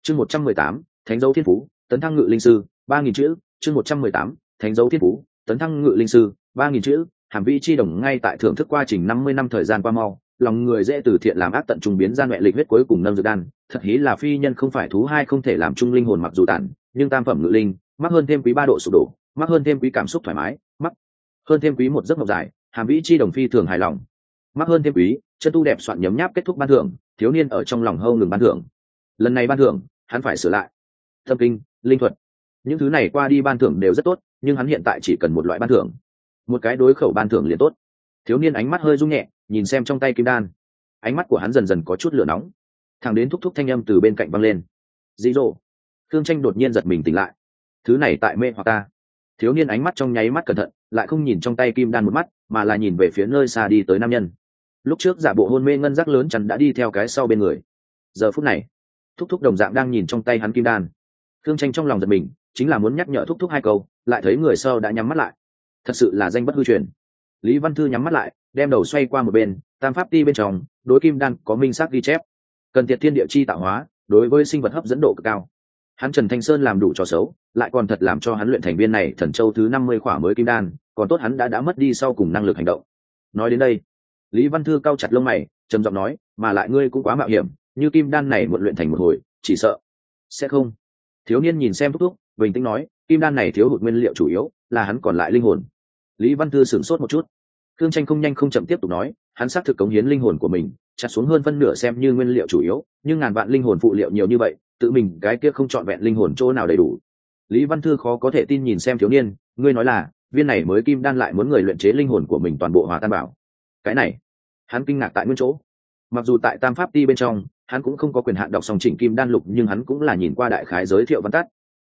chương 118, thánh dấu thiên phú tấn thăng ngự linh sư 3.000 chữ. chương 118, thánh dấu thiên phú tấn thăng ngự linh sư 3.000 chữ. Hàm Vĩ Chi Đồng ngay tại thưởng thức quá trình 50 năm thời gian qua mau, lòng người dễ từ thiện làm ác tận trung biến gian mẹ lịch huyết cuối cùng nâng dược đan, thật hí là phi nhân không phải thú hai không thể làm chung linh hồn mặc dù tản, nhưng tam phẩm ngự linh, mắc hơn thêm quý 3 độ sụp đổ, mắc hơn thêm quý cảm xúc thoải mái, mắc hơn thêm quý một giấc mộng dài, Hàm Vĩ Chi Đồng phi thường hài lòng. Mắc hơn thêm quý, chân tu đẹp soạn nhấm nháp kết thúc ban thưởng, thiếu niên ở trong lòng hâu ngừng ban thưởng. Lần này ban thưởng, hắn phải sửa lại. Tâm kinh, linh thuật, những thứ này qua đi ban thưởng đều rất tốt, nhưng hắn hiện tại chỉ cần một loại ban thưởng, một cái đối khẩu ban thưởng liền tốt. Thiếu niên ánh mắt hơi rung nhẹ, nhìn xem trong tay kim đan, ánh mắt của hắn dần dần có chút lửa nóng. Thằng đến thúc thúc thanh âm từ bên cạnh văng lên. Dị dỗ. Thương Tranh đột nhiên giật mình tỉnh lại. Thứ này tại mê hoặc ta. Thiếu niên ánh mắt trong nháy mắt cẩn thận, lại không nhìn trong tay kim đan một mắt, mà là nhìn về phía nơi xa đi tới nam nhân. Lúc trước giả bộ hôn mê ngân giác lớn chắn đã đi theo cái sau bên người. Giờ phút này, thúc thúc đồng dạng đang nhìn trong tay hắn kim đan. Thương Tranh trong lòng giật mình, chính là muốn nhắc nhở thúc thúc hai câu, lại thấy người sau đã nhắm mắt lại. Thật sự là danh bất hư truyền. Lý Văn Thư nhắm mắt lại, đem đầu xoay qua một bên, tam pháp ti bên trong đối kim đan có minh xác ghi chép, cần tiệt thiên địa chi tạo hóa, đối với sinh vật hấp dẫn độ cực cao. Hắn Trần Thanh Sơn làm đủ trò xấu, lại còn thật làm cho hắn luyện thành viên này thần châu thứ 50 khỏa mới kim đan, còn tốt hắn đã mất đi sau cùng năng lực hành động. Nói đến đây, Lý Văn Thư cau chặt lông mày, trầm giọng nói, mà lại ngươi cũng quá mạo hiểm, như kim đan này một luyện thành một hồi, chỉ sợ sẽ không. Thiếu niên nhìn xem thúc thúc, bình tĩnh nói, kim đan này thiếu hụt nguyên liệu chủ yếu là hắn còn lại linh hồn. Lý Văn Thư sửng sốt một chút. Thương Tranh không nhanh không chậm tiếp tục nói, hắn xác thực cống hiến linh hồn của mình, chặt xuống hơn phân nửa xem như nguyên liệu chủ yếu, nhưng ngàn vạn linh hồn phụ liệu nhiều như vậy, tự mình cái kia không chọn vẹn linh hồn chỗ nào đầy đủ. Lý Văn Thư khó có thể tin nhìn xem thiếu niên, ngươi nói là viên này mới kim đan lại muốn người luyện chế linh hồn của mình toàn bộ hòa tan bảo? Cái này, hắn kinh ngạc tại nguyên chỗ. Mặc dù tại Tam Pháp Ti bên trong, hắn cũng không có quyền hạn đọc xong chỉnh kim đan lục, nhưng hắn cũng là nhìn qua đại khái giới thiệu văn tắt.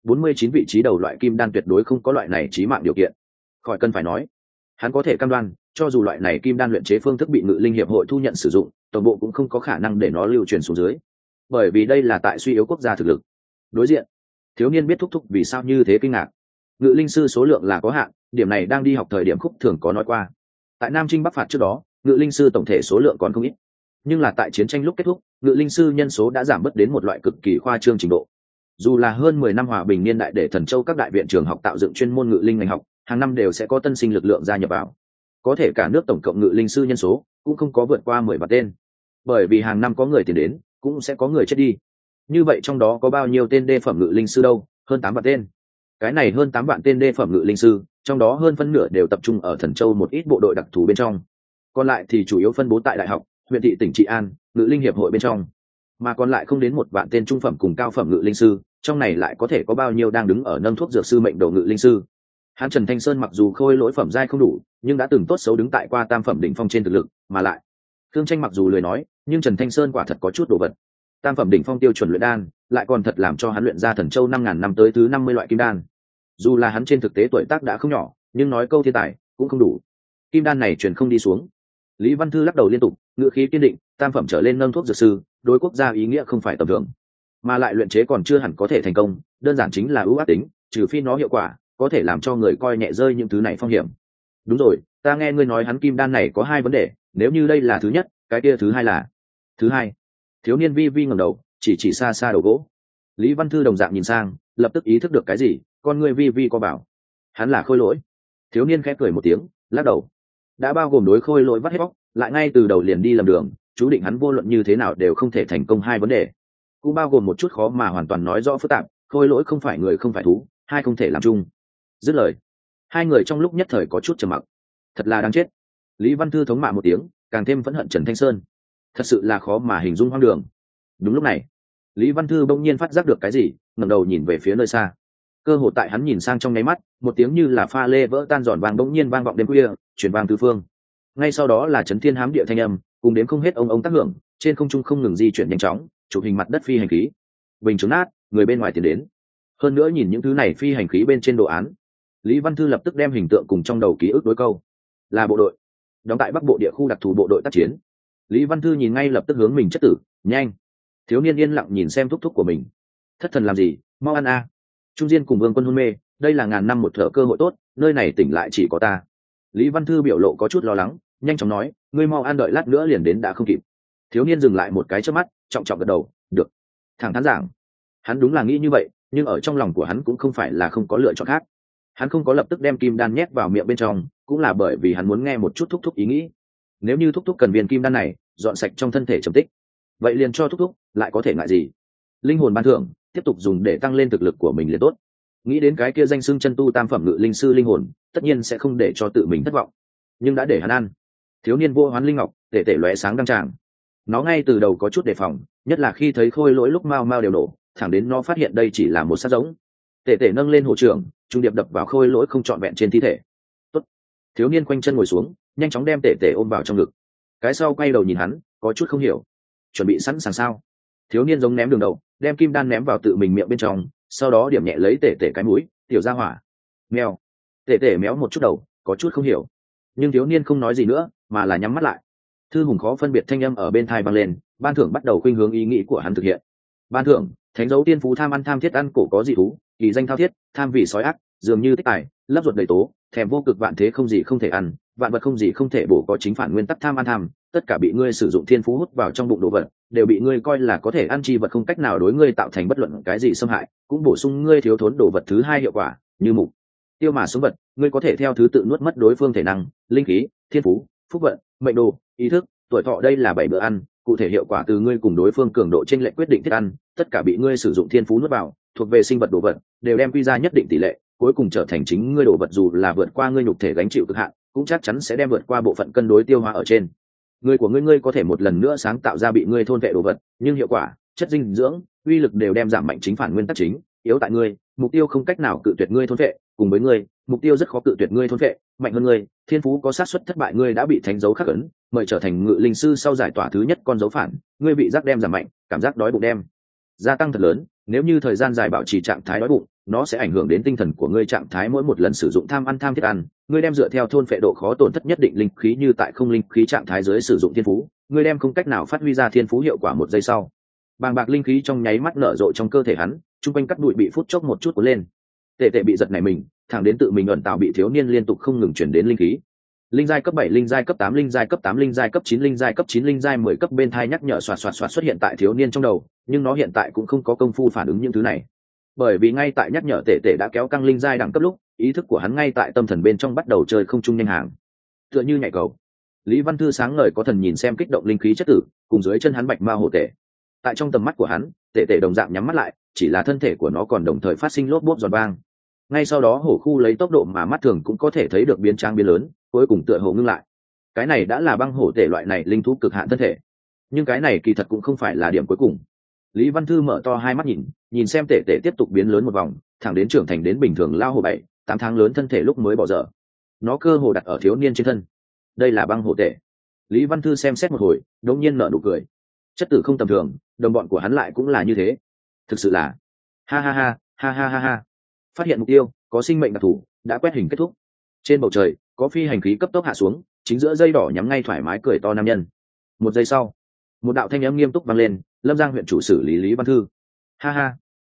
49 vị trí đầu loại kim đan tuyệt đối không có loại này chí mạng điều kiện. Khỏi cần phải nói, hắn có thể cam đoan, cho dù loại này kim đan luyện chế phương thức bị Ngự Linh hiệp hội thu nhận sử dụng, tổng bộ cũng không có khả năng để nó lưu truyền xuống dưới, bởi vì đây là tại suy yếu quốc gia thực lực. Đối diện, thiếu niên biết thúc thúc vì sao như thế kinh ngạc. Ngự linh sư số lượng là có hạn, điểm này đang đi học thời điểm Khúc thường có nói qua. Tại Nam Trinh Bắc phạt trước đó, ngự linh sư tổng thể số lượng còn không ít, nhưng là tại chiến tranh lúc kết thúc, ngự linh sư nhân số đã giảm bớt đến một loại cực kỳ khoa trương trình độ. Dù là hơn 10 năm hòa bình niên đại để Thần Châu các đại viện trường học tạo dựng chuyên môn ngự linh ngành học, hàng năm đều sẽ có tân sinh lực lượng gia nhập vào. Có thể cả nước tổng cộng ngự linh sư nhân số cũng không có vượt qua 10 vạn tên, bởi vì hàng năm có người tiền đến, cũng sẽ có người chết đi. Như vậy trong đó có bao nhiêu tên đê phẩm ngự linh sư đâu? Hơn 8 vạn tên. Cái này hơn 8 vạn tên đê phẩm ngự linh sư, trong đó hơn phân nửa đều tập trung ở Thần Châu một ít bộ đội đặc thù bên trong, còn lại thì chủ yếu phân bố tại đại học, huyện thị tỉnh Trị An, ngự linh hiệp hội bên trong. Mà còn lại không đến 1 vạn tên trung phẩm cùng cao phẩm ngự linh sư, trong này lại có thể có bao nhiêu đang đứng ở nâng thuốc dược sư mệnh đồ ngự linh sư. Hắn Trần Thanh Sơn mặc dù khôi lỗi phẩm giai không đủ, nhưng đã từng tốt xấu đứng tại qua tam phẩm đỉnh phong trên thực lực, mà lại Thương Tranh mặc dù lười nói, nhưng Trần Thanh Sơn quả thật có chút đồ vật. Tam phẩm đỉnh phong tiêu chuẩn luyện đan, lại còn thật làm cho hắn luyện ra Thần Châu 5000 năm tới thứ 50 loại kim đan. Dù là hắn trên thực tế tuổi tác đã không nhỏ, nhưng nói câu thiên tài cũng không đủ. Kim đan này truyền không đi xuống. Lý Văn Thư lắc đầu liên tục, ngữ khí kiên định, tam phẩm trở lên nâng thuốc dược sư, đối quốc gia ý nghĩa không phải tầm thường, mà lại luyện chế còn chưa hẳn có thể thành công, đơn giản chính là ưu ác tính, trừ phi nó hiệu quả có thể làm cho người coi nhẹ rơi những thứ này phong hiểm. Đúng rồi, ta nghe ngươi nói hắn kim đan này có 2 vấn đề, nếu như đây là thứ nhất, cái kia thứ hai là? Thứ hai. Thiếu niên vi vi ngẩng đầu, chỉ xa xa đầu gỗ. Lý Văn Thư đồng dạng nhìn sang, lập tức ý thức được cái gì, con ngươi vi vi co bảo. Hắn là khôi lỗi. Thiếu niên khẽ cười một tiếng, lắc đầu. Đã bao gồm đối khôi lỗi vắt hết bóc, lại ngay từ đầu liền đi lầm đường, chú định hắn vô luận như thế nào đều không thể thành công 2 vấn đề. Cũng bao gồm một chút khó mà hoàn toàn nói rõ phức tạp, khôi lỗi không phải người không phải thú, hai không thể làm chung. Dứt lời, hai người trong lúc nhất thời có chút trầm mặc. Thật là đáng chết. Lý Văn Thư thống mạ một tiếng, càng thêm phẫn hận Trần Thanh Sơn. Thật sự là khó mà hình dung hoang đường. Đúng lúc này, Lý Văn Thư bỗng nhiên phát giác được cái gì, ngẩng đầu nhìn về phía nơi xa. Cơ hội tại hắn nhìn sang trong nháy mắt, một tiếng như là pha lê vỡ tan giòn vang bỗng nhiên vang vọng đêm khuya, truyền vang tứ phương. Ngay sau đó là chấn thiên hám địa thanh âm, cùng đến không hết ông tác hưởng, trên không trung không ngừng di chuyển nhanh chóng, chụp hình mặt đất phi hành khí. Bình chứng nát, người bên ngoài tiến đến. Hơn nữa nhìn những thứ này phi hành khí bên trên đồ án, Lý Văn Thư lập tức đem hình tượng cùng trong đầu ký ức đối câu. Là bộ đội đóng tại Bắc Bộ địa khu đặc thù bộ đội tác chiến. Lý Văn Thư nhìn ngay lập tức hướng mình chất tử, nhanh. Thiếu niên yên lặng nhìn xem thúc thúc của mình. Thất thần làm gì, mau ăn a. Trung Diên cùng Vương Quân hôn mê, đây là ngàn năm một thở cơ hội tốt, nơi này tỉnh lại chỉ có ta. Lý Văn Thư biểu lộ có chút lo lắng, nhanh chóng nói, ngươi mau ăn, đợi lát nữa liền đến đã không kịp. Thiếu niên dừng lại một cái trước mắt, trọng trọng gật đầu, được. Thẳng thắn giảng, Hắn đúng là nghĩ như vậy, nhưng ở trong lòng của hắn cũng không phải là không có lựa chọn khác. Hắn không có lập tức đem kim đan nhét vào miệng bên trong, cũng là bởi vì hắn muốn nghe một chút thúc thúc ý nghĩ. Nếu như thúc thúc cần viên kim đan này dọn sạch trong thân thể trầm tích, vậy liền cho thúc thúc, lại có thể ngại gì. Linh hồn ban thưởng tiếp tục dùng để tăng lên thực lực của mình liền tốt. Nghĩ đến cái kia danh xưng chân tu tam phẩm ngự linh sư linh hồn, tất nhiên sẽ không để cho tự mình thất vọng. Nhưng đã để hắn ăn. Thiếu niên vô hoán linh ngọc tể tể lóe sáng đăng tràng. Nó ngay từ đầu có chút đề phòng, nhất là khi thấy khôi lỗi lúc mau mau đều nổ, thẳng đến nó phát hiện đây chỉ là một sát giống. Tể tể nâng lên hộ trưởng, trung điệp đập vào khôi lỗi không trọn vẹn trên thi thể. Tốt. Thiếu niên quanh chân ngồi xuống, nhanh chóng đem tể tể ôm vào trong ngực. Cái sau quay đầu nhìn hắn, có chút không hiểu. Chuẩn bị sẵn sàng sao? Thiếu niên giống ném đường đầu, đem kim đan ném vào tự mình miệng bên trong, sau đó điểm nhẹ lấy tể tể cái mũi, tiểu ra hỏa. Mèo. Tể tể méo một chút đầu, có chút không hiểu. Nhưng thiếu niên không nói gì nữa, mà là nhắm mắt lại. Thư hùng khó phân biệt thanh âm ở bên tai vang lên, ban thưởng bắt đầu khuynh hướng ý nghĩ của hắn thực hiện. Ban thưởng, thánh dấu tiên phú tham ăn tham thiết ăn cổ có dị thú, kỳ danh thao thiết, tham vị sói ác, dường như tích tài, lấp ruột đầy tố, thèm vô cực vạn thế không gì không thể ăn, vạn vật không gì không thể bổ có chính phản nguyên tắc tham ăn tham, tất cả bị ngươi sử dụng thiên phú hút vào trong bụng đồ vật, đều bị ngươi coi là có thể ăn chi vật không cách nào đối ngươi tạo thành bất luận cái gì xâm hại, cũng bổ sung ngươi thiếu thốn đồ vật thứ hai hiệu quả, như mục tiêu mà sống vật, ngươi có thể theo thứ tự nuốt mất đối phương thể năng, linh khí, thiên phú, phúc vận, mệnh đồ, ý thức, tuổi thọ, đây là 7 bữa ăn, cụ thể hiệu quả từ ngươi cùng đối phương cường độ chênh lệch quyết định thức ăn, tất cả bị ngươi sử dụng thiên phú nuốt vào, thuộc về sinh vật đồ vật, đều đem quy ra nhất định tỷ lệ, cuối cùng trở thành chính ngươi đồ vật, dù là vượt qua ngươi nhục thể gánh chịu cực hạn, cũng chắc chắn sẽ đem vượt qua bộ phận cân đối tiêu hóa ở trên. Người của ngươi có thể một lần nữa sáng tạo ra bị ngươi thôn vệ đồ vật, nhưng hiệu quả, chất dinh dưỡng, uy lực đều đem giảm mạnh chính phản nguyên tắc chính, yếu tại ngươi, mục tiêu không cách nào cự tuyệt ngươi thôn vệ, cùng với ngươi, mục tiêu rất khó cự tuyệt ngươi thôn vệ, mạnh hơn ngươi, thiên phú có xác suất thất bại ngươi đã bị thánh dấu khắc ấn, mời trở thành ngự linh sư sau giải tỏa thứ nhất con dấu phản, ngươi bị giác đem giảm mạnh, cảm giác đói bụng đem gia tăng thật lớn, nếu như thời gian dài bảo trì trạng thái đói bụng, nó sẽ ảnh hưởng đến tinh thần của ngươi trạng thái mỗi một lần sử dụng tham ăn tham thiết ăn, ngươi đem dựa theo thôn phệ độ khó tổn thất nhất định linh khí như tại không linh khí trạng thái dưới sử dụng thiên phú, ngươi đem không cách nào phát huy ra thiên phú hiệu quả một giây sau. Bàng bạc linh khí trong nháy mắt nở rộ trong cơ thể hắn, trung quanh cắt bụi bị phút chốc một chút cuốn lên. Tệ tệ bị giật nảy mình, thẳng đến tự mình ẩn tạo bị thiếu niên liên tục không ngừng chuyển đến linh khí. Linh giai cấp 7, linh giai cấp 8, linh giai cấp 8, linh giai cấp 9, linh giai cấp 9, linh giai 10 cấp bên thai nhắc nhở xoạt xoạt xoạt xuất hiện tại thiếu niên trong đầu, nhưng nó hiện tại cũng không có công phu phản ứng những thứ này. Bởi vì ngay tại nhắc nhở tệ tệ đã kéo căng linh giai đẳng cấp lúc, ý thức của hắn ngay tại tâm thần bên trong bắt đầu chơi không trung nhanh hàng. Tựa như nhảy cầu. Lý Văn Thư sáng ngời có thần nhìn xem kích động linh khí chất tử, cùng dưới chân hắn bạch ma hổ tệ. Tại trong tầm mắt của hắn, tệ tệ đồng dạng nhắm mắt lại, chỉ là thân thể của nó còn đồng thời phát sinh lốp bốp giòn vang. Ngay sau đó hổ khu lấy tốc độ mà mắt thường cũng có thể thấy được biến trang biến lớn, cuối cùng tựa hồ ngưng lại. Cái này đã là băng hổ tể loại này linh thú cực hạn thân thể, nhưng cái này kỳ thật cũng không phải là điểm cuối cùng. Lý Văn Thư mở to hai mắt nhìn xem tể tể tiếp tục biến lớn một vòng, thẳng đến trưởng thành đến bình thường lao hổ 7-8 tháng lớn thân thể lúc mới bỏ dở. Nó cơ hồ đặt ở thiếu niên trên thân. Đây là băng hổ tể. Lý Văn Thư xem xét một hồi, đột nhiên nở nụ cười. Chất tử không tầm thường, đồng bọn của hắn lại cũng là như thế. Thực sự là ha ha ha ha ha ha ha. Phát hiện mục tiêu, có sinh mệnh đặc thù, đã quét hình kết thúc. Trên bầu trời có phi hành khí cấp tốc hạ xuống, chính giữa dây đỏ nhắm ngay thoải mái cười to nam nhân. Một giây sau, một đạo thanh âm nghiêm túc vang lên, Lâm Giang huyện chủ xử lý Lý Văn Thư. Ha ha,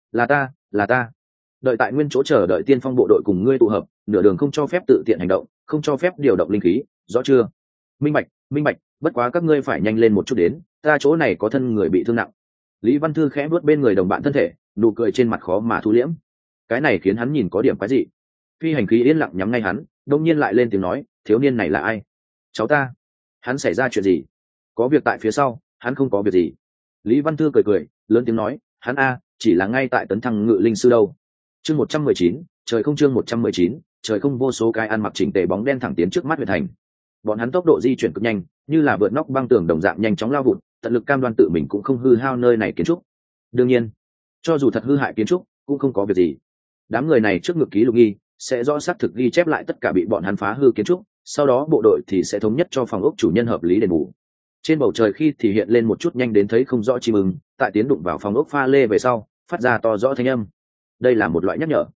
là ta. Đợi tại nguyên chỗ chờ đợi tiên phong bộ đội cùng ngươi tụ hợp, nửa đường không cho phép tự tiện hành động, không cho phép điều động linh khí, rõ chưa? Minh bạch, bất quá các ngươi phải nhanh lên một chút đến, ta chỗ này có thân người bị thương nặng. Lý Văn Thư khẽ vuốt bên người đồng bạn thân thể, nụ cười trên mặt khó mà thu liễm. Cái này khiến hắn nhìn có điểm quái dị. Phi hành khí yên lặng nhắm ngay hắn, đông nhiên lại lên tiếng nói, thiếu niên này là ai? Cháu ta. Hắn xảy ra chuyện gì? Có việc tại phía sau, hắn không có việc gì. Lý Văn Thư cười lớn tiếng nói, hắn chỉ là ngay tại tấn thăng ngự linh sư đâu. Chương 119, trời không, chương 119, trời không. Vô số cái ăn mặc chỉnh tề bóng đen thẳng tiến trước mắt huyện thành. Bọn hắn tốc độ di chuyển cực nhanh, như là vượt nóc băng tường đồng dạng nhanh chóng lao vụt, tận lực cam đoan tự mình cũng không hư hao nơi này kiến trúc. Đương nhiên, cho dù thật hư hại kiến trúc, cũng không có việc gì. Đám người này trước ngực ký lục nghi sẽ rõ xác thực ghi chép lại tất cả bị bọn hắn phá hư kiến trúc, sau đó bộ đội thì sẽ thống nhất cho phòng ốc chủ nhân hợp lý đền bù. Trên bầu trời khi thì hiện lên một chút nhanh đến thấy không rõ chim ưng, tại tiến đụng vào phòng ốc pha lê về sau, phát ra to rõ thanh âm. Đây là một loại nhắc nhở.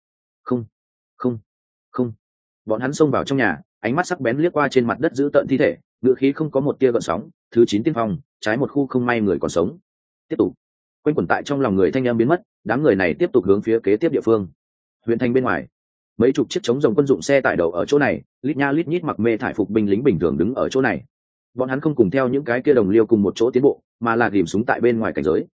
Không. Bọn hắn xông vào trong nhà, ánh mắt sắc bén liếc qua trên mặt đất giữ tận thi thể, ngựa khí không có một tia gợn sóng. Thứ 9 tiên phong, trái một khu không may người còn sống. Tiếp tục. Quanh quẩn tại trong lòng người thanh âm biến mất, đám người này tiếp tục hướng phía kế tiếp địa phương. Huyện thành bên ngoài, mấy chục chiếc chống rồng quân dụng xe tải đầu ở chỗ này, lít nha lít nhít mặc mê thải phục binh lính bình thường đứng ở chỗ này. Bọn hắn không cùng theo những cái kia đồng liêu cùng một chỗ tiến bộ, mà là ghìm súng tại bên ngoài cảnh giới.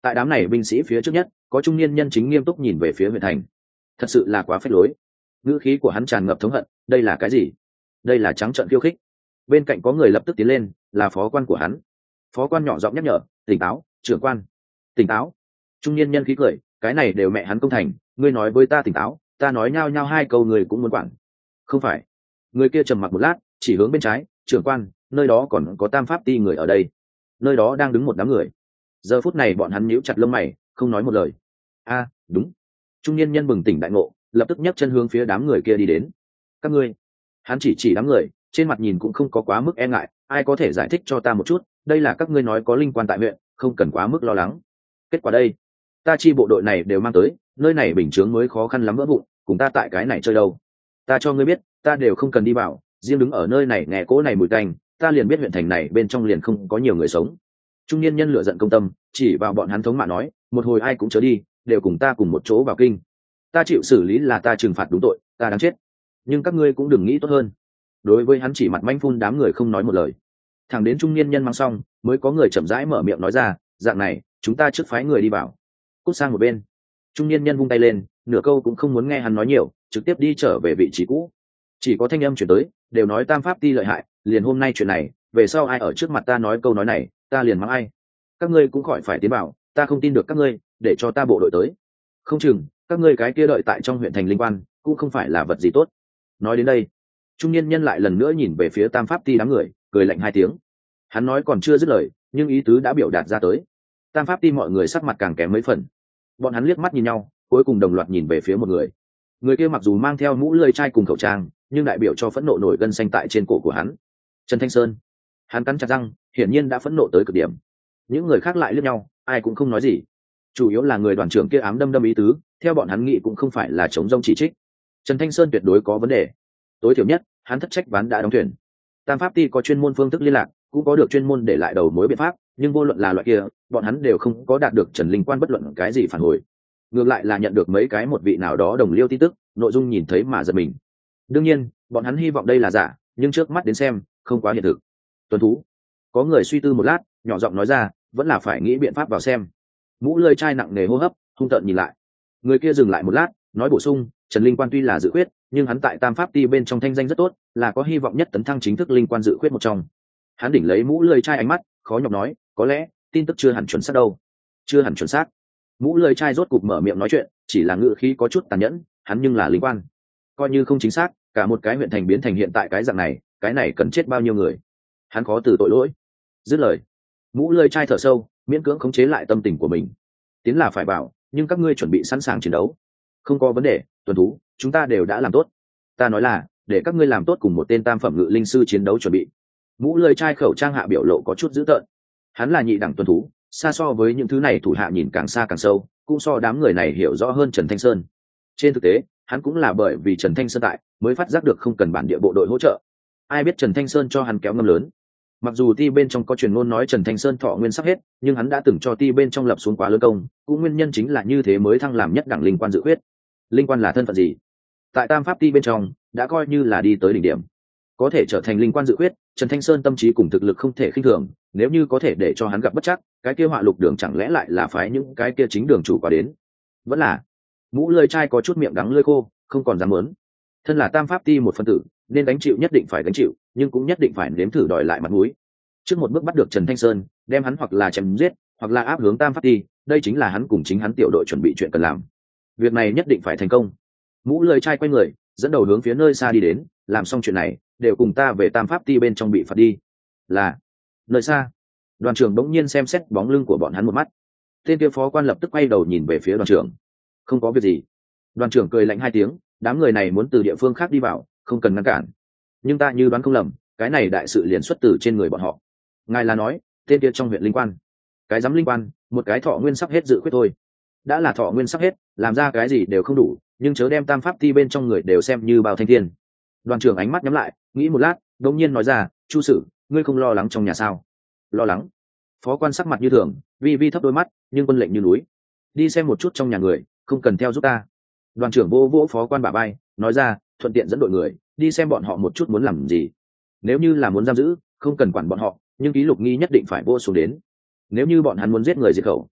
Tại đám này binh sĩ phía trước nhất có trung niên nhân chính nghiêm túc nhìn về phía huyện thành. Thật sự là quá phết lối. Ngữ khí của hắn tràn ngập thống hận. Đây là cái gì? Đây là trắng trợn khiêu khích. Bên cạnh có người lập tức tiến lên, là phó quan của hắn. Phó quan nhỏ giọng nhắc nhở, tỉnh táo, trưởng quan, tỉnh táo. Trung niên nhân khí cười, cái này đều mẹ hắn công thành, ngươi nói với ta tỉnh táo, ta nói nhao nhao hai câu người cũng muốn quản. Không phải. Người kia trầm mặc một lát, chỉ hướng bên trái, trưởng quan, nơi đó còn có tam pháp ti người ở đây. Nơi đó đang đứng một đám người. Giờ phút này bọn hắn nhíu chặt lông mày, không nói một lời. A, đúng. Trung niên nhân bừng tỉnh đại ngộ, lập tức nhấc chân hướng phía đám người kia đi đến. Các ngươi. Hắn chỉ đám người, trên mặt nhìn cũng không có quá mức e ngại, ai có thể giải thích cho ta một chút, đây là các ngươi nói có linh quan tại huyện, không cần quá mức lo lắng. Kết quả đây, ta chi bộ đội này đều mang tới, nơi này bình chướng mới khó khăn lắm vỡ vụn, cùng ta tại cái này chơi đâu. Ta cho ngươi biết, ta đều không cần đi vào, riêng đứng ở nơi này nghe cỗ này mùi tanh, ta liền biết huyện thành này bên trong liền không có nhiều người sống. Trung niên nhân lựa giận công tâm, chỉ vào bọn hắn thống mạ nói, một hồi ai cũng chớ đi, đều cùng ta cùng một chỗ vào kinh. Ta chịu xử lý là ta trừng phạt đúng tội, ta đáng chết. Nhưng các ngươi cũng đừng nghĩ tốt hơn. Đối với hắn chỉ mặt manh phun, đám người không nói một lời. Thẳng đến trung niên nhân mang xong, mới có người chậm rãi mở miệng nói ra, dạng này, chúng ta trước phái người đi vào. Cút sang một bên. Trung niên nhân vung tay lên, nửa câu cũng không muốn nghe hắn nói nhiều, trực tiếp đi trở về vị trí cũ. Chỉ có thanh âm chuyển tới, đều nói tam pháp ti lợi hại, liền hôm nay chuyện này, về sau ai ở trước mặt ta nói câu nói này, ta liền mắng ai. Các ngươi cũng khỏi phải tiến bảo, ta không tin được các ngươi, để cho ta bộ đội tới. Không chừng các ngươi cái kia đợi tại trong huyện thành linh quan, cũng không phải là vật gì tốt. Nói đến đây, trung niên nhân lại lần nữa nhìn về phía tam pháp ti đám người, cười lạnh hai tiếng. Hắn nói còn chưa dứt lời, nhưng ý tứ đã biểu đạt ra tới. Tam pháp ti mọi người sắc mặt càng kém mấy phần. Bọn hắn liếc mắt nhìn nhau, cuối cùng đồng loạt nhìn về phía một người. Người kia mặc dù mang theo mũ lưỡi chai cùng khẩu trang, nhưng đại biểu cho phẫn nộ nổi gân xanh tại trên cổ của hắn. Trần Thanh Sơn. Hắn cắn chặt răng, hiển nhiên đã phẫn nộ tới cực điểm. Những người khác lại liếc nhau, ai cũng không nói gì. Chủ yếu là người đoàn trưởng kia ám đâm ý tứ, theo bọn hắn nghĩ cũng không phải là chống rông chỉ trích. Trần Thanh Sơn tuyệt đối có vấn đề. Tối thiểu nhất, hắn thất trách ván đã đóng thuyền. Tam pháp ti có chuyên môn phương thức liên lạc, cũng có được chuyên môn để lại đầu mối biện pháp, nhưng vô luận là loại kia, bọn hắn đều không có đạt được Trần Linh Quan bất luận cái gì phản hồi. Ngược lại là nhận được mấy cái một vị nào đó đồng liêu tin tức, nội dung nhìn thấy mà giật mình. Đương nhiên, bọn hắn hy vọng đây là giả, nhưng trước mắt đến xem, không quá hiện thực. Tuần thú. Có người suy tư một lát, nhỏ giọng nói ra, vẫn là phải nghĩ biện pháp vào xem. Mũ lưỡi chai nặng nề hô hấp, hung tợn nhìn lại. Người kia dừng lại một lát, nói bổ sung, Trần Linh Quan tuy là dự khuyết, nhưng hắn tại tam pháp ti bên trong thanh danh rất tốt, là có hy vọng nhất tấn thăng chính thức linh quan dự khuyết một trong. Hắn đỉnh lấy mũ lưỡi chai ánh mắt, khó nhọc nói, có lẽ tin tức chưa hẳn chuẩn xác đâu. Chưa hẳn chuẩn xác. Mũ lưỡi chai rốt cục mở miệng nói chuyện, chỉ là ngữ khí có chút tàn nhẫn, hắn nhưng là linh quan, coi như không chính xác, cả một cái huyện thành biến thành hiện tại cái dạng này, cái này cần chết bao nhiêu người. Hắn khó từ tội lỗi. Dứt lời, mũ lưỡi chai thở sâu, miễn cưỡng khống chế lại tâm tình của mình. Tiến là phải bảo, nhưng các ngươi chuẩn bị sẵn sàng chiến đấu. Không có vấn đề, tuần thú, chúng ta đều đã làm tốt. Ta nói là, để các ngươi làm tốt cùng một tên tam phẩm ngự linh sư chiến đấu chuẩn bị. Mũ lưỡi chai khẩu trang hạ biểu lộ có chút dữ tợn. Hắn là nhị đẳng tuần thú, xa so với những thứ này thủ hạ nhìn càng xa càng sâu, cũng so đám người này hiểu rõ hơn Trần Thanh Sơn. Trên thực tế, hắn cũng là bởi vì Trần Thanh Sơn tại, mới phát giác được không cần bản địa bộ đội hỗ trợ. Ai biết Trần Thanh Sơn cho hắn kéo ngâm lớn. Mặc dù ti bên trong có truyền ngôn nói Trần Thanh Sơn thọ nguyên sắp hết, nhưng hắn đã từng cho ti bên trong lập xuống quá lớn công, cũng nguyên nhân chính là như thế mới thăng làm nhất đẳng linh quan dự khuyết. Linh quan là thân phận gì? Tại tam pháp ti bên trong, đã coi như là đi tới đỉnh điểm. Có thể trở thành linh quan dự khuyết, Trần Thanh Sơn tâm trí cùng thực lực không thể khinh thường, nếu như có thể để cho hắn gặp bất chắc, cái kia họa lục đường chẳng lẽ lại là phái những cái kia chính đường chủ qua đến. Vẫn là, mũ lưỡi chai có chút miệng đắng lưỡi khô, không còn dám muốn. Thân là tam pháp ti một phân tử, nên gánh chịu nhất định phải gánh chịu, nhưng cũng nhất định phải nếm thử đòi lại mặt mũi. Trước một bước bắt được Trần Thanh Sơn, đem hắn hoặc là chém giết, hoặc là áp hướng tam pháp ti, đây chính là hắn cùng chính hắn tiểu đội chuẩn bị chuyện cần làm. Việc này nhất định phải thành công. Mũ lưỡi chai quay người, dẫn đầu hướng phía nơi xa đi đến, làm xong chuyện này, đều cùng ta về tam pháp ti bên trong bị phạt đi. Là nơi xa. Đoàn trưởng bỗng nhiên xem xét bóng lưng của bọn hắn một mắt. Tên kia phó quan lập tức quay đầu nhìn về phía đoàn trưởng. Không có việc gì. Đoàn trưởng cười lạnh hai tiếng, đám người này muốn từ địa phương khác đi vào, không cần ngăn cản. Nhưng ta như đoán không lầm, cái này đại sự liền xuất từ trên người bọn họ. Ngài là nói, tên kia trong huyện linh quan. Cái giám linh quan, một cái thọ nguyên sắp hết dự khuyết thôi. Đã là thọ nguyên sắp hết, làm ra cái gì đều không đủ, nhưng chớ đem tam pháp ti bên trong người đều xem như bao thanh thiên. Đoàn trưởng ánh mắt nhắm lại, nghĩ một lát, đột nhiên nói ra, Chu Sử, ngươi không lo lắng trong nhà sao? Lo lắng. Phó quan sắc mặt như thường, vi thấp đôi mắt, nhưng quân lệnh như núi. Đi xem một chút trong nhà người, không cần theo giúp ta. Đoàn trưởng vô vỗ phó quan bả vai, nói ra, thuận tiện dẫn đội người đi xem bọn họ một chút muốn làm gì. Nếu như là muốn giam giữ, không cần quản bọn họ, nhưng ký lục nghi nhất định phải vô xuống đến. Nếu như bọn hắn muốn giết người diệt khẩu,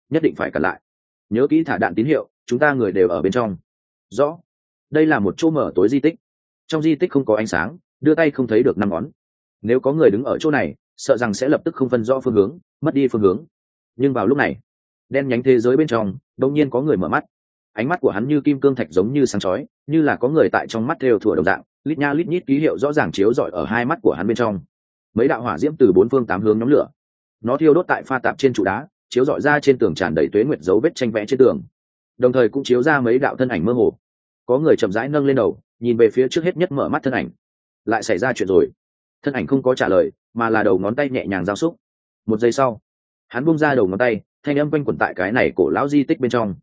nhất định phải cản lại. Nhớ kỹ thả đạn tín hiệu, chúng ta người đều ở bên trong. Rõ. Đây là một chỗ mở tối di tích, trong di tích không có ánh sáng, đưa tay không thấy được năm ngón. Nếu có người đứng ở chỗ này, sợ rằng sẽ lập tức không phân rõ phương hướng, mất đi phương hướng. Nhưng vào lúc này, đen nhánh thế giới bên trong đột nhiên có người mở mắt. Ánh mắt của hắn như kim cương thạch, giống như sáng chói, như là có người tại trong mắt theo thủa đồng dạng, lít nha lít nhít ký hiệu rõ ràng chiếu rọi ở hai mắt của hắn bên trong. Mấy đạo hỏa diễm từ bốn phương tám hướng nhóm lửa, nó thiêu đốt tại pha tạp trên trụ đá, chiếu rọi ra trên tường tràn đầy tuế nguyệt dấu vết tranh vẽ trên tường, đồng thời cũng chiếu ra mấy đạo thân ảnh mơ hồ. Có người chậm rãi nâng lên đầu, nhìn về phía trước hết nhất mở mắt thân ảnh. Lại xảy ra chuyện rồi. Thân ảnh không có trả lời, mà là đầu ngón tay nhẹ nhàng giao xúc. Một giây sau, hắn buông ra đầu ngón tay, thanh âm quanh quẩn tại cái này cổ lão di tích bên trong.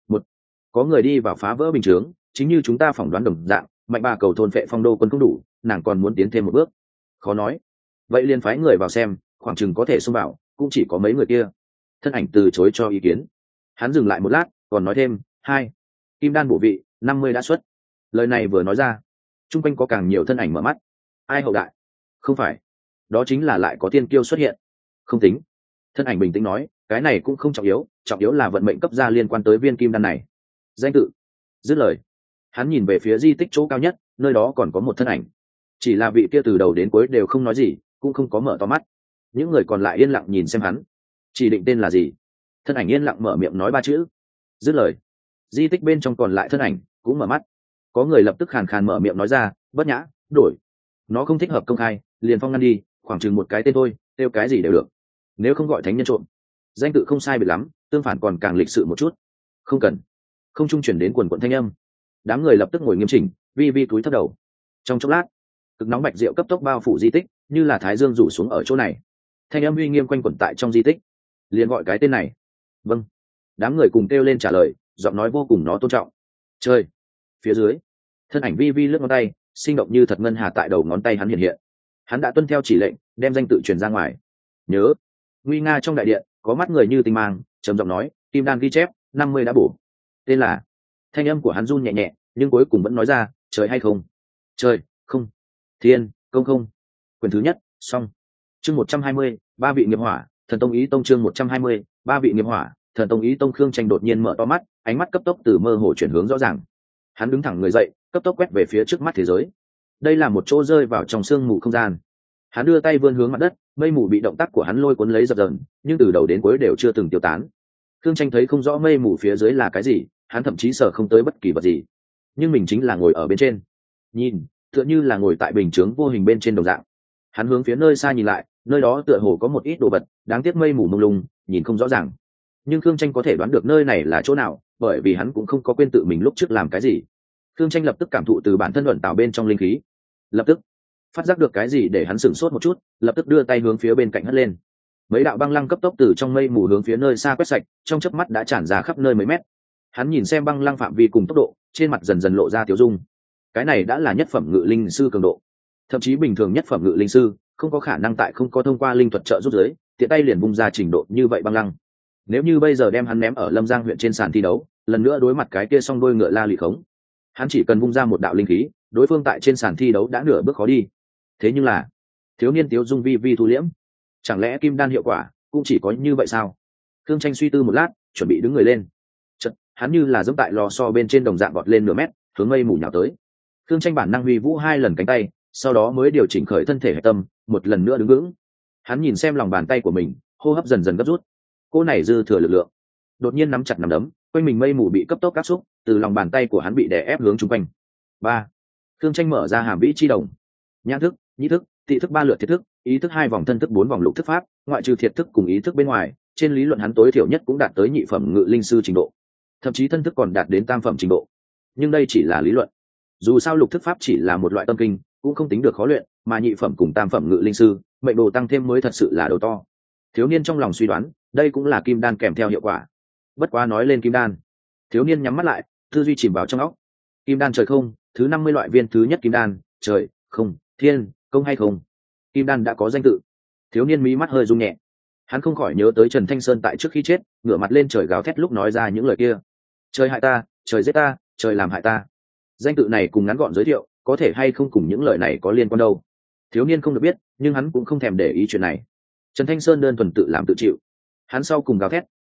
Có người đi vào phá vỡ bình chướng, chính như chúng ta phỏng đoán đồng dạng, mạnh bà cầu thôn phệ phong đô quân không đủ, nàng còn muốn tiến thêm một bước. Khó nói. Vậy liền phái người vào xem, khoảng chừng có thể xông vào, cũng chỉ có mấy người kia. Thân ảnh từ chối cho ý kiến. Hắn dừng lại một lát, còn nói thêm, hai, kim đan bổ vị 50 đã xuất. Lời này vừa nói ra, chung quanh có càng nhiều thân ảnh mở mắt. Ai hậu đại? Không phải, đó chính là lại có tiên kiêu xuất hiện. Không tính. Thân ảnh bình tĩnh nói, cái này cũng không trọng yếu là vận mệnh cấp ra liên quan tới viên kim đan này. Danh tự. Dứt lời, hắn nhìn về phía di tích chỗ cao nhất, nơi đó còn có một thân ảnh. Chỉ là vị kia từ đầu đến cuối đều không nói gì, cũng không có mở to mắt. Những người còn lại yên lặng nhìn xem hắn. Chỉ định tên là gì? Thân ảnh yên lặng mở miệng nói ba chữ. Dứt lời, di tích bên trong còn lại thân ảnh cũng mở mắt. Có người lập tức khàn khàn mở miệng nói ra, bất nhã, đổi. Nó không thích hợp công khai, liền phong ngăn đi, khoảng chừng một cái tên thôi, kêu cái gì đều được. Nếu không gọi thánh nhân trộm. Danh tự không sai biệt lắm, tương phản còn càng lịch sự một chút. Không cần. Không trung chuyển đến quần quận thanh âm. Đám người lập tức ngồi nghiêm chỉnh, vi vi cúi thấp đầu. Trong chốc lát, cực nóng bạch rượu cấp tốc bao phủ di tích, như là thái dương rủ xuống ở chỗ này. Thanh âm uy nghiêm quanh quẩn tại trong di tích. Liền gọi cái tên này. Vâng. Đám người cùng kêu lên trả lời, giọng nói vô cùng nó tôn trọng. Chơi. Phía dưới, thân ảnh vi vi lướt ngón tay, sinh động như thật ngân hà tại đầu ngón tay hắn hiện hiện. Hắn đã tuân theo chỉ lệnh, đem danh tự truyền ra ngoài. Nhớ, nguy nga trong đại điện có mắt người như tinh mang, trầm giọng nói, kim đan ghi chép 50 đã bổ. Tên là. Thanh âm của hắn run nhẹ nhẹ, nhưng cuối cùng vẫn nói ra, trời hay không? Trời, không. Thiên, công không. Quyển thứ nhất, xong. Chương 120, ba vị nghiệp hỏa, thần tông ý tông. Chương 120, ba vị nghiệp hỏa, thần tông ý tông. Khương Tranh đột nhiên mở to mắt, ánh mắt cấp tốc từ mơ hồ chuyển hướng rõ ràng. Hắn đứng thẳng người dậy, cấp tốc quét về phía trước mắt thế giới. Đây là một chỗ rơi vào trong sương mù không gian. Hắn đưa tay vươn hướng mặt đất, mây mù bị động tác của hắn lôi cuốn lấy dập dờn, nhưng từ đầu đến cuối đều chưa từng tiêu tán. Khương Tranh thấy không rõ mây mù phía dưới là cái gì, hắn thậm chí sợ không tới bất kỳ vật gì, nhưng mình chính là ngồi ở bên trên, nhìn tựa như là ngồi tại bình chướng vô hình bên trên đồng dạng. Hắn hướng phía nơi xa nhìn lại, nơi đó tựa hồ có một ít đồ vật, đáng tiếc mây mù mông lung, nhìn không rõ ràng. Nhưng Khương Tranh có thể đoán được nơi này là chỗ nào, bởi vì hắn cũng không có quên tự mình lúc trước làm cái gì. Khương Tranh lập tức cảm thụ từ bản thân luận tạo bên trong linh khí, lập tức phát giác được cái gì để hắn sửng sốt một chút, lập tức đưa tay hướng phía bên cạnh hất lên. Mấy đạo băng lăng cấp tốc từ trong mây mù hướng phía nơi xa quét sạch, trong chớp mắt đã tràn ra khắp nơi mấy mét. Hắn nhìn xem băng lăng phạm vi cùng tốc độ, trên mặt dần dần lộ ra tiêu dung. Cái này đã là nhất phẩm ngự linh sư cường độ, thậm chí bình thường nhất phẩm ngự linh sư không có khả năng tại không có thông qua linh thuật trợ giúp giới tiện tay liền bung ra trình độ như vậy băng lăng. Nếu như bây giờ đem hắn ném ở Lâm Giang huyện trên sàn thi đấu, lần nữa đối mặt cái kia song đôi ngựa la lì khống, hắn chỉ cần bung ra một đạo linh khí, đối phương tại trên sàn thi đấu đã nửa bước khó đi. Thế nhưng là thiếu niên tiếu dung vi vi thu liễm, chẳng lẽ kim đan hiệu quả cũng chỉ có như vậy sao? Khương Tranh suy tư một lát, chuẩn bị đứng người lên. Chợt, hắn như là giống tại lò xo bên trên đồng dạng vọt lên nửa mét, hướng mây mù nhào tới. Khương Tranh bản năng huy vũ hai lần cánh tay, sau đó mới điều chỉnh khởi thân thể hệ tâm, một lần nữa đứng vững. Hắn nhìn xem lòng bàn tay của mình, hô hấp dần dần gấp rút. Cô này dư thừa lực lượng, đột nhiên nắm chặt nắm đấm, quanh mình mây mù bị cấp tốc áp xúc, từ lòng bàn tay của hắn bị đè ép hướng trung quanh. Ba. Khương Tranh mở ra hàm vĩ chi đồng. Nhãn thức, nhĩ thức, tị thức, ba lượt thiệt thức, ý thức hai vòng, thân thức bốn vòng, lục thức pháp, ngoại trừ thiệt thức cùng ý thức bên ngoài, trên lý luận hắn tối thiểu nhất cũng đạt tới nhị phẩm ngự linh sư trình độ, thậm chí thân thức còn đạt đến tam phẩm trình độ. Nhưng đây chỉ là lý luận. Dù sao lục thức pháp chỉ là một loại tâm kinh, cũng không tính được khó luyện, mà nhị phẩm cùng tam phẩm ngự linh sư, mệnh đồ tăng thêm mới thật sự là đầu to. Thiếu niên trong lòng suy đoán, đây cũng là kim đan kèm theo hiệu quả. Bất quá nói lên kim đan, thiếu niên nhắm mắt lại, tư duy chìm vào trong óc. Kim đan trời không, thứ 50 loại viên thứ nhất kim đan, trời, không, thiên, công hay không. Kim đan đã có danh tự. Thiếu niên mí mắt hơi rung nhẹ. Hắn không khỏi nhớ tới Trần Thanh Sơn tại trước khi chết, ngửa mặt lên trời gào thét lúc nói ra những lời kia. Trời hại ta, trời giết ta, trời làm hại ta. Danh tự này cùng ngắn gọn giới thiệu, có thể hay không cùng những lời này có liên quan đâu. Thiếu niên không được biết, nhưng hắn cũng không thèm để ý chuyện này. Trần Thanh Sơn đơn thuần tự làm tự chịu. Hắn sau cùng gào thét,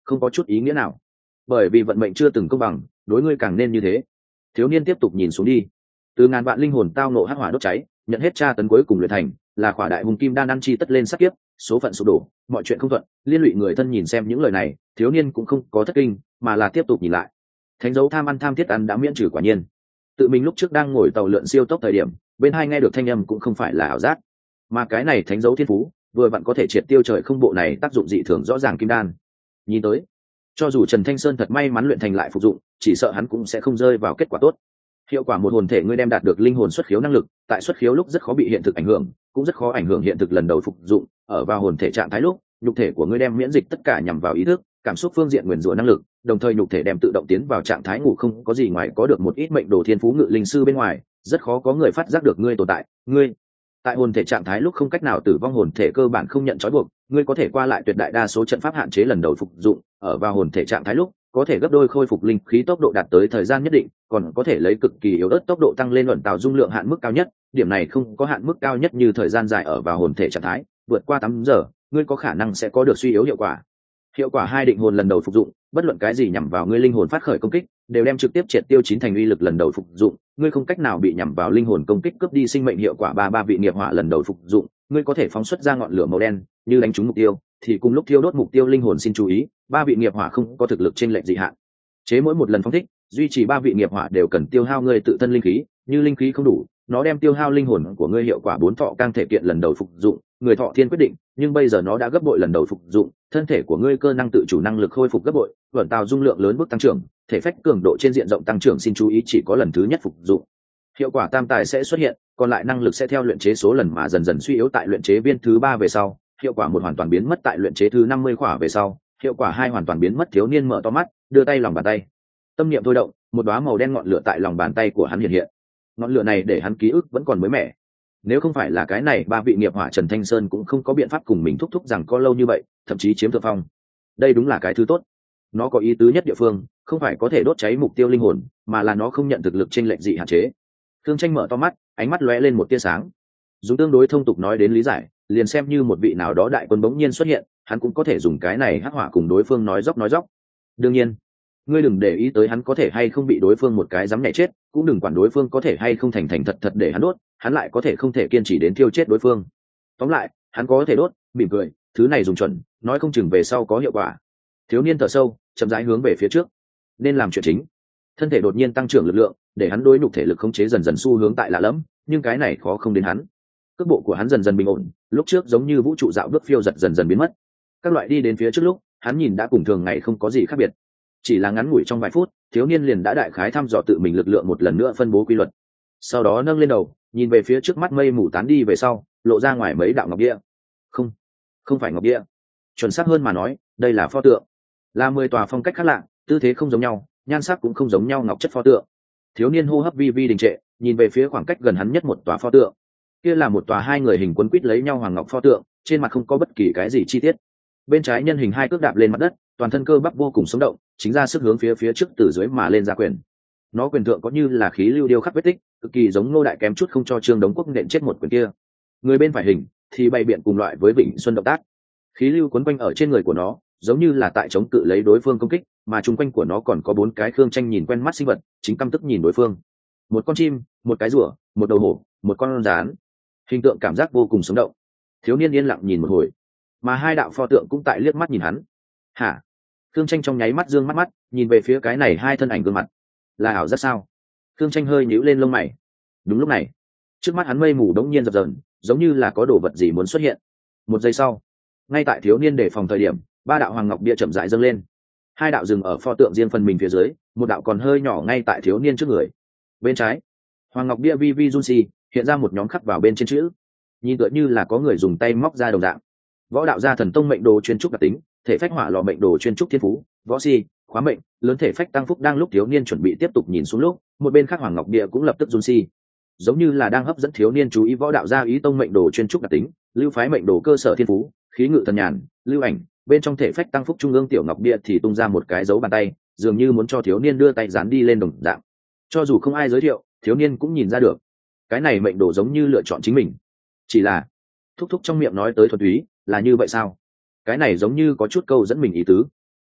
không có chút ý nghĩa nào, bởi vì vận mệnh chưa từng công bằng, đối ngươi càng nên như thế. Thiếu niên tiếp tục nhìn xuống đi. Từ ngàn vạn linh hồn tao nộ hắc hỏa đốt cháy, nhận hết tra tấn cuối cùng luyện thành, là khỏa đại hùng kim đan ăn chi tất lên sát kiếp, số phận sụp đổ, mọi chuyện không thuận, liên lụy người thân. Nhìn xem những lời này, thiếu niên cũng không có thất kinh, mà là tiếp tục nhìn lại. Thánh dấu tham ăn tham thiết ăn đã miễn trừ quả nhiên. Tự mình lúc trước đang ngồi tàu lượn siêu tốc thời điểm, bên hai nghe được thanh âm cũng không phải là ảo giác, mà cái này thánh dấu thiên phú vừa vặn có thể triệt tiêu trời không bộ này tác dụng dị thường rõ ràng kim đan. Nhìn tới, cho dù Trần Thanh Sơn thật may mắn luyện thành lại phục dụng, chỉ sợ hắn cũng sẽ không rơi vào kết quả tốt. Hiệu quả một hồn thể ngươi đem đạt được linh hồn xuất khiếu năng lực, tại xuất khiếu lúc rất khó bị hiện thực ảnh hưởng, cũng rất khó ảnh hưởng hiện thực lần đầu phục dụng. Ở vào hồn thể trạng thái lúc, nhục thể của ngươi đem miễn dịch tất cả nhằm vào ý thức, cảm xúc phương diện nguyền rủa năng lực, đồng thời nhục thể đem tự động tiến vào trạng thái ngủ không có gì ngoài có được một ít mệnh đồ thiên phú ngự linh sư bên ngoài, rất khó có người phát giác được ngươi tồn tại. Ngươi tại hồn thể trạng thái lúc không cách nào tử vong, hồn thể cơ bản không nhận trói buộc, ngươi có thể qua lại tuyệt đại đa số trận pháp hạn chế lần đầu phục dụng. Ở vào hồn thể trạng thái lúc có thể gấp đôi khôi phục linh khí tốc độ đạt tới thời gian nhất định, còn có thể lấy cực kỳ yếu ớt tốc độ tăng lên luận tào dung lượng hạn mức cao nhất. Điểm này không có hạn mức cao nhất như thời gian dài ở vào hồn thể trạng thái vượt qua 8 giờ, ngươi có khả năng sẽ có được suy yếu hiệu quả. Hiệu quả 2 định hồn lần đầu phục dụng, bất luận cái gì nhằm vào ngươi linh hồn phát khởi công kích đều đem trực tiếp triệt tiêu 9 thành uy lực lần đầu phục dụng, ngươi không cách nào bị nhằm vào linh hồn công kích cướp đi sinh mệnh. Hiệu quả 3 vị nghiệp hỏa lần đầu phục dụng, ngươi có thể phóng xuất ra ngọn lửa màu đen, như đánh trúng mục tiêu thì cùng lúc thiêu đốt mục tiêu linh hồn. Xin chú ý, 3 vị nghiệp hỏa không có thực lực trên lệch dị hạn chế, mỗi một lần phóng thích duy trì 3 vị nghiệp hỏa đều cần tiêu hao ngươi tự thân linh khí, như linh khí không đủ nó đem tiêu hao linh hồn của ngươi. Hiệu quả 4 thọ cang thể kiện lần đầu phục dụng, người thọ thiên quyết định, nhưng bây giờ nó đã gấp bội lần đầu phục dụng, thân thể của ngươi cơ năng tự chủ năng lực khôi phục gấp bội, vận tạo dung lượng lớn bước tăng trưởng, thể phách cường độ trên diện rộng tăng trưởng. Xin chú ý, chỉ có lần thứ nhất phục dụng hiệu quả tam tài sẽ xuất hiện, còn lại năng lực sẽ theo luyện chế số lần mà dần dần suy yếu. Tại luyện chế viên thứ 3 về sau, hiệu quả 1 hoàn toàn biến mất. Tại luyện chế thứ 50 khỏa về sau, hiệu quả 2 hoàn toàn biến mất. Thiếu niên mở to mắt, đưa tay lòng bàn tay, tâm niệm thôi động, một đóa màu đen ngọn lửa tại lòng bàn tay của hắn hiện hiện. Ngọn lửa này để hắn ký ức vẫn còn mới mẻ. Nếu không phải là cái này 3 vị nghiệp hỏa, Trần Thanh Sơn cũng không có biện pháp cùng mình thúc thúc rằng có lâu như vậy, thậm chí chiếm thượng phong. Đây đúng là cái thứ tốt. Nó có ý tứ nhất địa phương, không phải có thể đốt cháy mục tiêu linh hồn, mà là nó không nhận thực lực trên lệnh dị hạn chế. Thương Tranh mở to mắt, ánh mắt lóe lên một tia sáng. Dùng tương đối thông tục nói đến lý giải, liền xem như một vị nào đó đại quân bỗng nhiên xuất hiện, hắn cũng có thể dùng cái này hắc hỏa cùng đối phương nói dóc. Đương nhiên, ngươi đừng để ý tới hắn có thể hay không bị đối phương một cái dám nhảy chết, cũng đừng quản đối phương có thể hay không thành thật để hắn đốt, hắn lại có thể không thể kiên trì đến thiêu chết đối phương. Tóm lại, hắn có thể đốt, mỉm cười, thứ này dùng chuẩn, nói không chừng về sau có hiệu quả. Thiếu niên thở sâu, chậm rãi hướng về phía trước. Nên làm chuyện chính. Thân thể đột nhiên tăng trưởng lực lượng, để hắn đối nhục thể lực khống chế dần dần xu hướng tại lạ lẫm, nhưng cái này khó không đến hắn. Cước bộ của hắn dần dần bình ổn, lúc trước giống như vũ trụ dạo bước phiêu giật dần dần biến mất. Các loại đi đến phía trước lúc, hắn nhìn đã cùng thường ngày không có gì khác biệt. Chỉ là ngắn ngủi trong vài phút, thiếu niên liền đã đại khái thăm dò tự mình lực lượng một lần nữa phân bố quy luật. Sau đó nâng lên đầu, nhìn về phía trước, mắt mây mù tán đi về sau, lộ ra ngoài mấy đạo ngọc bia. Không phải ngọc bia, chuẩn xác hơn mà nói, đây là pho tượng, là 10 tòa phong cách khác lạ, tư thế không giống nhau, nhan sắc cũng không giống nhau ngọc chất pho tượng. Thiếu niên hô hấp vi vi đình trệ, nhìn về phía khoảng cách gần hắn nhất một tòa pho tượng. Kia là một tòa 2 người hình quấn quít lấy nhau hoàng ngọc pho tượng, trên mặt không có bất kỳ cái gì chi tiết. Bên trái nhân hình 2 cước đạp lên mặt đất, toàn thân cơ bắp vô cùng sống động, chính ra sức hướng phía trước từ dưới mà lên ra quyền. Nó quyền thượng có như là khí lưu điêu khắc vết tích, cực kỳ giống Ngô Đại kém chút không cho Trương Đống Quốc nện chết một quyền kia. Người bên phải hình thì bày biện cùng loại với Vịnh Xuân động tác, khí lưu quấn quanh ở trên người của nó, giống như là tại chống cự lấy đối phương công kích, mà chung quanh của nó còn có 4 cái khương tranh nhìn quen mắt sinh vật, chính căm tức nhìn đối phương. Một con chim, một cái rùa, một đầu hổ, một con rán. Hình tượng cảm giác vô cùng sống động. Thiếu niên yên lặng nhìn một hồi, mà 2 đạo pho tượng cũng tại liếc mắt nhìn hắn. Hả? Khương Tranh trong nháy mắt dương mắt, nhìn về phía cái này 2 thân ảnh gương mặt. Là ảo giác sao? Khương Tranh hơi nhíu lên lông mày. Đúng lúc này, trước mắt hắn mây mù đống nhiên dập dờn, giống như là có đồ vật gì muốn xuất hiện. Một giây sau, ngay tại thiếu niên đề phòng thời điểm, 3 đạo hoàng ngọc bia chậm rãi dâng lên. 2 đạo dừng ở pho tượng riêng phần mình phía dưới, một đạo còn hơi nhỏ ngay tại thiếu niên trước người. Bên trái, hoàng ngọc bia vi vi run xì, hiện ra một nhóm khắc vào bên trên chữ, nhìn tựa như là có người dùng tay móc ra đồng dạng. Võ đạo gia thần tông mệnh đồ chuyên trúc đặc tính, thể phách hỏa lò mệnh đồ chuyên trúc thiên phú, võ si, khóa mệnh, lớn thể phách tăng phúc. Đang lúc thiếu niên chuẩn bị tiếp tục nhìn xuống lúc, một bên khác hoàng ngọc bia cũng lập tức run xì, giống như là đang hấp dẫn thiếu niên chú ý. Võ đạo gia ý tông mệnh đồ chuyên trúc đặc tính, lưu phái mệnh đồ cơ sở thiên phú, khí ngự thần nhàn, lưu ảnh. Bên trong thể phách tăng phúc trung ương tiểu ngọc bia thì tung ra một cái dấu bàn tay, dường như muốn cho thiếu niên đưa tay dán đi lên đồng dạng. Cho dù không ai giới thiệu, thiếu niên cũng nhìn ra được, cái này mệnh đồ giống như lựa chọn chính mình. Chỉ là thúc thúc trong miệng nói tới thuần túy, là như vậy sao? Cái này giống như có chút câu dẫn mình ý tứ.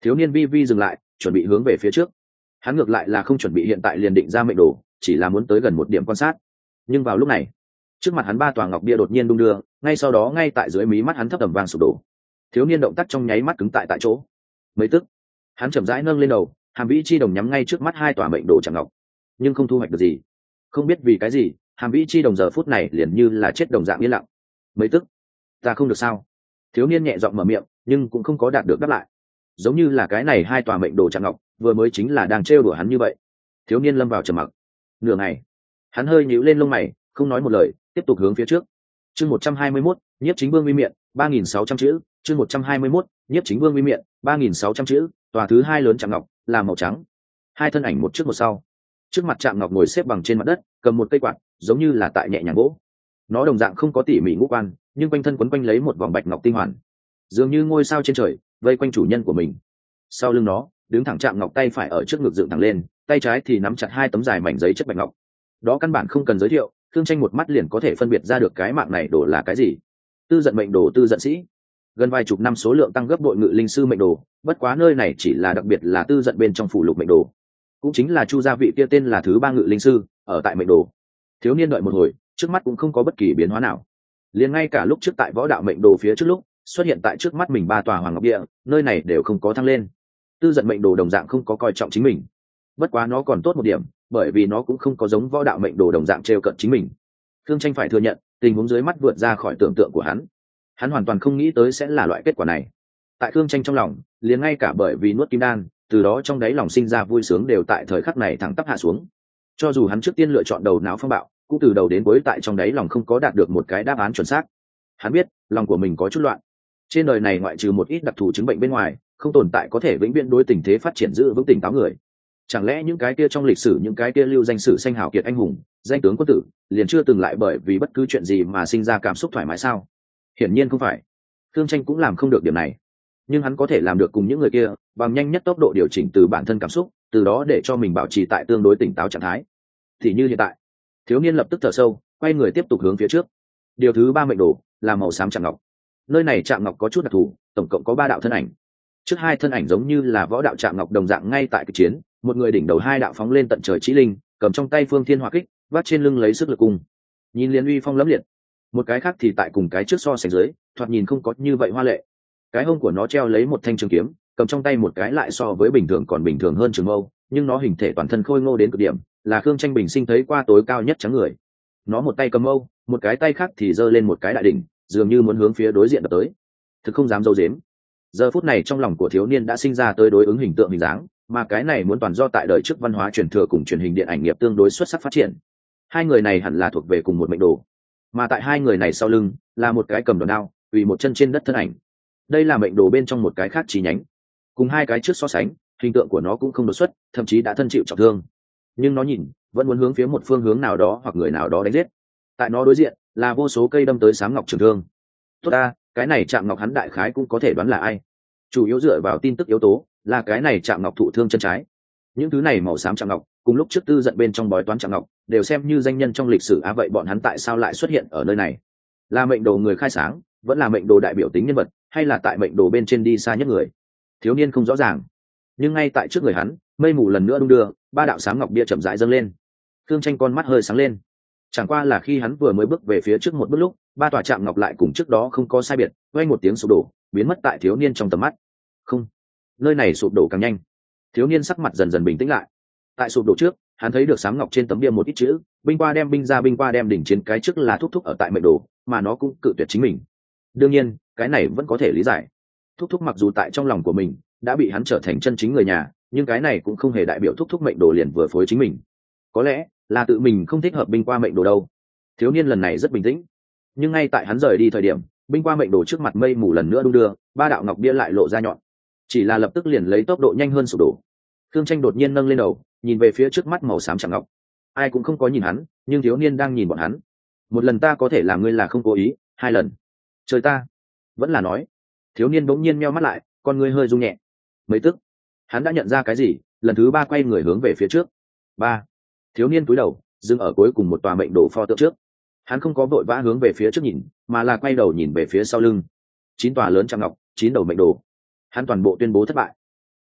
Thiếu niên vi vi dừng lại, chuẩn bị hướng về phía trước. Hắn ngược lại là không chuẩn bị hiện tại liền định ra mệnh đồ, chỉ là muốn tới gần một điểm quan sát. Nhưng vào lúc này, trước mặt hắn ba tòa ngọc bia đột nhiên đung đưa, ngay sau đó ngay tại dưới mí mắt hắn thấp tầm vang sụp đổ. Thiếu niên động tác trong nháy mắt cứng tại chỗ. Mấy tức, hắn chậm rãi nâng lên đầu, hàm vĩ chi đồng nhắm ngay trước mắt hai tòa mệnh đồ chạm ngọc, nhưng không thu hoạch được gì. Không biết vì cái gì, hàm vĩ chi đồng giờ phút này liền như là chết đồng dạng yên lặng. Mấy tức, ta không được sao? Thiếu niên nhẹ giọng mở miệng, nhưng cũng không có đạt được đáp lại. Giống như là cái này hai tòa mệnh đồ chạm ngọc vừa mới chính là đang trêu đùa hắn như vậy. Thiếu niên lâm vào trầm mặc. Nửa ngày, hắn hơi nhíu lên lông mày, không nói một lời, tiếp tục hướng phía trước. Chương 121, Nhiếp Chính Vương uy miện, 3600 chữ. Chương 121, Nhiếp Chính Vương uy miện, 3600 chữ. Tòa thứ hai lớn chạm ngọc là màu trắng. Hai thân ảnh một trước một sau. Trước mặt chạm ngọc ngồi xếp bằng trên mặt đất, cầm một cây quạt, giống như là tại nhẹ nhàng gỗ. Nó đồng dạng không có tỉ mỉ ngũ quan, nhưng quanh thân quấn quanh lấy một vòng bạch ngọc tinh hoàn, dường như ngôi sao trên trời vây quanh chủ nhân của mình. Sau lưng nó đứng thẳng chạm ngọc, tay phải ở trước ngực dựng thẳng lên, tay trái thì nắm chặt hai tấm dài mảnh giấy chất bạch ngọc. Đó căn bản không cần giới thiệu, Thương Tranh một mắt liền có thể phân biệt ra được cái mạng này đồ là cái gì. Tư Dận mệnh đồ, Tư Dận sĩ, gần vài chục năm số lượng tăng gấp bội ngự linh sư mệnh đồ, bất quá nơi này chỉ là đặc biệt là Tư Dận bên trong phủ lục mệnh đồ, cũng chính là Chu gia vị kia tên là thứ ba ngự linh sư ở tại mệnh đồ. Thiếu niên đợi một hồi, trước mắt cũng không có bất kỳ biến hóa nào, liền ngay cả lúc trước tại võ đạo mệnh đồ phía trước lúc xuất hiện tại trước mắt mình ba tòa hoàng ngọc địa, nơi này đều không có thăng lên. Tư Dận mệnh đồ đồng dạng không có coi trọng chính mình, bất quá nó còn tốt một điểm, bởi vì nó cũng không có giống võ đạo mệnh đồ đồng dạng trêu cận chính mình. Thương Tranh phải thừa nhận, tình huống dưới mắt vượt ra khỏi tưởng tượng của hắn hoàn toàn không nghĩ tới sẽ là loại kết quả này. Tại Thương Tranh trong lòng, liền ngay cả bởi vì nuốt kim đan, từ đó trong đáy lòng sinh ra vui sướng đều tại thời khắc này thẳng tắp hạ xuống. Cho dù hắn trước tiên lựa chọn đầu não phong bạo, cũng từ đầu đến cuối tại trong đáy lòng không có đạt được một cái đáp án chuẩn xác. Hắn biết lòng của mình có chút loạn. Trên đời này ngoại trừ một ít đặc thù chứng bệnh bên ngoài, không tồn tại có thể vĩnh viễn đối tình thế phát triển giữ vững tỉnh táo người. Chẳng lẽ những cái kia trong lịch sử, những cái kia lưu danh sử sanh hào kiệt anh hùng, danh tướng quân tử, liền chưa từng lại bởi vì bất cứ chuyện gì mà sinh ra cảm xúc thoải mái sao? Hiển nhiên không phải. Thương Tranh cũng làm không được điểm này, nhưng hắn có thể làm được cùng những người kia bằng nhanh nhất tốc độ điều chỉnh từ bản thân cảm xúc, từ đó để cho mình bảo trì tại tương đối tỉnh táo trạng thái. Thì như hiện tại, thiếu niên lập tức thở sâu, quay người tiếp tục hướng phía trước. Điều thứ ba mệnh đồ là màu xám chạm ngọc. Nơi này chạm ngọc có chút đặc thù, tổng cộng có ba đạo thân ảnh. Trước hai thân ảnh giống như là võ đạo chạm ngọc đồng dạng ngay tại cuộc chiến, một người đỉnh đầu hai đạo phóng lên tận trời chí linh, cầm trong tay phương thiên hỏa kích, vác trên lưng lấy sức lực cung, nhìn liền uy phong lẫm liệt. Một cái khác thì tại cùng cái trước so sánh dưới, thoạt nhìn không có như vậy hoa lệ. Cái hông của nó treo lấy một thanh trường kiếm, cầm trong tay một cái lại so với bình thường còn bình thường hơn trường mâu, nhưng nó hình thể toàn thân khôi ngô đến cực điểm, là Khương Tranh bình sinh thấy qua tối cao nhất trắng người. Nó một tay cầm mâu, một cái tay khác thì giơ lên một cái đại đỉnh, dường như muốn hướng phía đối diện đập tới. Thực không dám giấu giếm, giờ phút này trong lòng của thiếu niên đã sinh ra tới đối ứng hình tượng hình dáng, mà cái này muốn toàn do tại đời trước văn hóa truyền thừa cùng truyền hình điện ảnh nghiệp tương đối xuất sắc phát triển. Hai người này hẳn là thuộc về cùng một mệnh đồ, mà tại hai người này sau lưng là một cái cầm đòn đao, quỳ một chân trên đất thân ảnh. Đây là mệnh đồ bên trong một cái khác chi nhánh. Cùng hai cái trước so sánh, hình tượng của nó cũng không đột xuất, thậm chí đã thân chịu trọng thương, nhưng nó nhìn vẫn muốn hướng phía một phương hướng nào đó hoặc người nào đó đánh giết. Tại nó đối diện là vô số cây đâm tới sám ngọc trường thương. Tốt ta, cái này chạm ngọc hắn đại khái cũng có thể đoán là ai. Chủ yếu dựa vào tin tức yếu tố là cái này chạm ngọc thụ thương chân trái. Những thứ này màu xám chạm ngọc cùng lúc trước Tư Dận bên trong bói toán chạm ngọc đều xem như danh nhân trong lịch sử. Vậy bọn hắn tại sao lại xuất hiện ở nơi này? Là mệnh đồ người khai sáng, vẫn là mệnh đồ đại biểu tính nhân vật, hay là tại mệnh đồ bên trên đi xa nhất người? Thiếu niên không rõ ràng, nhưng ngay tại trước người hắn, mây mù lần nữa đung đưa, ba đạo sám ngọc bia chậm rãi dâng lên. Thương Tranh con mắt hơi sáng lên. Chẳng qua là khi hắn vừa mới bước về phía trước một bước lúc, ba tòa chạm ngọc lại cùng trước đó không có sai biệt, vang một tiếng sụp đổ, biến mất tại thiếu niên trong tầm mắt. Không, nơi này sụp đổ càng nhanh. Thiếu niên sắc mặt dần dần bình tĩnh lại. Tại sụp đổ trước, hắn thấy được sám ngọc trên tấm bia một ít chữ: binh qua đem binh ra, binh qua đem đỉnh chiến. Cái trước là thúc thúc ở tại mệnh đồ, mà nó cũng cự tuyệt chính mình. Đương nhiên, cái này vẫn có thể lý giải. Thúc thúc mặc dù tại trong lòng của mình đã bị hắn trở thành chân chính người nhà, nhưng cái này cũng không hề đại biểu thúc thúc mệnh đồ liền vừa phối chính mình. Có lẽ là tự mình không thích hợp binh qua mệnh đồ đâu. Thiếu niên lần này rất bình tĩnh, nhưng ngay tại hắn rời đi thời điểm, binh qua mệnh đồ trước mặt mây mù lần nữa đung đưa, ba đạo ngọc bia lại lộ ra nhọn, chỉ là lập tức liền lấy tốc độ nhanh hơn sụp đổ. Thương Tranh đột nhiên nâng lên đầu, nhìn về phía trước mắt màu xám chạm ngọc. Ai cũng không có nhìn hắn, nhưng thiếu niên đang nhìn bọn hắn. Một lần ta có thể làm ngươi là không cố ý, hai lần trời ta vẫn là nói. Thiếu niên bỗng nhiên meo mắt lại, con ngươi hơi rung nhẹ. Mấy tức hắn đã nhận ra cái gì, lần thứ ba quay người hướng về phía trước. Ba, thiếu niên cúi đầu dừng ở cuối cùng một tòa mệnh đồ pho tượng trước. Hắn không có vội vã hướng về phía trước nhìn, mà là quay đầu nhìn về phía sau lưng. 9 tòa lớn chạm ngọc, 9 đầu mệnh đồ. Hắn toàn bộ tuyên bố thất bại.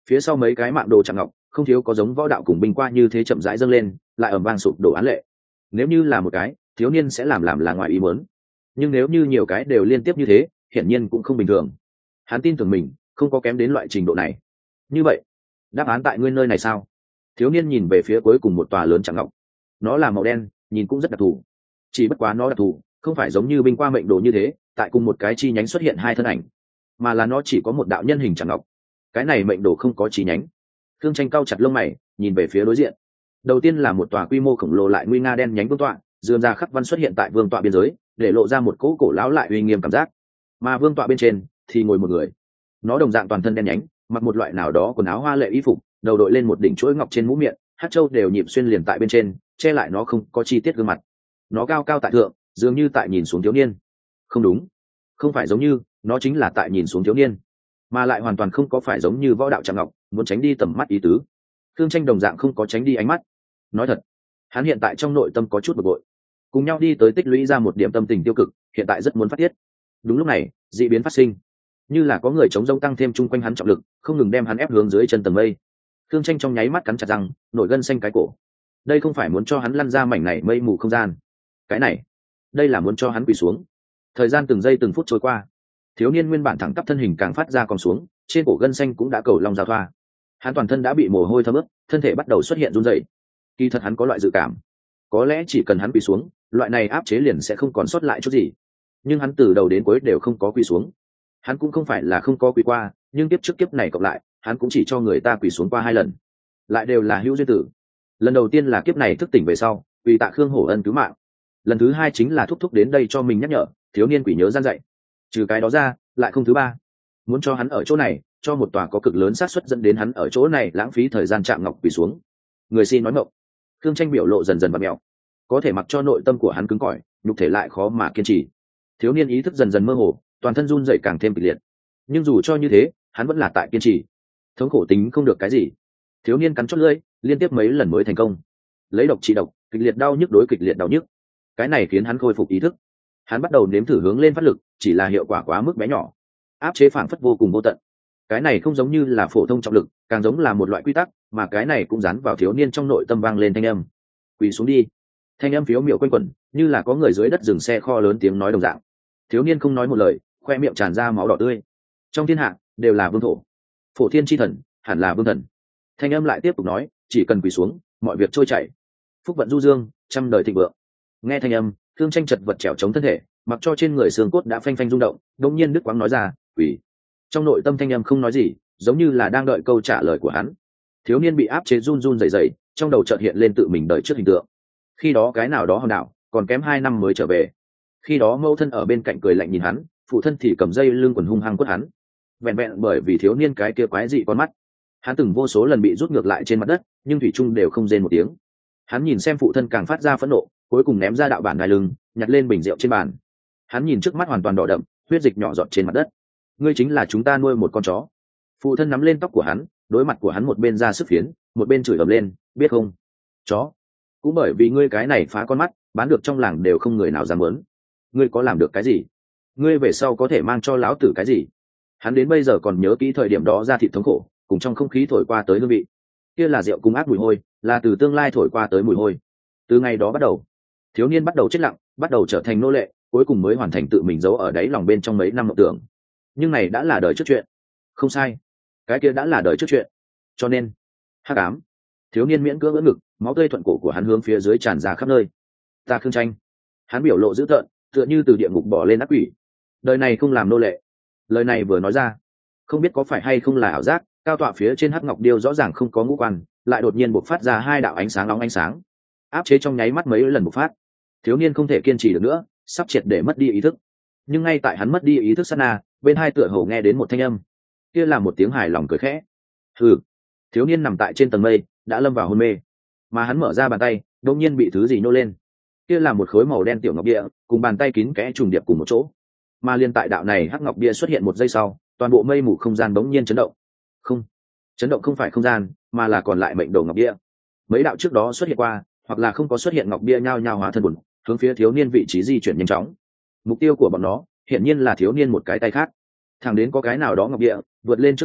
phía sau mấy cái mạng đồ chạm ngọc không thiếu có giống võ đạo cùng binh qua như thế chậm rãi dâng lên, lại ầm vang sụp đổ án lệ. Nếu như là một cái, thiếu niên sẽ làm là ngoài ý muốn, nhưng nếu như nhiều cái đều liên tiếp như thế, hiển nhiên cũng không bình thường. Hắn tin tưởng mình không có kém đến loại trình độ này. Như vậy, đáp án tại ngươi nơi này sao? Thiếu niên nhìn về phía cuối cùng một tòa lớn chạm ngọc. Nó là màu đen, nhìn cũng rất đặc thù. Chỉ bất quá nó đặc thù không phải giống như binh qua mệnh đồ như thế, tại cùng một cái chi nhánh xuất hiện hai thân ảnh, mà là nó chỉ có một đạo nhân hình chạm ngọc. Cái này mệnh đồ không có chi nhánh. Thương Tranh cau chặt lông mày, nhìn về phía đối diện. Đầu tiên là một tòa quy mô khổng lồ lại nguy nga đen nhánh vương tọa, dường ra khắc văn xuất hiện tại vương tọa biên giới, để lộ ra một cỗ cổ lão lại uy nghiêm cảm giác. Mà vương tọa bên trên thì ngồi một người. Nó đồng dạng toàn thân đen nhánh, mặc một loại nào đó quần áo hoa lệ y phục, đầu đội lên một đỉnh chuỗi ngọc trên mũ miệng, hạt châu đều nhịp xuyên liền tại bên trên, che lại nó không có chi tiết gương mặt. Nó cao cao tại thượng, dường như tại nhìn xuống thiếu niên. Không đúng, không phải giống như, nó chính là tại nhìn xuống thiếu niên, mà lại hoàn toàn không có phải giống như võ đạo Trạm Ngọc muốn tránh đi tầm mắt ý tứ. Thương Tranh đồng dạng không có tránh đi ánh mắt. Nói thật, hắn hiện tại trong nội tâm có chút bực bội, cùng nhau đi tới tích lũy ra một điểm tâm tình tiêu cực, hiện tại rất muốn phát tiết. Đúng lúc này, dị biến phát sinh, như là có người chống rông tăng thêm chung quanh hắn trọng lực, không ngừng đem hắn ép hướng dưới chân tầng mây. Thương Tranh trong nháy mắt cắn chặt răng, nổi gân xanh cái cổ. Đây không phải muốn cho hắn lăn ra mảnh này mây mù không gian, cái này, đây là muốn cho hắn quỳ xuống. Thời gian từng giây từng phút trôi qua, thiếu niên nguyên bản thẳng tắp thân hình càng phát ra còn xuống, trên cổ gân xanh cũng đã cầu long giao thoa. Hắn toàn thân đã bị mồ hôi thấm ướt, thân thể bắt đầu xuất hiện run rẩy. Kỳ thật hắn có loại dự cảm, có lẽ chỉ cần hắn quỳ xuống, loại này áp chế liền sẽ không còn sót lại chút gì. Nhưng hắn từ đầu đến cuối đều không có quỳ xuống. Hắn cũng không phải là không có quỳ qua, nhưng tiếp trước kiếp này cộng lại, hắn cũng chỉ cho người ta quỳ xuống qua 2 lần, lại đều là hữu duyên tử. Lần đầu tiên là kiếp này thức tỉnh về sau, quỳ tạ Khương Hổ Ân cứu mạng. Lần thứ 2 chính là thúc thúc đến đây cho mình nhắc nhở, thiếu niên quỷ nhớ gian dạy. Trừ cái đó ra, lại không thứ 3. Muốn cho hắn ở chỗ này, cho một tòa có cực lớn xác suất dẫn đến hắn ở chỗ này lãng phí thời gian chạm ngọc quỳ xuống. Người xin nói ngọng. Thương Tranh biểu lộ dần dần bặm mèo, có thể mặc cho nội tâm của hắn cứng cỏi, nhục thể lại khó mà kiên trì. Thiếu niên ý thức dần dần mơ hồ, toàn thân run rẩy càng thêm kịch liệt. Nhưng dù cho như thế, hắn vẫn là tại kiên trì. Thống khổ tính không được cái gì. Thiếu niên cắn chót lưỡi, liên tiếp mấy lần mới thành công. Lấy độc trị độc, kịch liệt đau nhức đối kịch liệt đau nhức. Cái này khiến hắn khôi phục ý thức. Hắn bắt đầu nếm thử hướng lên phát lực, chỉ là hiệu quả quá mức bé nhỏ, áp chế phảng phất vô cùng vô tận. Cái này không giống như là phổ thông trọng lực, càng giống là một loại quy tắc, mà cái này cũng dán vào thiếu niên trong nội tâm vang lên thanh âm. Quỳ xuống đi. Thanh âm phiếu miểu quanh quẩn, như là có người dưới đất dừng xe kho lớn tiếng nói đồng dạng. Thiếu niên không nói một lời, khoe miệng tràn ra máu đỏ tươi. Trong thiên hạ đều là vương thổ, phổ thiên chi thần hẳn là vương thần. Thanh âm lại tiếp tục nói, chỉ cần quỳ xuống, mọi việc trôi chảy, phúc vận du dương, trăm đời thịnh vượng. Nghe thanh âm, Thương Tranh chật vật trèo chống thân thể, mặc cho trên người xương cốt đã phanh phanh rung động, đột nhiên Đức Quáng nói ra, quỳ. Trong nội tâm thanh âm không nói gì, giống như là đang đợi câu trả lời của hắn. Thiếu niên bị áp chế run run rẩy rẩy, trong đầu chợt hiện lên tự mình đợi trước hình tượng. Khi đó cái nào đó hòn đảo, còn kém 2 năm mới trở về. Khi đó mẫu thân ở bên cạnh cười lạnh nhìn hắn, phụ thân thì cầm dây lưng quần hung hăng quất hắn. Vẹn vẹn bởi vì thiếu niên cái kia quái dị con mắt, hắn từng vô số lần bị rút ngược lại trên mặt đất, nhưng thủy trung đều không rên một tiếng. Hắn nhìn xem phụ thân càng phát ra phẫn nộ, cuối cùng ném ra đạo bản đai lưng, nhặt lên bình rượu trên bàn. Hắn nhìn trước mắt hoàn toàn đỏ đậm, huyết dịch nhỏ giọt trên mặt đất. Ngươi chính là chúng ta nuôi một con chó. Phụ thân nắm lên tóc của hắn, đối mặt của hắn một bên ra sức phiến, một bên chửi ầm lên, biết không? Chó. Cũng bởi vì ngươi cái này phá con mắt, bán được trong làng đều không người nào dám muốn. Ngươi có làm được cái gì? Ngươi về sau có thể mang cho lão tử cái gì? Hắn đến bây giờ còn nhớ kỹ thời điểm đó ra thịt thống khổ, cùng trong không khí thổi qua tới hương vị. Kia là rượu cùng ác mùi hôi, là từ tương lai thổi qua tới mùi hôi. Từ ngày đó bắt đầu, thiếu niên bắt đầu chết lặng, bắt đầu trở thành nô lệ, cuối cùng mới hoàn thành tự mình giấu ở đáy lòng bên trong mấy năm mộng tưởng. Nhưng này đã là đời trước chuyện. Không sai, cái kia đã là đời trước chuyện. Cho nên, hắc ám. Thiếu niên miễn cưỡng ưỡn ngực, máu tươi thuận cổ của hắn hướng phía dưới tràn ra khắp nơi. Ta Khương Tranh. Hắn biểu lộ dữ tợn, tựa như từ địa ngục bỏ lên ác quỷ. Đời này không làm nô lệ. Lời này vừa nói ra, không biết có phải hay không là ảo giác, cao tọa phía trên hắc ngọc điêu rõ ràng không có ngũ quan, lại đột nhiên bộc phát ra 2 đạo ánh sáng nóng ánh sáng, áp chế trong nháy mắt mấy lần bộc phát. Thiếu niên không thể kiên trì được nữa, sắp triệt để mất đi ý thức. Nhưng ngay tại hắn mất đi ý thức sát na, bên hai tựa hồ nghe đến một thanh âm, kia là một tiếng hài lòng cười khẽ. Hừ. Thiếu niên nằm tại trên tầng mây, đã lâm vào hôn mê, mà hắn mở ra bàn tay, đột nhiên bị thứ gì nhô lên. Kia là một khối màu đen tiểu ngọc bia, cùng bàn tay kín kẽ trùng điệp cùng một chỗ. Mà liên tại đạo này hắc ngọc bia xuất hiện 1 giây sau, toàn bộ mây mù không gian bỗng nhiên chấn động. Không, chấn động không phải không gian, mà là còn lại mệnh đồ ngọc bia. Mấy đạo trước đó xuất hiện qua, hoặc là không có xuất hiện ngọc bia nhao nhao hóa thân buồn, hướng phía thiếu niên vị trí di chuyển nhanh chóng. Mục tiêu của bọn nó, hiển nhiên là thiếu niên một cái tay khác. Thẳng đến có cái nào đó ngọc bia vượt lên trước một bước,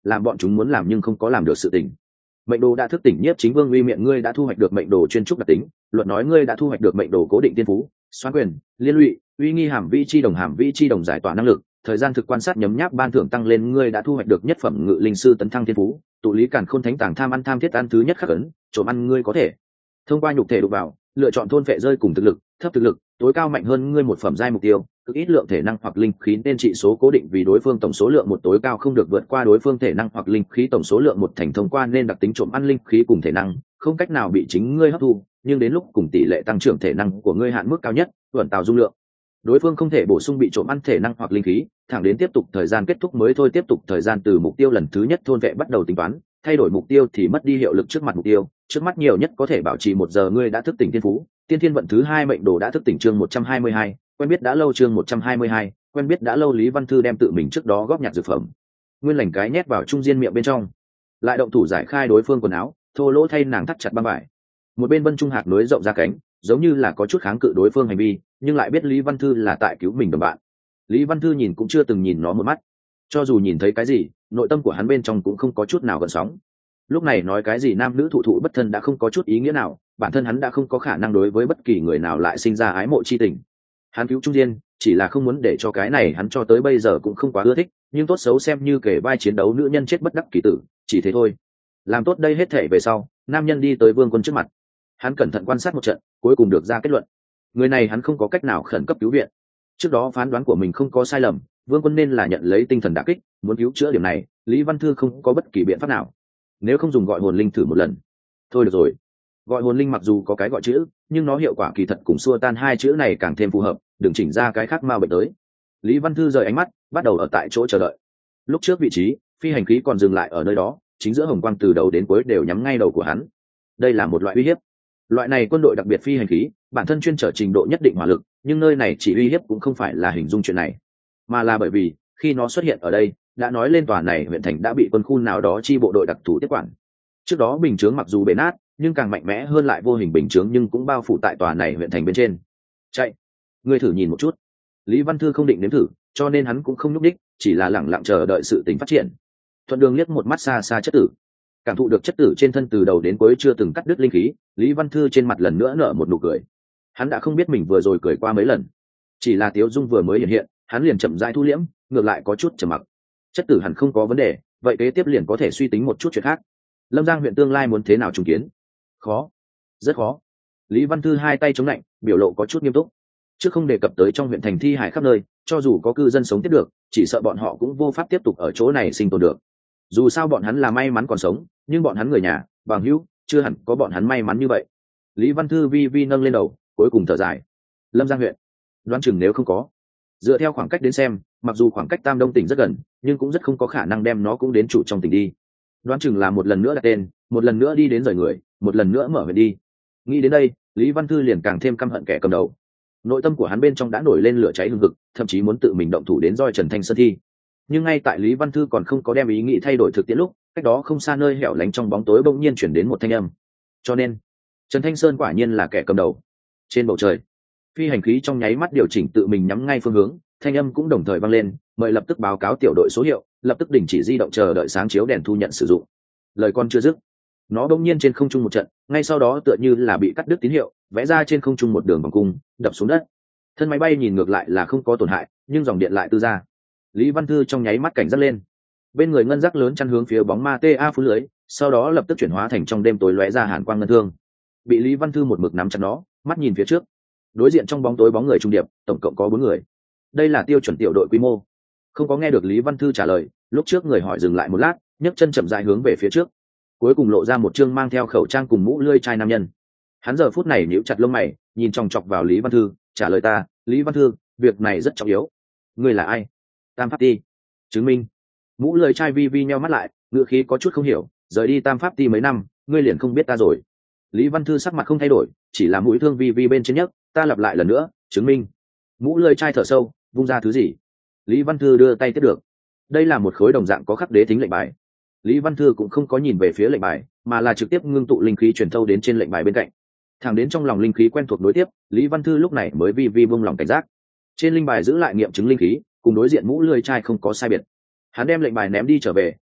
làm bọn chúng muốn làm nhưng không có làm được sự tình. Mệnh đồ đã thức tỉnh nhiếp chính vương uy miệng, ngươi đã thu hoạch được mệnh đồ chuyên trúc đặc tính. Luật nói ngươi đã thu hoạch được mệnh đồ cố định tiên phú, xoán quyền, liên lụy, uy nghi hàm vi chi đồng giải tỏa năng lực, thời gian thực quan sát nhấm nháp ban thưởng tăng lên. Ngươi đã thu hoạch được nhất phẩm ngự linh sư tấn thăng thiên phú, tụ lý càn khôn thánh tàng tham ăn tham thiết ăn thứ nhất khắc ấn, trộm ăn. Ngươi có thể thông qua nhục thể đục vào, lựa chọn thôn phệ rơi cùng thực lực thấp thực lực tối cao mạnh hơn ngươi một phẩm giai mục tiêu, cực ít lượng thể năng hoặc linh khí nên trị số cố định vì đối phương tổng số lượng một, tối cao không được vượt qua đối phương thể năng hoặc linh khí tổng số lượng một thành. Thông qua nên đặc tính trộm ăn linh khí cùng thể năng không cách nào bị chính ngươi hấp thu, nhưng đến lúc cùng tỷ lệ tăng trưởng thể năng của ngươi hạn mức cao nhất vượt tào dung lượng, đối phương không thể bổ sung bị trộm ăn thể năng hoặc linh khí, thẳng đến tiếp tục thời gian kết thúc mới thôi. Tiếp tục thời gian từ mục tiêu lần thứ nhất thôn vệ bắt đầu tính toán, thay đổi mục tiêu thì mất đi hiệu lực trước mặt mục tiêu. Trước mắt nhiều nhất có thể bảo trì 1 giờ. Ngươi đã thức tỉnh thiên phú tiên thiên vận thứ 2 mệnh đồ đã thức tỉnh. Chương 122, quen biết đã lâu. Chương 122, quen biết đã lâu. Lý Văn Thư đem tự mình trước đó góp nhặt dược phẩm nguyên lành cái nhét vào trung diên miệng bên trong, lại động thủ giải khai đối phương quần áo, thô lỗ thay nàng thắt chặt băng vải. Một bên Vân Trung Hạc nối rộng ra cánh, giống như là có chút kháng cự đối phương hành vi, nhưng lại biết Lý Văn Thư là tại cứu mình đồng bạn. Lý Văn Thư nhìn cũng chưa từng nhìn nó một mắt, cho dù nhìn thấy cái gì, nội tâm của hắn bên trong cũng không có chút nào gợn sóng. Lúc này nói cái gì nam nữ thụ thụ bất thân đã không có chút ý nghĩa nào, bản thân hắn đã không có khả năng đối với bất kỳ người nào lại sinh ra ái mộ chi tình. Hắn cứu Trung Diên chỉ là không muốn để cho cái này hắn cho tới bây giờ cũng không quá ưa thích, nhưng tốt xấu xem như kể vai chiến đấu nữ nhân chết bất đắc kỳ tử, chỉ thế thôi. Làm tốt đây hết thể về sau, nam nhân đi tới Vương Quân trước mặt. Hắn cẩn thận quan sát một trận, cuối cùng được ra kết luận, người này hắn không có cách nào khẩn cấp cứu viện. Trước đó phán đoán của mình không có sai lầm, Vương Quân nên là nhận lấy tinh thần đả kích, muốn cứu chữa điểm này, Lý Văn Thư không có bất kỳ biện pháp nào. Nếu không dùng gọi hồn linh thử một lần. Thôi được rồi, gọi hồn linh mặc dù có cái gọi chữ, nhưng nó hiệu quả kỳ thật cùng xua tan hai chữ này càng thêm phù hợp, đừng chỉnh ra cái khác ma bệnh tới. Lý Văn Thư rời ánh mắt, bắt đầu ở tại chỗ chờ đợi. Lúc trước vị trí phi hành khí còn dừng lại ở nơi đó, chính giữa hồng quang từ đầu đến cuối đều nhắm ngay đầu của hắn. Đây là một loại uy hiếp. Loại này quân đội đặc biệt phi hành khí bản thân chuyên trở trình độ nhất định hỏa lực, nhưng nơi này chỉ uy hiếp cũng không phải là hình dung chuyện này, mà là bởi vì khi nó xuất hiện ở đây đã nói lên tòa này huyện thành đã bị quân khu nào đó chi bộ đội đặc thù tiếp quản. Trước đó bình chướng mặc dù bể nát, nhưng càng mạnh mẽ hơn lại vô hình bình chướng nhưng cũng bao phủ tại tòa này huyện thành bên trên. Chạy, ngươi thử nhìn một chút. Lý Văn Thư không định nếm thử, cho nên hắn cũng không nhúc đích, chỉ là lẳng lặng chờ đợi sự tình phát triển. Thuận đường liếc một mắt xa xa chất tử, cảm thụ được chất tử trên thân từ đầu đến cuối chưa từng cắt đứt linh khí, Lý Văn Thư trên mặt lần nữa nở một nụ cười. Hắn đã không biết mình vừa rồi cười qua mấy lần, chỉ là tiếu dung vừa mới hiện hiện, hắn liền chậm rãi thu liễm, ngược lại có chút trầm mặc. Chất tử hẳn không có vấn đề, vậy kế tiếp liền có thể suy tính một chút chuyện khác. Lâm Giang huyện tương lai muốn thế nào trùng kiến? Khó, rất khó. Lý Văn Thư hai tay chống lạnh, biểu lộ có chút nghiêm túc. Trước không đề cập tới trong huyện thành thi hải khắp nơi, cho dù có cư dân sống tiếp được, chỉ sợ bọn họ cũng vô pháp tiếp tục ở chỗ này sinh tồn được. Dù sao bọn hắn là may mắn còn sống, nhưng bọn hắn người nhà, bằng hữu, chưa hẳn có bọn hắn may mắn như vậy. Lý Văn Thư vi vi nâng lên đầu, cuối cùng thở dài. Lâm Giang huyện, đoán chừng nếu không có, dựa theo khoảng cách đến xem, mặc dù khoảng cách Tam Đông tỉnh rất gần, nhưng cũng rất không có khả năng đem nó cũng đến chủ trong tỉnh đi. Đoán chừng là một lần nữa đặt tên, một lần nữa đi đến rời người, một lần nữa mở huyện đi. Nghĩ đến đây, Lý Văn Thư liền càng thêm căm hận kẻ cầm đầu. Nội tâm của hắn bên trong đã nổi lên lửa cháy hừng hực, thậm chí muốn tự mình động thủ đến roi Trần Thanh Sơn thi. Nhưng ngay tại Lý Văn Thư còn không có đem ý nghĩ thay đổi thực tiễn lúc, cách đó không xa nơi hẻo lánh trong bóng tối bỗng nhiên chuyển đến một thanh âm. Cho nên, Trần Thanh Sơn quả nhiên là kẻ cầm đầu. Trên bầu trời, phi hành khí trong nháy mắt điều chỉnh tự mình nhắm ngay phương hướng, thanh âm cũng đồng thời vang lên, mời lập tức báo cáo tiểu đội số hiệu, lập tức đình chỉ di động chờ đợi sáng chiếu đèn thu nhận sử dụng. Lời con chưa dứt, nó bỗng nhiên trên không trung một trận, ngay sau đó tựa như là bị cắt đứt tín hiệu, vẽ ra trên không trung một đường vòng cung, đập xuống đất. Thân máy bay nhìn ngược lại là không có tổn hại, nhưng dòng điện lại tư ra. Lý Văn Thư trong nháy mắt cảnh giác lên. Bên người ngân giác lớn chăn hướng phía bóng ma TA phú lưới, sau đó lập tức chuyển hóa thành trong đêm tối lóe ra hàn quang ngân thương. Bị Lý Văn Thư một mực nắm chặt nó, mắt nhìn phía trước. Đối diện trong bóng tối bóng người trung điệp, tổng cộng có 4 người. Đây là tiêu chuẩn tiểu đội quy mô. Không có nghe được Lý Văn Thư trả lời, lúc trước người hỏi dừng lại một lát, nhấc chân chậm rãi hướng về phía trước. Cuối cùng lộ ra một trương mang theo khẩu trang cùng mũ lưỡi chai nam nhân. Hắn giờ phút này nhíu chặt lông mày, nhìn chòng chọc vào Lý Văn Thư, trả lời ta, Lý Văn Thư, việc này rất trọng yếu. Ngươi là ai? Tam Pháp Ti. Chứng minh. Mũ lưỡi chai vi vi nheo mắt lại, ngữ khí có chút không hiểu, rời đi Tam Pháp Ti mấy năm, ngươi liền không biết ta rồi. Lý Văn Thư sắc mặt không thay đổi, chỉ là mũi thương vi vi bên trên nhất, ta lặp lại lần nữa, chứng minh. Mũ lưỡi chai thở sâu, vung ra thứ gì? Lý Văn Thư đưa tay tiếp được. Đây là một khối đồng dạng có khắc đế tính lệnh bài. Lý Văn Thư cũng không có nhìn về phía lệnh bài, mà là trực tiếp ngưng tụ linh khí truyền thâu đến trên lệnh bài bên cạnh. Thẳng đến trong lòng linh khí quen thuộc đối tiếp, Lý Văn Thư lúc này mới vi vi buông lòng cảnh giác. Trên linh bài giữ lại nghiệm chứng linh khí, cùng đối diện mũ lưỡi chai không có sai biệt. Hắn đem lệnh bài ném đi trở về,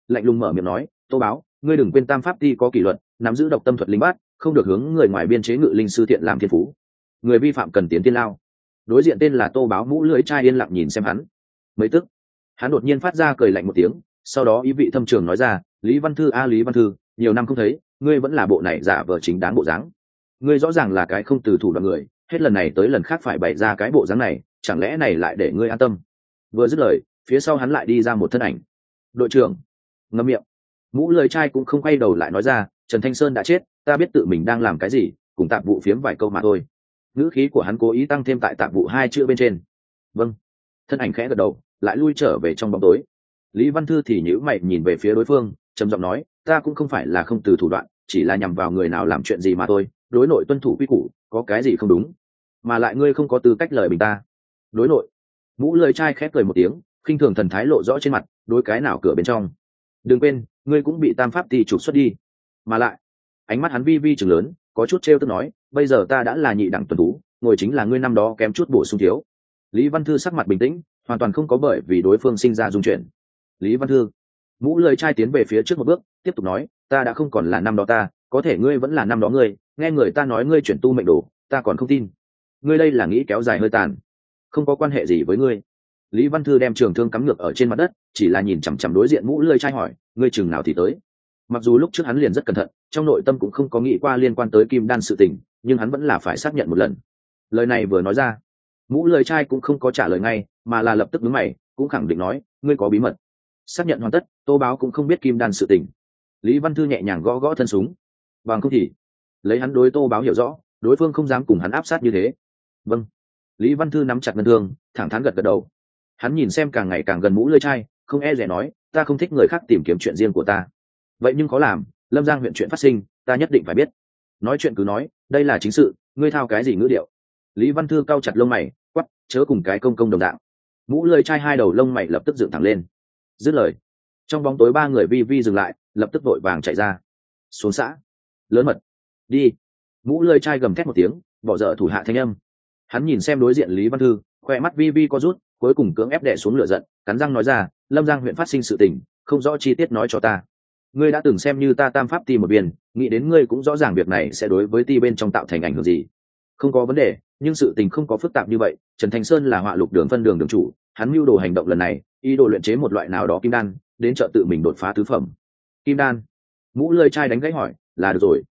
lạnh lùng mở miệng nói, tô báo, ngươi đừng quên tam pháp ti có kỷ luật, nắm giữ độc tâm thuật linh bát, không được hướng người ngoài biên chế ngự linh sư thiện làm thiên phú, người vi phạm cần tiến tiên lao. Đối diện tên là tô báo mũ lưỡi trai yên lặng nhìn xem hắn. Mấy tức hắn đột nhiên phát ra cười lạnh một tiếng, sau đó ý vị thâm trường nói ra, Lý Văn Thư a Lý Văn Thư, nhiều năm không thấy, ngươi vẫn là bộ này giả vờ chính đáng bộ dáng. Ngươi rõ ràng là cái không từ thủ đoạn người, hết lần này tới lần khác phải bày ra cái bộ dáng này, chẳng lẽ này lại để ngươi an tâm? Vừa dứt lời, phía sau hắn lại đi ra một thân ảnh. Đội trưởng. Ngậm miệng. Mũ lưỡi trai cũng không quay đầu lại nói ra, Trần Thanh Sơn đã chết, ta biết tự mình đang làm cái gì, cùng tạp vụ phiếm vài câu mà thôi. Ngữ khí của hắn cố ý tăng thêm tại tạp vụ hai chữ bên trên. Vâng. Thân ảnh khẽ gật đầu, lại lui trở về trong bóng tối. Lý Văn Thư thì nhíu mày nhìn về phía đối phương, trầm giọng nói, ta cũng không phải là không từ thủ đoạn, chỉ là nhằm vào người nào làm chuyện gì mà thôi, đối nội tuân thủ quy củ, có cái gì không đúng, mà lại ngươi không có tư cách lời bình ta. Đối nội. Mũ lưỡi trai khép cười một tiếng, khinh thường thần thái lộ rõ trên mặt, đối cái nào cửa bên trong. Đừng quên, ngươi cũng bị tam pháp ti trục xuất đi. Mà lại, ánh mắt hắn vi vi trừng lớn, có chút trêu tức nói, bây giờ ta đã là nhị đẳng tuần thú, ngồi chính là ngươi năm đó kém chút bổ sung thiếu. Lý Văn Thư sắc mặt bình tĩnh, hoàn toàn không có bởi vì đối phương sinh ra dung chuyển. Lý Văn Thư. Mũ lưỡi trai tiến về phía trước một bước, tiếp tục nói, ta đã không còn là năm đó ta, có thể ngươi vẫn là năm đó ngươi, nghe người ta nói ngươi chuyển tu mệnh đồ, ta còn không tin. Ngươi đây là nghĩ kéo dài hơi tàn, không có quan hệ gì với ngươi. Lý Văn Thư đem trường thương cắm ngược ở trên mặt đất, chỉ là nhìn chằm chằm đối diện mũ lưỡi trai hỏi, ngươi chừng nào thì tới. Mặc dù lúc trước hắn liền rất cẩn thận, trong nội tâm cũng không có nghĩ qua liên quan tới kim đan sự tình, nhưng hắn vẫn là phải xác nhận một lần. Lời này vừa nói ra, mũ lưỡi trai cũng không có trả lời ngay, mà là lập tức nhướng mày, cũng khẳng định nói, ngươi có bí mật. Xác nhận hoàn tất, tô báo cũng không biết kim đan sự tình. Lý Văn Thư nhẹ nhàng gõ gõ thân súng. Bằng không thì, lấy hắn đối tô báo hiểu rõ, đối phương không dám cùng hắn áp sát như thế. Vâng. Lý Văn Thư nắm chặt ngân thương, thẳng thắn gật gật đầu. Hắn nhìn xem càng ngày càng gần mũ lưỡi trai, không e dè nói, ta không thích người khác tìm kiếm chuyện riêng của ta. Vậy nhưng có làm, Lâm Giang huyện chuyện phát sinh, ta nhất định phải biết. Nói chuyện cứ nói, đây là chính sự, ngươi thao cái gì ngữ điệu. Lý Văn Thư cau chặt lông mày, quắc, chớ cùng cái công công đồng đạo. Mũ lưỡi trai hai đầu lông mày lập tức dựng thẳng lên. Dứt lời, trong bóng tối ba người vi vi dừng lại, lập tức vội vàng chạy ra. Xuống xã. Lớn mật. Đi. Mũ lưỡi trai gầm thét một tiếng, bỏ dở thủ hạ thanh âm. Hắn nhìn xem đối diện Lý Văn Thư, khoe mắt vi vi co rút, cuối cùng cưỡng ép đè xuống lửa giận, cắn răng nói ra, Lâm Giang huyện phát sinh sự tình, không rõ chi tiết nói cho ta. Ngươi đã từng xem như ta tam pháp ti một viên, nghĩ đến ngươi cũng rõ ràng việc này sẽ đối với ti bên trong tạo thành ảnh hưởng gì. Không có vấn đề, nhưng sự tình không có phức tạp như vậy. Trần Thành Sơn là họa lục đường phân đường đường chủ, hắn mưu đồ hành động lần này, ý đồ luyện chế một loại nào đó kim đan, đến chợ tự mình đột phá tứ phẩm. Kim đan. Mũ lưỡi trai đánh gãy hỏi, là được rồi.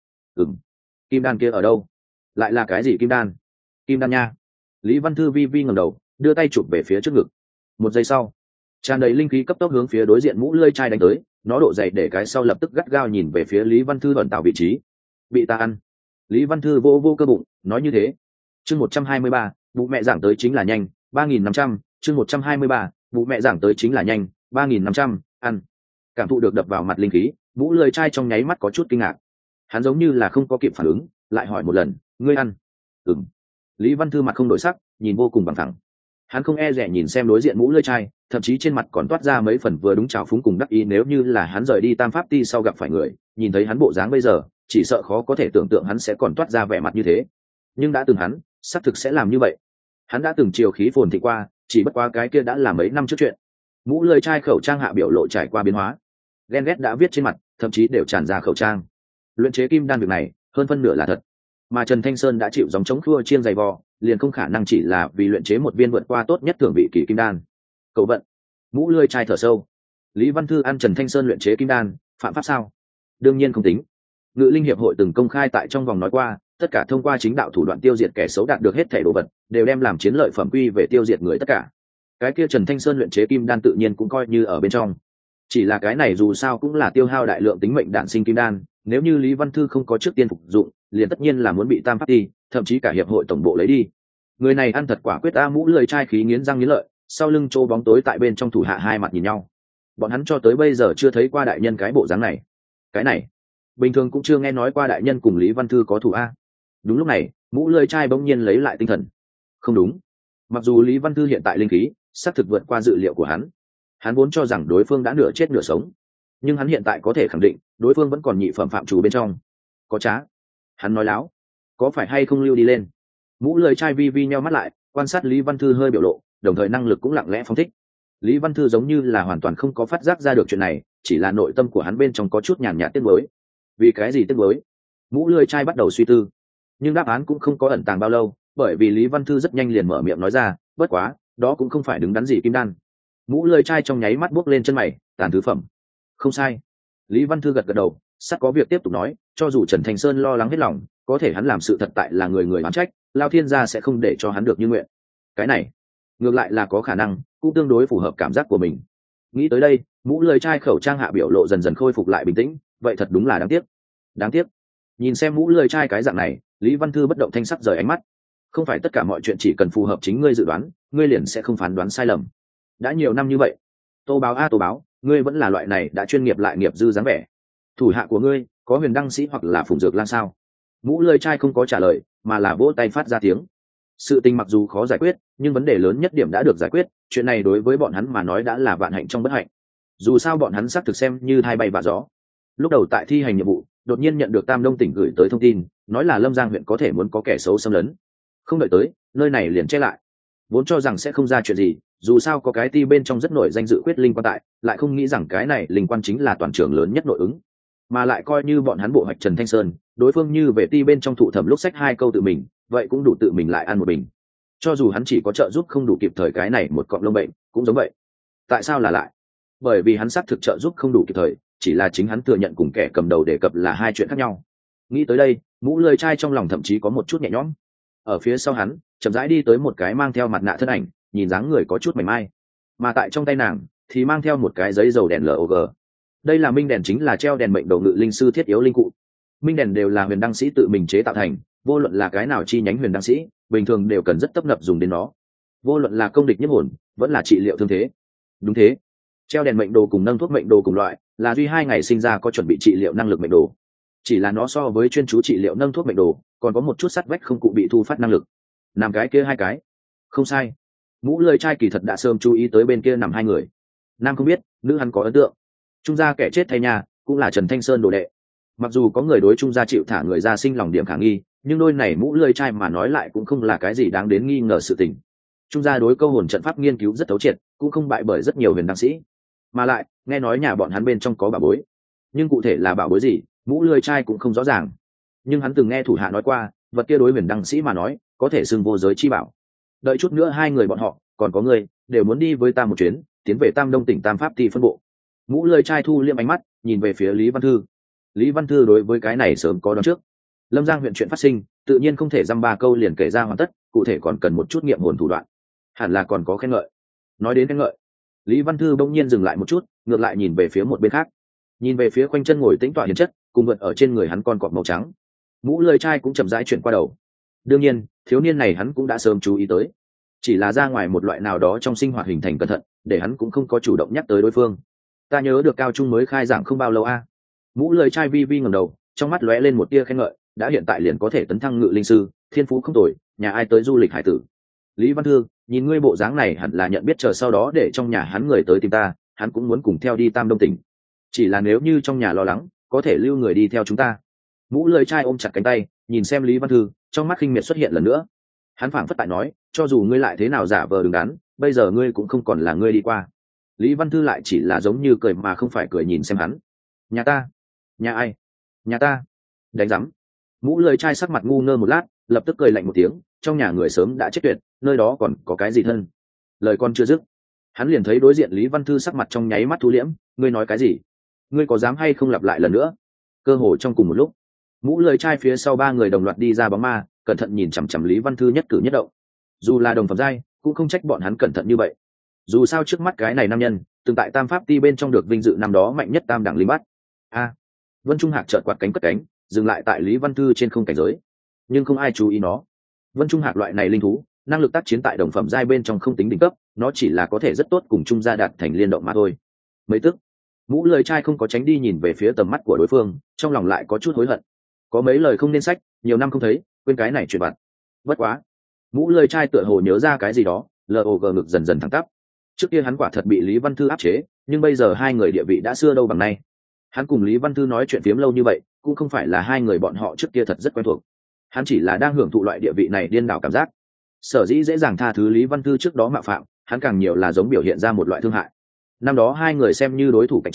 Kim đan kia ở đâu? Lại là cái gì kim đan? Kim đan nha. Lý Văn Thư vi vi ngẩng đầu, đưa tay chụp về phía trước ngực. Một giây sau, tràn đầy linh khí cấp tốc hướng phía đối diện mũ lưỡi trai đánh tới, nó độ dày để cái sau lập tức gắt gao nhìn về phía Lý Văn Thư vận tạo vị trí. Bị ta ăn. Lý Văn Thư vô vô cơ bụng, nói như thế. Chương 123, vụ mẹ giảng tới chính là nhanh, 3.500, chương 123, vụ mẹ giảng tới chính là nhanh, 3.500, ăn. Cảm thụ được đập vào mặt linh khí, mũ lưỡi trai trong nháy mắt có chút kinh ngạc. Hắn giống như là không có kịp phản ứng, lại hỏi một lần, ngươi ăn? Ừm. Lý Văn Thư mặt không đổi sắc, nhìn vô cùng bằng thẳng. Hắn không e dè nhìn xem đối diện mũ lưỡi trai, thậm chí trên mặt còn toát ra mấy phần vừa đúng trào phúng cùng đắc ý, nếu như là hắn rời đi tam pháp ti sau gặp phải người, nhìn thấy hắn bộ dáng bây giờ, chỉ sợ khó có thể tưởng tượng hắn sẽ còn toát ra vẻ mặt như thế. Nhưng đã từng hắn, xác thực sẽ làm như vậy. Hắn đã từng chiều khí phồn thịnh qua, chỉ bất quá cái kia đã là mấy năm trước chuyện. Mũ lưỡi trai khẩu trang hạ biểu lộ trải qua biến hóa, ghen ghét đã viết trên mặt, thậm chí đều tràn ra khẩu trang. Luyện chế kim đan việc này, hơn phân nửa là thật, mà Trần Thanh Sơn đã chịu dòng chống khua chiên dày vò, liền không khả năng chỉ là vì luyện chế một viên vượt qua tốt nhất thưởng vị kỳ kim đan. Cầu vận. Mũ lưỡi trai thở sâu. Lý Văn Thư ăn Trần Thanh Sơn luyện chế kim đan, phạm pháp sao? Đương nhiên không tính. Ngự linh hiệp hội từng công khai tại trong vòng nói qua, tất cả thông qua chính đạo thủ đoạn tiêu diệt kẻ xấu đạt được hết thảy đồ vật, đều đem làm chiến lợi phẩm quy về tiêu diệt người tất cả. Cái kia Trần Thanh Sơn luyện chế kim đan tự nhiên cũng coi như ở bên trong. Chỉ là cái này dù sao cũng là tiêu hao đại lượng tính mệnh đạn sinh kim đan, nếu như Lý Văn Thư không có trước tiên phục dụng, liền tất nhiên là muốn bị tam pháp ti, thậm chí cả hiệp hội tổng bộ lấy đi. Người này ăn thật quả quyết. A mũ lười trai khí nghiến răng nghiến lợi, sau lưng trô bóng tối tại bên trong thủ hạ hai mặt nhìn nhau. Bọn hắn cho tới bây giờ chưa thấy qua đại nhân cái bộ dáng này. Cái này bình thường cũng chưa nghe nói qua đại nhân cùng Lý Văn Thư có thủ a. Đúng lúc này, mũ lười trai bỗng nhiên lấy lại tinh thần. Không đúng, mặc dù Lý Văn Thư hiện tại linh khí xác thực vượt qua dự liệu của hắn vốn cho rằng đối phương đã nửa chết nửa sống, nhưng hắn hiện tại có thể khẳng định đối phương vẫn còn nhị phẩm phạm chủ bên trong. Có trá. Hắn nói láo. Có phải hay không lưu đi lên? Mũ lười trai vi vi nheo mắt lại, quan sát Lý Văn Thư hơi biểu lộ, đồng thời năng lực cũng lặng lẽ phóng thích. Lý Văn Thư giống như là hoàn toàn không có phát giác ra được chuyện này, chỉ là nội tâm của hắn bên trong có chút nhàn nhạt tiếc nuối. Vì cái gì tiếc nuối? Mũ lưỡi trai bắt đầu suy tư, nhưng đáp án cũng không có ẩn tàng bao lâu, bởi vì Lý Văn Thư rất nhanh liền mở miệng nói ra, bất quá đó cũng không phải đứng đắn gì kim đan. Mũ lưỡi trai trong nháy mắt buốc lên chân mày, tàn thứ phẩm. Không sai. Lý Văn Thư gật gật đầu, sắp có việc tiếp tục nói, cho dù Trần Thành Sơn lo lắng hết lòng, có thể hắn làm sự thật tại là người người oán trách, Lao Thiên gia sẽ không để cho hắn được như nguyện. Cái này ngược lại là có khả năng, cũng tương đối phù hợp cảm giác của mình. Nghĩ tới đây, mũ lưỡi trai khẩu trang hạ biểu lộ dần dần khôi phục lại bình tĩnh, vậy thật đúng là đáng tiếc. Đáng tiếc. Nhìn xem mũ lưỡi trai cái dạng này, Lý Văn Thư bất động thanh sắc rời ánh mắt. Không phải tất cả mọi chuyện chỉ cần phù hợp chính ngươi dự đoán, ngươi liền sẽ không phán đoán sai lầm. Đã nhiều năm như vậy, Tô Báo a Tô Báo, ngươi vẫn là loại này đã chuyên nghiệp lại nghiệp dư dáng vẻ. Thủ hạ của ngươi có Huyền Đăng Sĩ hoặc là Phùng Dược Lan sao? Mũ lưỡi trai không có trả lời, mà là vỗ tay phát ra tiếng. Sự tình mặc dù khó giải quyết, nhưng vấn đề lớn nhất điểm đã được giải quyết, chuyện này đối với bọn hắn mà nói đã là vạn hạnh trong bất hạnh. Dù sao bọn hắn xác thực xem như thay bay vạ gió. Lúc đầu tại thi hành nhiệm vụ, đột nhiên nhận được Tam Đông tỉnh gửi tới thông tin, nói là Lâm Giang huyện có thể muốn có kẻ xấu xâm lấn. Không đợi tới, nơi này liền che lại. Vốn cho rằng sẽ không ra chuyện gì, dù sao có cái ti bên trong rất nổi danh dự quyết linh quan tại, lại không nghĩ rằng cái này linh quan chính là toàn trường lớn nhất nội ứng. Mà lại coi như bọn hắn bộ hoạch Trần Thanh Sơn, đối phương như về ti bên trong thụ thẩm lúc sách hai câu tự mình, vậy cũng đủ tự mình lại ăn một bình. Cho dù hắn chỉ có trợ giúp không đủ kịp thời cái này một cọng lông bệnh, cũng giống vậy. Tại sao là lại? Bởi vì hắn xác thực trợ giúp không đủ kịp thời, chỉ là chính hắn thừa nhận cùng kẻ cầm đầu đề cập là hai chuyện khác nhau. Nghĩ tới đây, mũ lưỡi trai trong lòng thậm chí có một chút nhẹ nhõm. Ở phía sau hắn, chậm rãi đi tới một cái mang theo mặt nạ thân ảnh, nhìn dáng người có chút mảnh mai, mà tại trong tay nàng thì mang theo một cái giấy dầu đèn LOG. Đây là minh đèn, chính là treo đèn mệnh đồ ngự linh sư thiết yếu linh cụ. Minh đèn đều là Huyền Đăng Sĩ tự mình chế tạo thành, vô luận là cái nào chi nhánh Huyền Đăng Sĩ, bình thường đều cần rất tấp nập dùng đến nó. Vô luận là công địch nhiếp hồn, vẫn là trị liệu thương thế. Đúng thế, treo đèn mệnh đồ cùng nâng thuốc mệnh đồ cùng loại, là duy hai ngày sinh ra có chuẩn bị trị liệu năng lực mệnh đồ. Chỉ là nó so với chuyên chú trị liệu nâng thuốc mệnh đồ, còn có một chút sắt vách không cụ bị thu phát năng lực. Nằm cái kia hai cái, không sai. Mũ lưỡi trai kỳ thật đã sớm chú ý tới bên kia nằm hai người. Nam không biết, nữ hắn có ấn tượng. Trung gia kẻ chết thay nhà, cũng là Trần Thanh Sơn đồ đệ. Mặc dù có người đối Trung gia chịu thả người ra sinh lòng điểm khả nghi, nhưng đôi này mũ lưỡi trai mà nói lại cũng không là cái gì đáng đến nghi ngờ sự tình. Trung gia đối câu hồn trận pháp nghiên cứu rất thấu triệt, cũng không bại bởi rất nhiều Huyền Đăng Sĩ. Mà lại, nghe nói nhà bọn hắn bên trong có bảo bối, nhưng cụ thể là bảo bối gì, mũ lưỡi trai cũng không rõ ràng. Nhưng hắn từng nghe thủ hạ nói qua, vật kia đối Huyền Đăng Sĩ mà nói, có thể xưng vô giới chi bảo. Đợi chút nữa hai người bọn họ, còn có người, đều muốn đi với ta một chuyến, tiến về Tam Đông tỉnh Tam Pháp Ti phân bộ. Mũ lưỡi trai thu liêm ánh mắt, nhìn về phía Lý Văn Thư. Lý Văn Thư đối với cái này sớm có đoán trước. Lâm Giang huyện chuyện phát sinh, tự nhiên không thể dăm ba câu liền kể ra hoàn tất, cụ thể còn cần một chút nghiệm hồn thủ đoạn. Hẳn là còn có khen ngợi. Nói đến khen ngợi, Lý Văn Thư bỗng nhiên dừng lại một chút, ngược lại nhìn về phía một bên khác. Nhìn về phía khoanh chân ngồi tĩnh tọa hiền chất, cùng vượt ở trên người hắn con cọp màu trắng. Mũ lưỡi trai cũng chậm rãi chuyển qua đầu. Đương nhiên, thiếu niên này hắn cũng đã sớm chú ý tới. Chỉ là ra ngoài một loại nào đó trong sinh hoạt hình thành cẩn thận, để hắn cũng không có chủ động nhắc tới đối phương. Ta nhớ được cao trung mới khai giảng không bao lâu a. Mũ lưỡi trai vi vi ngẩng đầu, trong mắt lóe lên một tia khen ngợi, đã hiện tại liền có thể tấn thăng ngự linh sư, thiên phú không tồi, nhà ai tới du lịch hải tử. Lý Văn Thư, nhìn ngươi bộ dáng này hẳn là nhận biết chờ sau đó để trong nhà hắn người tới tìm ta, hắn cũng muốn cùng theo đi Tam Đông tỉnh. Chỉ là nếu như trong nhà lo lắng, có thể lưu người đi theo chúng ta. Mũ lưỡi trai ôm chặt cánh tay, nhìn xem Lý Văn Thư, trong mắt khinh miệt xuất hiện lần nữa. Hắn phảng phất tại nói, cho dù ngươi lại thế nào giả vờ đứng đắn, bây giờ ngươi cũng không còn là ngươi đi qua. Lý Văn Thư lại chỉ là giống như cười mà không phải cười nhìn xem hắn. Nhà ta? Nhà ai? Nhà ta? Đánh rắm. Mũ lưỡi trai sắc mặt ngu ngơ một lát, lập tức cười lạnh một tiếng, trong nhà người sớm đã chết tuyệt, nơi đó còn có cái gì thân? Lời con chưa dứt, hắn liền thấy đối diện Lý Văn Thư sắc mặt trong nháy mắt thu liễm, ngươi nói cái gì? Ngươi có dám hay không lặp lại lần nữa? Cơ hội trong cùng một lúc, mũ lưỡi trai phía sau ba người đồng loạt đi ra bóng ma, cẩn thận nhìn chằm chằm Lý Văn Thư nhất cử nhất động. Dù là đồng phẩm giai, cũng không trách bọn hắn cẩn thận như vậy. Dù sao trước mắt cái này nam nhân, từng tại Tam Pháp Ti bên trong được vinh dự năm đó mạnh nhất tam đẳng linh bắt. A. Vân Trung Hạc chợt quạt cánh cất cánh, dừng lại tại Lý Văn Thư trên không cảnh giới, nhưng không ai chú ý nó. Vân Trung Hạc loại này linh thú, năng lực tác chiến tại đồng phẩm giai bên trong không tính đỉnh cấp, nó chỉ là có thể rất tốt cùng trung gia đạt thành liên động mà thôi. Mấy tức, mũ lưỡi trai không có tránh đi nhìn về phía tầm mắt của đối phương, trong lòng lại có chút hối hận. Có mấy lời không nên sách, nhiều năm không thấy, quên cái này chuyện vặt. Bất quá, mũ lưỡi trai tựa hồ nhớ ra cái gì đó, LOG ngực dần dần thẳng tắp. Trước kia hắn quả thật bị Lý Văn Thư áp chế, nhưng bây giờ hai người địa vị đã xưa đâu bằng nay. Hắn cùng Lý Văn Thư nói chuyện phiếm lâu như vậy, cũng không phải là hai người bọn họ trước kia thật rất quen thuộc. Hắn chỉ là đang hưởng thụ loại địa vị này điên đảo cảm giác. Sở dĩ dễ dàng tha thứ Lý Văn Thư trước đó mạo phạm, hắn càng nhiều là giống biểu hiện ra một loại thương hại. Năm đó hai người xem như đối thủ cạnh tranh,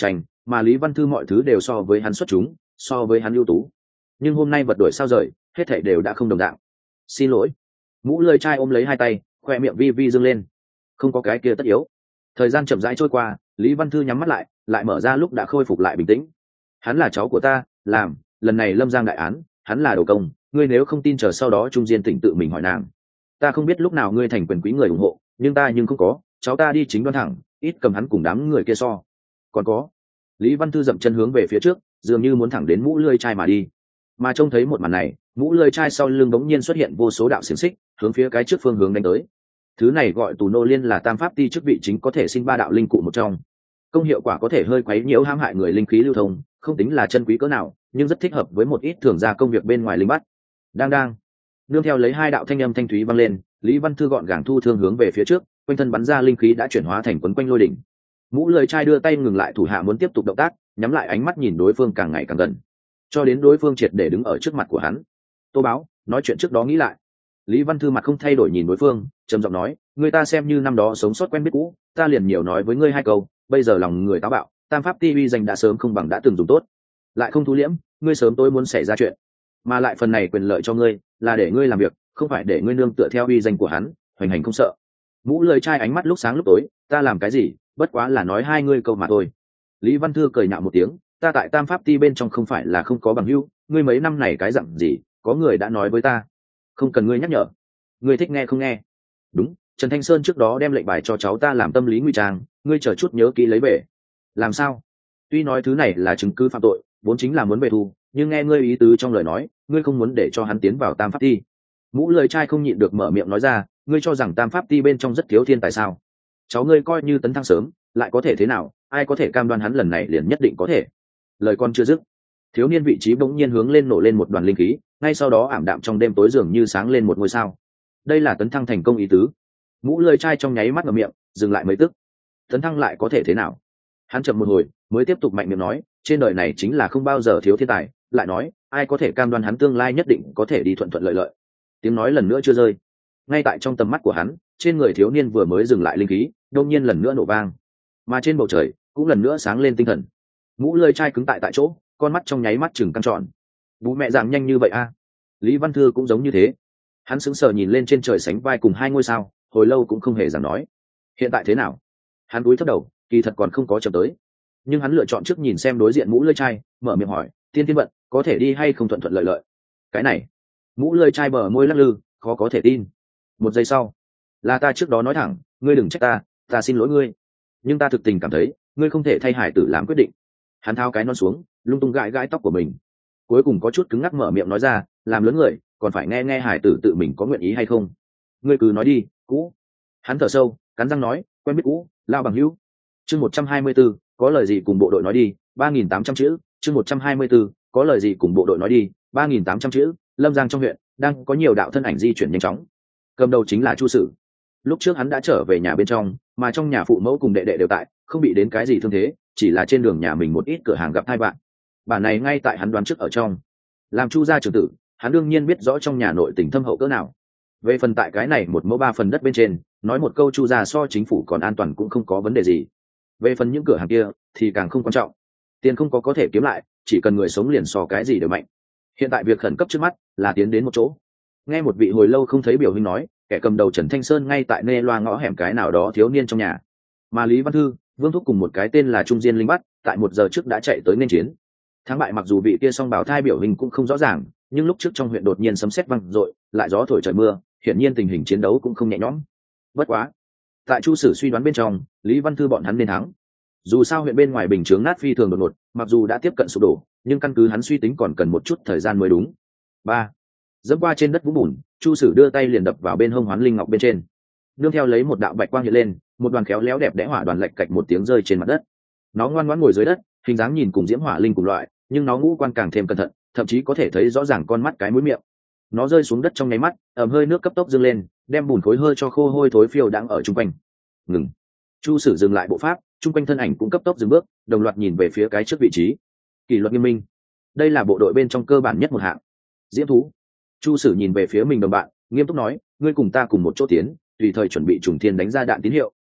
mà Lý Văn Thư mọi thứ đều so với hắn xuất chúng, so với hắn ưu tú. Nhưng hôm nay vật đổi sao rời, hết thảy đều đã không đồng dạng. Xin lỗi. Mũ lưỡi trai ôm lấy hai tay, khoe miệng vi vi dương lên. Không có cái kia tất yếu. Thời gian chậm rãi trôi qua, Lý Văn Thư nhắm mắt lại mở ra lúc đã khôi phục lại bình tĩnh. Hắn là cháu của ta, làm lần này Lâm Giang đại án, hắn là đầu công, ngươi nếu không tin chờ sau đó Trung Diên tỉnh tự mình hỏi nàng. Ta không biết lúc nào ngươi thành quyền quý người ủng hộ, nhưng ta không có, cháu ta đi chính đoan thẳng, ít cầm hắn cùng đám người kia so. Còn có. Lý Văn Thư dậm chân hướng về phía trước, dường như muốn thẳng đến mũ lưỡi trai mà đi. Mà trông thấy một màn này, mũ lưỡi trai sau lưng bỗng nhiên xuất hiện vô số đạo xiềng xích, hướng phía cái trước phương hướng đánh tới. Thứ này gọi tù nô liên là tam pháp ti chức vị chính có thể sinh ba đạo linh cụ một trong. Công hiệu quả có thể hơi quấy nhiễu hãm hại người linh khí lưu thông, không tính là chân quý cỡ nào, nhưng rất thích hợp với một ít thường gia công việc bên ngoài linh bắt. Đang nương theo lấy hai đạo thanh âm thanh thúy vang lên, Lý Văn Thư gọn gàng thu thương hướng về phía trước, quanh thân bắn ra linh khí đã chuyển hóa thành quấn quanh lôi đỉnh. Mũ lưỡi trai đưa tay ngừng lại thủ hạ muốn tiếp tục động tác, nhắm lại ánh mắt nhìn đối phương càng ngày càng gần, cho đến đối phương triệt để đứng ở trước mặt của hắn. Tô báo, nói chuyện trước đó nghĩ lại. Lý Văn Thư mặt không thay đổi nhìn đối phương, trầm giọng nói, người ta xem như năm đó sống sót quen biết cũ, ta liền nhiều nói với ngươi hai câu, bây giờ lòng người táo bạo, tam pháp ti uy danh đã sớm không bằng đã từng dùng tốt, lại không thu liễm, ngươi sớm tối muốn xảy ra chuyện, mà lại phần này quyền lợi cho ngươi là để ngươi làm việc, không phải để ngươi nương tựa theo uy danh của hắn hoành hành không sợ. Mũ lưỡi trai ánh mắt lúc sáng lúc tối, ta làm cái gì, bất quá là nói hai ngươi câu mà thôi. Lý Văn Thư cười nhạo một tiếng, ta tại tam pháp ti bên trong không phải là không có bằng hữu, ngươi mấy năm này cái dặn gì, có người đã nói với ta, không cần ngươi nhắc nhở, ngươi thích nghe không nghe. Đúng, Trần Thanh Sơn trước đó đem lệnh bài cho cháu ta làm tâm lý nguy trang, ngươi chờ chút nhớ kỹ lấy về. Làm sao? Tuy nói thứ này là chứng cứ phạm tội, vốn chính là muốn về thu, nhưng nghe ngươi ý tứ trong lời nói, ngươi không muốn để cho hắn tiến vào tam pháp ti. Mũ lưỡi trai không nhịn được mở miệng nói ra, ngươi cho rằng tam pháp ti bên trong rất thiếu thiên tài sao? Cháu ngươi coi như tấn thăng sớm, lại có thể thế nào, ai có thể cam đoan hắn lần này liền nhất định có thể. Lời con chưa dứt, thiếu niên vị trí bỗng nhiên hướng lên nổ lên một đoàn linh khí, ngay sau đó ảm đạm trong đêm tối dường như sáng lên một ngôi sao. Đây là tấn thăng thành công ý tứ. Mũ lưỡi trai trong nháy mắt ngậm miệng, dừng lại mấy tức. Tấn thăng lại có thể thế nào? Hắn chậm một hồi, mới tiếp tục mạnh miệng nói, trên đời này chính là không bao giờ thiếu thiên tài, lại nói, ai có thể cam đoan hắn tương lai nhất định có thể đi thuận thuận lợi lợi. Tiếng nói lần nữa chưa rơi. Ngay tại trong tầm mắt của hắn, trên người thiếu niên vừa mới dừng lại linh khí, đột nhiên lần nữa nổ vang, mà trên bầu trời cũng lần nữa sáng lên tinh thần. Mũ lưỡi trai cứng tại chỗ, con mắt trong nháy mắt chừng căng tròn. Bố mẹ dạng nhanh như vậy a? Lý Văn Thư cũng giống như thế. Hắn sững sờ nhìn lên trên trời sánh vai cùng hai ngôi sao, hồi lâu cũng không hề giảng nói. Hiện tại thế nào? Hắn cúi thấp đầu, kỳ thật còn không có chậm tới, nhưng hắn lựa chọn trước nhìn xem đối diện mũ lưỡi trai, mở miệng hỏi, tiên tiên vận có thể đi hay không thuận thuận lợi lợi? Cái này, mũ lưỡi trai bờ môi lắc lư, khó có thể tin. Một giây sau, là ta trước đó nói thẳng, ngươi đừng trách ta xin lỗi ngươi, nhưng ta thực tình cảm thấy ngươi không thể thay hải tử làm quyết định. Hắn tháo cái non xuống, lung tung gãi gãi tóc của mình, cuối cùng có chút cứng ngắc mở miệng nói ra, làm lớn người còn phải nghe nghe hải tử tự mình có nguyện ý hay không. Ngươi cứ nói đi, cũ. Hắn thở sâu, cắn răng nói, quen biết cũ, lao bằng hữu. Chương 124, có lời gì cùng bộ đội nói đi, 3.800 chữ. Chương 124, có lời gì cùng bộ đội nói đi, 3.800 chữ. Lâm Giang trong huyện đang có nhiều đạo thân ảnh di chuyển nhanh chóng, cầm đầu chính là Chu Sử. Lúc trước hắn đã trở về nhà bên trong, mà trong nhà phụ mẫu cùng đệ đệ đều tại, không bị đến cái gì thương thế, chỉ là trên đường nhà mình một ít cửa hàng gặp tai vạn. Bản này ngay tại hắn đoán trước ở trong. Làm Chu gia trưởng tử, hắn đương nhiên biết rõ trong nhà nội tình thâm hậu cỡ nào. Về phần tại cái này 1 mẫu 3 phần đất bên trên, nói một câu Chu gia so chính phủ còn an toàn cũng không có vấn đề gì. Về phần những cửa hàng kia thì càng không quan trọng, tiền không có thể kiếm lại, chỉ cần người sống liền so cái gì đều mạnh. Hiện tại việc khẩn cấp trước mắt là tiến đến một chỗ. Nghe một vị hồi lâu không thấy biểu huynh nói, kẻ cầm đầu Trần Thanh Sơn ngay tại nê loa ngõ hẻm cái nào đó thiếu niên trong nhà, mà Lý Văn Thư, Vương Thúc cùng một cái tên là Trung Diên linh bắt tại 1 giờ trước đã chạy tới nên chiến. Thắng bại mặc dù vị kia song bảo thai biểu hình cũng không rõ ràng, nhưng lúc trước trong huyện đột nhiên sấm sét vang dội, lại gió thổi trời mưa, hiển nhiên tình hình chiến đấu cũng không nhẹ nhõm. Bất quá, tại Chu Sử suy đoán bên trong, Lý Văn Thư bọn hắn nên thắng. Dù sao huyện bên ngoài bình chướng nát phi thường đột ngột, mặc dù đã tiếp cận sụp đổ, nhưng căn cứ hắn suy tính còn cần một chút thời gian mới đúng. 3. Dẫm qua trên đất vũng bùn, Chu Sử đưa tay liền đập vào bên hông Hoán Linh Ngọc bên trên. Nương theo lấy một đạo bạch quang hiện lên, một đoàn khéo léo đẹp đẽ hỏa đoàn lệch cạch một tiếng rơi trên mặt đất. Nó ngoan ngoãn ngồi dưới đất, hình dáng nhìn cùng diễm hỏa linh cùng loại, nhưng nó ngũ quan càng thêm cẩn thận, thậm chí có thể thấy rõ ràng con mắt cái mũi miệng. Nó rơi xuống đất trong nháy mắt, ẩm hơi nước cấp tốc dâng lên, đem bùn khối hơi cho khô hôi thối phiêu đang ở trung quanh. Ngừng. Chu Sử dừng lại bộ pháp, trung quanh thân ảnh cũng cấp tốc dừng bước, đồng loạt nhìn về phía cái trước vị trí. Kỷ luật nghiêm minh. Đây là bộ đội bên trong cơ bản nhất một hạng. Diễm thú. Chu Sử nhìn về phía mình đồng bạn, nghiêm túc nói, ngươi cùng ta cùng một chỗ tiến, tùy thời chuẩn bị trùng thiên đánh ra đạn tín hiệu.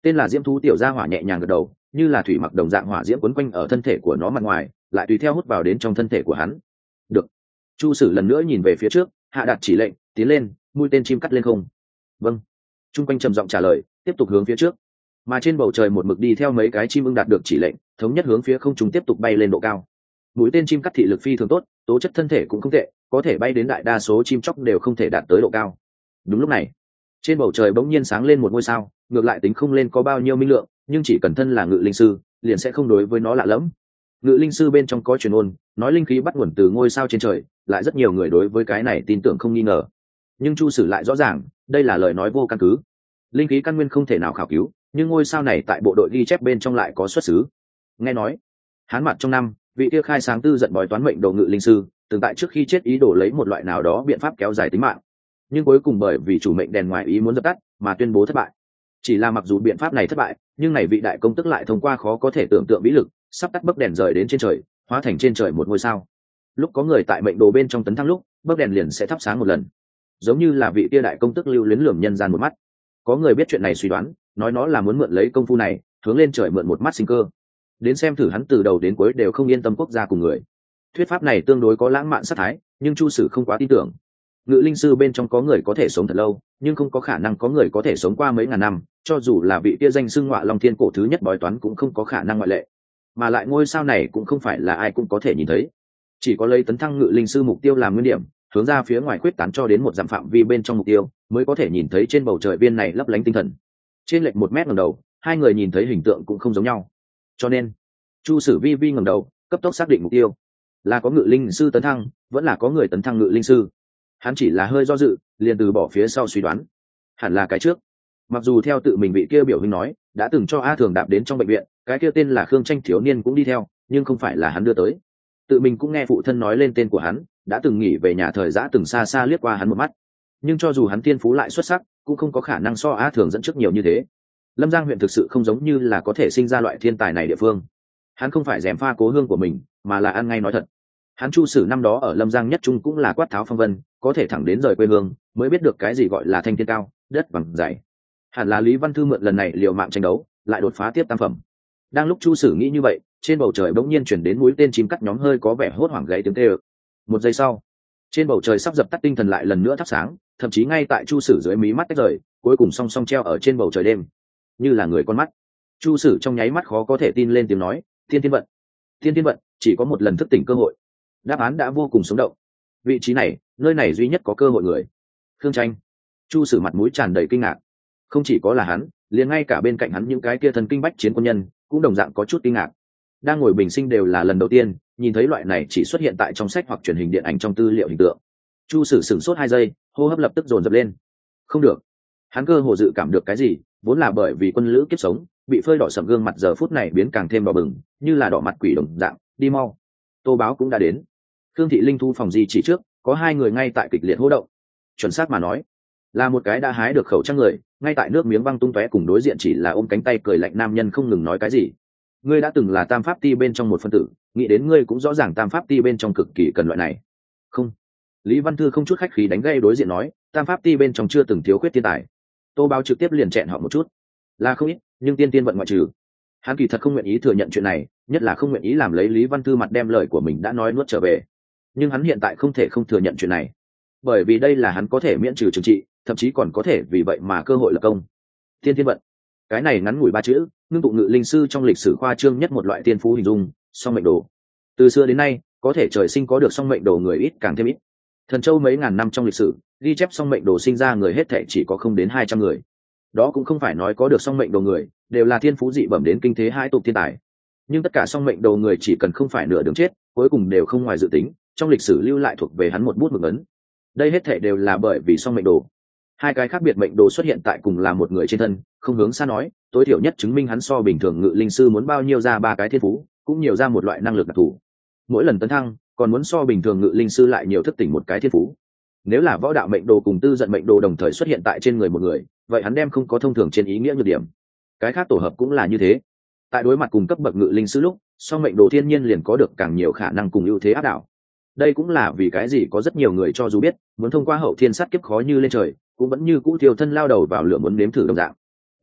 tên là diễm thú tiểu gia hỏa nhẹ nhàng gật đầu, như là thủy mặc đồng dạng hỏa diễm quấn quanh ở thân thể của nó mặt ngoài, lại tùy theo hút vào đến trong thân thể của hắn. Được. Chu Sử lần nữa nhìn về phía trước, hạ đạt chỉ lệnh, tiến lên, mũi tên chim cắt lên không. Vâng. Trung quanh trầm giọng trả lời, tiếp tục hướng phía trước. Mà trên bầu trời một mực đi theo mấy cái chim ưng đạt được chỉ lệnh, thống nhất hướng phía không trung tiếp tục bay lên độ cao. Mũi tên chim cắt thị lực phi thường tốt, tố chất thân thể cũng không tệ, có thể bay đến đại đa số chim chóc đều không thể đạt tới độ cao. Đúng lúc này, trên bầu trời bỗng nhiên sáng lên một ngôi sao, ngược lại tính không lên có bao nhiêu minh lượng, nhưng chỉ cần thân là ngự linh sư, liền sẽ không đối với nó lạ lẫm. Ngự linh sư bên trong có truyền ôn, nói linh khí bắt nguồn từ ngôi sao trên trời, lại rất nhiều người đối với cái này tin tưởng không nghi ngờ. Nhưng Chu Sử lại rõ ràng, đây là lời nói vô căn cứ. Linh khí căn nguyên không thể nào khảo cứu, nhưng ngôi sao này tại bộ đội ghi chép bên trong lại có xuất xứ. Nghe nói, Hán Mạt trong năm, vị kia khai sáng tư giận bói toán mệnh đồ ngự linh sư, từng tại trước khi chết ý đồ lấy một loại nào đó biện pháp kéo dài tính mạng, nhưng cuối cùng bởi vì chủ mệnh đèn ngoài ý muốn dập tắt mà tuyên bố thất bại. Chỉ là mặc dù biện pháp này thất bại, nhưng này vị đại công tức lại thông qua khó có thể tưởng tượng vĩ lực, sắp tắt bấc đèn rời đến trên trời, hóa thành trên trời một ngôi sao. Lúc có người tại mệnh đồ bên trong tấn thăng lúc, bấc đèn liền sẽ thắp sáng một lần, giống như là vị kia đại công tức lưu luyến lườm nhân gian một mắt. Có người biết chuyện này suy đoán, nói nó là muốn mượn lấy công phu này, hướng lên trời mượn một mắt sinh cơ. Đến xem thử hắn từ đầu đến cuối đều không yên tâm quốc gia cùng người. Thuyết pháp này tương đối có lãng mạn sát thái, nhưng Chu Sử không quá tin tưởng. Ngự linh sư bên trong có người có thể sống thật lâu, nhưng không có khả năng có người có thể sống qua mấy ngàn năm, cho dù là vị kia danh xưng Ngọa Long Thiên cổ thứ nhất bói toán cũng không có khả năng ngoại lệ. Mà lại ngôi sao này cũng không phải là ai cũng có thể nhìn thấy, chỉ có lấy tấn thăng ngự linh sư mục tiêu làm nguyên điểm, hướng ra phía ngoài quyết tán cho đến một dặm phạm vi bên trong mục tiêu, mới có thể nhìn thấy trên bầu trời viên này lấp lánh tinh thần. Trên lệch 1 mét ngẩng đầu, hai người nhìn thấy hình tượng cũng không giống nhau. Cho nên, Chu Sử vi vi ngẩng đầu, cấp tốc xác định mục tiêu. Là có ngự linh sư tấn thăng, vẫn là có người tấn thăng ngự linh sư. Hắn chỉ là hơi do dự, liền từ bỏ phía sau suy đoán. Hẳn là cái trước. Mặc dù theo tự mình vị kia biểu hình nói, đã từng cho A Thường đạp đến trong bệnh viện, cái kia tên là Khương Tranh thiếu niên cũng đi theo, nhưng không phải là hắn đưa tới. Tự mình cũng nghe phụ thân nói lên tên của hắn, đã từng nghỉ về nhà thời giã từng xa xa liếc qua hắn một mắt. Nhưng cho dù hắn thiên phú lại xuất sắc, cũng không có khả năng so A Thường dẫn trước nhiều như thế. Lâm Giang huyện thực sự không giống như là có thể sinh ra loại thiên tài này địa phương. Hắn không phải gièm pha cố hương của mình, mà là ăn ngay nói thật. Hắn Chu Sử năm đó ở Lâm Giang nhất trung cũng là quát tháo phong vân, có thể thẳng đến rời quê hương, mới biết được cái gì gọi là thanh thiên cao, đất bằng dày. Hẳn là Lý Văn Thư mượn lần này liều mạng tranh đấu, lại đột phá tiếp tam phẩm. Đang lúc Chu Sử nghĩ như vậy, trên bầu trời bỗng nhiên chuyển đến mũi tên chim cắt nhóm hơi có vẻ hốt hoảng gãy tiếng kêu. Một giây sau, trên bầu trời sắp dập tắt tinh thần lại lần nữa thắp sáng, thậm chí ngay tại Chu Sử dưới mí mắt tách rời, cuối cùng song song treo ở trên bầu trời đêm, như là người con mắt. Chu Sử trong nháy mắt khó có thể tin lên tiếng nói, thiên thiên vận, thiên thiên vận, chỉ có một lần thức tỉnh cơ hội. Đáp án đã vô cùng sống động. Vị trí này, nơi này duy nhất có cơ hội người. Khương Tranh. Chu Sử mặt mũi tràn đầy kinh ngạc. Không chỉ có là hắn, liền ngay cả bên cạnh hắn những cái kia thần kinh bách chiến quân nhân cũng đồng dạng có chút kinh ngạc. Đang ngồi bình sinh đều là lần đầu tiên nhìn thấy loại này chỉ xuất hiện tại trong sách hoặc truyền hình điện ảnh trong tư liệu hình tượng. Chu Sử sửng sốt 2 giây, hô hấp lập tức dồn dập lên. Không được. Hắn cơ hồ dự cảm được cái gì, vốn là bởi vì quân lữ kiếp sống bị phơi đỏ sậm gương mặt giờ phút này biến càng thêm đỏ bừng, như là đỏ mặt quỷ đồng dạng. Đi mau. Tô Báo cũng đã đến. Khương Thị Linh thu phòng di chỉ trước, có 2 người ngay tại kịch liệt hô động. Chuẩn xác mà nói, là một cái đã hái được khẩu trang người, ngay tại nước miếng văng tung tóe, cùng đối diện chỉ là ôm cánh tay cười lạnh nam nhân không ngừng nói cái gì. Ngươi đã từng là Tam Pháp Ti bên trong một phân tử, nghĩ đến ngươi cũng rõ ràng Tam Pháp Ti bên trong cực kỳ cần loại này. Không. Lý Văn Thư không chút khách khí đánh gây đối diện nói, Tam Pháp Ti bên trong chưa từng thiếu khuyết thiên tài. Tô Báo trực tiếp liền chẹn họ một chút. Là không ít, nhưng tiên vận ngoại trừ. Hắn kỳ thật không nguyện ý thừa nhận chuyện này, nhất là không nguyện ý làm lấy Lý Văn Thư mặt đem lời của mình đã nói nuốt trở về. Nhưng hắn hiện tại không thể không thừa nhận chuyện này, bởi vì đây là hắn có thể miễn trừ trừng trị, thậm chí còn có thể vì vậy mà cơ hội lập công. Thiên vận, cái này ngắn ngủi 3 chữ, ngưng tụ ngự linh sư trong lịch sử khoa trương nhất một loại tiên phú hình dung, song mệnh đồ. Từ xưa đến nay, có thể trời sinh có được song mệnh đồ người ít càng thêm ít. Thần Châu mấy ngàn năm trong lịch sử, ghi chép song mệnh đồ sinh ra người hết thảy chỉ có không đến 200 người. Đó cũng không phải nói có được song mệnh đồ người đều là thiên phú dị bẩm đến kinh thế hai tục thiên tài, nhưng tất cả song mệnh đồ người chỉ cần không phải nửa đường chết, cuối cùng đều không ngoài dự tính, trong lịch sử lưu lại thuộc về hắn một bút mực ấn. Đây hết thảy đều là bởi vì song mệnh đồ. 2 cái khác biệt mệnh đồ xuất hiện tại cùng là một người trên thân, không hướng xa nói, tối thiểu nhất chứng minh hắn so bình thường ngự linh sư muốn bao nhiêu ra 3 cái thiên phú, cũng nhiều ra một loại năng lực đặc thù. Mỗi lần tấn thăng, còn muốn so bình thường ngự linh sư lại nhiều thức tỉnh một cái thiên phú. Nếu là võ đạo mệnh đồ cùng tư giận mệnh đồ đồng thời xuất hiện tại trên người một người, vậy hắn đem không có thông thường trên ý nghĩa nhược điểm. Cái khác tổ hợp cũng là như thế. Tại đối mặt cùng cấp bậc ngự linh sư lúc, song mệnh đồ thiên nhiên liền có được càng nhiều khả năng cùng ưu thế áp đảo. Đây cũng là vì cái gì có rất nhiều người cho dù biết muốn thông qua hậu thiên sát kiếp khó như lên trời, cũng vẫn như cũ thiêu thân lao đầu vào lửa muốn nếm thử đồng dạng.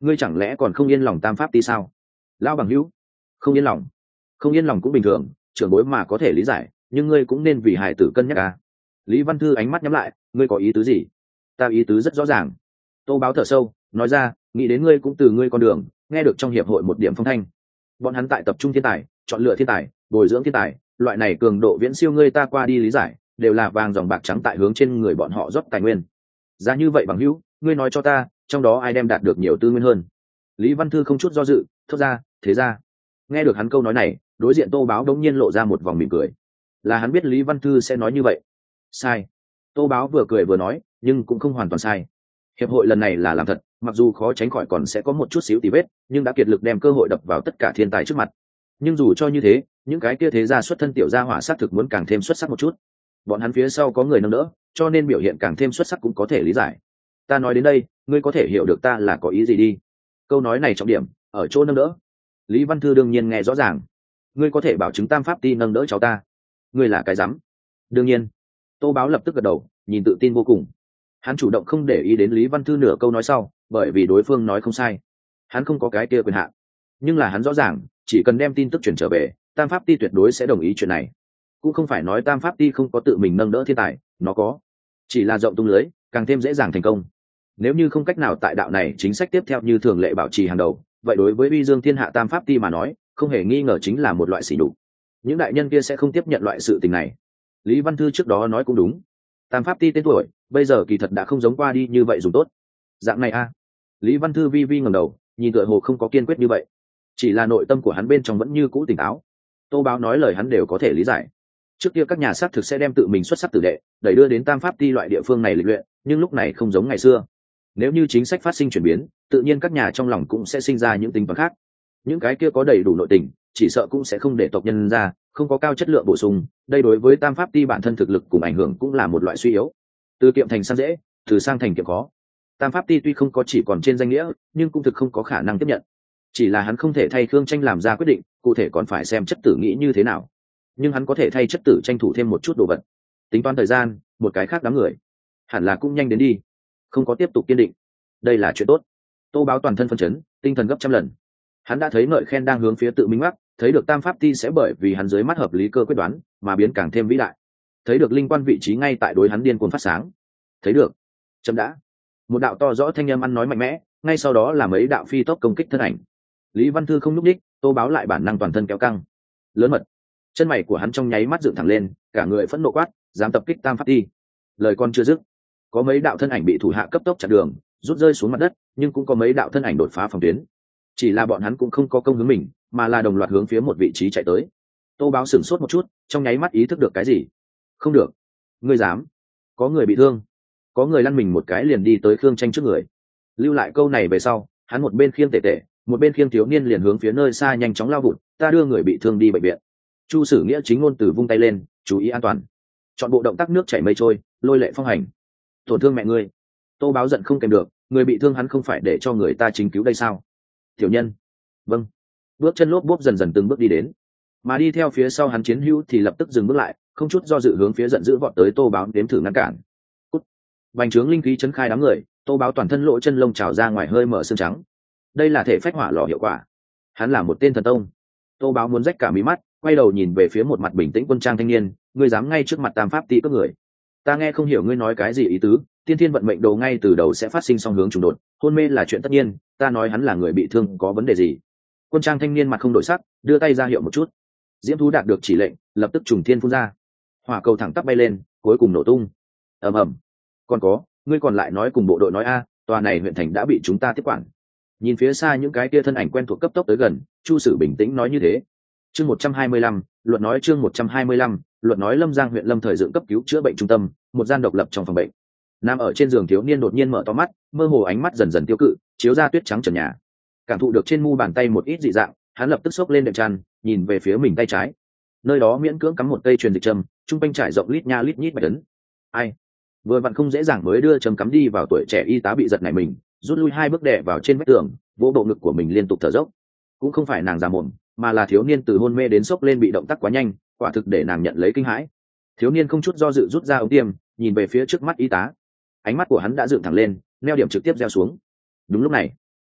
ngươi chẳng lẽ còn không yên lòng tam pháp ti sao? Lão bằng hữu, không yên lòng, không yên lòng cũng bình thường, trưởng bối mà có thể lý giải, nhưng ngươi cũng nên vì hài tử cân nhắc à. Lý Văn Thư ánh mắt nhắm lại, ngươi có ý tứ gì? Ta ý tứ rất rõ ràng. Tô Báo thở sâu nói ra, nghĩ đến ngươi cũng từ ngươi con đường nghe được trong hiệp hội một điểm phong thanh. Bọn hắn tại tập trung thiên tài, chọn lựa thiên tài, bồi dưỡng thiên tài, loại này cường độ viễn siêu ngươi ta qua đi lý giải, đều là vàng dòng bạc trắng tại hướng trên người bọn họ rót tài nguyên. Giá như vậy bằng hữu, ngươi nói cho ta, trong đó ai đem đạt được nhiều tư nguyên hơn? Lý Văn Thư không chút do dự thốt ra, thế ra. Nghe được hắn câu nói này, đối diện Tô Báo đống nhiên lộ ra một vòng mỉm cười. Là hắn biết Lý Văn Thư sẽ nói như vậy. Sai. Tô Báo vừa cười vừa nói, nhưng cũng không hoàn toàn sai. Hiệp hội lần này là làm thật, mặc dù khó tránh khỏi còn sẽ có một chút xíu tì vết, nhưng đã kiệt lực đem cơ hội đập vào tất cả thiên tài trước mặt. Nhưng dù cho như thế, những cái kia thế gia xuất thân tiểu gia hỏa sát thực muốn càng thêm xuất sắc một chút. Bọn hắn phía sau có người nâng đỡ, cho nên biểu hiện càng thêm xuất sắc cũng có thể lý giải. Ta nói đến đây, ngươi có thể hiểu được ta là có ý gì đi. Câu nói này trọng điểm ở chỗ nâng đỡ. Lý Văn Thư đương nhiên nghe rõ ràng. Ngươi có thể bảo chứng tam pháp ti nâng đỡ cháu ta? Ngươi là cái rắm. Đương nhiên. Tô Báo lập tức gật đầu, nhìn tự tin vô cùng. Hắn chủ động không để ý đến Lý Văn Thư nửa câu nói sau, bởi vì đối phương nói không sai. Hắn không có cái kia quyền hạn, nhưng là hắn rõ ràng, chỉ cần đem tin tức truyền trở về, tam pháp ti tuyệt đối sẽ đồng ý chuyện này. Cũng không phải nói tam pháp ti không có tự mình nâng đỡ thiên tài, nó có, chỉ là rộng tung lưới, càng thêm dễ dàng thành công. Nếu như không cách nào tại đạo này chính sách tiếp theo như thường lệ bảo trì hàng đầu, vậy đối với uy dương thiên hạ tam pháp ti mà nói, không hề nghi ngờ chính là một loại sỉ nhục. Những đại nhân kia sẽ không tiếp nhận loại sự tình này. Lý Văn Thư trước đó nói cũng đúng. Tam pháp ti tên tuổi bây giờ kỳ thật đã không giống qua đi như vậy dùng tốt. Dạng này a. Lý Văn Thư vi vi ngẩng đầu, nhìn tựa hồ không có kiên quyết như vậy, chỉ là nội tâm của hắn bên trong vẫn như cũ tỉnh táo. Tô Báo nói lời hắn đều có thể lý giải. Trước kia các nhà xác thực sẽ đem tự mình xuất sắc tử đệ đẩy đưa đến tam pháp ti loại địa phương này lịch luyện, nhưng lúc này không giống ngày xưa. Nếu như chính sách phát sinh chuyển biến, tự nhiên các nhà trong lòng cũng sẽ sinh ra những tính toán khác. Những cái kia có đầy đủ nội tình, chỉ sợ cũng sẽ không để tộc nhân ra, không có cao chất lượng bổ sung. Đây đối với tam pháp ti bản thân thực lực cùng ảnh hưởng cũng là một loại suy yếu. Từ kiệm thành sang dễ, từ sang thành kiệm khó. Tam pháp ti tuy không có chỉ còn trên danh nghĩa, nhưng cũng thực không có khả năng tiếp nhận. Chỉ là hắn không thể thay Khương Tranh làm ra quyết định, cụ thể còn phải xem chất tử nghĩ như thế nào. Nhưng hắn có thể thay chất tử tranh thủ thêm một chút đồ vật. Tính toán thời gian, một cái khác đám người hẳn là cũng nhanh đến đi. Không có tiếp tục kiên định, đây là chuyện tốt. Tô Báo toàn thân phân chấn, tinh thần gấp trăm lần. Hắn đã thấy ngợi khen đang hướng phía tự minh mắc, thấy được tam pháp ti sẽ bởi vì hắn dưới mắt hợp lý cơ quyết đoán mà biến càng thêm vĩ đại, thấy được linh quan vị trí ngay tại đối hắn điên cuồng phát sáng. Thấy được. Chấm đã. Một đạo to rõ thanh âm ăn nói mạnh mẽ, ngay sau đó là mấy đạo phi tốc công kích thân ảnh. Lý Văn Thư không nhúc nhích, Tô Báo lại bản năng toàn thân kéo căng. Lớn mật. Chân mày của hắn trong nháy mắt dựng thẳng lên, cả người phẫn nộ quát, dám tập kích tam pháp ti. Lời con chưa dứt, có mấy đạo thân ảnh bị thủ hạ cấp tốc chặn đường, rút rơi xuống mặt đất, nhưng cũng có mấy đạo thân ảnh đột phá phòng tuyến. Chỉ là bọn hắn cũng không có công hướng mình, mà là đồng loạt hướng phía một vị trí chạy tới. Tô Báo sửng sốt một chút, trong nháy mắt ý thức được cái gì. Không được. Ngươi dám? Có người bị thương. Có người lăn mình một cái liền đi tới Khương Tranh trước người. Lưu lại câu này về sau, hắn một bên khiêng tể tể, một bên khiêng thiếu niên liền hướng phía nơi xa nhanh chóng lao vụt. Ta đưa người bị thương đi bệnh viện. Chu Sử Nghĩa chính ngôn từ vung tay lên, chú ý an toàn. Chọn bộ động tác nước chảy mây trôi, lôi lệ phong hành. Tổn thương mẹ ngươi. Tô Báo giận không kèm được, người bị thương hắn không phải để cho người ta chính cứu đây sao? Tiểu nhân. Vâng. Bước chân lốp bốp dần dần từng bước đi đến, mà đi theo phía sau hắn chiến hữu thì lập tức dừng bước lại, không chút do dự hướng phía giận dữ vọt tới Tô Báo đếm thử ngăn cản. Cút. Bành trướng linh khí chấn khai đám người, Tô Báo toàn thân lộ chân lông trào ra ngoài hơi mở xương trắng. Đây là thể phách hỏa lò hiệu quả. Hắn là một tên thần tông. Tô Báo muốn rách cả mí mắt, quay đầu nhìn về phía một mặt bình tĩnh quân trang thanh niên, ngươi dám ngay trước mặt tam pháp ti cướp người? Ta nghe không hiểu ngươi nói cái gì ý tứ. Tiên thiên vận mệnh đồ ngay từ đầu sẽ phát sinh song hướng trùng đột, hôn mê là chuyện tất nhiên, ta nói hắn là người bị thương có vấn đề gì? Quân trang thanh niên mặt không đổi sắc, đưa tay ra hiệu một chút. Diễm thú đạt được chỉ lệnh, lập tức trùng thiên phun ra, hỏa cầu thẳng tắp bay lên, cuối cùng nổ tung. Ầm ầm. Còn có, ngươi còn lại nói cùng bộ đội nói a, tòa này huyện thành đã bị chúng ta tiếp quản. Nhìn phía xa những cái kia thân ảnh quen thuộc cấp tốc tới gần, Chu Sử bình tĩnh nói như thế. Chương 125, luật nói chương 125, luật nói Lâm Giang huyện Lâm thời dựng cấp cứu chữa bệnh trung tâm, một gian độc lập trong phòng bệnh. Nằm ở trên giường thiếu niên đột nhiên mở to mắt, mơ hồ ánh mắt dần dần tiêu cự, chiếu ra tuyết trắng trần nhà. Cảm thụ được trên mu bàn tay một ít dị dạng, hắn lập tức xốc lên đệm chăn, nhìn về phía mình tay trái. Nơi đó miễn cưỡng cắm một cây truyền dịch châm, trung quanh trải rộng lít nha lít nhít bạch tấn. Ai? Vừa vặn không dễ dàng mới đưa châm cắm đi vào, tuổi trẻ y tá bị giật này mình, rút lui 2 bước đè vào trên vách tường, vỗ bộ ngực của mình liên tục thở dốc. Cũng không phải nàng già mồm, mà là thiếu niên từ hôn mê đến sốc lên bị động tác quá nhanh, quả thực để nàng nhận lấy kinh hãi. Thiếu niên không chút do dự rút ra ống tiêm, nhìn về phía trước mắt y tá. Ánh mắt của hắn đã dựng thẳng lên, neo điểm trực tiếp gieo xuống. Đúng lúc này,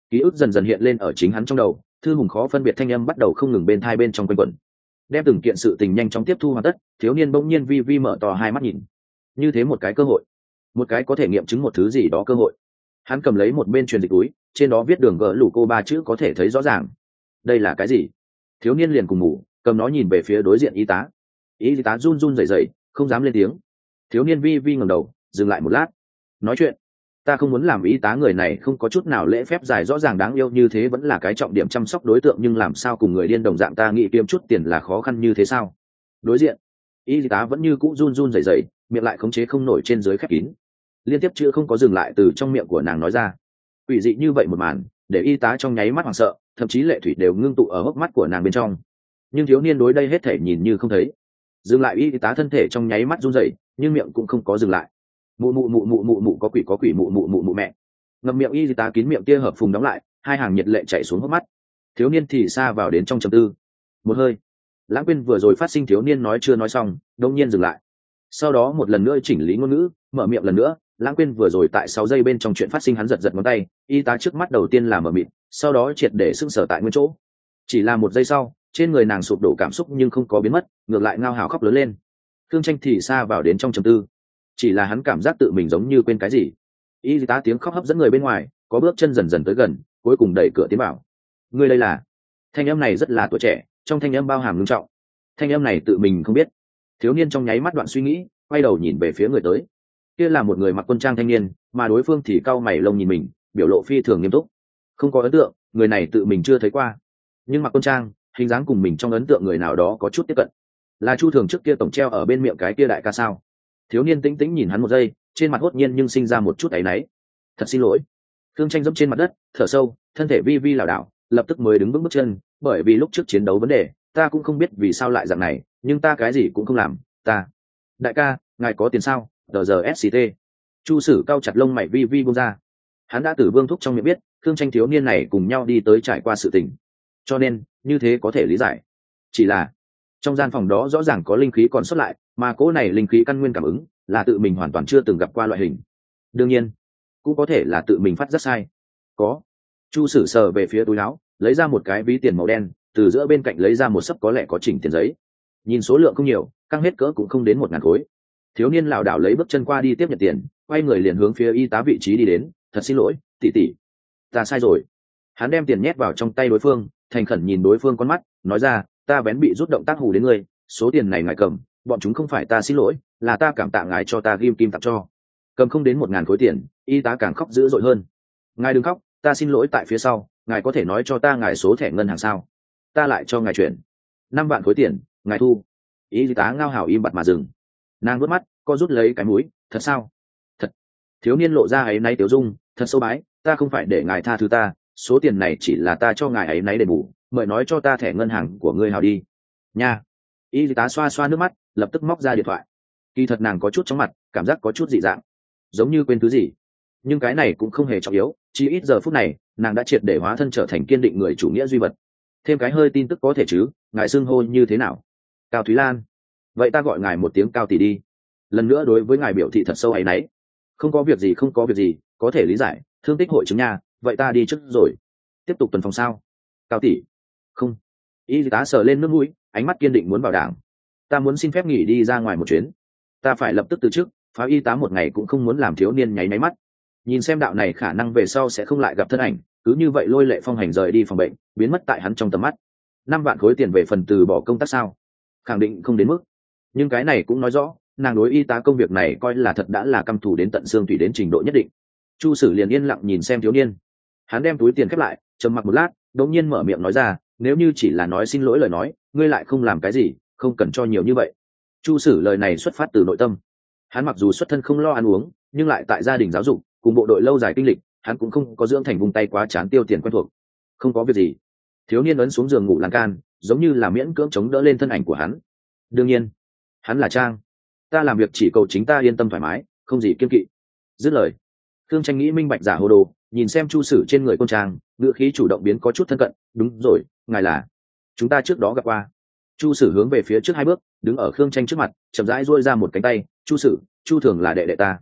ký ức dần dần hiện lên ở chính hắn trong đầu, thư hùng khó phân biệt thanh âm bắt đầu không ngừng bên thai bên trong quanh quẩn. Đem từng kiện sự tình nhanh chóng tiếp thu hoàn tất, thiếu niên bỗng nhiên vi vi mở to hai mắt nhìn. Như thế một cái cơ hội, một cái có thể nghiệm chứng một thứ gì đó cơ hội. Hắn cầm lấy một bên truyền dịch túi, trên đó viết đường gỡ lũ cô ba chữ có thể thấy rõ ràng. Đây là cái gì? Thiếu niên liền cùng ngủ, cầm nó nhìn về phía đối diện y tá. Y tá run run rẩy rẩy, không dám lên tiếng. Thiếu niên vi vi ngẩng đầu, dừng lại một lát, nói chuyện. Ta không muốn làm y tá, người này không có chút nào lễ phép, dài rõ ràng đáng yêu như thế vẫn là cái trọng điểm chăm sóc đối tượng, nhưng làm sao cùng người điên đồng dạng, ta nghĩ kiếm chút tiền là khó khăn như thế sao? Đối diện y tá vẫn như cũ run run rẩy rẩy, miệng lại khống chế không nổi trên dưới khép kín, liên tiếp chữ không có dừng lại từ trong miệng của nàng nói ra. Quỷ dị như vậy một màn để y tá trong nháy mắt hoảng sợ, thậm chí lệ thủy đều ngưng tụ ở hốc mắt của nàng bên trong. Nhưng thiếu niên đối đây hết thể nhìn như không thấy. Dừng lại, y tá thân thể trong nháy mắt run rẩy, nhưng miệng cũng không có dừng lại. Mụ mụ mụ mụ mụ mụ có quỷ mụ mụ mụ mụ mẹ. Ngậm miệng y tá kín miệng kia hợp phùng đóng lại, hai hàng nhiệt lệ chảy xuống hốc mắt. Thiếu niên thì xa vào đến trong trầm tư. Một hơi lãng quên vừa rồi phát sinh, thiếu niên nói chưa nói xong đông nhiên dừng lại, sau đó một lần nữa chỉnh lý ngôn ngữ, mở miệng lần nữa. Lãng quên vừa rồi tại 6 giây bên trong chuyện phát sinh, hắn giật giật ngón tay, y tá trước mắt đầu tiên là mở mịt, sau đó triệt để sững sờ tại nguyên chỗ. Chỉ là một giây sau, trên người nàng sụp đổ cảm xúc nhưng không có biến mất, ngược lại ngao hào khóc lớn lên. Thương Tranh thì xa vào đến trong trầm tư, chỉ là hắn cảm giác tự mình giống như quên cái gì. Y tá tiếng khóc hấp dẫn người bên ngoài, có bước chân dần dần tới gần, cuối cùng đẩy cửa tiến vào. Người đây là? Thanh âm này rất là tuổi trẻ, trong thanh âm bao hàm nghiêm trọng. Thanh âm này tự mình không biết. Thiếu niên trong nháy mắt đoạn suy nghĩ, quay đầu nhìn về phía người tới. Kia là một người mặc quân trang thanh niên, mà đối phương thì cau mày lông nhìn mình, biểu lộ phi thường nghiêm túc. Không có ấn tượng, người này tự mình chưa thấy qua, nhưng mặc quân trang, hình dáng cùng mình trong ấn tượng người nào đó có chút tiếp cận. Là Chu Thường trước kia tổng treo ở bên miệng cái kia đại ca sao? Thiếu niên tĩnh tĩnh nhìn hắn một giây, trên mặt hốt nhiên nhưng sinh ra một chút áy náy. Thật xin lỗi. Thương Tranh dẫm trên mặt đất, thở sâu, thân thể vi vi lảo đảo, lập tức mới đứng vững bước chân, bởi vì lúc trước chiến đấu vấn đề, ta cũng không biết vì sao lại dạng này, nhưng ta cái gì cũng không làm, ta. Đại ca, ngài có tiền sao? Giờ SCT. Chu Sử cao chặt lông mày vi vi buông ra. Hắn đã từ Vương Thúc trong miệng biết, Thương Tranh thiếu niên này cùng nhau đi tới trải qua sự tình, cho nên như thế có thể lý giải. Chỉ là trong gian phòng đó rõ ràng có linh khí còn sót lại, mà cỗ này linh khí căn nguyên cảm ứng là tự mình hoàn toàn chưa từng gặp qua loại hình. Đương nhiên cũng có thể là tự mình phát rất sai. Có. Chu Sử sờ về phía túi áo, lấy ra một cái ví tiền màu đen, từ giữa bên cạnh lấy ra một xấp có lẽ có chỉnh tiền giấy. Nhìn số lượng không nhiều, căng hết cỡ cũng không đến 1000 khối. Thiếu niên lảo đảo lấy bước chân qua đi tiếp nhận tiền, quay người liền hướng phía y tá vị trí đi đến. Thật xin lỗi, tỷ tỷ, ta sai rồi. Hắn đem tiền nhét vào trong tay đối phương, thành khẩn nhìn đối phương con mắt, nói ra, ta vén bị rút động tác hù đến ngươi, số tiền này ngài cầm, bọn chúng không phải ta xin lỗi, là ta cảm tạ ngài cho ta ghim kim tặng cho. Cầm không đến 1000 khối tiền, y tá càng khóc dữ dội hơn. Ngài đừng khóc, ta xin lỗi tại phía sau, ngài có thể nói cho ta ngài số thẻ ngân hàng sao? Ta lại cho ngài chuyển 5 vạn khối tiền, ngài thu. Y tá ngao hào im bặt mà dừng. Nàng vớt mắt, co rút lấy cái mũi, thật sao? Thật. Thiếu niên lộ ra ấy náy tiểu dung, thật sâu bái, ta không phải để ngài tha thứ ta, số tiền này chỉ là ta cho ngài ấy náy để bù, mời nói cho ta thẻ ngân hàng của ngươi hào đi. Nha. Y tá xoa xoa nước mắt, lập tức móc ra điện thoại. Kỳ thật nàng có chút chóng mặt, cảm giác có chút dị dạng, giống như quên thứ gì. Nhưng cái này cũng không hề trọng yếu, chỉ ít giờ phút này, nàng đã triệt để hóa thân trở thành kiên định người chủ nghĩa duy vật. Thêm cái hơi tin tức có thể chứ, ngài xưng hô như thế nào? Cao Thúy Lan. Vậy ta gọi ngài một tiếng Cao tỷ đi. Lần nữa đối với ngài biểu thị thật sâu áy náy. Không có việc gì, không có việc gì, có thể lý giải, thương tích hội chứng nha, vậy ta đi trước rồi. Tiếp tục tuần phòng sao? Cao tỷ. Không. Y tá sờ lên nước mũi, ánh mắt kiên định muốn bảo đảm. Ta muốn xin phép nghỉ đi ra ngoài một chuyến. Ta phải lập tức từ chức, phá y tá một ngày cũng không muốn làm. Thiếu niên nháy máy mắt. Nhìn xem đạo này khả năng về sau sẽ không lại gặp thân ảnh, cứ như vậy lôi Lệ Phong Hành rời đi phòng bệnh, biến mất tại hắn trong tầm mắt. 5 vạn khối tiền về phần từ bỏ công tác sao? Khẳng định không đến mức. Nhưng cái này cũng nói rõ, nàng đối y tá công việc này coi là thật đã là căm thù đến tận xương tủy đến trình độ nhất định. Chu Sử liền yên lặng nhìn xem thiếu niên. Hắn đem túi tiền khép lại, trầm mặc một lát, đống nhiên mở miệng nói ra, nếu như chỉ là nói xin lỗi lời nói, ngươi lại không làm cái gì, không cần cho nhiều như vậy. Chu Sử lời này xuất phát từ nội tâm. Hắn mặc dù xuất thân không lo ăn uống, nhưng lại tại gia đình giáo dục cùng bộ đội lâu dài kinh lịch, hắn cũng không có dưỡng thành vùng tay quá chán tiêu tiền quen thuộc. Không có việc gì. Thiếu niên ấn xuống giường ngủ lan can, giống như là miễn cưỡng chống đỡ lên thân ảnh của hắn. Đương nhiên, hắn là Trang. Ta làm việc chỉ cầu chính ta yên tâm thoải mái, không gì kiêng kỵ. Dứt lời, Thương Tranh nghĩ minh bạch giả hồ đồ, nhìn xem Chu Sử trên người con Trang, ngữ khí chủ động biến có chút thân cận. Đúng rồi, ngài là? Chúng ta trước đó gặp qua. Chu Sử hướng về phía trước 2 bước, đứng ở Khương Tranh trước mặt, chậm rãi duỗi ra một cánh tay. Chu Sử, Chu Thường là đệ đệ ta.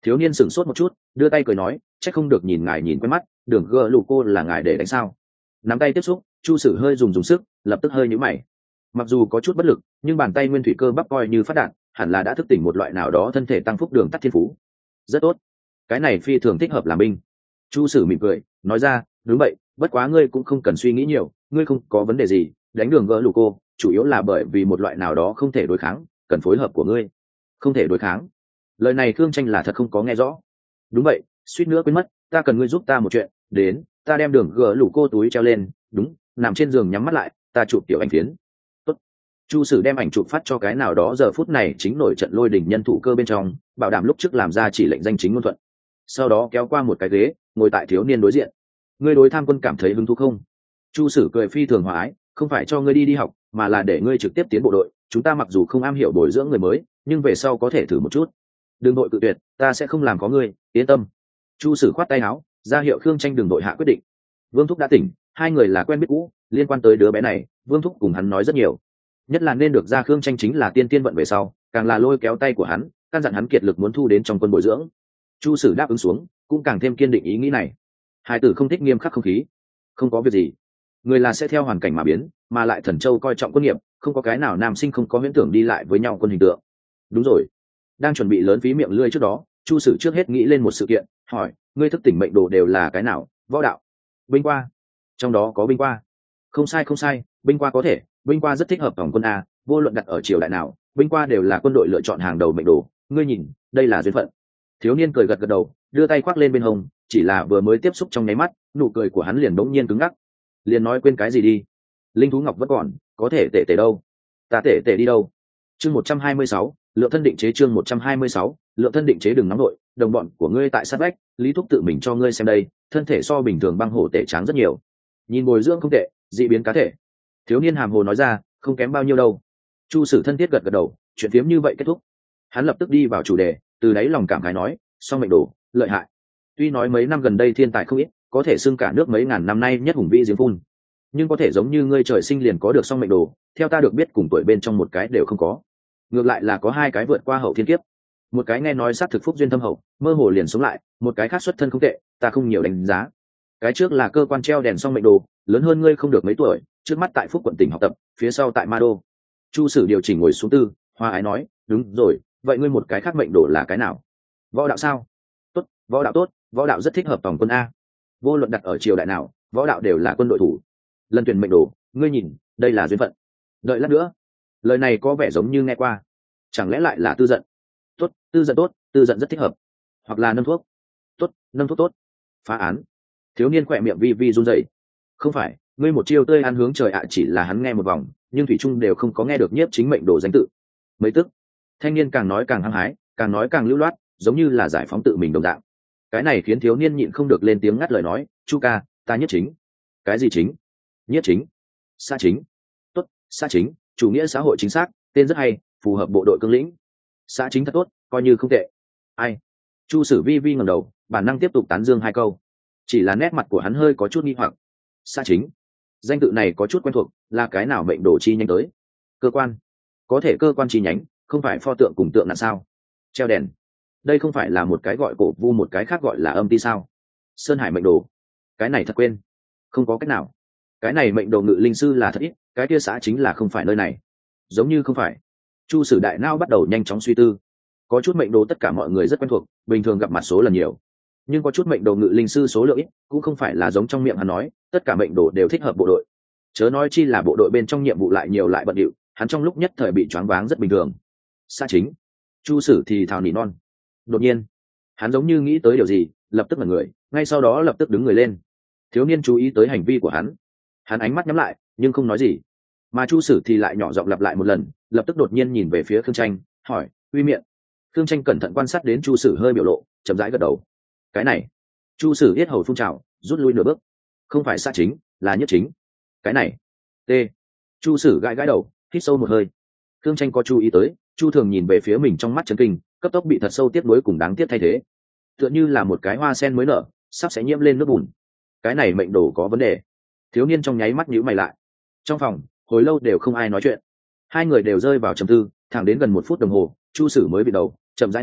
Thiếu niên sửng sốt một chút, đưa tay cười nói, chắc không được nhìn ngài nhìn quen mắt, đường gờ lù cô là ngài để đánh sao? Nắm tay tiếp xúc, Chu Sử hơi dùng sức, lập tức hơi nhíu mày. Mặc dù có chút bất lực, nhưng bàn tay nguyên thủy cơ bắp coi như phát đạn, hẳn là đã thức tỉnh một loại nào đó thân thể tăng phúc đường tắt thiên phú. Rất tốt, cái này phi thường thích hợp làm binh. Chu Sử mỉm cười, nói ra, đúng vậy, bất quá ngươi cũng không cần suy nghĩ nhiều, ngươi không có vấn đề gì, đánh đường gỡ lù cô, chủ yếu là bởi vì một loại nào đó không thể đối kháng, cần phối hợp của ngươi. Không thể đối kháng. Lời này Khương Tranh là thật không có nghe rõ. Đúng vậy, suýt nữa quên mất, ta cần ngươi giúp ta một chuyện, đến, ta đem đường gỡ lù cô túi treo lên, đúng, nằm trên giường nhắm mắt lại, ta chụp tiểu ảnh phiến. Tốt. Chu Sử đem ảnh chụp phát cho cái nào đó giờ phút này chính nổi trận lôi đình nhân thủ cơ bên trong, bảo đảm lúc trước làm ra chỉ lệnh danh chính ngôn thuận. Sau đó kéo qua một cái ghế, ngồi tại thiếu niên đối diện. Ngươi đối tham quân cảm thấy hứng thú không? Chu Sử cười phi thường hòa ái, không phải cho ngươi đi học, mà là để ngươi trực tiếp tiến bộ đội. Chúng ta mặc dù không am hiểu bồi dưỡng người mới, nhưng về sau có thể thử một chút. Đừng đội cự tuyệt, ta sẽ không làm có ngươi, yên tâm. Chu Sử khoát tay áo, ra hiệu Khương Tranh đừng đội hạ quyết định. Vương Thúc đã tỉnh, hai người là quen biết cũ, liên quan tới đứa bé này, Vương Thúc cùng hắn nói rất nhiều. Nhất là nên được ra Khương Tranh chính là tiên tiên vận về sau, càng là lôi kéo tay của hắn, căn dặn hắn kiệt lực muốn thu đến trong quân bồi dưỡng. Chu Sử đáp ứng xuống, cũng càng thêm kiên định ý nghĩ này. Hai tử không thích nghiêm khắc không khí, không có việc gì, người là sẽ theo hoàn cảnh mà biến, mà lại Thần Châu coi trọng quân nghiệp, không có cái nào nam sinh không có huyễn tưởng đi lại với nhau quân hình tượng. Đúng rồi, đang chuẩn bị lớn phí miệng lưỡi trước đó, Chu Sử trước hết nghĩ lên một sự kiện, hỏi, ngươi thức tỉnh mệnh đồ đều là cái nào? Võ đạo, binh qua, trong đó có binh qua. Không sai không sai, binh qua có thể, binh qua rất thích hợp tổng quân a, vô luận đặt ở triều đại nào, binh qua đều là quân đội lựa chọn hàng đầu mệnh đồ, ngươi nhìn, đây là duyên phận. Thiếu niên cười gật gật đầu, đưa tay khoác lên bên hông, chỉ là vừa mới tiếp xúc trong nháy mắt, nụ cười của hắn liền bỗng nhiên cứng ngắc. Liền nói quên cái gì đi, linh thú ngọc vẫn còn, có thể tệ tệ đâu, ta tệ tệ đi đâu? Chương 126, lượng thân định chế. Chương 126, lượng thân định chế. Đừng nóng nội, đồng bọn của ngươi tại sát vách, Lý Thúc tự mình cho ngươi xem đây, thân thể so bình thường băng hổ tệ tráng rất nhiều, nhìn bồi dưỡng không tệ, dị biến cá thể. Thiếu niên hàm hồ nói ra, không kém bao nhiêu đâu. Chu Sử thân thiết gật gật đầu, chuyện phiếm như vậy kết thúc. Hắn lập tức đi vào chủ đề, từ đáy lòng cảm khái nói, song mệnh đồ lợi hại. Tuy nói mấy năm gần đây thiên tài không ít, có thể xưng cả nước mấy ngàn năm nay nhất hùng vĩ giếng phun, nhưng có thể giống như ngươi trời sinh liền có được song mệnh đồ, theo ta được biết cùng tuổi bên trong một cái đều không có, ngược lại là có hai cái vượt qua hậu thiên kiếp. Một cái nghe nói sát thực phúc duyên thâm hậu, mơ hồ liền sống lại, một cái khác xuất thân không tệ, ta không nhiều đánh giá. Cái trước là cơ quan treo đèn song mệnh đồ, lớn hơn ngươi không được mấy tuổi, trước mắt tại Phúc quận tỉnh học tập, phía sau tại Ma Đô. Chu Sử điều chỉnh ngồi xuống tư, hoa ái nói, đúng rồi, vậy ngươi một cái khác mệnh đồ là cái nào? Võ đạo sao? Tốt, võ đạo tốt, võ đạo rất thích hợp tổng quân a. Vô luận đặt ở triều đại nào, võ đạo đều là quân đội thủ. Lần tuyển mệnh đồ, ngươi nhìn, đây là duyên phận. Đợi lát nữa, lời này có vẻ giống như nghe qua, chẳng lẽ lại là tư giận? Tốt, tư giận tốt, tư giận rất thích hợp. Hoặc là nâng thuốc. Tốt, nâng thuốc tốt. Phá án. Thiếu niên khỏe miệng vi vi run rẩy. Không phải, ngươi một chiêu tươi ăn hướng trời ạ, chỉ là hắn nghe một vòng, nhưng thủy trung đều không có nghe được nhiếp chính mệnh đồ danh tự. Mấy tức, thanh niên càng nói càng hăng hái, càng nói càng lưu loát, giống như là giải phóng tự mình đồng dạng. Cái này khiến thiếu niên nhịn không được lên tiếng ngắt lời nói, Chu ca, ta nhiếp chính. Cái gì chính? Nhiếp chính. Xã chính. Tốt, xã chính, chủ nghĩa xã hội chính xác, tên rất hay, phù hợp bộ đội cương lĩnh. Xã chính thật tốt, coi như không tệ. Ai? Chu Sử vi vi ngẩng đầu, bản năng tiếp tục tán dương hai câu, chỉ là nét mặt của hắn hơi có chút nghi hoặc. Xã chính, danh tự này có chút quen thuộc, là cái nào mệnh đồ chi nhánh tới? Cơ quan, có thể cơ quan chi nhánh, không phải pho tượng cùng tượng là sao? Treo đèn, đây không phải là một cái gọi cổ vu, một cái khác gọi là âm ti sao? Sơn Hải mệnh đồ, cái này thật quên, không có cách nào. Cái này mệnh đồ ngự linh sư là thật ít, cái kia xã chính là không phải nơi này, giống như không phải. Chu Sử đại não bắt đầu nhanh chóng suy tư. Có chút mệnh đồ tất cả mọi người rất quen thuộc, bình thường gặp mặt số lần nhiều, nhưng có chút mệnh đồ ngự linh sư số lượng ít, cũng không phải là giống trong miệng hắn nói tất cả mệnh đồ đều thích hợp bộ đội, chớ nói chi là bộ đội bên trong nhiệm vụ lại nhiều lại bận điệu, hắn trong lúc nhất thời bị choáng váng rất bình thường. Xã chính. Chu Sử thì thào nỉ non. Đột nhiên hắn giống như nghĩ tới điều gì, lập tức ngẩn người, ngay sau đó lập tức đứng người lên. Thiếu niên chú ý tới hành vi của hắn, hắn ánh mắt nhắm lại nhưng không nói gì, mà Chu Sử thì lại nhỏ giọng lặp lại một lần, lập tức đột nhiên nhìn về phía Khương Tranh, hỏi, uy miệng. Khương Tranh cẩn thận quan sát đến Chu Sử hơi biểu lộ, chậm rãi gật đầu. Cái này. Chu Sử yết hầu phun trào, rút lui nửa bước. Không phải xã chính, là nhất chính. Cái này. T. Chu Sử gãi gãi đầu, hít sâu một hơi. Khương Tranh có chú ý tới, Chu Thường nhìn về phía mình trong mắt chấn kinh, cấp tốc bị thật sâu tiếc nuối cùng đáng tiếc thay thế, tựa như là một cái hoa sen mới nở, sắp sẽ nhiễm lên nước bùn. Cái này mệnh đồ có vấn đề. Thiếu niên trong nháy mắt nhíu mày lại. Trong phòng hồi lâu đều không ai nói chuyện, hai người đều rơi vào trầm tư, thẳng đến gần 1 phút đồng hồ, Chu Sử mới bị đầu chậm rãi nói,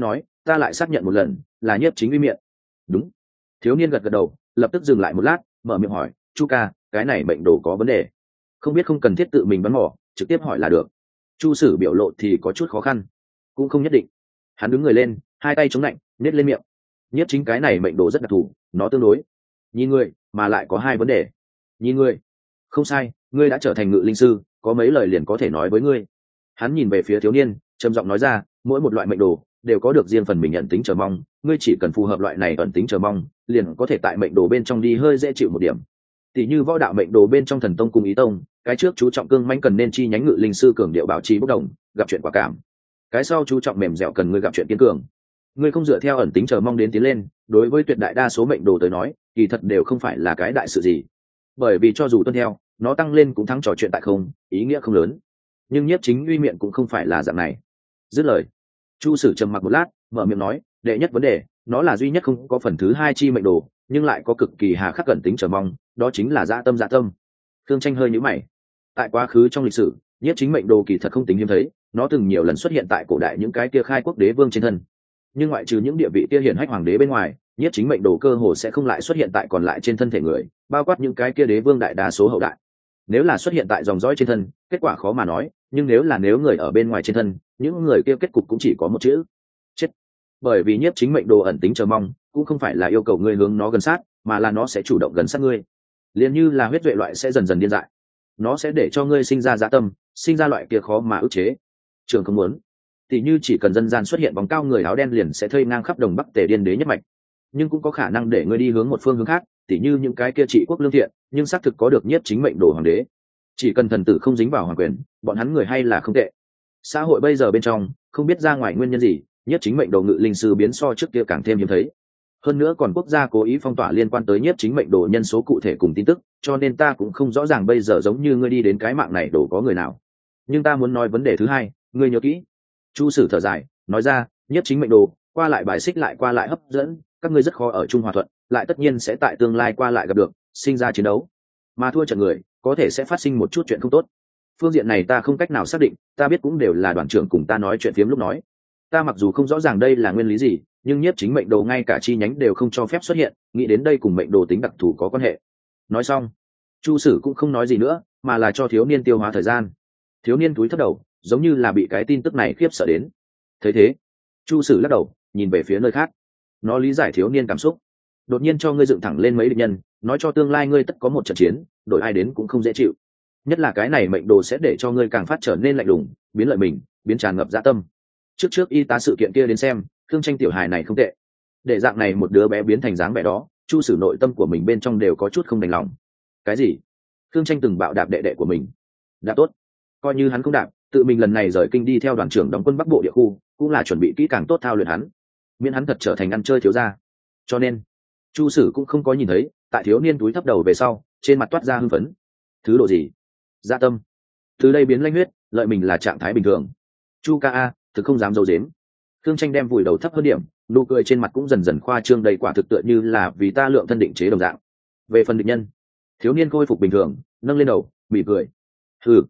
ta lại xác nhận một lần, là nhiếp chính uy miệng. Đúng. Thiếu niên gật gật đầu, lập tức dừng lại một lát, mở miệng hỏi, chu ca, cái này mệnh đồ có vấn đề? Không biết, không cần thiết tự mình bắn mỏ, trực tiếp hỏi là được. Chu Sử biểu lộ thì có chút khó khăn. Cũng không nhất định. Hắn đứng người lên, hai tay chống lạnh, nhét lên miệng. Nhiếp chính cái này mệnh đồ rất đặc thù, nó tương đối nhìn người, mà lại có hai vấn đề. Nhìn người, không sai, ngươi đã trở thành ngự linh sư, có mấy lời liền có thể nói với ngươi. Hắn nhìn về phía thiếu niên, trầm giọng nói ra, mỗi một loại mệnh đồ đều có được riêng phần mình ẩn tính chờ mong, ngươi chỉ cần phù hợp loại này ẩn tính chờ mong, liền có thể tại mệnh đồ bên trong đi hơi dễ chịu một điểm. Tỷ như võ đạo mệnh đồ bên trong thần tông cùng ý tông, cái trước chú trọng cương mãnh cần nên chi nhánh ngự linh sư cường điệu bảo trì bốc đồng, gặp chuyện quả cảm. Cái sau chú trọng mềm dẻo cần ngươi gặp chuyện kiên cường. Ngươi không dựa theo ẩn tính chờ mong đến tiến lên, đối với tuyệt đại đa số mệnh đồ tới nói, kỳ thật đều không phải là cái đại sự gì. Bởi vì cho dù tuân theo, nó tăng lên cũng thắng trò chuyện tại không, ý nghĩa không lớn. Nhưng nhiếp chính uy miệng cũng không phải là dạng này. Dứt lời, Chu Sử trầm mặc một lát, mở miệng nói, đệ nhất vấn đề, nó là duy nhất không có phần thứ hai chi mệnh đồ, nhưng lại có cực kỳ hà khắc cẩn tính chờ mong, đó chính là dạ tâm. Thương Tranh hơi nhíu mày. Tại quá khứ trong lịch sử, nhiếp chính mệnh đồ kỳ thật không tính hiếm thấy, nó từng nhiều lần xuất hiện tại cổ đại những cái kia khai quốc đế vương trên thân. Nhưng ngoại trừ những địa vị kia hiển hách hoàng đế bên ngoài, nhiếp chính mệnh đồ cơ hồ sẽ không lại xuất hiện tại còn lại trên thân thể người, bao quát những cái kia đế vương đại đa số hậu đại. Nếu là xuất hiện tại dòng dõi trên thân, kết quả khó mà nói, nhưng nếu người ở bên ngoài trên thân, những người kia kết cục cũng chỉ có một chữ: chết. Bởi vì nhiếp chính mệnh đồ ẩn tính chờ mong, cũng không phải là yêu cầu ngươi hướng nó gần sát, mà là nó sẽ chủ động gần sát ngươi. Liền như là huyết duệ loại sẽ dần dần điên dại, nó sẽ để cho ngươi sinh ra dã tâm, sinh ra loại kia khó mà ức chế. Trường không muốn. Tỷ như chỉ cần dân gian xuất hiện bóng cao người áo đen liền sẽ thây ngang khắp đồng bắc tề điên đế nhất mạch, nhưng cũng có khả năng để ngươi đi hướng một phương hướng khác, tỷ như những cái kia trị quốc lương thiện nhưng xác thực có được nhiếp chính mệnh đồ hoàng đế. Chỉ cần thần tử không dính vào hoàng quyền, bọn hắn người hay là không tệ. Xã hội bây giờ bên trong, không biết ra ngoài nguyên nhân gì, nhiếp chính mệnh đồ ngự linh sư biến so trước kia càng thêm hiếm thấy. Hơn nữa còn quốc gia cố ý phong tỏa liên quan tới nhiếp chính mệnh đồ nhân số cụ thể cùng tin tức, cho nên ta cũng không rõ ràng bây giờ giống như ngươi đi đến cái mạng này đồ có người nào. Nhưng ta muốn nói vấn đề thứ hai, ngươi nhớ kỹ. Chu Sử thở dài, nói ra, nhiếp chính mệnh đồ qua lại bài xích lại qua lại hấp dẫn, các ngươi rất khó ở chung hòa thuận, lại tất nhiên sẽ tại tương lai qua lại gặp được, sinh ra chiến đấu, mà thua trận người có thể sẽ phát sinh một chút chuyện không tốt. Phương diện này ta không cách nào xác định, ta biết cũng đều là đoàn trưởng cùng ta nói chuyện phiếm lúc nói. Ta mặc dù không rõ ràng đây là nguyên lý gì, nhưng nhiếp chính mệnh đồ ngay cả chi nhánh đều không cho phép xuất hiện, nghĩ đến đây cùng mệnh đồ tính đặc thù có quan hệ. Nói xong, Chu Sử cũng không nói gì nữa, mà là cho thiếu niên tiêu hóa thời gian. Thiếu niên túi thấp đầu, giống như là bị cái tin tức này khiếp sợ đến. Thấy thế, Chu Sử lắc đầu, nhìn về phía nơi khác. Nó lý giải thiếu niên cảm xúc. Đột nhiên cho ngươi dựng thẳng lên mấy địch nhân, nói cho tương lai ngươi tất có một trận chiến, đổi ai đến cũng không dễ chịu. Nhất là cái này mệnh đồ sẽ để cho ngươi càng phát trở nên lạnh lùng, biến lợi mình, biến tràn ngập dã tâm. Trước y tá sự kiện kia đến xem, Thương Tranh tiểu hài này không tệ. Để dạng này một đứa bé biến thành dáng vẻ đó, Chu Sử nội tâm của mình bên trong đều có chút không đành lòng. Cái gì? Thương Tranh từng bạo đạp đệ đệ của mình. Đạp tốt. Coi như hắn không đạp, tự mình lần này rời kinh đi theo đoàn trưởng đóng quân Bắc Bộ địa khu, cũng là chuẩn bị kỹ càng tốt thao luyện hắn, miễn hắn thật trở thành ăn chơi thiếu gia. Cho nên, Chu Sử cũng không có nhìn thấy, tại thiếu niên túi thấp đầu về sau, trên mặt toát ra hưng phấn. Thứ độ gì? Dạ tâm. Từ đây biến lanh huyết, lợi mình là trạng thái bình thường. Chu ca a, thực không dám giấu giếm. Thương Tranh đem vùi đầu thấp hơn điểm, nụ cười trên mặt cũng dần dần khoa trương đầy quả thực tựa như là vì ta lượng thân định chế đồng dạng. Về phần địch nhân, thiếu niên khôi phục bình thường, nâng lên đầu, mỉm cười. Chương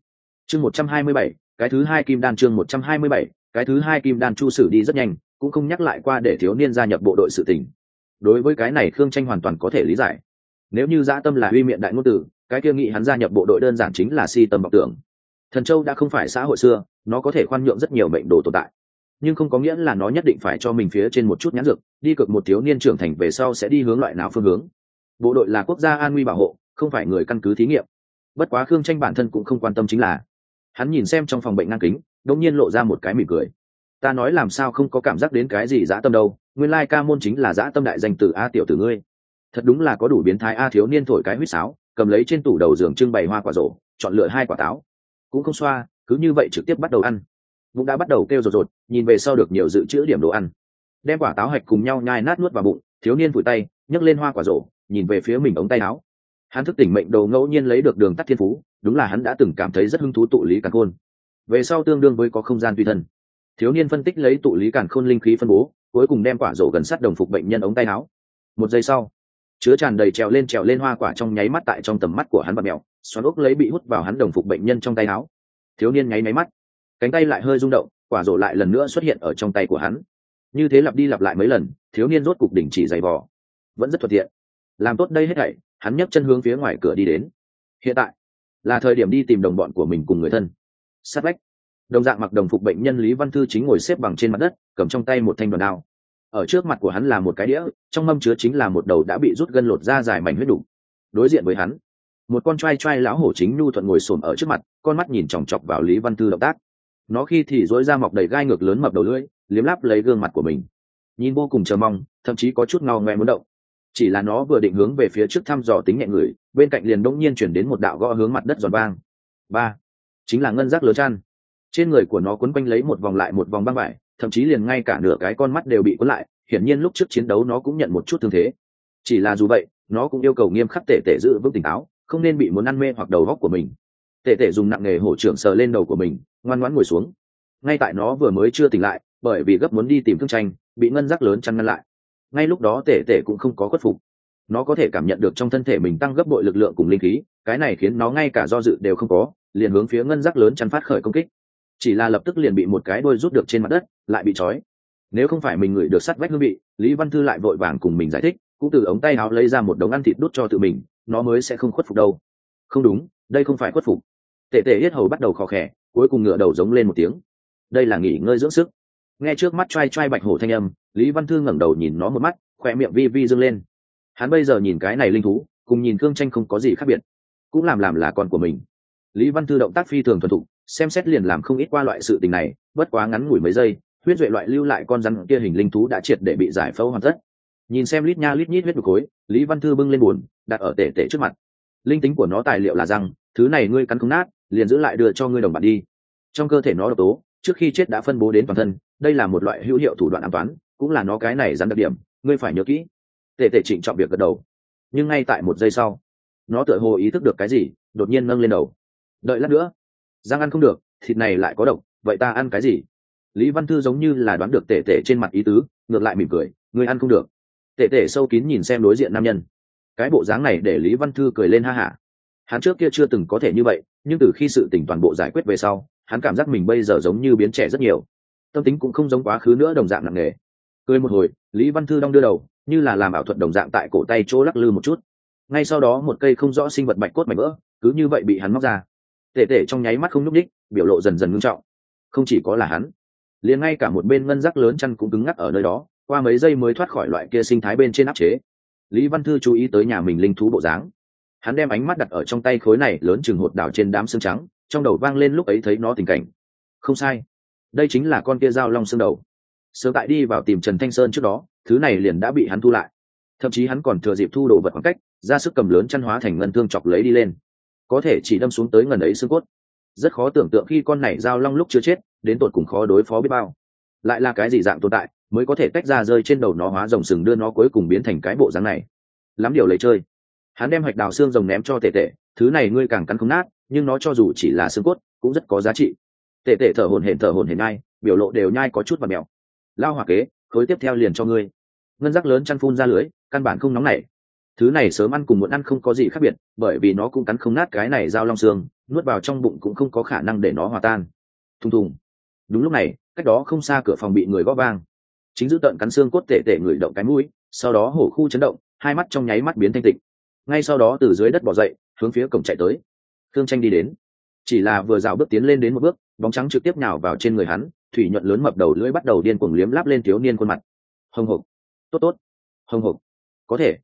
127, cái thứ hai kim đan. Chương 127, cái thứ hai kim đan. Chu Sử đi rất nhanh, cũng không nhắc lại qua để thiếu niên gia nhập bộ đội sự tình. Đối với cái này Khương Tranh hoàn toàn có thể lý giải. Nếu như dã tâm là uy miệng đại ngôn tử, cái kia nghĩ hắn gia nhập bộ đội đơn giản chính là si tâm vọng tưởng. Thần Châu đã không phải xã hội xưa, nó có thể khoan nhượng rất nhiều mệnh đồ tồn tại, nhưng không có nghĩa là nó nhất định phải cho mình phía trên một chút nhãn dược, đi cực một thiếu niên trưởng thành về sau sẽ đi hướng loại nào phương hướng. Bộ đội là quốc gia an nguy bảo hộ, không phải người căn cứ thí nghiệm. Bất quá Khương Tranh bản thân cũng không quan tâm, chính là hắn nhìn xem trong phòng bệnh ngang kính, đột nhiên lộ ra một cái mỉm cười. Ta nói làm sao không có cảm giác đến cái gì dã tâm đâu, nguyên lai ca môn chính là dã tâm đại danh tử a, tiểu tử ngươi thật đúng là có đủ biến thái a. Thiếu niên thổi cái huýt sáo, cầm lấy trên tủ đầu giường trưng bày hoa quả rổ, chọn lựa 2 quả táo, cũng không xoa, cứ như vậy trực tiếp bắt đầu ăn. Bụng đã bắt đầu kêu rột rột, nhìn về sau được nhiều dự trữ điểm đồ ăn, đem quả táo hạch cùng nhau nhai nát nuốt vào bụng. Thiếu niên vùi tay nhấc lên hoa quả rổ, nhìn về phía mình ống tay áo. Hắn thức tỉnh mệnh đồ ngẫu nhiên lấy được đường tắt thiên phú, đúng là hắn đã từng cảm thấy rất hứng thú tụ lý càn khôn, về sau tương đương với có không gian tùy thân. Thiếu niên phân tích lấy tụ lý càn khôn linh khí phân bố, cuối cùng đem quả rổ gần sát đồng phục bệnh nhân ống tay áo. Một giây sau, chứa tràn đầy trèo lên hoa quả trong nháy mắt tại trong tầm mắt của hắn bật mèo, xoắn ốc lấy bị hút vào hắn đồng phục bệnh nhân trong tay áo. Thiếu niên nháy mắt, cánh tay lại hơi rung động, quả rổ lại lần nữa xuất hiện ở trong tay của hắn. Như thế lặp đi lặp lại mấy lần, thiếu niên rốt cục đỉnh chỉ giày vò, vẫn rất thuận tiện. Làm tốt đây hết thảy, hắn nhấc chân hướng phía ngoài cửa đi đến. Hiện tại là thời điểm đi tìm đồng bọn của mình cùng người thân. Sát vách, đồng dạng mặc đồng phục bệnh nhân Lý Văn Thư chính ngồi xếp bằng trên mặt đất, cầm trong tay một thanh đoàn đao. Ở trước mặt của hắn là một cái đĩa, trong mâm chứa chính là một đầu đã bị rút gân lột ra dài mảnh huyết đủ. Đối diện với hắn, một con trai trai lão hổ chính nhu thuận ngồi xổm ở trước mặt, con mắt nhìn chòng chọc vào Lý Văn Thư động tác. Nó khi thì dối ra mọc đầy gai ngược lớn mập đầu lưỡi, liếm láp lấy gương mặt của mình, nhìn vô cùng chờ mong, thậm chí có chút ngao ngoe muốn động. Chỉ là nó vừa định hướng về phía trước thăm dò tính nhẹ người, bên cạnh liền đống nhiên chuyển đến một đạo gõ hướng mặt đất giòn vang. Ba, chính là ngân giác lớn chăn. Trên người của nó quấn quanh lấy một vòng lại một vòng băng vải, thậm chí liền ngay cả nửa cái con mắt đều bị cuốn lại. Hiển nhiên lúc trước chiến đấu nó cũng nhận một chút thương thế. Chỉ là dù vậy, nó cũng yêu cầu nghiêm khắc Tể Tể giữ vững tỉnh táo, không nên bị muốn ăn mê hoặc đầu óc của mình. Tể Tể dùng nặng nghề hổ trưởng sờ lên đầu của mình, ngoan ngoãn ngồi xuống. Ngay tại nó vừa mới chưa tỉnh lại, bởi vì gấp muốn đi tìm Thương Tranh, bị ngân giác lớn chăn ngăn lại. Ngay lúc đó Tể Tể cũng không có khuất phục. Nó có thể cảm nhận được trong thân thể mình tăng gấp bội lực lượng cùng linh khí, cái này khiến nó ngay cả do dự đều không có, liền hướng phía ngân giác lớn chăn phát khởi công kích. Chỉ là lập tức liền bị một cái đuôi rút được trên mặt đất, lại bị trói. Nếu không phải mình ngửi được sắt vách hương vị, Lý Văn Thư lại vội vàng cùng mình giải thích, cũng từ ống tay áo lấy ra một đống ăn thịt đút cho tự mình, nó mới sẽ không khuất phục đâu. Không đúng, đây không phải khuất phục. Tể Tể yết hầu bắt đầu khò khè, cuối cùng ngựa đầu giống lên một tiếng. Đây là nghỉ ngơi dưỡng sức. Nghe trước mắt trai trai bạch hổ thanh âm, Lý Văn Thư ngẩng đầu nhìn nó một mắt, khỏe miệng vi vi dương lên. Hắn bây giờ nhìn cái này linh thú, cùng nhìn Khương Tranh không có gì khác biệt, cũng làm là con của mình. Lý Văn Thư động tác phi thường thuần thục, xem xét liền làm không ít qua loại sự tình này, bất quá ngắn ngủi mấy giây, huyết duệ loại lưu lại con rắn kia hình linh thú đã triệt để bị giải phẫu hoàn tất. Nhìn xem lít nha lít nhít huyết đục khối, Lý Văn Thư bưng lên buồn, đặt ở Tể Tể trước mặt. Linh tính của nó tài liệu là răng, thứ này ngươi cắn không nát, liền giữ lại đưa cho ngươi đồng bạn đi. Trong cơ thể nó độc tố, trước khi chết đã phân bố đến toàn thân, đây là một loại hữu hiệu thủ đoạn an toàn, cũng là nó cái này rắn đặc điểm, ngươi phải nhớ kỹ. Tể Tể trịnh trọng việc gật đầu. Nhưng ngay tại một giây sau, nó tựa hồ ý thức được cái gì, đột nhiên nâng lên đầu. Đợi lát nữa, răng ăn không được, thịt này lại có độc, vậy ta ăn cái gì? Lý Văn Thư giống như là đoán được Tể Tể trên mặt ý tứ, ngược lại mỉm cười, ngươi ăn không được. Tể Tể sâu kín nhìn xem đối diện nam nhân, cái bộ dáng này để Lý Văn Thư cười lên ha hả. Hắn trước kia chưa từng có thể như vậy, nhưng từ khi sự tình toàn bộ giải quyết về sau, hắn cảm giác mình bây giờ giống như biến trẻ rất nhiều, tâm tính cũng không giống quá khứ nữa đồng dạng nặng nề. Cười một hồi, Lý Văn Thư đong đưa đầu, như là làm ảo thuật đồng dạng tại cổ tay chỗ lắc lư một chút. Ngay sau đó một cây không rõ sinh vật bạch cốt mảnh vỡ cứ như vậy bị hắn móc ra. Tể Tể trong nháy mắt không nhúc nhích, biểu lộ dần dần ngưng trọng. Không chỉ có là hắn, liền ngay cả một bên ngân giác lớn chăn cũng cứng ngắc ở nơi đó, qua mấy giây mới thoát khỏi loại kia sinh thái bên trên áp chế. Lý Văn Thư chú ý tới nhà mình linh thú bộ dáng, hắn đem ánh mắt đặt ở trong tay khối này lớn chừng hột đào trên đám xương trắng, trong đầu vang lên lúc ấy thấy nó tình cảnh. Không sai, đây chính là con kia dao long xương đầu. Sớm tại đi vào tìm Trần Thanh Sơn trước đó, thứ này liền đã bị hắn thu lại, thậm chí hắn còn thừa dịp thu đồ vật khoảng cách, ra sức cầm lớn chăn hóa thành ngân thương chọc lấy đi lên, có thể chỉ đâm xuống tới ngần ấy xương cốt. Rất khó tưởng tượng khi con này dao long lúc chưa chết, đến tột cùng khó đối phó biết bao, lại là cái gì dạng tồn tại mới có thể tách ra rơi trên đầu nó hóa rồng sừng đưa nó cuối cùng biến thành cái bộ dáng này. Lắm điều lấy chơi. Hắn đem hạch đào xương rồng ném cho Tể Tể, thứ này ngươi càng cắn không nát, nhưng nó cho dù chỉ là xương cốt cũng rất có giá trị. Tể Tể thở hổn hển nhai, biểu lộ đều nhai có chút và mèo. Lao hỏa kế, khối tiếp theo liền cho ngươi. Ngân giác lớn chăn phun ra lưới, căn bản không nóng nảy. Thứ này sớm ăn cùng muộn ăn không có gì khác biệt, bởi vì nó cũng cắn không nát cái này dao long xương, nuốt vào trong bụng cũng không có khả năng để nó hòa tan. Thùng thùng. Đúng lúc này, cách đó không xa cửa phòng bị người gõ vang. Chính giữ tận cắn xương cốt Tể Tể người động cái mũi, sau đó hổ khu chấn động, hai mắt trong nháy mắt biến thanh tịnh. Ngay sau đó từ dưới đất bò dậy, hướng phía cổng chạy tới. Thương Tranh đi đến, chỉ là vừa dạo bước tiến lên đến một bước, bóng trắng trực tiếp nhào vào trên người hắn, thủy nhuận lớn mập đầu lưỡi bắt đầu điên cuồng liếm láp lên thiếu niên khuôn mặt. Hồng hộc, tốt tốt, hồng hộc, có thể,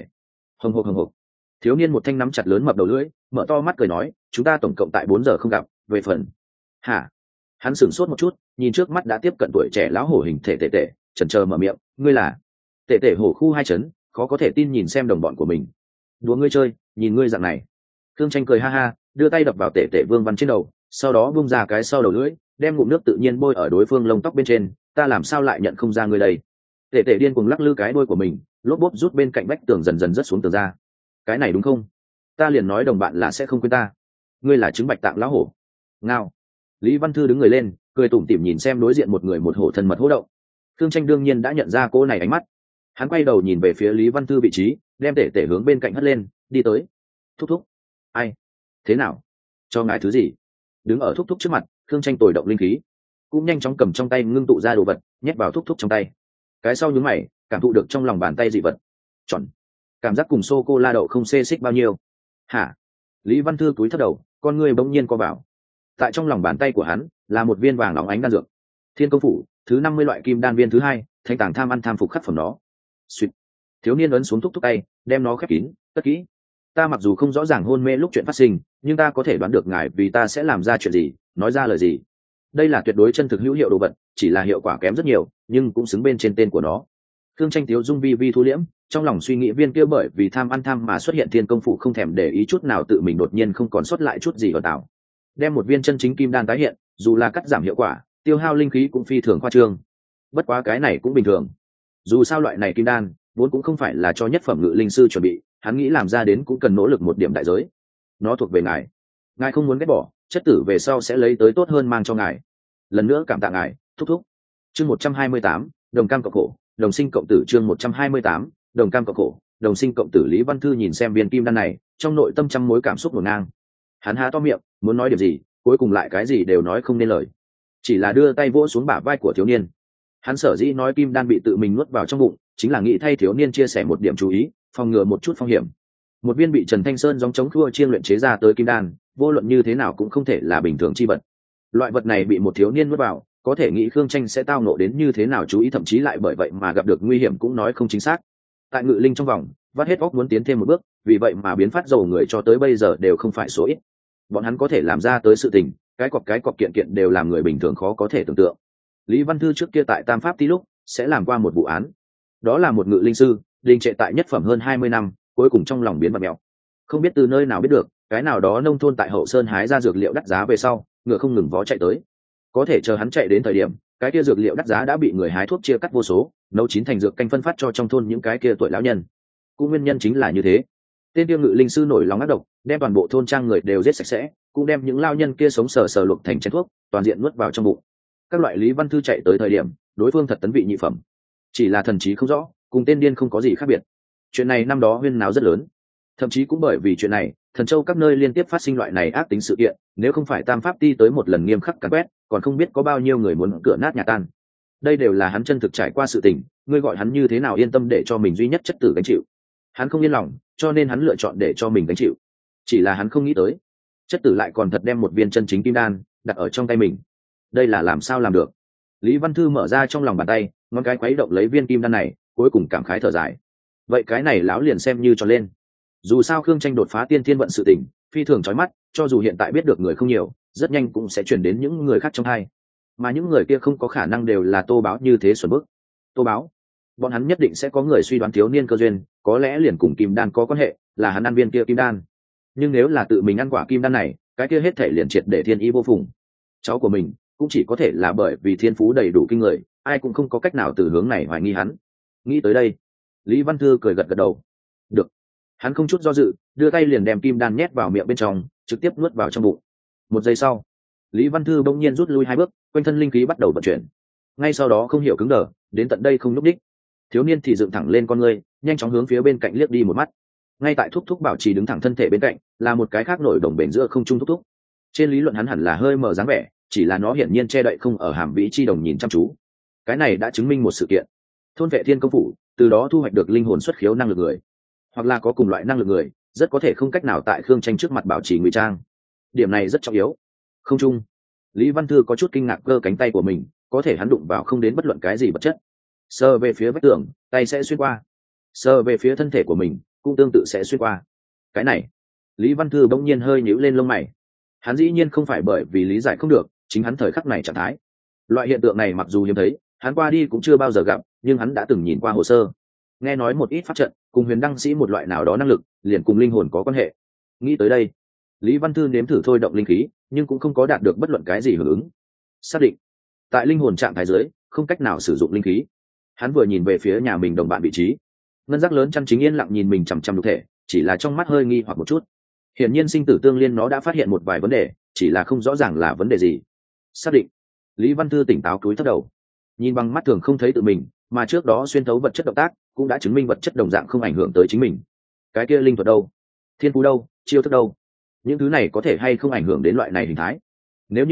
hồng hộc. Thiếu niên một thanh nắm chặt lớn mập đầu lưỡi, mở to mắt cười nói, chúng ta tổng cộng tại 4 giờ không gặp, về phần. Hả? Hắn sửng sốt một chút, nhìn trước mắt đã tiếp cận tuổi trẻ lão hổ hình thể Tể Tể, chần chờ mở miệng, ngươi là? Tể Tể hổ khu hai chấn, khó có thể tin nhìn xem đồng bọn của mình. Đùa ngươi chơi, nhìn ngươi dạng này. Thương Tranh cười ha ha, đưa tay đập vào Tể Tể vương văn trên đầu, sau đó bung ra cái sau đầu lưỡi, đem ngụm nước tự nhiên bôi ở đối phương lông tóc bên trên. Ta làm sao lại nhận không ra ngươi đây? Tể Tể điên cuồng lắc lư cái đuôi của mình, lốp bốp rút bên cạnh vách tường dần dần rớt xuống tường ra. Cái này đúng không? Ta liền nói đồng bạn là sẽ không quên ta. Ngươi là trứng bạch tạng lão hổ. Ngao. Lý Văn Thư đứng người lên, cười tủm tỉm nhìn xem đối diện một người một hổ thân mật hỗ động. Thương Tranh đương nhiên đã nhận ra cô này ánh mắt. Hắn quay đầu nhìn về phía Lý Văn Thư vị trí, đem Tể Tể hướng bên cạnh hất lên, đi tới. Thúc thúc. Ai? Thế nào? Cho ngài thứ gì? Đứng ở thúc thúc trước mặt, Thương Tranh tồi động linh khí. cũng nhanh chóng cầm trong tay ngưng tụ ra đồ vật nhét vào thúc thúc trong tay. Cái sau nhướng mày, cảm thụ được trong lòng bàn tay dị vật. Chọn. Cảm giác cùng sô cô la đậu không xê xích bao nhiêu. Hả? Lý Văn Thư cúi thấp đầu, con ngươi bỗng nhiên co vào. Tại trong lòng bàn tay của hắn là một viên vàng óng ánh đan dược. Thiên Công Phủ, thứ 50 loại kim đan viên thứ hai, Thánh Tàng tham ăn tham phục khắc phẩm đó. Xuyệt. Thiếu niên ấn xuống thúc thúc tay, đem nó khép kín, cất kỹ. Ta mặc dù không rõ ràng hôn mê lúc chuyện phát sinh, nhưng ta có thể đoán được ngài vì ta sẽ làm ra chuyện gì, nói ra lời gì. Đây là tuyệt đối chân thực hữu hiệu đồ vật, chỉ là hiệu quả kém rất nhiều, nhưng cũng xứng bên trên tên của nó. Thương Tranh Tiếu dung vi vi thu liễm, trong lòng suy nghĩ viên kia bởi vì tham ăn tham mà xuất hiện Thiên Công Phủ không thèm để ý chút nào tự mình đột nhiên không còn sót lại chút gì ở tạo. Đem một viên chân chính kim đan tái hiện, dù là cắt giảm hiệu quả, tiêu hao linh khí cũng phi thường khoa trương. Bất quá cái này cũng bình thường. Dù sao loại này kim đan vốn cũng không phải là cho nhất phẩm ngự linh sư chuẩn bị, hắn nghĩ làm ra đến cũng cần nỗ lực một điểm đại giới. Nó thuộc về ngài, ngài không muốn ghét bỏ, chất tử về sau sẽ lấy tới tốt hơn mang cho ngài. Lần nữa cảm tạ ngài, thúc thúc. Chương 128, đồng cam cộng khổ, đồng sinh cộng tử. Chương 128, đồng cam cộng khổ, đồng sinh cộng tử. Lý Văn Thư nhìn xem viên kim đan này, trong nội tâm trăm mối cảm xúc ngổn ngang. Hắn há to miệng muốn nói điểm gì, cuối cùng lại cái gì đều nói không nên lời, chỉ là đưa tay vỗ xuống bả vai của thiếu niên. Hắn sở dĩ nói kim đan bị tự mình nuốt vào trong bụng, chính là nghĩ thay thiếu niên chia sẻ một điểm chú ý, phòng ngừa một chút phong hiểm. Một viên bị Trần Thanh Sơn giống chống khua chiên luyện chế ra tới kim đan, vô luận như thế nào cũng không thể là bình thường chi vật. Loại vật này bị một thiếu niên nuốt vào, có thể nghĩ Khương Tranh sẽ tao nộ đến như thế nào chú ý, thậm chí lại bởi vậy mà gặp được nguy hiểm cũng nói không chính xác. Tại Ngự Linh trong vòng, vắt hết óc muốn tiến thêm một bước, vì vậy mà biến phát dầu người cho tới bây giờ đều không phải số ít. Bọn hắn có thể làm ra tới sự tình, cái cọc kiện kiện đều làm người bình thường khó có thể tưởng tượng. Lý Văn Thư trước kia tại Tam Pháp Ti lúc sẽ làm qua một vụ án, đó là một ngự linh sư đình trệ tại nhất phẩm hơn 20 năm, cuối cùng trong lòng biến bạt mèo. Không biết từ nơi nào biết được, cái nào đó nông thôn tại Hậu Sơn hái ra dược liệu đắt giá về sau, ngựa không ngừng vó chạy tới. Có thể chờ hắn chạy đến thời điểm, cái kia dược liệu đắt giá đã bị người hái thuốc chia cắt vô số, nấu chín thành dược canh phân phát cho trong thôn những cái kia tuổi lão nhân. Cũng nguyên nhân chính là như thế, tên tiêu ngự linh sư nổi lòng ác độc, đem toàn bộ thôn trang người đều giết sạch sẽ, cũng đem những lao nhân kia sống sờ sờ luộc thành chén thuốc, toàn diện nuốt vào trong bụng. Các loại Lý Văn Thư chạy tới thời điểm, đối phương thật tấn vị nhị phẩm, chỉ là thần trí không rõ, cùng tên điên không có gì khác biệt. Chuyện này năm đó huyên náo rất lớn, thậm chí cũng bởi vì chuyện này, Thần Châu các nơi liên tiếp phát sinh loại này ác tính sự kiện, nếu không phải Tam Pháp Ti tới một lần nghiêm khắc càn quét, còn không biết có bao nhiêu người muốn cửa nát nhà tan. Đây đều là hắn chân thực trải qua sự tình, ngươi gọi hắn như thế nào yên tâm để cho mình duy nhất chất tử gánh chịu. Hắn không yên lòng, cho nên hắn lựa chọn để cho mình gánh chịu. Chỉ là hắn không nghĩ tới, chất tử lại còn thật đem một viên chân chính kim đan đặt ở trong tay mình. Đây là làm sao làm được? Lý Văn Thư mở ra trong lòng bàn tay, ngón cái khuấy động lấy viên kim đan này, cuối cùng cảm khái thở dài. Vậy cái này lão liền xem như cho lên. Dù sao Khương Tranh đột phá tiên thiên vận sự tình, phi thường chói mắt, cho dù hiện tại biết được người không nhiều, rất nhanh cũng sẽ truyền đến những người khác trong hai. Mà những người kia không có khả năng đều là Tô Báo như thế xuẩn bức. Tô Báo, bọn hắn nhất định sẽ có người suy đoán thiếu niên cơ duyên, có lẽ liền cùng kim đan có quan hệ, là hắn ăn viên kia kim đan. Nhưng nếu là tự mình ăn quả kim đan này, cái kia hết thể liền triệt để thiên ý vô phùng. Cháu của mình cũng chỉ có thể là bởi vì thiên phú đầy đủ kinh người, ai cũng không có cách nào từ hướng này hoài nghi hắn. Nghĩ tới đây, Lý Văn Thư cười gật gật đầu. Được. Hắn không chút do dự, đưa tay liền đem kim đan nhét vào miệng bên trong, trực tiếp nuốt vào trong bụng. Một giây sau, Lý Văn Thư bỗng nhiên rút lui 2 bước, quanh thân linh khí bắt đầu vận chuyển. Ngay sau đó không hiểu cứng đờ, đến tận đây không nhúc đích. Thiếu niên thì dựng thẳng lên con ngươi, nhanh chóng hướng phía bên cạnh liếc đi một mắt. Ngay tại thúc thúc bảo trì đứng thẳng thân thể bên cạnh, là một cái khác nổi đồng bền giữa không trung thúc thúc. Trên lý luận hắn hẳn là hơi mờ dáng vẻ, chỉ là nó hiển nhiên che đậy không ở hàm vĩ chi đồng nhìn chăm chú. Cái này đã chứng minh một sự kiện. Thôn Vệ Thiên Công Phủ từ đó thu hoạch được linh hồn xuất khiếu năng lực người, hoặc là có cùng loại năng lực người, rất có thể không cách nào tại Khương Tranh trước mặt bảo trì ngụy trang. Điểm này rất trọng yếu. Không trung, Lý Văn Thư có chút kinh ngạc cơ cánh tay của mình, có thể hắn đụng vào không đến bất luận cái gì vật chất. Sờ về phía vách tường, tay sẽ xuyên qua. Sờ về phía thân thể của mình, cũng tương tự sẽ xuyên qua. Cái này, Lý Văn Thư bỗng nhiên hơi nhíu lên lông mày. Hắn dĩ nhiên không phải bởi vì lý giải không được, chính hắn thời khắc này trạng thái. Loại hiện tượng này mặc dù hiếm thấy, hắn qua đi cũng chưa bao giờ gặp, nhưng hắn đã từng nhìn qua hồ sơ, nghe nói một ít pháp trận cùng huyền đăng sĩ một loại nào đó năng lực liền cùng linh hồn có quan hệ. Nghĩ tới đây, Lý Văn Thư nếm thử thôi động linh khí, nhưng cũng không có đạt được bất luận cái gì hưởng ứng. Xác định tại linh hồn trạng thái dưới không cách nào sử dụng linh khí. Hắn vừa nhìn về phía nhà mình đồng bạn vị trí, ngân giác lớn chăm chính yên lặng nhìn mình chằm chằm đục thể, chỉ là trong mắt hơi nghi hoặc một chút. Hiển nhiên sinh tử tương liên nó đã phát hiện một vài vấn đề, chỉ là không rõ ràng là vấn đề gì. Xác định. Lý Văn Thư tỉnh táo cúi thấp đầu, nhìn bằng mắt thường không thấy tự mình, mà trước đó xuyên thấu vật chất động tác cũng đã chứng minh vật chất đồng dạng không ảnh hưởng tới chính mình. Cái kia linh thuật đâu, thiên phú đâu, chiêu thức đâu, những thứ này có thể hay không ảnh hưởng đến loại này hình thái? Nếu như sẽ,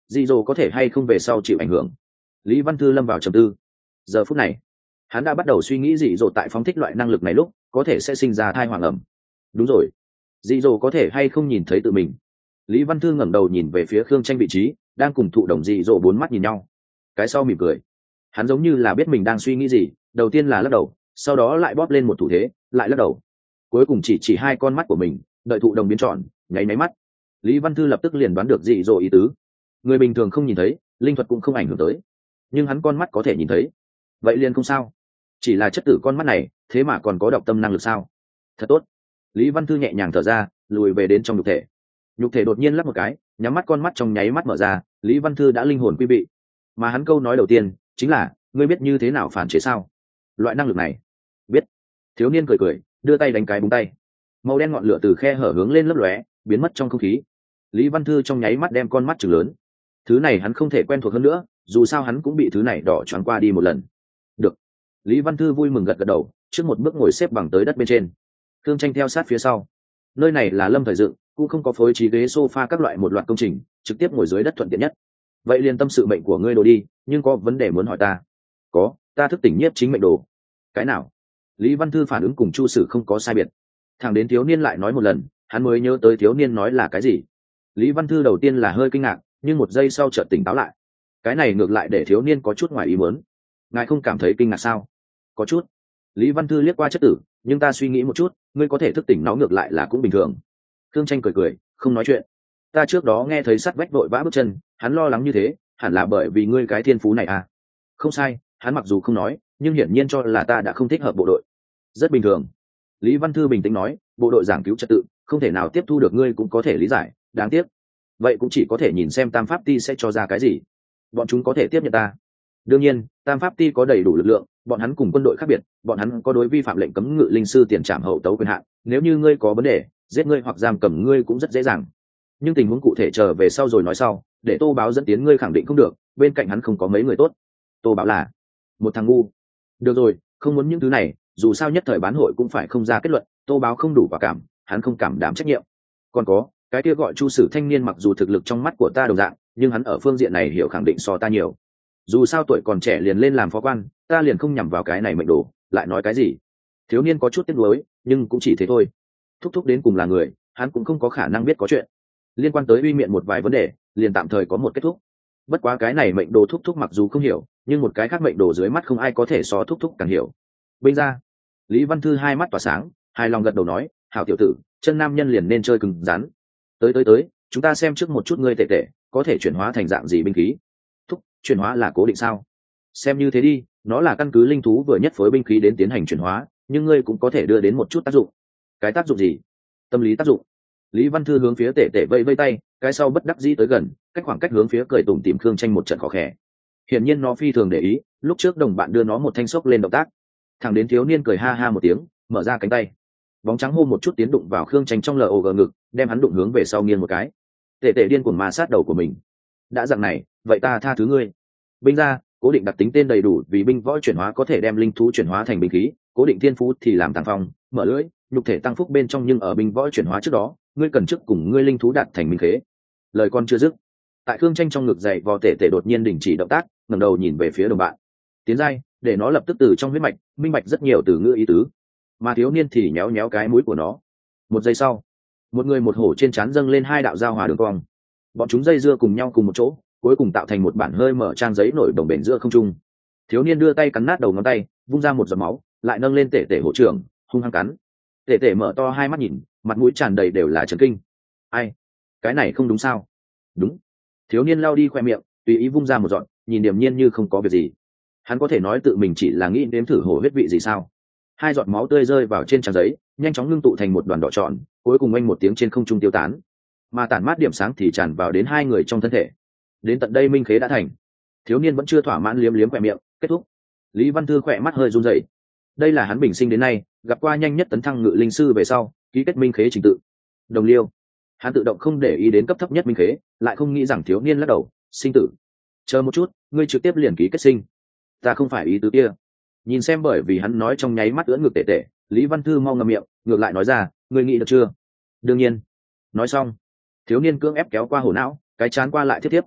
dị dỗ có thể hay không về sau chịu ảnh hưởng. Lý Văn Thư lâm vào trầm tư. Giờ phút này hắn đã bắt đầu suy nghĩ dị dỗ tại phóng thích loại năng lực này lúc có thể sẽ sinh ra thai hoàng ẩm. Đúng rồi, dị dỗ có thể hay không nhìn thấy tự mình. Lý Văn Thư ngẩng đầu nhìn về phía Khương Tranh vị trí, đang cùng thụ đồng dị dỗ bốn mắt nhìn nhau. Cái sau mỉm cười, hắn giống như là biết mình đang suy nghĩ gì, đầu tiên là lắc đầu, sau đó lại bóp lên một thủ thế, lại lắc đầu, cuối cùng chỉ hai con mắt của mình, đợi thụ đồng biến tròn, nháy máy mắt. Lý Văn Thư lập tức liền đoán được dị dỗ ý tứ. Người bình thường không nhìn thấy, linh thuật cũng không ảnh hưởng tới, nhưng hắn con mắt có thể nhìn thấy, vậy liền không sao. Chỉ là chất tử con mắt này, thế mà còn có đọc tâm năng lực sao? Thật tốt. Lý Văn Thư nhẹ nhàng thở ra, lùi về đến trong nhục thể. Nhục thể đột nhiên lắp một cái, nhắm mắt, con mắt trong nháy mắt mở ra, Lý Văn Thư đã linh hồn quy vị. Mà hắn câu nói đầu tiên chính là, ngươi biết như thế nào phản chế sao? Loại năng lực này. Biết. Thiếu niên cười cười, đưa tay đánh cái búng tay. Màu đen ngọn lửa từ khe hở hướng lên lấp lóe, biến mất trong không khí. Lý Văn Thư trong nháy mắt đem con mắt trừng lớn. Thứ này hắn không thể quen thuộc hơn nữa, dù sao hắn cũng bị thứ này đỏ choáng qua đi một lần. Được. Lý Văn Thư vui mừng gật gật đầu, trước một bước ngồi xếp bằng tới đất bên trên. Khương Tranh theo sát phía sau. Nơi này là Lâm thời dựng, cũng không có phối trí ghế sofa các loại một loạt công trình, trực tiếp ngồi dưới đất thuận tiện nhất. Vậy liền tâm sự mệnh của ngươi đồ đi, nhưng có vấn đề muốn hỏi ta. Có, ta thức tỉnh nhiếp chính mệnh đồ. Cái nào? Lý Văn Thư phản ứng cùng Chu Sử không có sai biệt. Thằng đến thiếu niên lại nói một lần, hắn mới nhớ tới thiếu niên nói là cái gì. Lý Văn Thư đầu tiên là hơi kinh ngạc, nhưng một giây sau chợt tỉnh táo lại. Cái này ngược lại để thiếu niên có chút ngoài ý muốn. Ngài không cảm thấy kinh ngạc sao? Có chút. Lý Văn Thư liếc qua chất tử, nhưng ta suy nghĩ một chút, ngươi có thể thức tỉnh nó ngược lại là cũng bình thường. Khương Tranh cười cười, không nói chuyện. Ta trước đó nghe thấy sắt vách vội vã bước chân, hắn lo lắng như thế, hẳn là bởi vì ngươi cái thiên phú này à? Không sai, hắn mặc dù không nói, nhưng hiển nhiên cho là ta đã không thích hợp bộ đội. Rất bình thường. Lý Văn Thư bình tĩnh nói, bộ đội giảng cứu trật tự, không thể nào tiếp thu được, ngươi cũng có thể lý giải, đáng tiếc. Vậy cũng chỉ có thể nhìn xem Tam Pháp Ti sẽ cho ra cái gì. Bọn chúng có thể tiếp nhận ta. Đương nhiên, Tam Pháp Ti có đầy đủ lực lượng, bọn hắn cùng quân đội khác biệt, bọn hắn có đối vi phạm lệnh cấm ngự linh sư tiền trảm hậu tấu quyền hạn, nếu như ngươi có vấn đề, giết ngươi hoặc giam cầm ngươi cũng rất dễ dàng. Nhưng tình huống cụ thể chờ về sau rồi nói sau, để Tô Báo dẫn tiến ngươi khẳng định không được, bên cạnh hắn không có mấy người tốt. Tô Báo là một thằng ngu. Được rồi, không muốn những thứ này, dù sao nhất thời bán hội cũng phải không ra kết luận, Tô Báo không đủ quả cảm, hắn không cảm đảm trách nhiệm. Còn có, cái kia gọi Chu Sử thanh niên mặc dù thực lực trong mắt của ta đồng dạng, nhưng hắn ở phương diện này hiểu khẳng định so ta nhiều. Dù sao tuổi còn trẻ liền lên làm phó quan, ta liền không nhằm vào cái này mệnh đồ, lại nói cái gì. Thiếu niên có chút tiếc nuối, nhưng cũng chỉ thế thôi. Thúc thúc đến cùng là người, hắn cũng không có khả năng biết có chuyện liên quan tới uy miện một vài vấn đề, liền tạm thời có một kết thúc. Bất quá cái này mệnh đồ thúc thúc mặc dù không hiểu, nhưng một cái khác mệnh đồ dưới mắt không ai có thể so thúc thúc càng hiểu. Binh ra. Lý Văn Thư hai mắt tỏa sáng, hài lòng gật đầu nói, hảo tiểu tử, chân nam nhân liền nên chơi cứng rắn. Tới, chúng ta xem trước một chút ngươi tệ tệ có thể chuyển hóa thành dạng gì binh khí. Thúc, chuyển hóa là cố định sao? Xem như thế đi, nó là căn cứ linh thú vừa nhất phối binh khí đến tiến hành chuyển hóa, nhưng ngươi cũng có thể đưa đến một chút tác dụng. Cái tác dụng gì? Tâm lý tác dụng. Lý Văn Thư hướng phía tệ tệ vây vây tay, cái sau bất đắc dĩ tới gần, cách khoảng cách hướng phía cười tủm tỉm Khương Tranh một trận khó khẽ. Hiển nhiên nó phi thường để ý, lúc trước đồng bạn đưa nó một thanh sốc lên động tác. Thằng đến thiếu niên cười ha ha một tiếng, mở ra cánh tay, bóng trắng hô một chút tiến đụng vào Khương Tranh trong log ngực, đem hắn đụng hướng về sau nghiêng một cái. Tệ tệ điên cuồng ma sát đầu của mình. Đã dạng này, vậy ta tha thứ ngươi. Binh ra, cố định đặc tính tên đầy đủ, vì binh võ chuyển hóa có thể đem linh thú chuyển hóa thành binh khí, cố định thiên phú thì làm tàng phong, mở lưỡi, nhục thể tăng phúc bên trong, nhưng ở binh võ chuyển hóa trước đó, ngươi cần trước cùng ngươi linh thú đạt thành minh khế. Lời con chưa dứt, tại Khương Tranh trong ngực dậy vò tệ tệ đột nhiên đình chỉ động tác, ngẩng đầu nhìn về phía đồng bạn. Tiến giai, để nó lập tức từ trong huyết mạch minh bạch rất nhiều từ ngữ ý tứ, mà thiếu niên thì nhéo nhéo cái mũi của nó. Một giây sau, một người một hổ trên trán dâng lên hai đạo giao hòa đường cong, bọn chúng dây dưa cùng nhau cùng một chỗ, cuối cùng tạo thành một bản hơi mở trang giấy nổi đồng bền giữa không trung. Thiếu niên đưa tay cắn nát đầu ngón tay, vung ra một giọt máu, lại nâng lên tệ tệ hổ trưởng, hung hăng cắn. Tệ tệ mở to hai mắt nhìn, mặt mũi tràn đầy đều là chấn kinh. Ai? Cái này không đúng sao? Đúng. Thiếu niên lao đi khoe miệng, tùy ý vung ra một giọt, nhìn điềm nhiên như không có việc gì. Hắn có thể nói tự mình chỉ là nghĩ nếm thử hổ huyết vị gì sao? Hai giọt máu tươi rơi vào trên trang giấy, nhanh chóng ngưng tụ thành một đoàn đỏ tròn, cuối cùng oanh một tiếng trên không trung tiêu tán. Mà tản mát điểm sáng thì tràn vào đến hai người trong thân thể. Đến tận đây minh khế đã thành. Thiếu niên vẫn chưa thỏa mãn, liếm liếm khoe miệng, kết thúc. Lý Văn Thư khoe mắt hơi run rẩy. Đây là hắn bình sinh đến nay gặp qua nhanh nhất tấn thăng ngự linh sư về sau ký kết minh khế trình tự. Đồng liêu. Hắn tự động không để ý đến cấp thấp nhất minh khế, lại không nghĩ rằng thiếu niên lắc đầu, sinh tử. Chờ một chút, ngươi trực tiếp liền ký kết sinh. Ta không phải ý tứ kia. Nhìn xem, bởi vì hắn nói trong nháy mắt ưỡn ngực tệ tệ, Lý Văn Thư mau ngậm miệng, ngược lại nói ra, ngươi nghĩ được chưa? Đương nhiên. Nói xong, thiếu niên cưỡng ép kéo qua hổ não, cái chán qua lại thiết tiếp.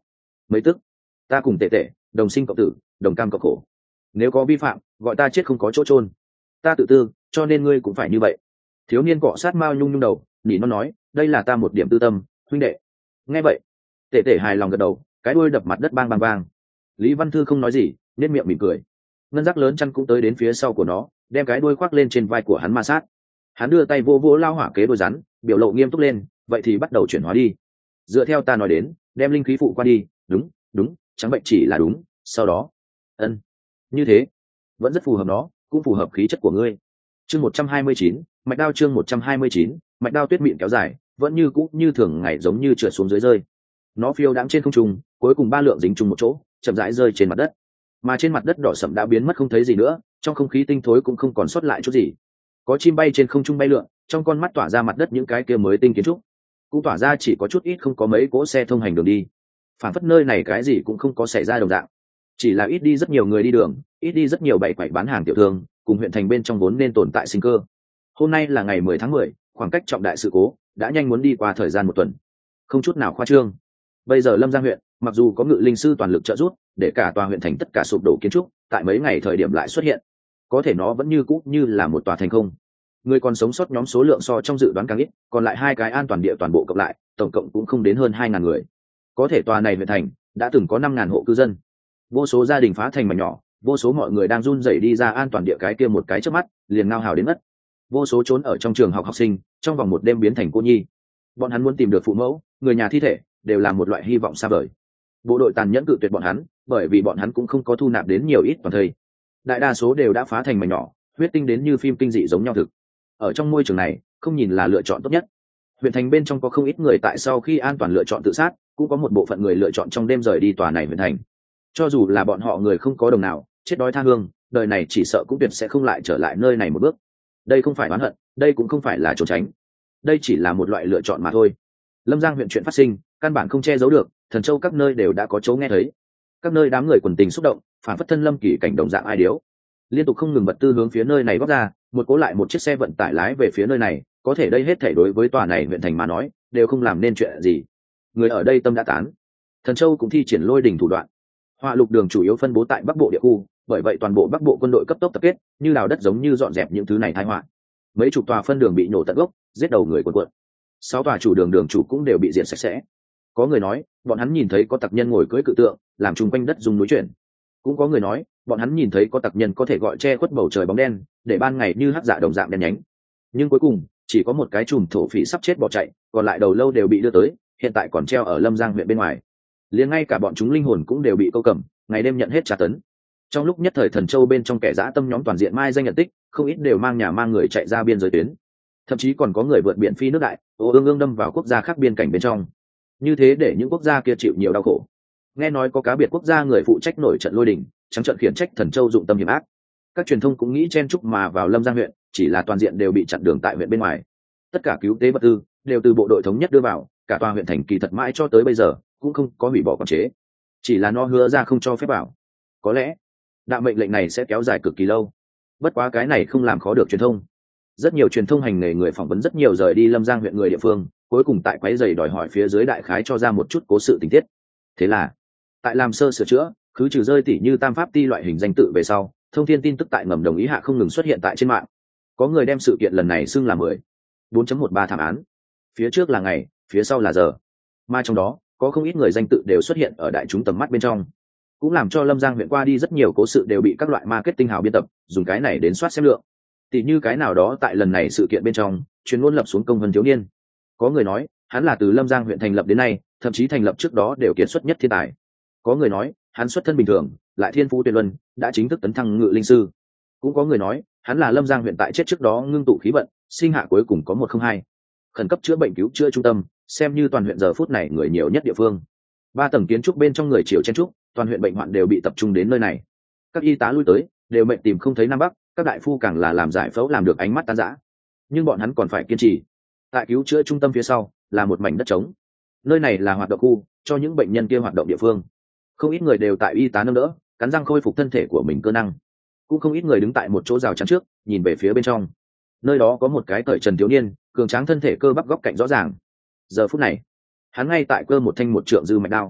mấy tức ta cùng tệ tệ đồng sinh cộng tử, đồng cam cộng khổ, nếu có vi phạm gọi ta chết không có chỗ chôn. Ta tự tư cho nên ngươi cũng phải như vậy. Thiếu niên cọ sát Mao Nhung Nhung đầu, nỉ nó nói, đây là ta một điểm tư tâm, huynh đệ. Nghe vậy tệ tệ hài lòng gật đầu, cái đuôi đập mặt đất bang bang bang. Lý Văn Thư không nói gì, nét miệng mỉm cười. Ngân giác lớn chăn cũng tới đến phía sau của nó, đem cái đuôi khoác lên trên vai của hắn ma sát. Hắn đưa tay vô vô lao hỏa kế đuôi rắn, biểu lộ nghiêm túc lên, vậy thì bắt đầu chuyển hóa đi. Dựa theo ta nói đến, đem linh khí phụ qua đi. Đúng đúng, trắng bệnh chỉ là đúng. Sau đó như thế vẫn rất phù hợp, nó cũng phù hợp khí chất của ngươi. Chương 129, mạch đao. Chương 129, mạch đao tuyết mịn kéo dài, vẫn như cũ như thường ngày giống như trượt xuống dưới rơi. Nó phiêu đãng trên không trung, cuối cùng ba lượng dính chung một chỗ, chậm rãi rơi trên mặt đất. Mà trên mặt đất đỏ sậm đã biến mất không thấy gì nữa, trong không khí tinh thối cũng không còn sót lại chút gì. Có chim bay trên không trung bay lượn, trong con mắt tỏa ra mặt đất những cái kia mới tinh kiến trúc, cũng tỏa ra chỉ có chút ít không có mấy cỗ xe thông hành đường đi. Phản phất nơi này cái gì cũng không có xảy ra đồng dạng, chỉ là ít đi rất nhiều người đi đường, ít đi rất nhiều bày quậy bán hàng tiểu thương, cùng huyện thành bên trong vốn nên tồn tại sinh cơ. Hôm nay là ngày 10 tháng 10, khoảng cách trọng đại sự cố đã nhanh muốn đi qua thời gian một tuần, không chút nào khoa trương. Bây giờ Lâm Giang huyện mặc dù có ngự linh sư toàn lực trợ giúp để cả tòa huyện thành tất cả sụp đổ kiến trúc tại mấy ngày thời điểm lại xuất hiện, có thể nó vẫn như cũ như là một tòa thành không. Người còn sống sót nhóm số lượng so trong dự đoán càng ít, còn lại hai cái an toàn địa toàn bộ cộng lại tổng cộng cũng không đến hơn 2.000 người. Có thể tòa này huyện thành đã từng có 5.000 hộ cư dân, vô số gia đình phá thành mảnh nhỏ, vô số mọi người đang run rẩy đi ra an toàn địa cái kia một cái chớp mắt liền ngao hào đến mất. Vô số trốn ở trong trường học học sinh trong vòng một đêm biến thành cô nhi. Bọn hắn muốn tìm được phụ mẫu, người nhà thi thể đều là một loại hy vọng xa vời. Bộ đội tàn nhẫn cự tuyệt bọn hắn, bởi vì bọn hắn cũng không có thu nạp đến nhiều ít toàn thây. Đại đa số đều đã phá thành mảnh nhỏ, huyết tinh đến như phim kinh dị giống nhau thực. Ở trong môi trường này, không nhìn là lựa chọn tốt nhất. Huyện thành bên trong có không ít người tại sau khi an toàn lựa chọn tự sát, cũng có một bộ phận người lựa chọn trong đêm rời đi tòa này huyện thành. Cho dù là bọn họ người không có đồng nào, chết đói tha hương, đời này chỉ sợ cũng tuyệt sẽ không lại trở lại nơi này một bước. Đây không phải oán hận, đây cũng không phải là trốn tránh, đây chỉ là một loại lựa chọn mà thôi. Lâm Giang huyện chuyện phát sinh căn bản không che giấu được, Thần Châu các nơi đều đã có chỗ nghe thấy. Các nơi đám người quần tình xúc động, phản phất thân lâm kỳ cảnh đồng dạng ai điếu, liên tục không ngừng vật tư hướng phía nơi này bóc ra, một cố lại một chiếc xe vận tải lái về phía nơi này. Có thể đây hết thảy đối với tòa này huyện thành mà nói đều không làm nên chuyện gì. Người ở đây tâm đã tán. Thần Châu cũng thi triển lôi đỉnh thủ đoạn. Hỏa lục đường chủ yếu phân bố tại Bắc Bộ địa khu, bởi vậy toàn bộ Bắc Bộ quân đội cấp tốc tập kết, như đào đất giống như dọn dẹp những thứ này tai họa. Mấy chục tòa phân đường bị nổ tận gốc, giết đầu người cuồn cuộn. 6 tòa chủ đường đường chủ cũng đều bị diệt sạch sẽ. Có người nói, bọn hắn nhìn thấy có tặc nhân ngồi cưỡi cự tượng, làm chung quanh đất rung núi chuyển. Cũng có người nói, bọn hắn nhìn thấy có tặc nhân có thể gọi che khuất bầu trời bóng đen, để ban ngày như hắc dạ đồng dạng đen nhánh. Nhưng cuối cùng, chỉ có một cái chùm thổ phỉ sắp chết bỏ chạy, còn lại đầu lâu đều bị đưa tới, hiện tại còn treo ở Lâm Giang huyện bên ngoài. Liền ngay cả bọn chúng linh hồn cũng đều bị câu cầm, ngày đêm nhận hết tra tấn. Trong lúc nhất thời Thần Châu bên trong kẻ dã tâm nhóm toàn diện mai danh nhận tích, không ít đều mang nhà mang người chạy ra biên giới tuyến, thậm chí còn có người vượt biển phi nước đại, ương đâm vào quốc gia khác biên cảnh bên trong, như thế để những quốc gia kia chịu nhiều đau khổ. Nghe nói có cá biệt quốc gia người phụ trách nổi trận lôi đình, trắng trợn khiển trách Thần Châu dụng tâm hiểm ác. Các truyền thông cũng nghĩ chen chúc mà vào Lâm Giang huyện, chỉ là toàn diện đều bị chặn đường tại huyện bên ngoài. Tất cả cứu tế vật tư đều từ bộ đội thống nhất đưa vào, cả tòa huyện thành kỳ thật mãi cho tới bây giờ cũng không có hủy bỏ quản chế, chỉ là nó hứa ra không cho phép vào. Có lẽ đạo mệnh lệnh này sẽ kéo dài cực kỳ lâu, bất quá cái này không làm khó được truyền thông. Rất nhiều truyền thông hành nghề người phỏng vấn rất nhiều rời đi Lâm Giang huyện người địa phương, cuối cùng tại quấy giày đòi hỏi phía dưới đại khái cho ra một chút cố sự tình tiết. Thế là tại làm sơ sửa chữa, khứ trừ rơi tỷ như tam pháp ti loại hình danh tự về sau, thông thiên tin tức tại ngầm đồng ý hạ không ngừng xuất hiện tại trên mạng. Có người đem sự kiện lần này xưng là 4.13 thảm án, phía trước là ngày, phía sau là giờ, mà trong đó có không ít người danh tự đều xuất hiện ở đại chúng tầm mắt bên trong, cũng làm cho Lâm Giang huyện qua đi rất nhiều cố sự đều bị các loại marketing hào biên tập dùng cái này đến soát xem lượng. Tỷ như cái nào đó tại lần này sự kiện bên trong chuyên môn lập xuống công vân thiếu niên, có người nói hắn là từ Lâm Giang huyện thành lập đến nay, thậm chí thành lập trước đó đều kiệt xuất nhất thiên tài. Có người nói hắn xuất thân bình thường lại thiên phú tuyệt luân, đã chính thức tấn thăng ngự linh sư. Cũng có người nói hắn là Lâm Giang huyện tại chết trước đó ngưng tụ khí vận, sinh hạ cuối cùng có 102, khẩn cấp chữa bệnh cứu chữa trung tâm, xem như toàn huyện giờ phút này người nhiều nhất địa phương. 3 tầng kiến trúc bên trong người chiều chen trúc, toàn huyện bệnh hoạn đều bị tập trung đến nơi này. Các y tá lui tới đều mệt tìm không thấy nam bắc, các đại phu càng là làm giải phẫu làm được ánh mắt tan rã, nhưng bọn hắn còn phải kiên trì. Tại cứu chữa trung tâm phía sau là một mảnh đất trống, nơi này là hoạt động khu, cho những bệnh nhân kia hoạt động địa phương. Không ít người đều tại y tá nâng đỡ, cắn răng khôi phục thân thể của mình cơ năng. Cũng không ít người đứng tại một chỗ rào chắn trước, nhìn về phía bên trong. Nơi đó có một cái cởi trần thiếu niên, cường tráng thân thể cơ bắp góc cạnh rõ ràng. Giờ phút này hắn ngay tại cơ một thanh một trượng dư mạch đao.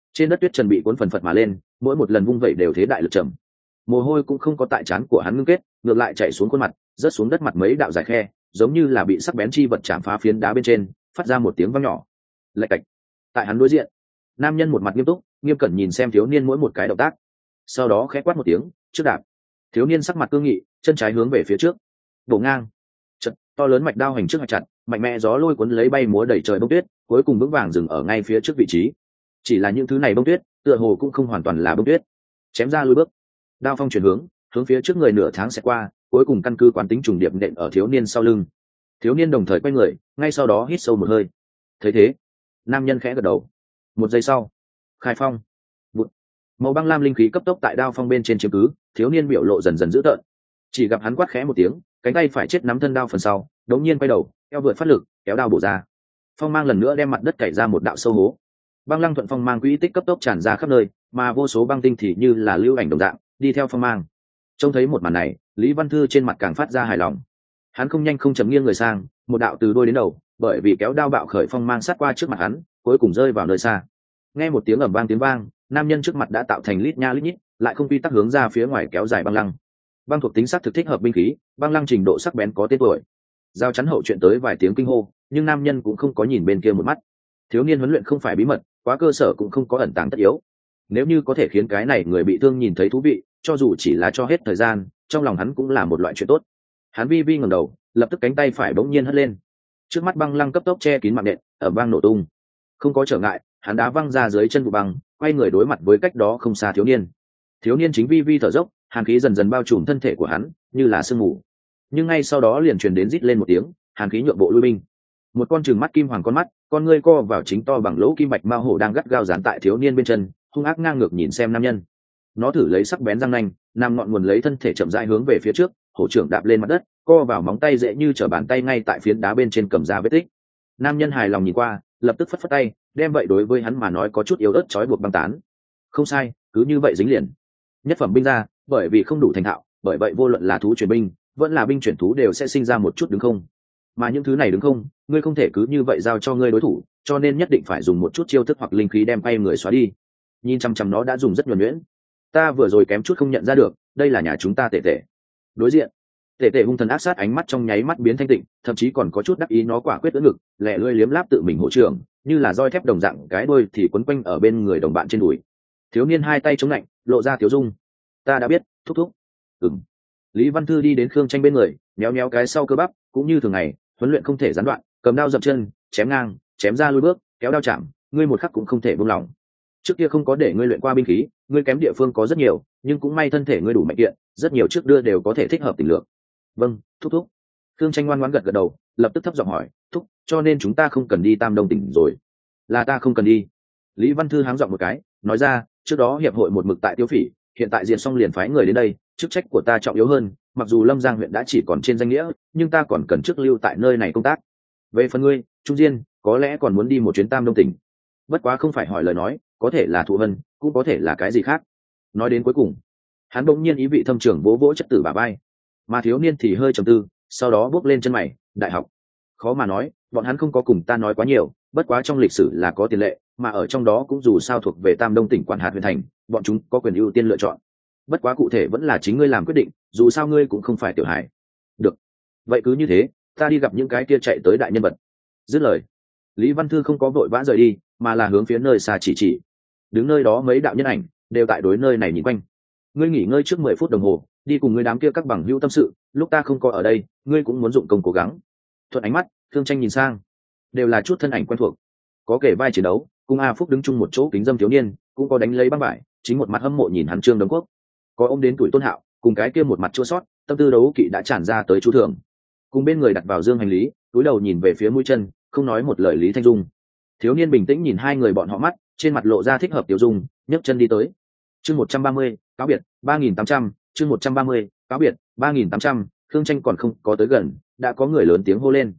Trên đất tuyết trần bị cuốn phần phật mà lên, mỗi một lần vung vẩy đều thế đại lực trầm. Mồ hôi cũng không có tại trán của hắn ngưng kết, ngược lại chảy xuống khuôn mặt, rớt xuống đất mặt mấy đạo dài khe, giống như là bị sắc bén chi vật chạm phá phiến đá bên trên, phát ra một tiếng vang nhỏ. Lạch cạch. Tại hắn đối diện, nam nhân một mặt nghiêm túc, nghiêm cẩn nhìn xem thiếu niên mỗi một cái động tác, sau đó khẽ quát một tiếng, trước đạp. Thiếu niên sắc mặt cương nghị, chân trái hướng về phía trước, bổ ngang. Chật, to lớn mạch đao hành trước hoạch chặt, mạnh mẽ gió lôi cuốn lấy bay múa đầy trời bông tuyết, cuối cùng vững vàng dừng ở ngay phía trước vị trí. Chỉ là những thứ này bông tuyết, tựa hồ cũng không hoàn toàn là bông tuyết. Chém ra lùi bước, đao phong chuyển hướng phía trước người nửa tháng sẽ qua, cuối cùng căn cứ quán tính trùng điệp nện ở thiếu niên sau lưng. Thiếu niên đồng thời quay người, ngay sau đó hít sâu một hơi. Thấy thế, nam nhân khẽ gật đầu. Một giây sau, khai phong. Bụt. Màu băng lam linh khí cấp tốc tại đao phong bên trên chiếm cứ, thiếu niên biểu lộ dần dần dữ tợn. Chỉ gặp hắn quát khẽ một tiếng, cánh tay phải chết nắm thân đao phần sau, đống nhiên quay đầu, eo vượt phát lực, kéo đao bổ ra. Phong mang lần nữa đem mặt đất cày ra một đạo sâu hố. Băng lăng thuận phong mang quỹ tích cấp tốc tràn ra khắp nơi, mà vô số băng tinh thì như là lưu ảnh đồng dạng, đi theo phong mang. Trông thấy một màn này, Lý Văn Thư trên mặt càng phát ra hài lòng. Hắn không nhanh không chậm nghiêng người sang, một đạo từ đuôi đến đầu, bởi vì kéo đao bạo khởi phong mang sát qua trước mặt hắn, cuối cùng rơi vào nơi xa. Nghe một tiếng ầm vang tiếng vang, nam nhân trước mặt đã tạo thành lít nha lít nhít, lại không quy tắc hướng ra phía ngoài kéo dài băng lăng. Băng thuộc tính sắc thực thích hợp binh khí, băng lăng trình độ sắc bén có tên tuổi. Giao chắn hậu chuyện tới vài tiếng kinh hô, nhưng nam nhân cũng không có nhìn bên kia một mắt. Thiếu niên huấn luyện không phải bí mật, quá cơ sở cũng không có ẩn tàng tất yếu. Nếu như có thể khiến cái này người bị thương nhìn thấy thú vị, cho dù chỉ là cho hết thời gian, trong lòng hắn cũng là một loại chuyện tốt. Hắn vi vi ngẩng đầu, lập tức cánh tay phải bỗng nhiên hất lên. Trước mắt băng lăng cấp tốc che kín mạng nện, ở vang nổ tung. Không có trở ngại, hắn đá văng ra dưới chân vụ băng, quay người đối mặt với cách đó không xa thiếu niên. Thiếu niên chính vi vi thở dốc, hàn khí dần dần bao trùm thân thể của hắn, như là sương mù. Nhưng ngay sau đó liền truyền đến rít lên một tiếng, hàn khí nhượng bộ lui binh. Một con trừng mắt kim hoàng con mắt, con ngươi co vào chính to bằng lỗ kim bạch mao hổ đang gắt gao dán tại thiếu niên bên chân, hung ác ngang ngược nhìn xem nam nhân. Nó thử lấy sắc bén răng nanh, nằm ngọn nguồn lấy thân thể chậm rãi hướng về phía trước, hổ trưởng đạp lên mặt đất, co vào móng tay dễ như trở bàn tay ngay tại phiến đá bên trên cầm ra vết tích. Nam nhân hài lòng nhìn qua, lập tức phất phất tay, đem vậy đối với hắn mà nói có chút yếu ớt trói buộc băng tán. Không sai, cứ như vậy dính liền. Nhất phẩm binh ra, bởi vì không đủ thành thạo, bởi vậy vô luận là thú chuyển binh, vẫn là binh chuyển thú đều sẽ sinh ra một chút đứng không. Mà những thứ này đứng không, ngươi không thể cứ như vậy giao cho ngươi đối thủ, cho nên nhất định phải dùng một chút chiêu thức hoặc linh khí đem quay người xóa đi. Nhìn chăm chăm nó đã dùng rất nhuần nhuyễn. Ta vừa rồi kém chút không nhận ra được, đây là nhà chúng ta Tệ Tệ. Đối diện, Tệ Tệ hung thần ác sát, ánh mắt trong nháy mắt biến thanh tịnh, thậm chí còn có chút đắc ý, nó quả quyết đỡ ngực, lẹ lưỡi liếm láp tự mình hỗ trưởng, như là roi thép đồng dạng, cái đuôi thì quấn quanh ở bên người đồng bạn trên đùi. Thiếu niên hai tay chống lạnh, lộ ra tiếu dung. Ta đã biết, thúc thúc. Ừm. Lý Văn Thư đi đến Khương Tranh bên người, méo méo cái sau cơ bắp, cũng như thường ngày, huấn luyện không thể gián đoạn, cầm đao dậm chân, chém ngang, chém ra lui bước, kéo đao chạm, ngươi một khắc cũng không thể buông lỏng. Trước kia không có để ngươi luyện qua binh khí, ngươi kém địa phương có rất nhiều, nhưng cũng may thân thể ngươi đủ mạnh kiện, rất nhiều trước đưa đều có thể thích hợp tình lượng. Vâng, thúc thúc. Khương Tranh ngoan ngoãn gật gật đầu, lập tức thấp giọng hỏi, thúc, cho nên chúng ta không cần đi Tam Đông tỉnh rồi? Là ta không cần đi. Lý Văn Thư háng giọng một cái, nói ra, trước đó hiệp hội một mực tại Tiêu Phỉ, hiện tại diệt xong liền phái người đến đây, chức trách của ta trọng yếu hơn, mặc dù Lâm Giang huyện đã chỉ còn trên danh nghĩa, nhưng ta còn cần trước lưu tại nơi này công tác. Về phần ngươi, Trung Diên, có lẽ còn muốn đi một chuyến Tam Đông tỉnh. Bất quá không phải hỏi lời nói, có thể là thụ vân, cũng có thể là cái gì khác. Nói đến cuối cùng, hắn bỗng nhiên ý vị thâm trưởng vỗ vỗ chất tử bà bay, mà thiếu niên thì hơi trầm tư, sau đó bước lên chân mày, đại học. Khó mà nói, bọn hắn không có cùng ta nói quá nhiều, bất quá trong lịch sử là có tiền lệ, mà ở trong đó cũng dù sao thuộc về Tam Đông tỉnh quản hạt huyện thành, bọn chúng có quyền ưu tiên lựa chọn. Bất quá cụ thể vẫn là chính ngươi làm quyết định, dù sao ngươi cũng không phải tiểu hải. Được, vậy cứ như thế, ta đi gặp những cái kia chạy tới đại nhân vật. Dứt lời, Lý Văn Thư không có vội vã rời đi, mà là hướng phía nơi xa chỉ. Đứng nơi đó mấy đạo nhân ảnh đều tại đối nơi này nhìn quanh. Ngươi nghỉ ngơi trước 10 phút đồng hồ, đi cùng ngươi đám kia các bằng hữu tâm sự, lúc ta không có ở đây, ngươi cũng muốn dụng công cố gắng. Thuận ánh mắt, Thương Tranh nhìn sang, đều là chút thân ảnh quen thuộc, có kể vai chiến đấu, cùng A Phúc đứng chung một chỗ kính dâm thiếu niên, cũng có đánh lấy băng vải, chính một mặt hâm mộ nhìn hắn Trương Đống Quốc, có ôm đến tuổi Tôn Hạo, cùng cái kia một mặt chua sót, tâm tư đấu kỵ đã tràn ra tới chú Thường, cùng bên người đặt vào dương hành lý, túi đầu nhìn về phía mũi chân, không nói một lời Lý Thanh Dung. Thiếu niên bình tĩnh nhìn hai người bọn họ mắt, trên mặt lộ ra thích hợp tiểu dung, nhấc chân đi tới. Chương 130, cáo biệt, 3800, chương 130, cáo biệt, 3800, Khương Tranh còn không có tới gần, đã có người lớn tiếng hô lên.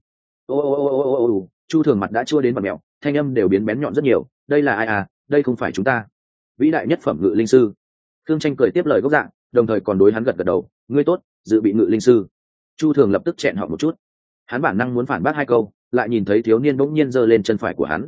Ô, Chu Thường mặt đã chua đến bật mẹo, thanh âm đều biến bén nhọn rất nhiều, đây là ai à, đây không phải chúng ta. Vĩ đại nhất phẩm ngự linh sư. Khương Tranh cười tiếp lời gốc dạng, đồng thời còn đối hắn gật gật đầu, ngươi tốt, dự bị ngự linh sư. Chu Thường lập tức chẹn họ một chút, hắn bản năng muốn phản bác hai câu, lại nhìn thấy thiếu niên bỗng nhiên giơ lên chân phải của hắn.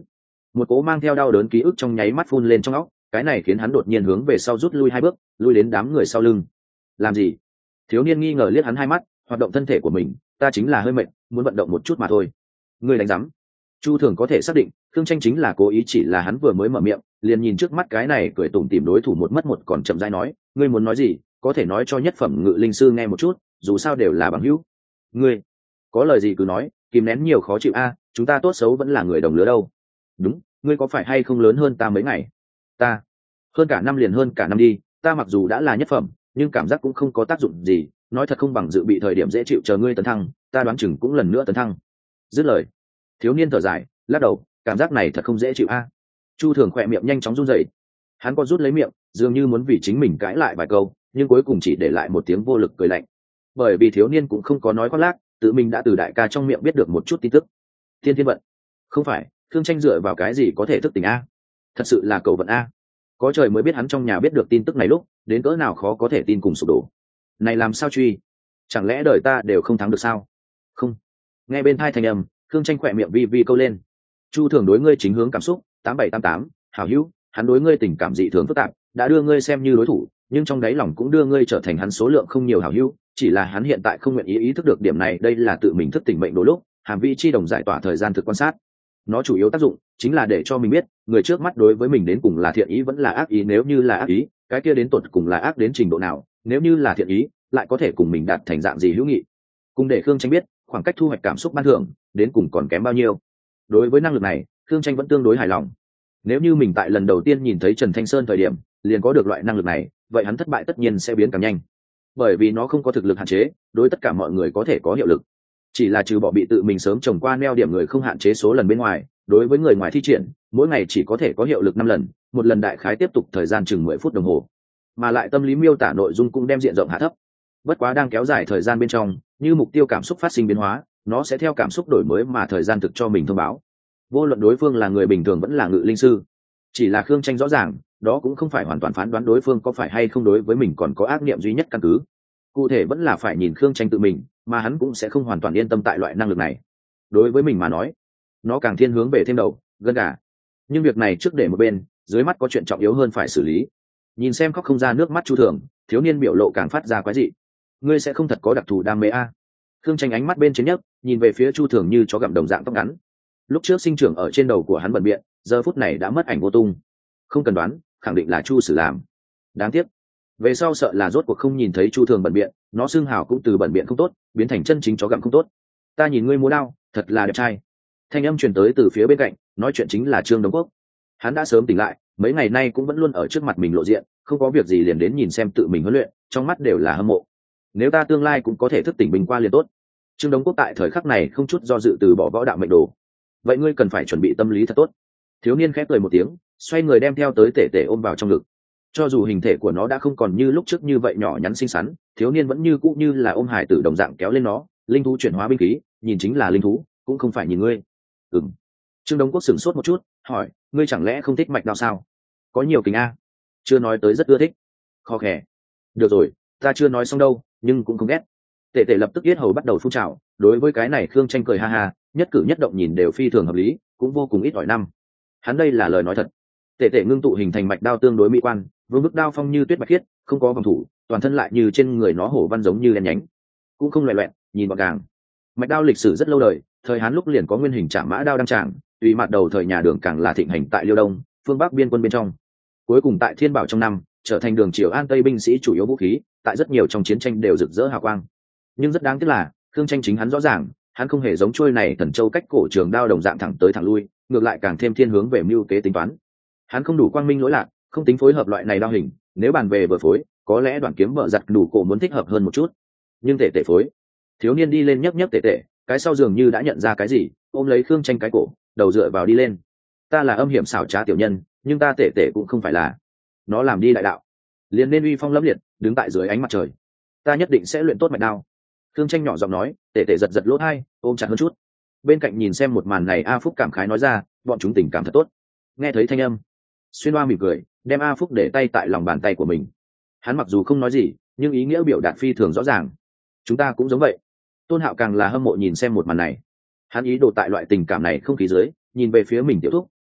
Một cố mang theo đau đớn ký ức trong nháy mắt phun lên trong óc, cái này khiến hắn đột nhiên hướng về sau rút lui 2 bước, lui đến đám người sau lưng. Làm gì? Thiếu niên nghi ngờ liếc hắn 2 mắt, hoạt động thân thể của mình, ta chính là hơi mệt, muốn vận động một chút mà thôi. Ngươi đánh rắm. Chu Thường có thể xác định, Khương Tranh chính là cố ý, chỉ là hắn vừa mới mở miệng, liền nhìn trước mắt cái này cười tủm tỉm đối thủ một mất một còn chậm rãi nói, ngươi muốn nói gì, có thể nói cho nhất phẩm ngự linh sư nghe một chút, dù sao đều là bằng hữu. Ngươi có lời gì cứ nói, kìm nén nhiều khó chịu a, chúng ta tốt xấu vẫn là người đồng lứa đâu. Đúng, ngươi có phải hay không lớn hơn ta mấy ngày? Ta hơn cả năm, liền hơn cả năm đi, ta mặc dù đã là nhất phẩm, nhưng cảm giác cũng không có tác dụng gì, nói thật không bằng dự bị thời điểm dễ chịu chờ ngươi tấn thăng, ta đoán chừng cũng lần nữa tấn thăng. Dứt lời, thiếu niên thở dài, lắc đầu, cảm giác này thật không dễ chịu a. Chu Thường khỏe miệng nhanh chóng run rẩy, hắn có rút lấy miệng, dường như muốn vì chính mình cãi lại vài câu, nhưng cuối cùng chỉ để lại một tiếng vô lực cười lạnh. Bởi vì thiếu niên cũng không có nói khoác lác, tự mình đã từ đại ca trong miệng biết được một chút tin tức. Thiên thiên vận? Không phải, Thương Tranh dựa vào cái gì có thể thức tỉnh a? Thật sự là cầu vận a. Có trời mới biết hắn trong nhà biết được tin tức này lúc đến cỡ nào khó có thể tin cùng sụp đổ. Này làm sao truy? Chẳng lẽ đời ta đều không thắng được sao? Không. Nghe bên tai thanh âm, Thương Tranh khỏe miệng vi vi câu lên. Chu Thường đối ngươi chính hướng cảm xúc 8788, hảo hữu, hắn đối ngươi tình cảm dị thường phức tạp, đã đưa ngươi xem như đối thủ, nhưng trong đáy lòng cũng đưa ngươi trở thành hắn số lượng không nhiều hảo hữu, chỉ là hắn hiện tại không nguyện ý thức được điểm này, đây là tự mình thức tỉnh mệnh đôi lúc, hàm vị chi đồng giải tỏa thời gian thực quan sát. Nó chủ yếu tác dụng chính là để cho mình biết, người trước mắt đối với mình đến cùng là thiện ý vẫn là ác ý, nếu như là ác ý, cái kia đến tột cùng là ác đến trình độ nào, nếu như là thiện ý, lại có thể cùng mình đạt thành dạng gì hữu nghị. Cùng để Khương Tranh biết, khoảng cách thu hoạch cảm xúc ban thưởng đến cùng còn kém bao nhiêu. Đối với năng lực này, Khương Tranh vẫn tương đối hài lòng. Nếu như mình tại lần đầu tiên nhìn thấy Trần Thanh Sơn thời điểm liền có được loại năng lực này, vậy hắn thất bại tất nhiên sẽ biến càng nhanh, bởi vì nó không có thực lực hạn chế, đối tất cả mọi người có thể có hiệu lực. Chỉ là trừ bỏ bị tự mình sớm trồng qua neo điểm người không hạn chế số lần bên ngoài, đối với người ngoài thi triển, mỗi ngày chỉ có thể có hiệu lực 5 lần, một lần đại khái tiếp tục thời gian chừng 10 phút đồng hồ, mà lại tâm lý miêu tả nội dung cũng đem diện rộng hạ thấp. Bất quá đang kéo dài thời gian bên trong, như mục tiêu cảm xúc phát sinh biến hóa, nó sẽ theo cảm xúc đổi mới mà thời gian thực cho mình thông báo. Vô luận đối phương là người bình thường vẫn là ngự linh sư, chỉ là Khương Tranh rõ ràng, đó cũng không phải hoàn toàn phán đoán đối phương có phải hay không đối với mình còn có ác niệm duy nhất căn cứ. Cụ thể vẫn là phải nhìn Khương Tranh tự mình, mà hắn cũng sẽ không hoàn toàn yên tâm tại loại năng lực này. Đối với mình mà nói, nó càng thiên hướng về thêm đầu gân gà. Nhưng việc này trước để một bên, dưới mắt có chuyện trọng yếu hơn phải xử lý. Nhìn xem khóc không ra nước mắt Chu Thường, thiếu niên biểu lộ càng phát ra quái dị. Ngươi sẽ không thật có đặc thù đam mê a? Khương Tranh ánh mắt bên trên nhất, nhìn về phía Chu Thường như chó gặm đồng dạng tóc ngắn. Lúc trước sinh trưởng ở trên đầu của hắn bận biện, giờ phút này đã mất ảnh vô tung. Không cần đoán, khẳng định là Chu Sử làm. Đáng tiếc, về sau sợ là rốt cuộc không nhìn thấy Chu Thường bận biện, nó xưng hào cũng từ bận biện không tốt biến thành chân chính chó gặm không tốt. Ta nhìn ngươi múa đao, thật là đẹp trai. Thanh âm truyền tới từ phía bên cạnh, nói chuyện chính là Trương Đống Quốc. Hắn đã sớm tỉnh lại, mấy ngày nay cũng vẫn luôn ở trước mặt mình lộ diện, không có việc gì liền đến nhìn xem tự mình huấn luyện, trong mắt đều là hâm mộ. Nếu ta tương lai cũng có thể thức tỉnh bình qua liền tốt. Trương Đống Quốc tại thời khắc này không chút do dự từ bỏ võ đạo mệnh đồ. Vậy ngươi cần phải chuẩn bị tâm lý thật tốt. Thiếu niên khép cười một tiếng, xoay người đem theo tới tể tể ôm vào trong ngực. Cho dù hình thể của nó đã không còn như lúc trước như vậy nhỏ nhắn xinh xắn, thiếu niên vẫn như cũ như là ôm hải tử đồng dạng kéo lên nó. Linh thú chuyển hóa binh khí, nhìn chính là linh thú, cũng không phải nhìn ngươi. Ừm. Trương Đống Quốc sửng sốt một chút, hỏi, ngươi chẳng lẽ không thích mạch đao sao? Có nhiều kính a? Chưa nói tới rất ưa thích. Khó khè. Được rồi, ta chưa nói xong đâu, nhưng cũng không ghét. Tể tể lập tức yết hầu bắt đầu phun trào, đối với cái này Khương Tranh cười ha ha, nhất cử nhất động nhìn đều phi thường hợp lý, cũng vô cùng ít ỏi năm. Hắn đây là lời nói thật. Tể tể ngưng tụ hình thành mạch đao tương đối mỹ quan, vương bức đao phong như tuyết bạch khiết, không có vòng thủ, toàn thân lại như trên người nó hổ văn giống như đen nhánh, cũng không loè loẹt, nhìn gọn gàng. Mạch đao lịch sử rất lâu đời, thời Hán lúc liền có nguyên hình trảm mã đao đăng tràng, tùy mặt đầu thời nhà Đường càng là thịnh hành tại Liêu Đông, phương Bắc biên quân bên trong. Cuối cùng tại Thiên Bảo trong năm, trở thành Đường triều An Tây binh sĩ chủ yếu vũ khí, tại rất nhiều trong chiến tranh đều rực rỡ hào quang. Nhưng rất đáng tiếc là, Khương Tranh chính hắn rõ ràng, hắn không hề giống trôi này thần châu cách cổ trường đao đồng dạng thẳng tới thẳng lui, ngược lại càng thêm thiên hướng về mưu kế tính toán. Hắn không đủ quang minh lỗi lạc, không tính phối hợp loại này đao hình, nếu bàn về vừa phối, có lẽ đoạn kiếm vợ giặt đủ cổ muốn thích hợp hơn một chút. Nhưng tể tể phối, thiếu niên đi lên nhấc nhấc tể tể, cái sau dường như đã nhận ra cái gì, ôm lấy Khương Tranh cái cổ, đầu dựa vào đi lên. Ta là âm hiểm xảo trá tiểu nhân, nhưng ta tể tể cũng không phải là. Nó làm đi đại đạo, liền nên uy phong lẫm liệt, đứng tại dưới ánh mặt trời. Ta nhất định sẽ luyện tốt mạch đao. Khương Tranh nhỏ giọng nói, tể tể giật giật lỗ tai, ôm chặt hơn chút. Bên cạnh nhìn xem một màn này, A Phúc cảm khái nói ra, bọn chúng tình cảm thật tốt. Nghe thấy thanh âm, Xuyên Hoa mỉm cười, đem A Phúc để tay tại lòng bàn tay của mình. Hắn mặc dù không nói gì, nhưng ý nghĩa biểu đạt phi thường rõ ràng. Chúng ta cũng giống vậy. Tôn Hạo càng là hâm mộ nhìn xem một màn này. Hắn ý đồ tại loại tình cảm này không khí dưới, nhìn về phía mình tiểu thúc,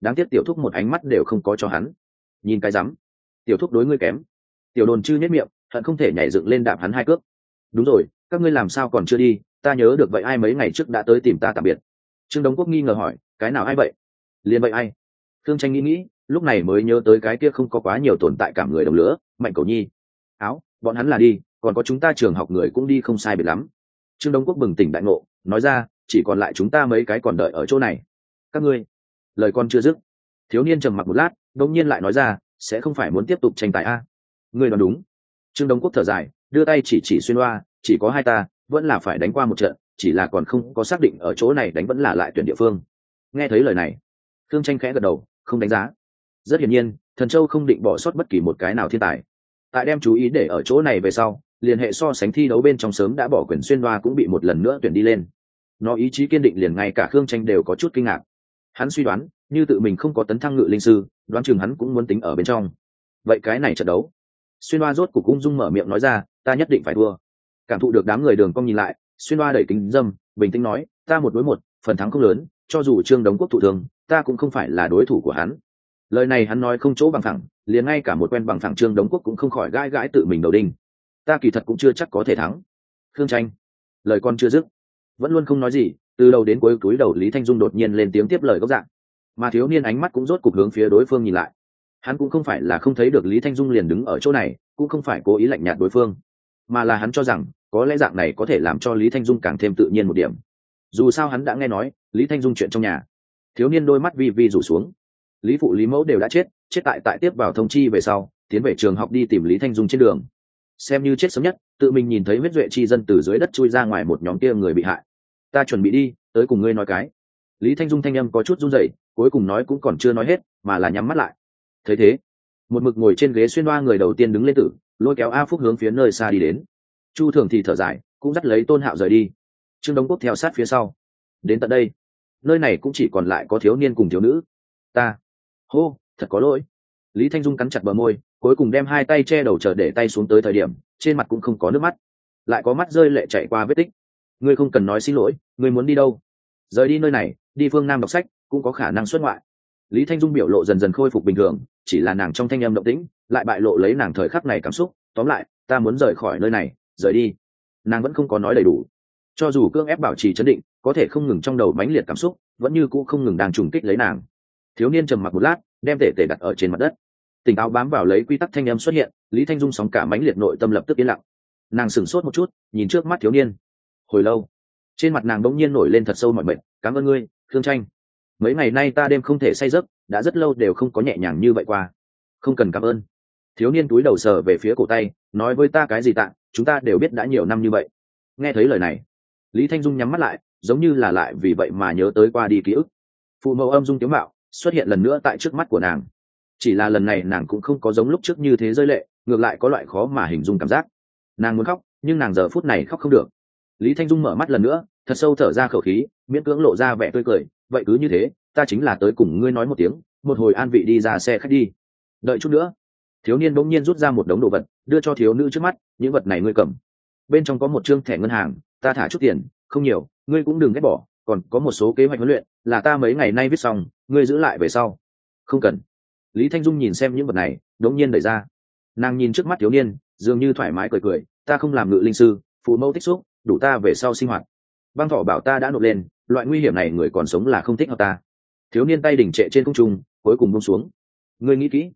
đáng tiếc tiểu thúc một ánh mắt đều không có cho hắn. Nhìn cái rắm, tiểu thúc đối ngươi kém. Tiểu đồn chư nhếch miệng, hận không thể nhảy dựng lên đạp hắn 2 cước. Đúng rồi, các ngươi làm sao còn chưa đi, ta nhớ được vậy ai mấy ngày trước đã tới tìm ta tạm biệt. Trương Đống Quốc nghi ngờ hỏi, cái nào ai vậy? Liền vậy ai? Thương Tranh nghĩ, lúc này mới nhớ tới cái kia không có quá nhiều tồn tại cảm người đồng lứa, Mạnh Cầu Nhi. Áo, bọn hắn là đi, còn có chúng ta trường học người cũng đi không sai biệt lắm. Trương Đống Quốc bừng tỉnh đại ngộ, nói ra, chỉ còn lại chúng ta mấy cái còn đợi ở chỗ này. Các ngươi? Lời con chưa dứt, thiếu niên trầm mặc một lát, đống nhiên lại nói ra, sẽ không phải muốn tiếp tục tranh tài a? Ngươi đoán đúng. Trương Đống Quốc thở dài, đưa tay chỉ Xuyên Hoa, chỉ có hai ta, vẫn là phải đánh qua một trận, chỉ là còn không có xác định ở chỗ này đánh vẫn là lại tuyển địa phương. Nghe thấy lời này, Thương Tranh khẽ gật đầu, không đánh giá. Rất hiển nhiên, Thần Châu không định bỏ sót bất kỳ một cái nào thiên tài. Tại đem chú ý để ở chỗ này về sau, liên hệ so sánh thi đấu bên trong sớm đã bỏ quyền Xuyên Hoa cũng bị một lần nữa tuyển đi lên. Nó ý chí kiên định liền ngay cả Khương Tranh đều có chút kinh ngạc. Hắn suy đoán, như tự mình không có tấn thăng ngự linh sư, đoán chừng hắn cũng muốn tính ở bên trong. Vậy cái này trận đấu, Xuyên Hoa rốt cục ung dung mở miệng nói ra, ta nhất định phải thua. Cảm thụ được đám người đường cong nhìn lại, Xuyên Hoa đẩy kính dâm, bình tĩnh nói, ta 1 đối 1, phần thắng không lớn, cho dù Trương Đống Quốc thụ thương, ta cũng không phải là đối thủ của hắn. Lời này hắn nói không chỗ bằng phẳng, liền ngay cả một quen bằng phẳng Trương Đống Quốc cũng không khỏi gãi gãi tự mình đầu đinh. Ta kỳ thật cũng chưa chắc có thể thắng. Khương Tranh, lời con chưa dứt, vẫn luôn không nói gì, từ đầu đến cuối cúi đầu Lý Thanh Dung đột nhiên lên tiếng tiếp lời gốc dạng, mà thiếu niên ánh mắt cũng rốt cục hướng phía đối phương nhìn lại. Hắn cũng không phải là không thấy được Lý Thanh Dung liền đứng ở chỗ này, cũng không phải cố ý lạnh nhạt đối phương, mà là hắn cho rằng có lẽ dạng này có thể làm cho Lý Thanh Dung càng thêm tự nhiên một điểm. Dù sao hắn đã nghe nói Lý Thanh Dung chuyện trong nhà. Thiếu niên đôi mắt vi vi rủ xuống. Lý phụ Lý mẫu đều đã chết tại tiếp vào thông chi về sau, tiến về trường học đi tìm Lý Thanh Dung trên đường. Xem như chết sớm nhất, tự mình nhìn thấy huyết duệ chi dân từ dưới đất chui ra ngoài một nhóm kia người bị hại. Ta chuẩn bị đi, tới cùng ngươi nói cái. Lý Thanh Dung thanh âm có chút run rẩy, cuối cùng nói cũng còn chưa nói hết, mà là nhắm mắt lại. Thấy thế, một mực ngồi trên ghế Xuyên Hoa người đầu tiên đứng lên tử, lôi kéo A Phúc hướng phía nơi xa đi đến. Chu Thường thì thở dài, cũng dắt lấy Tôn Hạo rời đi. Trương Đống Quốc theo sát phía sau. Đến tận đây, nơi này cũng chỉ còn lại có thiếu niên cùng thiếu nữ. Ta, hô, thật có lỗi. Lý Thanh Dung cắn chặt bờ môi, cuối cùng đem 2 tay che đầu chờ để tay xuống tới thời điểm, trên mặt cũng không có nước mắt, lại có mắt rơi lệ chạy qua vết tích. Ngươi không cần nói xin lỗi, ngươi muốn đi đâu? Rời đi nơi này, đi phương Nam đọc sách, cũng có khả năng xuất ngoại. Lý Thanh Dung biểu lộ dần dần khôi phục bình thường, chỉ là nàng trong thanh âm động tĩnh lại bại lộ lấy nàng thời khắc này cảm xúc. Tóm lại, ta muốn rời khỏi nơi này, rời đi. Nàng vẫn không có nói đầy đủ, cho dù cưỡng ép bảo trì trấn định, có thể không ngừng trong đầu mãnh liệt cảm xúc vẫn như cũ không ngừng đang trùng kích lấy nàng. Thiếu niên trầm mặc một lát, đem tể đặt ở trên mặt đất, tỉnh táo bám vào lấy quy tắc thanh âm xuất hiện. Lý Thanh Dung sóng cả mãnh liệt nội tâm lập tức yên lặng. Nàng sửng sốt một chút, nhìn trước mắt thiếu niên. Hồi lâu, trên mặt nàng bỗng nhiên nổi lên thật sâu mọi mệt. Cảm ơn ngươi, Khương Tranh. Mấy ngày nay ta đêm không thể say giấc, đã rất lâu đều không có nhẹ nhàng như vậy qua. Không cần cảm ơn. Thiếu niên túi đầu sờ về phía cổ tay, nói với ta cái gì tạ, chúng ta đều biết đã nhiều năm như vậy. Nghe thấy lời này, Lý Thanh Dung nhắm mắt lại, giống như là lại vì vậy mà nhớ tới qua đi ký ức. Phụ mẫu âm dung tiếu mạo xuất hiện lần nữa tại trước mắt của nàng, chỉ là lần này nàng cũng không có giống lúc trước như thế rơi lệ, ngược lại có loại khó mà hình dung cảm giác. Nàng muốn khóc, nhưng nàng giờ phút này khóc không được. Lý Thanh Dung mở mắt lần nữa, thật sâu thở ra khẩu khí, miễn cưỡng lộ ra vẻ tươi cười. Vậy cứ như thế, ta chính là tới cùng ngươi nói một tiếng, một hồi an vị đi ra xe khách đi. Đợi chút nữa. Thiếu niên bỗng nhiên rút ra một đống đồ vật, đưa cho thiếu nữ trước mắt. Những vật này ngươi cầm, bên trong có một trương thẻ ngân hàng, ta thả chút tiền, không nhiều, ngươi cũng đừng ghét bỏ. Còn có một số kế hoạch huấn luyện, là ta mấy ngày nay viết xong, ngươi giữ lại về sau. Không cần. Lý Thanh Dung nhìn xem những vật này, đống nhiên đẩy ra. Nàng nhìn trước mắt thiếu niên, dường như thoải mái cười cười. Ta không làm ngự linh sư, phụ mẫu tích xúc, đủ ta về sau sinh hoạt. Băng Thỏ bảo ta đã nộp lên, loại nguy hiểm này người còn sống là không thích hợp ta. Thiếu niên tay đỉnh trệ trên không trung, cuối cùng buông xuống. Ngươi nghĩ kỹ.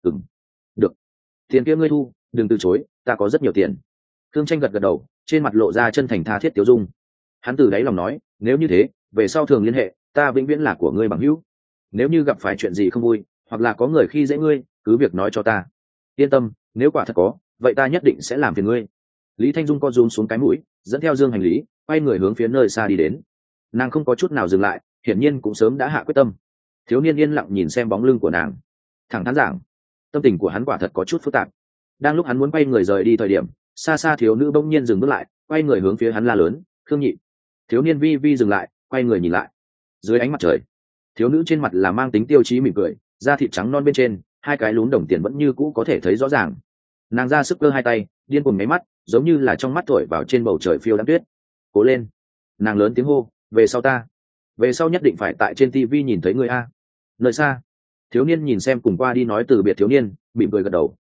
Được. Tiền kia ngươi thu, đừng từ chối, ta có rất nhiều tiền. Thương Tranh gật gật đầu, trên mặt lộ ra chân thành tha thiết tiêu dung. Hắn từ đáy lòng nói, nếu như thế, về sau thường liên hệ, ta vĩnh viễn là của ngươi bằng hữu. Nếu như gặp phải chuyện gì không vui, hoặc là có người khi dễ ngươi, cứ việc nói cho ta. Yên tâm, nếu quả thật có, vậy ta nhất định sẽ làm phiền ngươi. Lý Thanh Dung co rúm xuống cái mũi, dẫn theo dương hành lý, quay người hướng phía nơi xa đi đến. Nàng không có chút nào dừng lại, hiển nhiên cũng sớm đã hạ quyết tâm. Thiếu niên yên lặng nhìn xem bóng lưng của nàng, thẳng thắn giảng, tâm tình của hắn quả thật có chút phức tạp. Đang lúc hắn muốn quay người rời đi thời điểm, xa xa thiếu nữ bỗng nhiên dừng bước lại, quay người hướng phía hắn la lớn, Khương Nhị. Thiếu niên vi vi dừng lại, quay người nhìn lại. Dưới ánh mặt trời, thiếu nữ trên mặt là mang tính tiêu chí mỉm cười, da thịt trắng non bên trên 2 cái lún đồng tiền vẫn như cũ có thể thấy rõ ràng. Nàng ra sức cơ 2 tay, điên cuồng nháy mắt, giống như là trong mắt thổi vào trên bầu trời phiêu đãng tuyết. Cố lên. Nàng lớn tiếng hô, về sau ta, về sau nhất định phải tại trên TV nhìn thấy ngươi a. Nơi xa, thiếu niên nhìn xem cùng qua đi nói từ biệt thiếu niên, mỉm cười gật đầu.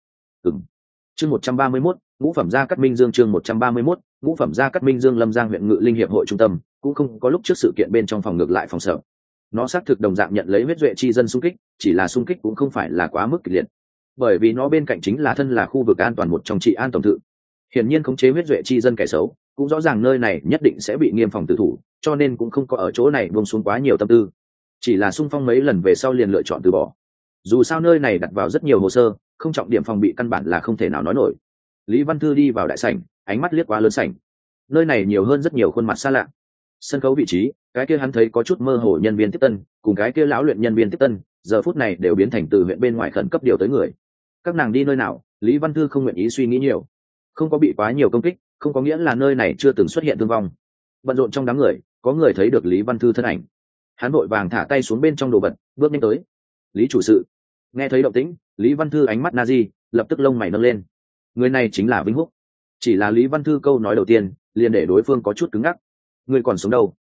Chương 131, ngũ phẩm gia Cát Minh Dương. Chương 131, ngũ phẩm gia Cát Minh Dương. Lâm Giang huyện Ngự Linh hiệp hội trung tâm cũng không có lúc trước sự kiện bên trong phòng ngược lại phòng sở. Nó xác thực đồng dạng nhận lấy huyết duệ chi dân xung kích, chỉ là xung kích cũng không phải là quá mức kịch liệt, bởi vì nó bên cạnh chính là thân là khu vực an toàn một trong trị an tổng thự. Hiển nhiên khống chế huyết duệ chi dân kẻ xấu, cũng rõ ràng nơi này nhất định sẽ bị nghiêm phòng tử thủ, cho nên cũng không có ở chỗ này buông xuống quá nhiều tâm tư, chỉ là xung phong mấy lần về sau liền lựa chọn từ bỏ. Dù sao nơi này đặt vào rất nhiều hồ sơ, không trọng điểm phòng bị căn bản là không thể nào nói nổi. Lý Văn Thư đi vào đại sảnh, ánh mắt liếc qua lớn sảnh. Nơi này nhiều hơn rất nhiều khuôn mặt xa lạ. Sân khấu vị trí, cái kia hắn thấy có chút mơ hồ nhân viên tiếp tân, cùng cái kia lão luyện nhân viên tiếp tân, giờ phút này đều biến thành từ huyện bên ngoài khẩn cấp điều tới người. Các nàng đi nơi nào, Lý Văn Thư không nguyện ý suy nghĩ nhiều. Không có bị quá nhiều công kích, không có nghĩa là nơi này chưa từng xuất hiện thương vong. Bận rộn trong đám người, có người thấy được Lý Văn Thư thân ảnh. Hắn vội vàng thả tay xuống bên trong đồ vật, bước nhanh tới. Lý chủ sự. Nghe thấy động tĩnh, Lý Văn Thư ánh mắt na di, lập tức lông mày nâng lên. Người này chính là Vinh Húc. Chỉ là Lý Văn Thư câu nói đầu tiên liền để đối phương có chút cứng ngắc. Người còn sống đâu?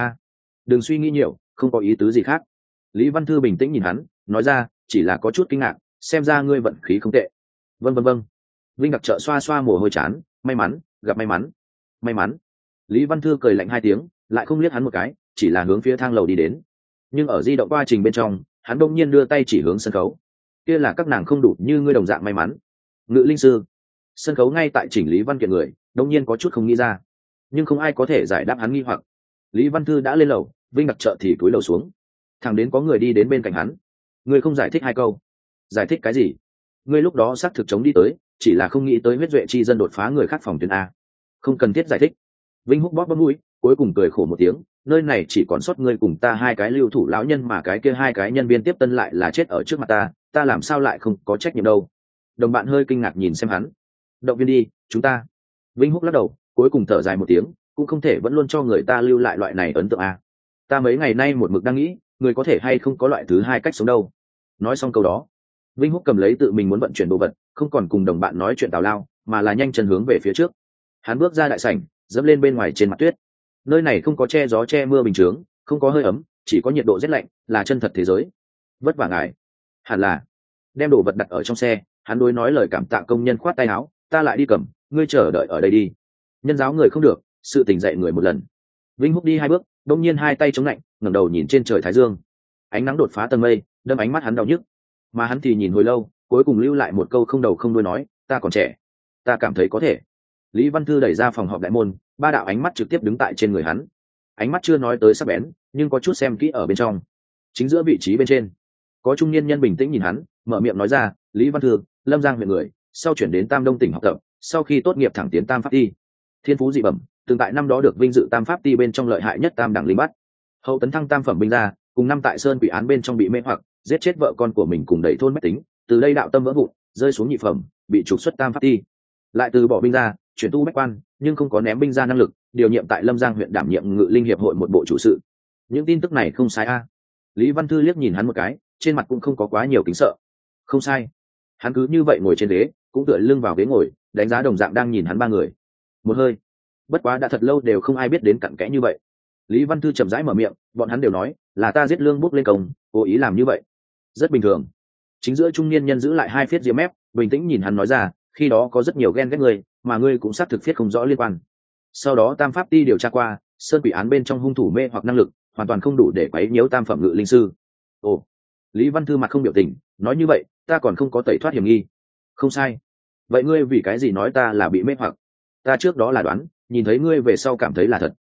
Đừng suy nghĩ nhiều, không có ý tứ gì khác. Lý Văn Thư bình tĩnh nhìn hắn, nói ra, chỉ là có chút kinh ngạc, xem ra ngươi vận khí không tệ. Vâng. Vinh đặc trợ xoa xoa mồ hôi chán, may mắn, gặp may mắn. Lý Văn Thư cười lạnh hai tiếng, lại không liếc hắn một cái, chỉ là hướng phía thang lầu đi đến. Nhưng ở di động qua trình bên trong, hắn đông nhiên đưa tay chỉ hướng sân khấu. Kia là các nàng không đủ như ngươi đồng dạng may mắn. Ngự linh sư. Sân khấu ngay tại chỉnh Lý Văn Kiện người, đông nhiên có chút không nghĩ ra, nhưng không ai có thể giải đáp hắn nghi hoặc. Lý Văn Thư đã lên lầu, Vinh đặc trợ thì cúi đầu xuống. Thẳng đến có người đi đến bên cạnh hắn. Ngươi không giải thích hai câu? Giải thích cái gì? Ngươi lúc đó xác thực chống đi tới, chỉ là không nghĩ tới huyết duệ chi dân đột phá người khác phòng tuyến a. Không cần thiết giải thích. Vinh Húc bóp mũi, cuối cùng cười khổ một tiếng, nơi này chỉ còn sót ngươi cùng ta hai cái lưu thủ lão nhân, mà cái kia hai cái nhân viên tiếp tân lại là chết ở trước mặt ta làm sao lại không có trách nhiệm đâu. Đồng bạn hơi kinh ngạc nhìn xem hắn. Động viên đi, chúng ta. Vinh Húc lắc đầu, cuối cùng thở dài một tiếng, cũng không thể vẫn luôn cho người ta lưu lại loại này ấn tượng a. Ta mấy ngày nay một mực đang nghĩ, người có thể hay không có loại thứ hai cách sống đâu. Nói xong câu đó, Vinh Húc cầm lấy tự mình muốn vận chuyển đồ vật, không còn cùng đồng bạn nói chuyện tào lao, mà là nhanh chân hướng về phía trước. Hắn bước ra đại sảnh, dẫm lên bên ngoài trên mặt tuyết. Nơi này không có che gió che mưa bình chướng, không có hơi ấm, chỉ có nhiệt độ rét lạnh, là chân thật thế giới. Vất vả ngài. Hẳn là. Đem đồ vật đặt ở trong xe, hắn đối nói lời cảm tạ công nhân khoát tay áo, ta lại đi cầm, ngươi chờ đợi ở đây đi. Nhân giáo người không được, sự tỉnh dậy người một lần. Vinh Húc đi hai bước, đông nhiên hai tay chống lạnh, ngẩng đầu nhìn trên trời thái dương. Ánh nắng đột phá tầng mây, đâm ánh mắt hắn đau nhức. Mà hắn thì nhìn hồi lâu, cuối cùng lưu lại một câu không đầu không đuôi nói, ta còn trẻ, ta cảm thấy có thể. Lý Văn Thư đẩy ra phòng họp đại môn, ba đạo ánh mắt trực tiếp đứng tại trên người hắn. Ánh mắt chưa nói tới sắc bén, nhưng có chút xem kỹ ở bên trong. Chính giữa vị trí bên trên, có trung niên nhân bình tĩnh nhìn hắn, mở miệng nói ra, Lý Văn Thư, Lâm Giang huyện người, sau chuyển đến Tam Đông tỉnh học tập, sau khi tốt nghiệp thẳng tiến Tam Pháp Ti. Thiên phú dị bẩm, từng tại năm đó được vinh dự Tam Pháp Ti bên trong lợi hại nhất Tam đẳng linh bắt. Hậu tấn thăng tam phẩm binh ra, cùng năm tại Sơn Quỷ án bên trong bị mê hoặc, giết chết vợ con của mình cùng đẩy thôn mách tính, từ đây đạo tâm vỡ vụn, rơi xuống nhị phẩm, bị trục xuất Tam Pháp Ti. Lại từ bỏ binh ra, chuyển tu bách quan, nhưng không có ném binh ra năng lực, điều nhiệm tại Lâm Giang huyện đảm nhiệm Ngự Linh hiệp hội một bộ chủ sự. Những tin tức này không sai a. Lý Văn Thư liếc nhìn hắn một cái, trên mặt cũng không có quá nhiều kính sợ. Không sai. Hắn cứ như vậy ngồi trên ghế, cũng tựa lưng vào ghế ngồi, đánh giá đồng dạng đang nhìn hắn ba người. Một hơi. Bất quá đã thật lâu đều không ai biết đến cặn kẽ như vậy. Lý Văn Thư chậm rãi mở miệng, bọn hắn đều nói là ta giết Lương Bốc lên công, cố ý làm như vậy. Rất bình thường. Chính giữa trung niên nhân giữ lại hai phiết diễm mép, bình tĩnh nhìn hắn nói ra, khi đó có rất nhiều ghen ghét người, mà ngươi cũng xác thực phiết không rõ liên quan. Sau đó Tam Pháp Ti điều tra qua, Sơn Quỷ án bên trong hung thủ mê hoặc năng lực hoàn toàn không đủ để quấy nhiễu tam phẩm ngự linh sư. Ồ. Lý Văn Thư mặt không biểu tình, nói như vậy ta còn không có tẩy thoát hiểm nghi. Không sai. Vậy ngươi vì cái gì nói ta là bị mê hoặc? Ta trước đó là đoán, nhìn thấy ngươi về sau cảm thấy là thật.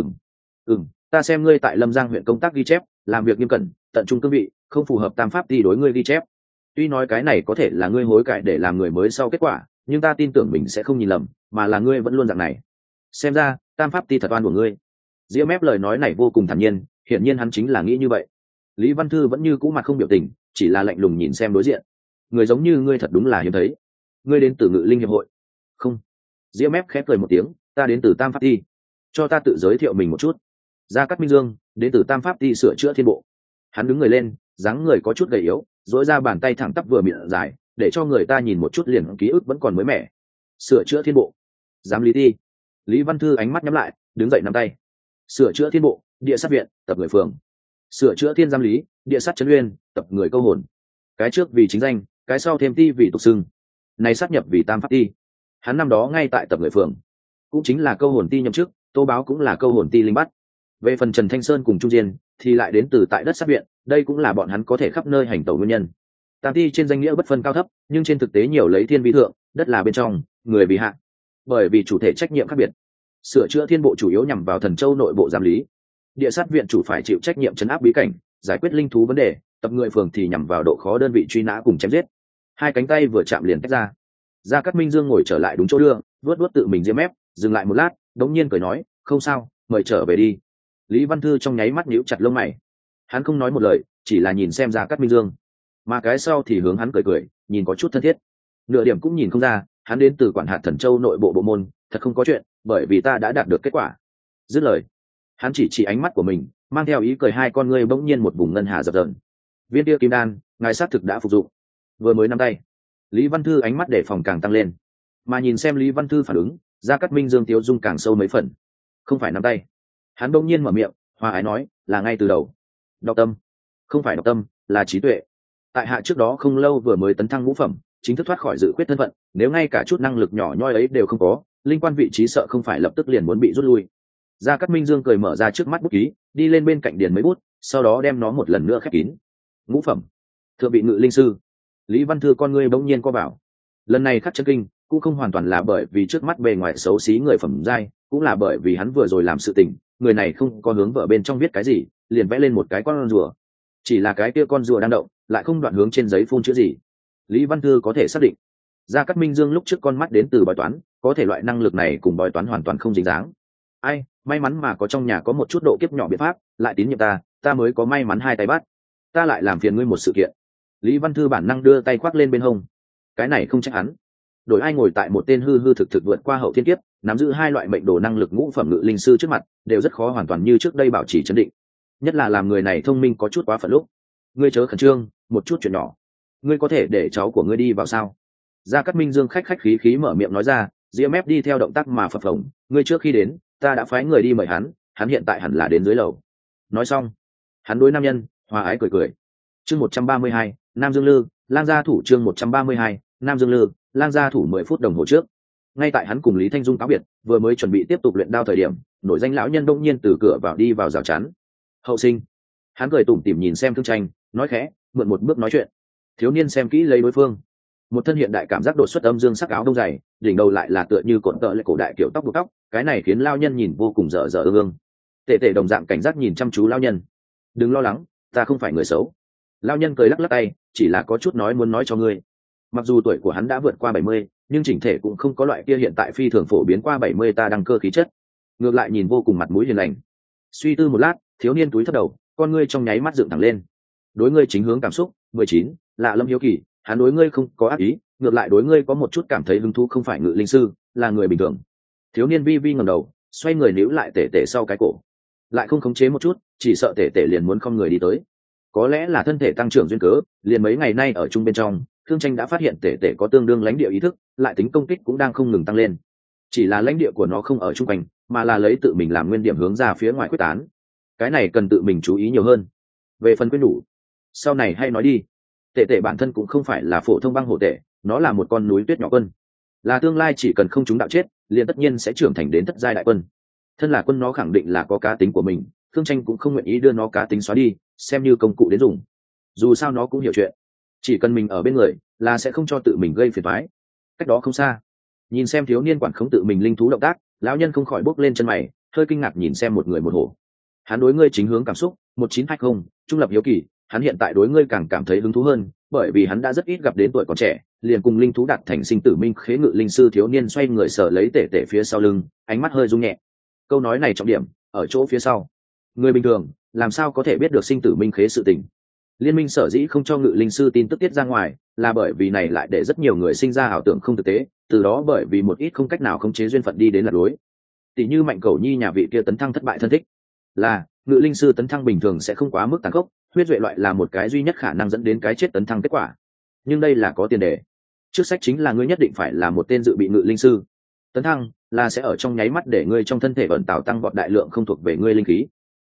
Ta xem ngươi tại Lâm Giang huyện công tác ghi chép, làm việc nghiêm cẩn, tận trung cương vị, không phù hợp Tam Pháp Ti đối ngươi ghi chép. Tuy nói cái này có thể là ngươi hối cải để làm người mới sau kết quả, nhưng ta tin tưởng mình sẽ không nhìn lầm, mà là ngươi vẫn luôn dạng này. Xem ra Tam Pháp Ti thật oan của ngươi. Diễm ép lời nói này vô cùng thản nhiên, hiển nhiên hắn chính là nghĩ như vậy. Lý Văn Thư vẫn như cũ mặt không biểu tình, chỉ là lạnh lùng nhìn xem đối diện. Người giống như ngươi thật đúng là hiếm thấy. Ngươi đến từ Ngự Linh hiệp hội? Không. Diễm ép khép cười một tiếng, ta đến từ Tam Pháp Ti. Cho ta tự giới thiệu mình một chút. Gia Cát Minh Dương, đến từ Tam Pháp Ti sửa chữa thiên bộ. Hắn đứng người lên, dáng người có chút gầy yếu, dỗi ra bàn tay thẳng tắp vừa miệng dài, để cho người ta nhìn một chút liền ký ức vẫn còn mới mẻ. Sửa chữa thiên bộ. Giám lý ti. Lý Văn Thư ánh mắt nhắm lại, đứng dậy nắm tay. Sửa chữa thiên bộ, địa sát viện, tập người phường. sửa chữa thiên giam lý, địa sát trấn uyên, tập người câu hồn. Cái trước vì chính danh, cái sau thêm ti vì tục xưng. Này sát nhập vì tam pháp ti. Hắn năm đó ngay tại tập người phường, cũng chính là câu hồn ti nhậm chức, Tô Báo cũng là câu hồn ti linh bắt. Về phần Trần Thanh Sơn cùng Trung Diên thì lại đến từ tại đất sát viện, đây cũng là bọn hắn có thể khắp nơi hành tẩu nguyên nhân. Tam ti trên danh nghĩa bất phân cao thấp, nhưng trên thực tế nhiều lấy thiên vi thượng, đất là bên trong, người vì hạ. Bởi vì chủ thể trách nhiệm khác biệt. Sửa chữa thiên bộ chủ yếu nhằm vào Thần Châu nội bộ giám lý. Địa sát viện chủ phải chịu trách nhiệm trấn áp bí cảnh, giải quyết linh thú vấn đề, tập người phường thì nhằm vào độ khó đơn vị truy nã cùng chém giết. Hai cánh tay vừa chạm liền tách ra. Gia Cát Minh Dương ngồi trở lại đúng chỗ đưa, vuốt tự mình diêm mép, dừng lại một lát, đống nhiên cười nói, không sao, mời trở về đi. Lý Văn Thư trong nháy mắt nhíu chặt lông mày. Hắn không nói một lời, chỉ là nhìn xem Gia Cát Minh Dương, mà cái sau thì hướng hắn cười, nhìn có chút thân thiết. Nửa điểm cũng nhìn không ra, hắn đến từ quản hạt Thần Châu nội bộ bộ môn, thật không có chuyện, bởi vì ta đã đạt được kết quả. Dứt lời, hắn chỉ ánh mắt của mình, mang theo ý cười, hai con ngươi bỗng nhiên một vùng ngân hà dập dờn. Viên kia kim đan, ngài xác thực đã phục dụng. Vừa mới nắm tay, Lý Văn Thư ánh mắt đề phòng càng tăng lên, mà nhìn xem Lý Văn Thư phản ứng, Gia Cát Minh Dương tiếu dung càng sâu mấy phần. Không phải nắm tay, hắn bỗng nhiên mở miệng, hòa ái nói, là ngay từ đầu. Đọc tâm, không phải đọc tâm, là trí tuệ. Tại hạ trước đó không lâu vừa mới tấn thăng ngũ phẩm, chính thức thoát khỏi dự khuyết thân phận, nếu ngay cả chút năng lực nhỏ nhoi ấy đều không có, linh quan vị trí sợ không phải lập tức liền muốn bị rút lui. Gia Cát Minh Dương cười mở ra trước mắt bút ký, đi lên bên cạnh điền mấy bút, sau đó đem nó một lần nữa khép kín. Ngũ phẩm, thượng vị ngự linh sư. Lý Văn Thư con ngươi bỗng nhiên co bảo. Lần này khắc chân kinh, cũng không hoàn toàn là bởi vì trước mắt bề ngoài xấu xí người phẩm giai, cũng là bởi vì hắn vừa rồi làm sự tình, người này không có hướng vợ bên trong viết cái gì, liền vẽ lên một cái con rùa. Chỉ là cái kia con rùa đang động, lại không đoạn hướng trên giấy phun chữ gì. Lý Văn Thư có thể xác định, Gia Cát Minh Dương lúc trước con mắt đến từ bói toán, có thể loại năng lực này cùng bói toán hoàn toàn không dính dáng. Ai, may mắn mà có trong nhà có một chút độ kiếp nhỏ biện pháp, lại tín nhiệm ta mới có may mắn hai tay bắt. Ta lại làm phiền ngươi một sự kiện. Lý Văn Thư bản năng đưa tay khoác lên bên hông. Cái này không trách hắn. Đổi ai ngồi tại một tên hư thực vượt qua hậu thiên kiếp, nắm giữ hai loại mệnh đồ năng lực ngũ phẩm ngự linh sư trước mặt, đều rất khó hoàn toàn như trước đây bảo trì trấn định. Nhất là làm người này thông minh có chút quá phận lúc. Ngươi chớ khẩn trương, một chút chuyện nhỏ. Ngươi có thể để cháu của ngươi đi vào sao? Gia Cát Minh Dương khách khí mở miệng nói ra, ria mép đi theo động tác mà phập phồng. Ngươi trước khi đến, ta đã phái người đi mời hắn hiện tại hẳn là đến dưới lầu. Nói xong, hắn đối nam nhân hòa ái cười. Chương 132, Nam Dương Lư, Lang gia thủ. Chương 132, Nam Dương Lư, Lang gia thủ. 10 phút đồng hồ trước, ngay tại hắn cùng Lý Thanh Dung cáo biệt, vừa mới chuẩn bị tiếp tục luyện đao thời điểm, nổi danh lão nhân đông nhiên từ cửa vào đi vào rào chắn. Hậu sinh. Hắn cười tủm tỉm nhìn xem Thương Tranh, nói khẽ, mượn một bước nói chuyện. Thiếu niên xem kỹ lấy đối phương, một thân hiện đại cảm giác đột xuất âm dương sắc áo đông dày, đỉnh đầu lại là tựa như cột tợ lệ cổ đại kiểu tóc buộc tóc, cái này khiến lao nhân nhìn vô cùng dở ương. Tệ đồng dạng cảnh giác nhìn chăm chú lao nhân. Đừng lo lắng, ta không phải người xấu. Lao nhân cười lắc tay, chỉ là có chút muốn nói cho ngươi. Mặc dù tuổi của hắn đã vượt qua 70, nhưng chỉnh thể cũng không có loại kia hiện tại phi thường phổ biến qua 70 ta đăng cơ khí chất. Ngược lại nhìn vô cùng mặt mũi hiền lành. Suy tư một lát, thiếu niên túi thấp đầu, con ngươi trong nháy mắt dựng thẳng lên. Đối ngươi chính hướng cảm xúc, 19, lạ lâm hiếu kỳ, hắn đối ngươi không có ác ý, ngược lại đối ngươi có một chút cảm thấy hứng thú, không phải ngự linh sư, là người bình thường. Thiếu niên vi ngẩng đầu, xoay người níu lại tể sau cái cổ, lại không khống chế một chút, chỉ sợ tể liền muốn không người đi tới. Có lẽ là thân thể tăng trưởng duyên cớ, liền mấy ngày nay ở chung bên trong, Thương Tranh đã phát hiện tể có tương đương lãnh địa ý thức, lại tính công kích cũng đang không ngừng tăng lên. Chỉ là lãnh địa của nó không ở chung quanh, mà là lấy tự mình làm nguyên điểm hướng ra phía ngoài quyết tán. Cái này cần tự mình chú ý nhiều hơn. Về phần quyết đủ, sau này hay nói đi. Tể bản thân cũng không phải là phổ thông băng hổ tể, nó là một con núi tuyết nhỏ quân, là tương lai chỉ cần không chúng đạo chết, liền tất nhiên sẽ trưởng thành đến thất giai đại quân. Thân là quân nó khẳng định là có cá tính của mình, Thương Tranh cũng không nguyện ý đưa nó cá tính xóa đi, xem như công cụ đến dùng. Dù sao nó cũng hiểu chuyện, chỉ cần mình ở bên người là sẽ không cho tự mình gây phiền toái. Cách đó không xa, nhìn xem thiếu niên quản khống tự mình linh thú động tác, lão nhân không khỏi bốc lên chân mày, hơi kinh ngạc nhìn xem một người một hổ. Hắn đối ngươi chính hướng cảm xúc, 1920, trung lập hiếu kỳ, hắn hiện tại đối ngươi càng cảm thấy hứng thú hơn, bởi vì hắn đã rất ít gặp đến tuổi còn trẻ, liền cùng linh thú đạt thành sinh tử minh khế ngự linh sư. Thiếu niên xoay người sở lấy tể phía sau lưng, ánh mắt hơi rung nhẹ. Câu nói này trọng điểm ở chỗ phía sau. Người bình thường làm sao có thể biết được sinh tử minh khế sự tình? Liên minh sở dĩ không cho ngự linh sư tin tức tiết ra ngoài, là bởi vì này lại để rất nhiều người sinh ra ảo tưởng không thực tế, từ đó bởi vì một ít không cách nào khống chế duyên phận đi đến lạc lối. Tỷ như Mạnh Cẩu Nhi nhà vị kia tấn thăng thất bại thân thích, là ngự linh sư tấn thăng bình thường sẽ không quá mức tàn khốc, huyết duệ loại là một cái duy nhất khả năng dẫn đến cái chết tấn thăng kết quả. Nhưng đây là có tiền đề. Trước sách chính là ngươi nhất định phải là một tên dự bị ngự linh sư. Tấn thăng là sẽ ở trong nháy mắt để ngươi trong thân thể vận tạo tăng vọt đại lượng không thuộc về ngươi linh khí.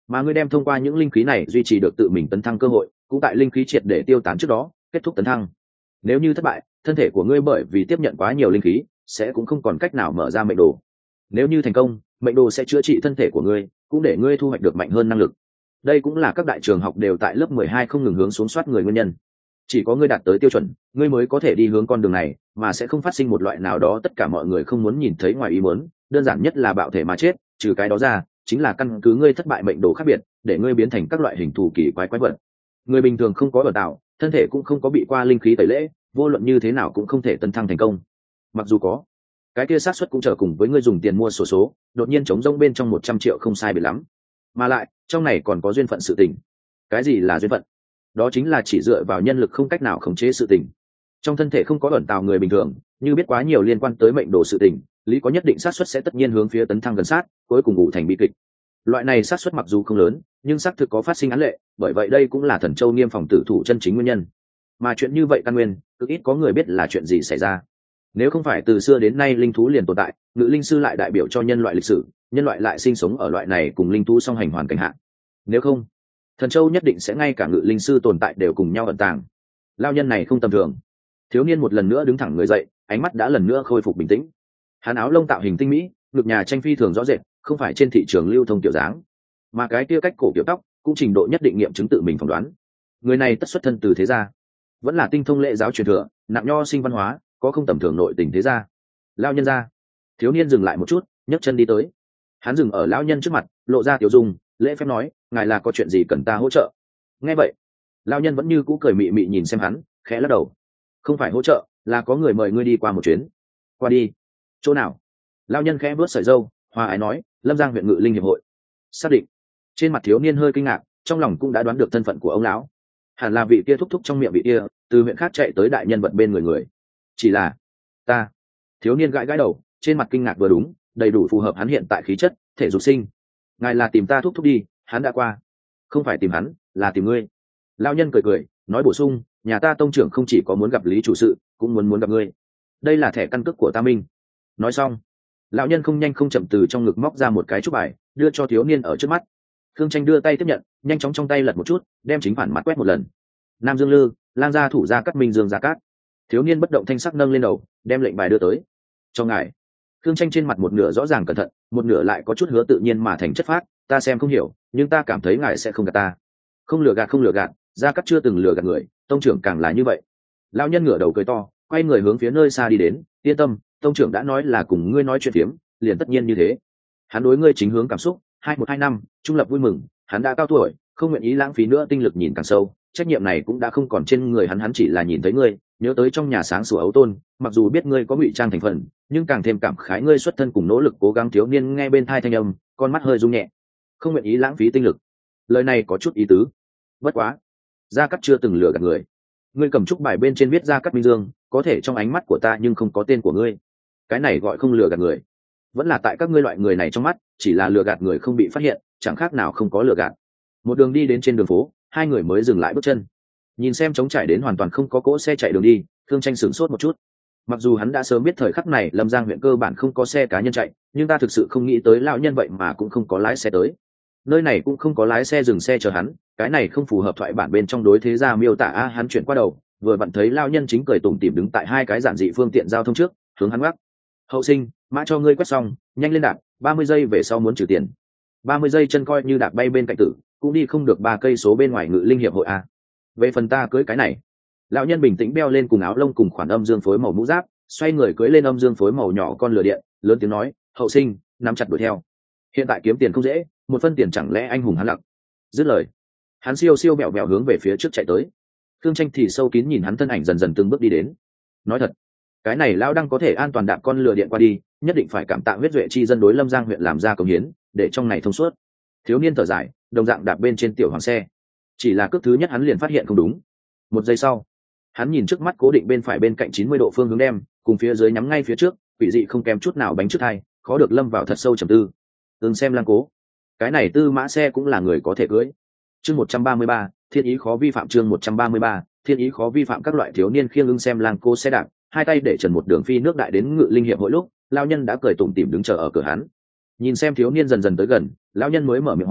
mà ngươi đem thông qua những linh khí này duy trì được tự mình tấn thăng cơ hội, cũng tại linh khí triệt để tiêu tán trước đó kết thúc tấn thăng. Nếu như thất bại, thân thể của ngươi bởi vì tiếp nhận quá nhiều linh khí sẽ cũng không còn cách nào mở ra mệnh đồ. Nếu như thành công, mệnh đồ sẽ chữa trị thân thể của ngươi, cũng để ngươi thu hoạch được mạnh hơn năng lực. Đây cũng là các đại trường học đều tại lớp 12 không ngừng hướng xuống soát người nguyên nhân. Chỉ có ngươi đạt tới tiêu chuẩn, ngươi mới có thể đi hướng con đường này, mà sẽ không phát sinh một loại nào đó tất cả mọi người không muốn nhìn thấy ngoài ý muốn, đơn giản nhất là bạo thể mà chết, trừ cái đó ra, chính là căn cứ ngươi thất bại mệnh đồ khác biệt, để ngươi biến thành các loại hình thù kỳ quái quái vật. Người bình thường không có ở tạo, thân thể cũng không có bị qua linh khí tẩy lễ, vô luận như thế nào cũng không thể tấn thăng thành công. Mặc dù có, cái kia xác suất cũng trở cùng với ngươi dùng tiền mua sổ số, đột nhiên chống rông bên trong 100 triệu không sai biệt lắm. Mà lại, trong này còn có duyên phận sự tình. Cái gì là duyên phận? Đó chính là chỉ dựa vào nhân lực không cách nào khống chế sự tình. Trong thân thể không có ẩn tào người bình thường, như biết quá nhiều liên quan tới mệnh đồ sự tình, lý có nhất định xác suất sẽ tất nhiên hướng phía tấn thăng gần sát, cuối cùng ngủ thành bi kịch. Loại này xác suất mặc dù không lớn, nhưng xác thực có phát sinh án lệ, bởi vậy đây cũng là Thần Châu Nghiêm phòng tử thủ chân chính nguyên nhân. Mà chuyện như vậy căn nguyên, cực ít có người biết là chuyện gì xảy ra. Nếu không phải từ xưa đến nay linh thú liền tồn tại, ngự linh sư lại đại biểu cho nhân loại lịch sử, nhân loại lại sinh sống ở loại này cùng linh thú song hành hoàn cảnh hạn. Nếu không, Thần Châu nhất định sẽ ngay cả ngự linh sư tồn tại đều cùng nhau ẩn tàng. Lao nhân này không tầm thường. Thiếu niên một lần nữa đứng thẳng người dậy, ánh mắt đã lần nữa khôi phục bình tĩnh. Hắn áo lông tạo hình tinh mỹ, ngực nhà tranh phi thường rõ rệt, không phải trên thị trường lưu thông kiểu dáng, mà cái kia cách cổ kiểu tóc cũng trình độ nhất định nghiệm chứng tự mình phỏng đoán. Người này tất xuất thân từ thế gia, vẫn là tinh thông lễ giáo truyền thừa, nặng nho sinh văn hóa, có không tầm thường nội tình thế gia. Lao nhân gia. Thiếu niên dừng lại một chút, nhấc chân đi tới. Hắn dừng ở lão nhân trước mặt, lộ ra tiểu dung, lễ phép nói, ngài là có chuyện gì cần ta hỗ trợ? Nghe vậy, lão nhân vẫn như cũ cười mị mị nhìn xem hắn, khẽ lắc đầu. Không phải hỗ trợ, là có người mời ngươi đi qua một chuyến. Qua đi. Chỗ nào? Lão nhân khẽ vuốt sợi râu, hòa ái nói, Lâm Giang huyện ngự linh hiệp hội. Xác định. Trên mặt thiếu niên hơi kinh ngạc, trong lòng cũng đã đoán được thân phận của ông lão. Hẳn là vị kia thúc thúc trong miệng vị kia, từ huyện khác chạy tới đại nhân vật bên người. Chỉ là ta. Thiếu niên gãi gãi đầu, trên mặt kinh ngạc vừa đúng, đầy đủ phù hợp hắn hiện tại khí chất, thể dục sinh. Ngài là tìm ta thúc thúc đi, hắn đã qua. Không phải tìm hắn, là tìm ngươi. Lão nhân cười cười, nói bổ sung, nhà ta tông trưởng không chỉ có muốn gặp lý chủ sự, cũng muốn gặp ngươi. Đây là thẻ căn cước của ta Minh. Nói xong, lão nhân không nhanh không chậm từ trong ngực móc ra một cái chúc bài, đưa cho thiếu niên ở trước mắt. Khương Tranh đưa tay tiếp nhận, nhanh chóng trong tay lật một chút, đem chính phản mặt quét một lần. Nam Dương Lư, Lang gia thủ gia Cát Minh Dương gia Cát. Thiếu niên bất động thanh sắc nâng lên đầu, đem lệnh bài đưa tới. Cho ngài. Khương Tranh trên mặt một nửa rõ ràng cẩn thận, một nửa lại có chút hứa tự nhiên mà thành chất phác, ta xem không hiểu, nhưng ta cảm thấy ngài sẽ không gạt ta. Không lừa gạt, gia Cát chưa từng lừa gạt người, tông trưởng càng là như vậy. Lão nhân ngửa đầu cười to, quay người hướng phía nơi xa đi đến, yên tâm, tông trưởng đã nói là cùng ngươi nói chuyện phiếm, liền tất nhiên như thế. Hắn đối ngươi chính hướng cảm xúc, 2125, trung lập vui mừng, hắn đã cao tuổi, không nguyện ý lãng phí nữa tinh lực nhìn càng sâu, trách nhiệm này cũng đã không còn trên người hắn chỉ là nhìn thấy ngươi, nhớ tới trong nhà sáng sủa ấu tôn, mặc dù biết ngươi có ngụy trang thành phần, nhưng càng thêm cảm khái ngươi xuất thân cùng nỗ lực cố gắng. Thiếu niên nghe bên thai thanh âm, con mắt hơi rung nhẹ. Không nguyện ý lãng phí tinh lực, lời này có chút ý tứ. Bất quá, gia cát chưa từng lừa gạt người. Ngươi cầm trúc bài bên trên viết gia cát Minh Dương, có thể trong ánh mắt của ta nhưng không có tên của ngươi. Cái này gọi không lừa gạt người, vẫn là tại các ngươi loại người này trong mắt, chỉ là lừa gạt người không bị phát hiện, chẳng khác nào không có lừa gạt. Một đường đi đến trên đường phố, hai người mới dừng lại bước chân. Nhìn xem trống trải đến hoàn toàn không có cỗ xe chạy đường đi, Thương Tranh sửng sốt một chút. Mặc dù hắn đã sớm biết thời khắc này Lâm Giang huyện cơ bản không có xe cá nhân chạy, nhưng ta thực sự không nghĩ tới lão nhân vậy mà cũng không có lái xe tới. Nơi này cũng không có lái xe dừng xe chờ hắn, cái này không phù hợp thoại bản bên trong đối thế gia miêu tả. Hắn chuyển qua đầu, vừa vặn thấy lão nhân chính cười tủm tỉm đứng tại hai cái giản dị phương tiện giao thông trước, hướng hắn gác. Hậu sinh, mã cho ngươi quét xong, nhanh lên đạp, 30 giây về sau muốn trừ tiền. 30 giây chân coi như đạp bay bên cạnh tử, cũng đi không được 3 cây số bên ngoài ngự linh hiệp hội a. Về phần ta cưới cái này. Lão nhân bình tĩnh đeo lên cùng áo lông cùng khoản âm dương phối màu mũ giáp, xoay người cưới lên âm dương phối màu nhỏ con lửa điện, lớn tiếng nói, hậu sinh, nắm chặt đuổi theo. Hiện tại kiếm tiền không dễ, một phân tiền chẳng lẽ anh hùng hắn lặng. Dứt lời, hắn siêu siêu bẹo bẹo hướng về phía trước chạy tới. Thương Tranh thì sâu kín nhìn hắn thân ảnh dần dần từng bước đi đến. Nói thật, cái này lão đang có thể an toàn đạp con lửa điện qua đi, nhất định phải cảm tạ huyết duệ chi dân đối Lâm Giang huyện làm ra công hiến, để trong này thông suốt. Thiếu niên thở dài, đồng dạng đạp bên trên tiểu hoàng xe. Chỉ là cước thứ nhất hắn liền phát hiện không đúng. Một giây sau, hắn nhìn trước mắt cố định bên phải bên cạnh 90 độ phương hướng đem, cùng phía dưới nhắm ngay phía trước, quỷ dị không kém chút nào bánh trước thai, khó được lâm vào thật sâu trầm tư. Xem Lang Cố, cái này tư mã xe cũng là người có thể cưới. Chương 133, thiên ý khó vi phạm. Chương 133, thiên ý khó vi phạm. Các loại thiếu niên khiêng xem Lang Cố xe đạp, hai tay để trần một đường phi nước đại đến ngự linh hiệp hội lúc, lão nhân đã cười tủm tỉm đứng chờ ở cửa hắn. Nhìn xem thiếu niên dần dần tới gần, lão nhân mới mở miệng hỏi,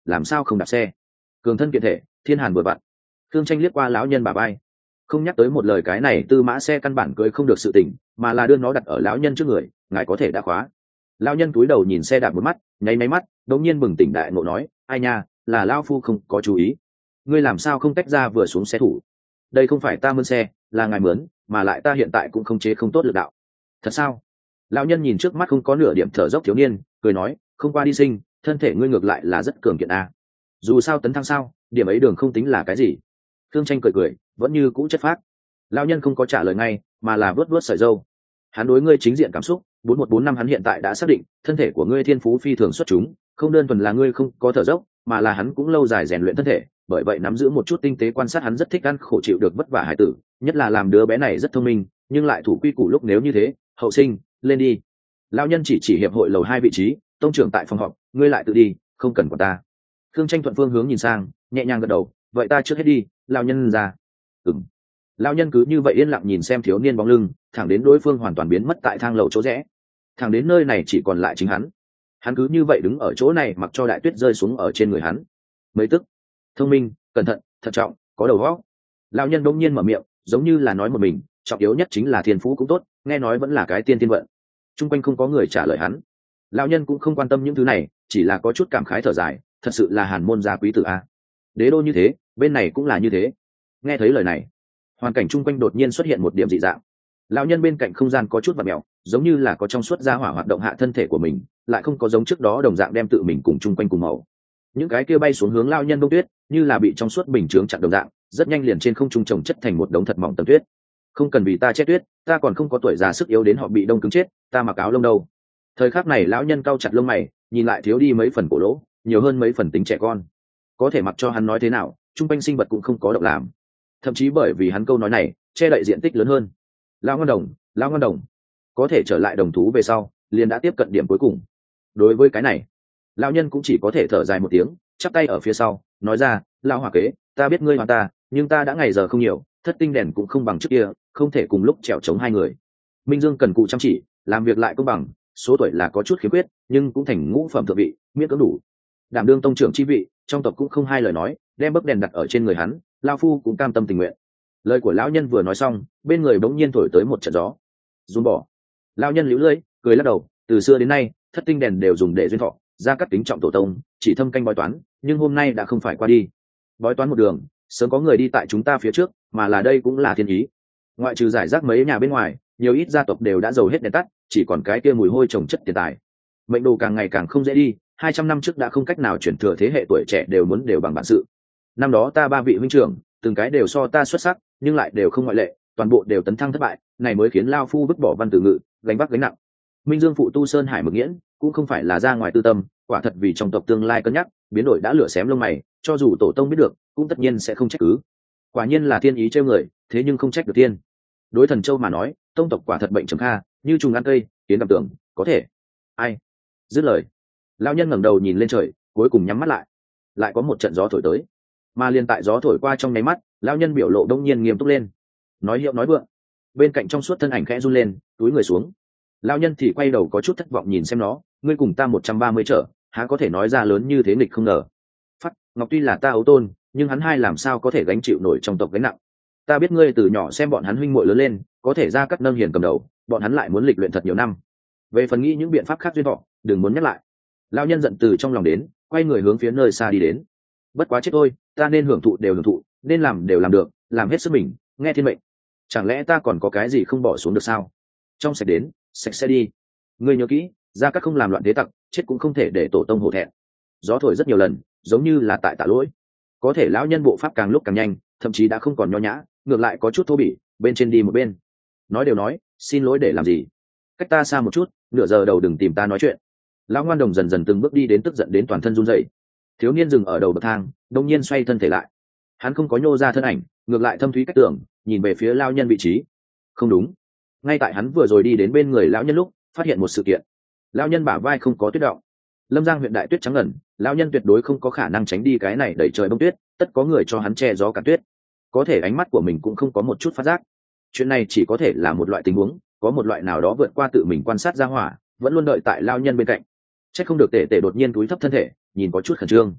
làm sao không đạp xe. Cường thân kiện thể, thiên hàn vừa vặn. Thương Tranh liếc qua lão nhân bà bay, không nhắc tới một lời, cái này tư mã xe căn bản cưới không được sự tình, mà là đưa nó đặt ở lão nhân trước người, ngài có thể đã khóa. Lão nhân cúi đầu nhìn xe đạp một mắt, nháy máy mắt, đột nhiên bừng tỉnh đại ngộ nói, ai nha, là lão phu không có chú ý. Ngươi làm sao không tách ra vừa xuống xe thủ? Đây không phải ta mướn xe, là ngài mướn, mà lại ta hiện tại cũng không chế không tốt lực đạo. Thật sao? Lão nhân nhìn trước mắt không có nửa điểm thở dốc thiếu niên, cười nói, không qua đi sinh, thân thể ngươi ngược lại là rất cường kiện a. Dù sao tấn thăng sao, điểm ấy đường không tính là cái gì. Thương Tranh cười cười, vẫn như cũ chất phác. Lão nhân không có trả lời ngay, mà là vớt vớt sợi râu. Hắn đối ngươi chính diện cảm xúc, 4145 hắn hiện tại đã xác định, thân thể của ngươi thiên phú phi thường xuất chúng, không đơn thuần là ngươi không có thở dốc, mà là hắn cũng lâu dài rèn luyện thân thể, bởi vậy nắm giữ một chút tinh tế quan sát, hắn rất thích ăn khổ chịu được vất vả hải tử, nhất là làm đứa bé này rất thông minh, nhưng lại thủ quy củ lúc nếu như thế, hậu sinh, lên đi. Lão nhân chỉ hiệp hội lầu 2 vị trí, tông trưởng tại phòng họp, ngươi lại tự đi, không cần của ta. Thương Tranh thuận phương hướng nhìn sang, nhẹ nhàng gật đầu, vậy ta trước hết đi, lão nhân ra. Ừm. Lão nhân cứ như vậy yên lặng nhìn xem thiếu niên bóng lưng, thẳng đến đối phương hoàn toàn biến mất tại thang lầu chỗ rẽ, thẳng đến nơi này chỉ còn lại chính hắn. Hắn cứ như vậy đứng ở chỗ này mặc cho đại tuyết rơi xuống ở trên người hắn. Mấy tức, thông minh, cẩn thận, thận trọng, có đầu óc. Lão nhân đống nhiên mở miệng, giống như là nói một mình, trọng yếu nhất chính là thiên phú cũng tốt, nghe nói vẫn là cái tiên tiên vận. Trung quanh không có người trả lời hắn. Lão nhân cũng không quan tâm những thứ này, chỉ là có chút cảm khái thở dài, thật sự là hàn môn gia quý tử a. Đế đô như thế, bên này cũng là như thế. Nghe thấy lời này, hoàn cảnh chung quanh đột nhiên xuất hiện một điểm dị dạng. Lão nhân bên cạnh không gian có chút vặn mèo, giống như là có trong suốt ra hỏa hoạt động hạ thân thể của mình, lại không có giống trước đó đồng dạng đem tự mình cùng chung quanh cùng màu. Những cái kia bay xuống hướng lão nhân đông tuyết, như là bị trong suốt bình chướng chặn đồng dạng, rất nhanh liền trên không trung chồng chất thành một đống thật mỏng tầng tuyết. Không cần vì ta che tuyết, ta còn không có tuổi già sức yếu đến họ bị đông cứng chết, ta mặc áo lông đâu. Thời khắc này lão nhân cau chặt lông mày, nhìn lại thiếu đi mấy phần cổ lỗ, nhiều hơn mấy phần tính trẻ con. Có thể mặc cho hắn nói thế nào, chung quanh sinh vật cũng không có động làm. Thậm chí bởi vì hắn câu nói này, che đậy diện tích lớn hơn. Lão ngân đồng, có thể trở lại đồng thú về sau, liền đã tiếp cận điểm cuối cùng. Đối với cái này, lão nhân cũng chỉ có thể thở dài một tiếng, chắp tay ở phía sau, nói ra, lão hòa kế, ta biết ngươi hoàn ta, nhưng ta đã ngày giờ không nhiều, thất tinh đèn cũng không bằng trước kia, không thể cùng lúc trèo chống hai người. Minh Dương cần cù chăm chỉ, làm việc lại công bằng, số tuổi là có chút khiếm khuyết, nhưng cũng thành ngũ phẩm thượng vị, miễn cưỡng đủ. Đảm đương tông trưởng chi vị, trong tộc cũng không hai lời nói, đem bấc đèn đặt ở trên người hắn, lão phu cũng cam tâm tình nguyện. Lời của lão nhân vừa nói xong, bên người bỗng nhiên thổi tới một trận gió. Run bỏ. Lão nhân liễu lưỡi, cười lắc đầu, từ xưa đến nay, thất tinh đèn đều dùng để duyên thọ, gia cắt kính trọng tổ tông, chỉ thâm canh bói toán, nhưng hôm nay đã không phải qua đi. Bói toán một đường, sớm có người đi tại chúng ta phía trước, mà là đây cũng là thiên ý. Ngoại trừ giải rác mấy nhà bên ngoài, nhiều ít gia tộc đều đã giàu hết đèn tắt, chỉ còn cái kia mùi hôi trồng chất tiền tài. Mệnh đồ càng ngày càng không dễ đi, 200 năm trước đã không cách nào chuyển thừa thế hệ tuổi trẻ đều muốn đều bằng bản sự. Năm đó ta ba vị huynh trưởng, từng cái đều so ta xuất sắc, nhưng lại đều không ngoại lệ, toàn bộ đều tấn thăng thất bại, này mới khiến lao phu vứt bỏ văn tử ngự, gánh vác gánh nặng. Minh Dương phụ tu sơn hải mực nghiễn, cũng không phải là ra ngoài tư tâm, quả thật vì trong tộc tương lai cân nhắc, biến đổi đã lửa xém lông mày, cho dù tổ tông biết được, cũng tất nhiên sẽ không trách cứ. Quả nhiên là thiên ý trêu người, thế nhưng không trách được tiên. Đối Thần Châu mà nói, tông tộc quả thật bệnh trầm kha, như trùng ăn cây, kiến gặp tưởng, có thể. Ai? Dứt lời, lão nhân ngẩng đầu nhìn lên trời, cuối cùng nhắm mắt lại. Lại có một trận gió thổi tới, mà liền tại gió thổi qua trong nháy mắt, lão nhân biểu lộ đông nhiên nghiêm túc lên, nói hiệu nói vượng. Bên cạnh trong suốt thân ảnh khẽ run lên, túi người xuống. Lão nhân thì quay đầu có chút thất vọng nhìn xem nó, ngươi cùng ta 130 trở, há có thể nói ra lớn như thế nghịch không ngờ. Phát, Ngọc tuy là ta ấu tôn, nhưng hắn hai làm sao có thể gánh chịu nổi trong tộc gánh nặng. Ta biết ngươi từ nhỏ xem bọn hắn huynh muội lớn lên, có thể ra cắt nâng hiền cầm đầu, bọn hắn lại muốn lịch luyện thật nhiều năm. Về phần nghĩ những biện pháp khác duyên thọ, đừng muốn nhắc lại. Lão nhân giận từ trong lòng đến, quay người hướng phía nơi xa đi đến. Bất quá chết thôi, ta nên hưởng thụ đều hưởng thụ, nên làm đều làm được, làm hết sức mình, nghe thiên mệnh. Chẳng lẽ ta còn có cái gì không bỏ xuống được sao? Trong sạch đến, sạch sẽ đi. Ngươi nhớ kỹ, gia cát không làm loạn thế tặc, chết cũng không thể để tổ tông hổ thẹn. Gió thổi rất nhiều lần, giống như là tại tạ lỗi. Có thể lão nhân bộ pháp càng lúc càng nhanh, thậm chí đã không còn nho nhã, ngược lại có chút thô bỉ, bên trên đi một bên. Nói đều nói, xin lỗi để làm gì? Cách ta xa một chút, nửa giờ đầu đừng tìm ta nói chuyện. Lão ngoan đồng dần dần từng bước đi đến, tức giận đến toàn thân run rẩy. Thiếu niên dừng ở đầu bậc thang, đông nhiên xoay thân thể lại. Hắn không có nhô ra thân ảnh, ngược lại thâm thúy cách tưởng, nhìn về phía lão nhân vị trí. Không đúng, ngay tại hắn vừa rồi đi đến bên người lão nhân lúc, phát hiện một sự kiện. Lão nhân bả vai không có tuyết động. Lâm Giang huyện đại tuyết trắng ngần, lão nhân tuyệt đối không có khả năng tránh đi cái này đẩy trời bông tuyết, tất có người cho hắn che gió cản tuyết. Có thể ánh mắt của mình cũng không có một chút phát giác. Chuyện này chỉ có thể là một loại tình huống, có một loại nào đó vượt qua tự mình quan sát ra hỏa, vẫn luôn đợi tại lão nhân bên cạnh. Chắc không được tể tể đột nhiên túi thấp thân thể, nhìn có chút khẩn trương.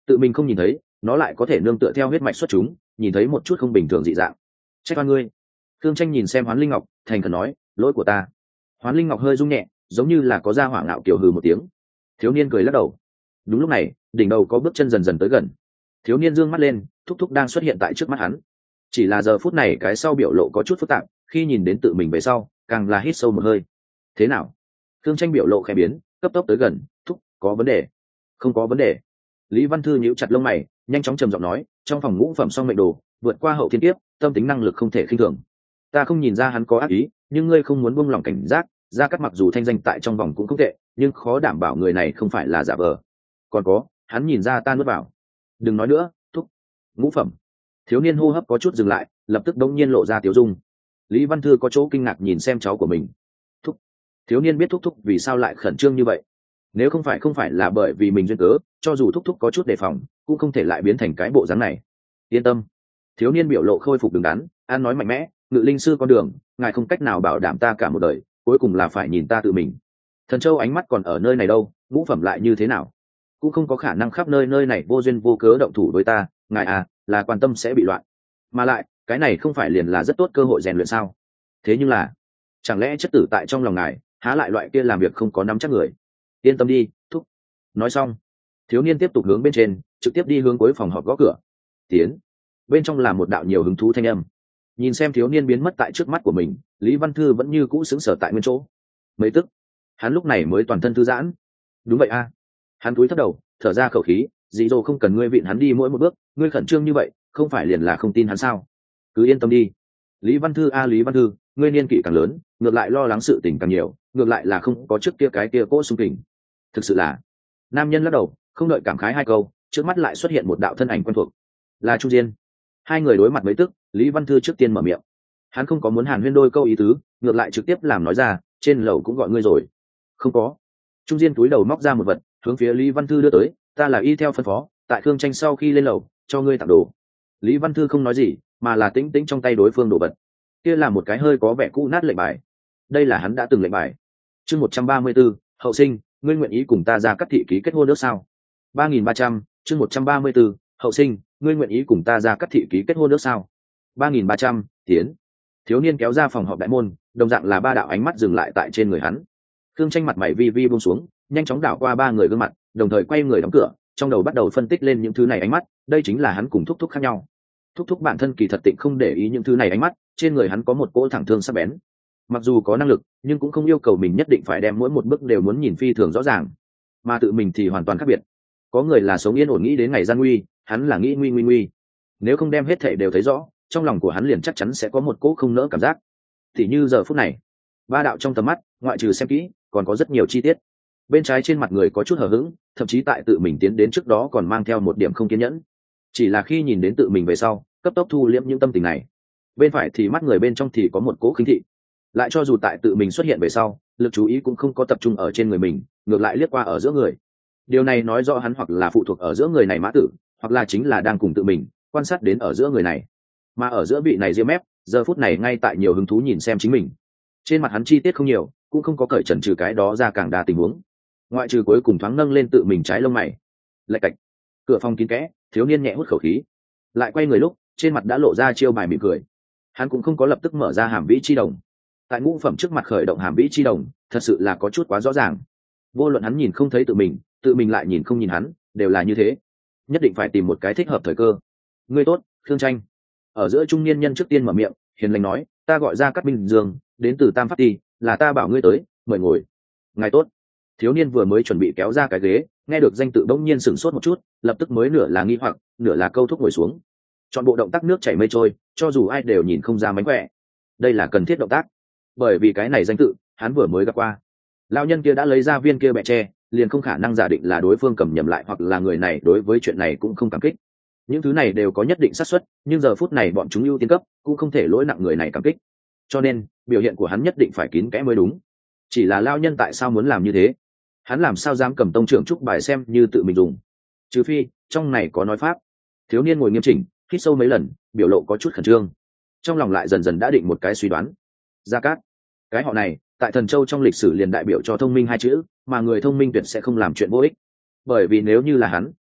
tự mình không nhìn thấy nó lại có thể nương tựa theo huyết mạch xuất chúng, nhìn thấy một chút không bình thường dị dạng. Trách oan ngươi. Thương Tranh nhìn xem Hoán Linh Ngọc, thành khẩn nói, lỗi của ta. Hoán Linh Ngọc hơi rung nhẹ, giống như là có ra hỏa ngạo kiểu hừ một tiếng. Thiếu niên cười lắc đầu. Đúng lúc này, đỉnh đầu có bước chân dần dần tới gần. Thiếu niên dương mắt lên, thúc thúc đang xuất hiện tại trước mắt hắn. Chỉ là giờ phút này cái sau biểu lộ có chút phức tạp, khi nhìn đến tự mình về sau, càng là hít sâu một hơi. Thế nào? Thương Tranh biểu lộ khẽ biến, cấp tốc tới gần, thúc, có vấn đề? Không có vấn đề. Lý Văn Thư nhíu chặt lông mày, nhanh chóng trầm giọng nói, trong phòng ngũ phẩm song mệnh đồ, vượt qua hậu thiên kiếp, tâm tính năng lực không thể khinh thường. Ta không nhìn ra hắn có ác ý, nhưng ngươi không muốn buông lỏng cảnh giác. Gia Cát mặc dù thanh danh tại trong vòng cũng không tệ, nhưng khó đảm bảo người này không phải là giả vờ. Còn có, hắn nhìn ra ta nuốt vào. Đừng nói nữa, thúc. Ngũ phẩm. Thiếu niên hô hấp có chút dừng lại, lập tức đống nhiên lộ ra tiểu dung. Lý Văn Thư có chỗ kinh ngạc nhìn xem cháu của mình. Thúc. Thiếu niên biết thúc thúc vì sao lại khẩn trương như vậy. Nếu không phải là bởi vì mình duyên cớ, cho dù thúc thúc có chút đề phòng, cũng không thể lại biến thành cái bộ dáng này. Yên tâm. Thiếu niên biểu lộ khôi phục đứng đắn, an nói mạnh mẽ, Ngự linh sư con đường, ngài không cách nào bảo đảm ta cả một đời, cuối cùng là phải nhìn ta tự mình. Thần Châu ánh mắt còn ở nơi này đâu, ngũ phẩm lại như thế nào, cũng không có khả năng khắp nơi nơi này vô duyên vô cớ động thủ với ta. Ngài à, là quan tâm sẽ bị loạn, mà lại cái này không phải liền là rất tốt cơ hội rèn luyện sao? Thế nhưng là, chẳng lẽ chất tử tại trong lòng ngài há lại loại kia làm việc không có nắm chắc người? Yên tâm đi, thúc. Nói xong, thiếu niên tiếp tục hướng bên trên, trực tiếp đi hướng cuối phòng họp gõ cửa. Tiến. Bên trong là một đạo nhiều hứng thú thanh âm. Nhìn xem thiếu niên biến mất tại trước mắt của mình, Lý Văn Thư vẫn như cũ sững sờ tại nguyên chỗ. Mấy tức, hắn lúc này mới toàn thân thư giãn. Đúng vậy a. Hắn cúi thấp đầu, thở ra khẩu khí, dì dô không cần ngươi vịn hắn đi mỗi một bước, ngươi khẩn trương như vậy, không phải liền là không tin hắn sao? Cứ yên tâm đi. Lý Văn Thư a, Lý Văn Thư, ngươi niên kỷ càng lớn, ngược lại lo lắng sự tình càng nhiều, ngược lại là không có trước kia cái kia cỗ xung kình. Thực sự là. Nam nhân lắc đầu, không đợi cảm khái hai câu, trước mắt lại xuất hiện một đạo thân ảnh quen thuộc. Là Trung Diên. Hai người đối mặt mấy tức, Lý Văn Thư trước tiên mở miệng. Hắn không có muốn hàn huyên đôi câu ý tứ, ngược lại trực tiếp làm nói ra, trên lầu cũng gọi ngươi rồi. Không có. Trung Diên túi đầu móc ra một vật, hướng phía Lý Văn Thư đưa tới, ta là y theo phân phó, tại Khương Tranh sau khi lên lầu, cho ngươi tặng đồ. Lý Văn Thư không nói gì, mà là tĩnh tĩnh trong tay đối phương đồ vật. Kia là một cái hơi có vẻ cũ nát lệnh bài. Đây là hắn đã từng lệnh bài. Chương 134, hậu sinh, ngươi nguyện ý cùng ta ra cắt thị ký kết hôn nước sao? 3.300, chương 134, hậu sinh, ngươi nguyện ý cùng ta ra cắt thị ký kết hôn nước sao? 3.300, tiến. Thiếu niên kéo ra phòng họp đại môn, đồng dạng là ba đạo ánh mắt dừng lại tại trên người hắn. Khương Tranh mặt mày vi vi buông xuống, nhanh chóng đảo qua ba người gương mặt, đồng thời quay người đóng cửa, trong đầu bắt đầu phân tích lên những thứ này ánh mắt, đây chính là hắn cùng thúc thúc khác nhau. Thúc thúc bản thân kỳ thật tịnh không để ý những thứ này ánh mắt, trên người hắn có một cỗ thẳng thương sắc bén. Mặc dù có năng lực, nhưng cũng không yêu cầu mình nhất định phải đem mỗi một bước đều muốn nhìn phi thường rõ ràng, mà tự mình thì hoàn toàn khác biệt. Có người là sống yên ổn nghĩ đến ngày gian nguy, hắn là nghĩ nguy. Nếu không đem hết thảy đều thấy rõ, trong lòng của hắn liền chắc chắn sẽ có một cỗ không nỡ cảm giác. Thì như giờ phút này, ba đạo trong tầm mắt, ngoại trừ xem kỹ, còn có rất nhiều chi tiết. Bên trái trên mặt người có chút hờ hững, thậm chí tại tự mình tiến đến trước đó còn mang theo một điểm không kiên nhẫn. Chỉ là khi nhìn đến tự mình về sau, cấp tốc thu liễm những tâm tình này. Bên phải thì mắt người bên trong thì có một cỗ khinh thị. Lại cho dù tại tự mình xuất hiện về sau, lực chú ý cũng không có tập trung ở trên người mình, ngược lại liếc qua ở giữa người. Điều này nói rõ hắn hoặc là phụ thuộc ở giữa người này mã tử, hoặc là chính là đang cùng tự mình quan sát đến ở giữa người này. Mà ở giữa vị này ria mép, giờ phút này ngay tại nhiều hứng thú nhìn xem chính mình. Trên mặt hắn chi tiết không nhiều, cũng không có cởi trần trừ cái đó ra càng đa tình huống. Ngoại trừ cuối cùng thoáng nâng lên tự mình trái lông mày. Lạch cạch. Cửa phòng kín kẽ, thiếu niên nhẹ hút khẩu khí, lại quay người lúc, trên mặt đã lộ ra chiêu bài mỉm cười. Hắn cũng không có lập tức mở ra hàm vĩ chi đồng. Tại ngũ phẩm trước mặt khởi động hàm vĩ chi đồng, thật sự là có chút quá rõ ràng. Vô luận hắn nhìn không thấy tự mình lại nhìn không nhìn hắn, đều là như thế. Nhất định phải tìm một cái thích hợp thời cơ. Ngươi tốt, Khương Tranh. Ở giữa trung niên nhân trước tiên mở miệng, hiền lành nói, ta gọi ra Cát Minh Dương, đến từ Tam Pháp Ti, là ta bảo ngươi tới, mời ngồi. Ngài tốt. Thiếu niên vừa mới chuẩn bị kéo ra cái ghế, nghe được danh tự bỗng nhiên sửng sốt một chút, lập tức mới nửa là nghi hoặc, nửa là câu thúc ngồi xuống. Chọn bộ động tác nước chảy mây trôi, cho dù ai đều nhìn không ra mánh khỏe. Đây là cần thiết động tác, bởi vì cái này danh tự hắn vừa mới gặp qua. Lão nhân kia đã lấy ra viên kia bẹ tre, liền không khả năng giả định là đối phương cầm nhầm lại, hoặc là người này đối với chuyện này cũng không cảm kích. Những thứ này đều có nhất định xác suất, nhưng giờ phút này bọn chúng ưu tiên cấp, cũng không thể lỗi nặng người này cảm kích. Cho nên biểu hiện của hắn nhất định phải kín kẽ mới đúng. Chỉ là lão nhân tại sao muốn làm như thế? Hắn làm sao dám cầm tông trưởng trúc bài xem như tự mình dùng? Trừ phi trong này có nói pháp. Thiếu niên ngồi nghiêm chỉnh, hít sâu mấy lần, biểu lộ có chút khẩn trương. Trong lòng lại dần dần đã định một cái suy đoán. Gia Cát, cái họ này tại Thần Châu trong lịch sử liền đại biểu cho thông minh hai chữ, mà người thông minh tuyệt sẽ không làm chuyện vô ích. Bởi vì nếu như là hắn,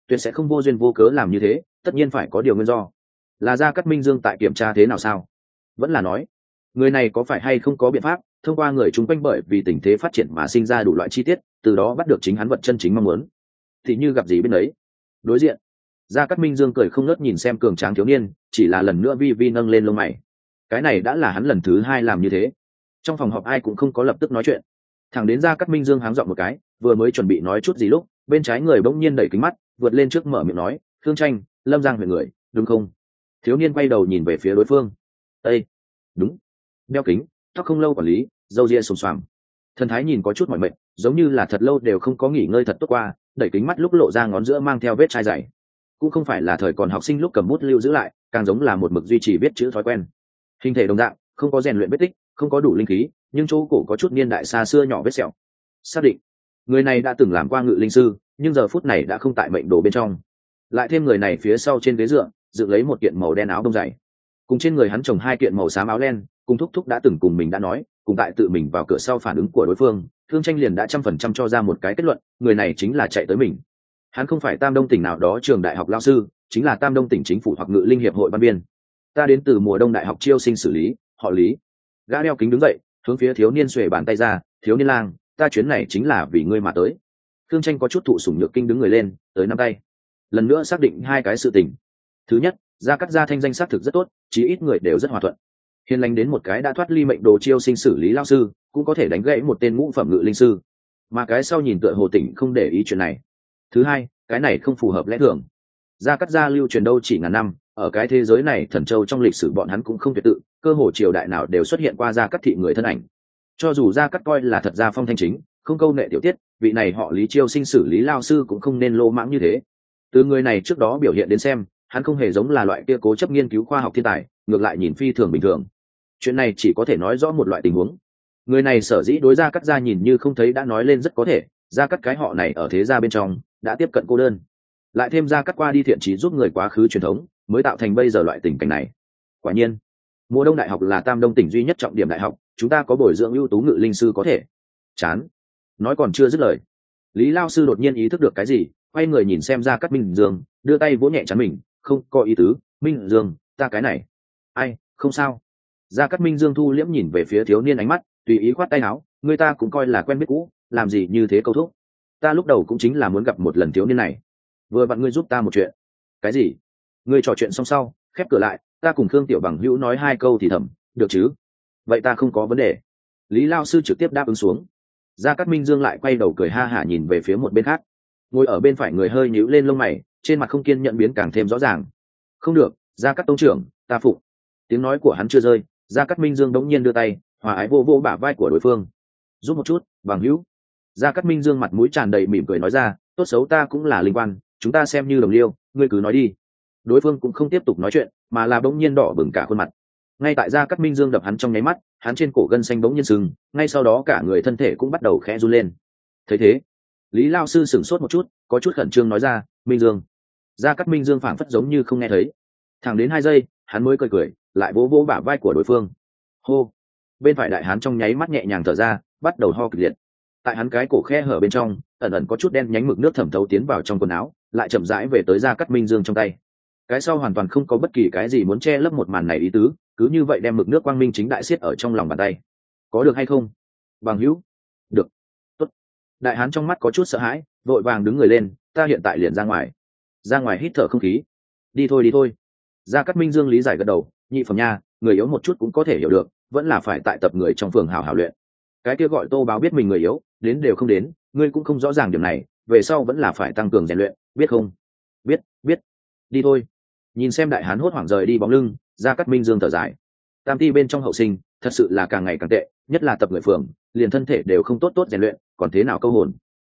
tuyệt sẽ không vô duyên vô cớ làm như thế, tất nhiên phải có điều nguyên do. Là Gia Cát Minh Dương tại kiểm tra thế nào sao? Vẫn là nói người này có phải hay không có biện pháp thông qua người chung quanh bởi vì tình thế phát triển mà sinh ra đủ loại chi tiết, từ đó bắt được chính hắn vật chân chính mong muốn. Thì như gặp gì bên đấy. Đối diện, Gia Cát Minh Dương cười không ngớt nhìn xem cường tráng thiếu niên, chỉ là lần nữa vi vi nâng lên lông mày. Cái này đã là hắn lần thứ 2 làm như thế. Trong phòng họp ai cũng không có lập tức nói chuyện, thẳng đến Gia Cát Minh Dương háng giọng một cái, vừa mới chuẩn bị nói chút gì lúc bên trái người bỗng nhiên đẩy kính mắt vượt lên trước mở miệng nói, Khương Tranh, Lâm Giang huyện người, đúng không? Thiếu niên quay đầu nhìn về phía đối phương. Ê, đúng. Đeo kính, tóc không lâu quản lý, râu ria xồm xoàm, thần thái nhìn có chút mỏi mệt, giống như là thật lâu đều không có nghỉ ngơi thật tốt qua. Đẩy kính mắt lúc lộ ra ngón giữa mang theo vết chai dày, cũng không phải là thời còn học sinh lúc cầm bút lưu giữ lại, càng giống là một mực duy trì viết chữ thói quen. Hình thể đồng dạng, không có rèn luyện vết tích, không có đủ linh khí, nhưng chỗ cổ có chút niên đại xa xưa nhỏ vết sẹo. Xác định người này đã từng làm qua ngự linh sư, nhưng giờ phút này đã không tại mệnh đồ bên trong. Lại thêm người này phía sau trên ghế dựa dựng lấy một kiện màu đen áo đông dày, cùng trên người hắn trồng 2 kiện màu xám áo len, cùng thúc thúc đã từng cùng mình đã nói, cùng tại tự mình vào cửa sau phản ứng của đối phương, Thương Tranh liền đã 100% cho ra một cái kết luận, người này chính là chạy tới mình. Hắn không phải Tam Đông tỉnh nào đó trường đại học lao sư, chính là Tam Đông tỉnh chính phủ hoặc ngự linh hiệp hội ban biên. Ta đến từ mùa đông đại học chiêu sinh xử lý, họ Lý. Gã đeo kính đứng dậy, hướng phía thiếu niên xuề bàn tay ra, thiếu niên lang, ta chuyến này chính là vì ngươi mà tới. Thương Tranh có chút thụ sủng nhược kinh đứng người lên, tới nắm tay. Lần nữa xác định 2 cái sự tình. Thứ nhất, Gia Cát gia thanh danh xác thực rất tốt, chí ít người đều rất hòa thuận. Hiền lành đến một cái đã thoát ly mệnh đồ chiêu sinh xử lý lao sư, cũng có thể đánh gãy một tên ngũ phẩm ngự linh sư. Mà cái sau nhìn tựa hồ tỉnh không để ý chuyện này. Thứ hai, cái này không phù hợp lẽ thường. Gia Cát gia lưu truyền đâu chỉ ngàn năm, ở cái thế giới này thần châu trong lịch sử bọn hắn cũng không tuyệt tự, cơ hồ triều đại nào đều xuất hiện qua Gia Cát thị người thân ảnh. Cho dù Gia Cát coi là thật gia phong thanh chính, không câu nệ tiểu tiết, vị này họ Lý chiêu sinh xử lý lao sư cũng không nên lô mãng như thế. Từ người này trước đó biểu hiện đến xem, hắn không hề giống là loại kia cố chấp nghiên cứu khoa học thiên tài, ngược lại nhìn phi thường bình thường. Chuyện này chỉ có thể nói rõ một loại tình huống. Người này sở dĩ đối Gia Cát gia nhìn như không thấy đã nói lên rất có thể, Gia Cát cái họ này ở thế gia bên trong đã tiếp cận cô đơn, lại thêm Gia Cát qua đi thiện trí giúp người quá khứ truyền thống, mới tạo thành bây giờ loại tình cảnh này. Quả nhiên, mùa đông đại học là Tam Đông tỉnh duy nhất trọng điểm đại học, chúng ta có bồi dưỡng ưu tú ngự linh sư có thể. Chán. Nói còn chưa dứt lời, Lý lao sư đột nhiên ý thức được cái gì, quay người nhìn xem Gia Cát Minh Dương, đưa tay vỗ nhẹ trán mình, không có ý tứ, Minh Dương, ta cái này. Ai, không sao. Gia Cát Minh Dương thu liễm nhìn về phía thiếu niên ánh mắt, tùy ý khoát tay áo, người ta cũng coi là quen biết cũ, làm gì như thế câu thúc. Ta lúc đầu cũng chính là muốn gặp một lần thiếu niên này, vừa vặn ngươi giúp ta một chuyện. Cái gì? Ngươi trò chuyện xong sau, khép cửa lại, ta cùng Khương Tiểu Bằng hữu nói 2 câu thì thầm, được chứ? Vậy ta không có vấn đề. Lý lao sư trực tiếp đáp ứng xuống. Gia Cát Minh Dương lại quay đầu cười ha hả nhìn về phía một bên khác. Ngồi ở bên phải người hơi nhíu lên lông mày, trên mặt không kiên nhẫn biến càng thêm rõ ràng. Không được, Gia Cát tông trưởng, ta phụ. Tiếng nói của hắn chưa rơi, Gia Cát Minh Dương đống nhiên đưa tay, hòa ái vô vô bả vai của đối phương. Giúp một chút, bằng hữu. Gia Cát Minh Dương mặt mũi tràn đầy mỉm cười nói ra, tốt xấu ta cũng là linh quan, chúng ta xem như đồng liêu, ngươi cứ nói đi. Đối phương cũng không tiếp tục nói chuyện, mà là bỗng nhiên đỏ bừng cả khuôn mặt. Ngay tại Gia Cát Minh Dương đập hắn trong nháy mắt, hắn trên cổ gân xanh bỗng nhiên sưng, ngay sau đó cả người thân thể cũng bắt đầu khẽ run lên. Thấy thế, Lý lao sư sửng sốt một chút, có chút khẩn trương nói ra, Minh Dương. Gia Cát Minh Dương phảng phất giống như không nghe thấy. Thẳng đến 2 giây, hắn mới cười cười, lại vỗ vỗ bả vai của đối phương. Hô. Bên phải đại hán trong nháy mắt nhẹ nhàng thở ra, bắt đầu ho kịch liệt. Tại hắn cái cổ khe hở bên trong, ẩn ẩn có chút đen nhánh mực nước thẩm thấu tiến vào trong quần áo, lại chậm rãi về tới Gia Cát Minh Dương trong tay. Cái sau hoàn toàn không có bất kỳ cái gì muốn che lấp một màn này ý tứ, cứ như vậy đem mực nước quang minh chính đại xiết ở trong lòng bàn tay. Có được hay không? Bằng hữu. Được. Tốt. Đại hán trong mắt có chút sợ hãi, vội vàng đứng người lên, ta hiện tại liền ra ngoài. Ra ngoài hít thở không khí. Đi thôi đi thôi. Gia Cát Minh Dương lý giải gật đầu, nhị phẩm nha, người yếu một chút cũng có thể hiểu được, vẫn là phải tại tập người trong phường hào hào luyện. Cái kia gọi Tô Báo biết mình người yếu, đến đều không đến, ngươi cũng không rõ ràng điểm này, về sau vẫn là phải tăng cường rèn luyện, biết không? Biết, biết. Đi thôi. Nhìn xem đại hán hốt hoảng rời đi bóng lưng, Gia Cát Minh Dương thở dài. Tam ti bên trong hậu sinh, thật sự là càng ngày càng tệ, nhất là tập người phường, liền thân thể đều không tốt tốt rèn luyện, còn thế nào câu hồn.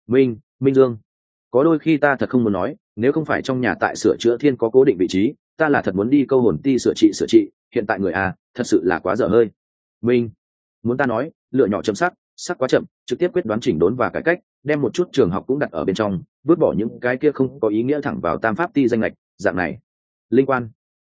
Minh Dương, có đôi khi ta thật không muốn nói, nếu không phải trong nhà tại sửa chữa thiên có cố định vị trí, ta là thật muốn đi câu hồn ti sửa trị, hiện tại người a, thật sự là quá dở hơi. Minh, muốn ta nói, lựa nhỏ chấm sắc quá chậm, trực tiếp quyết đoán chỉnh đốn và cải cách, đem một chút trường học cũng đặt ở bên trong, vứt bỏ những cái kia không có ý nghĩa thẳng vào tam pháp ti danh lệch, dạng này. Linh quan.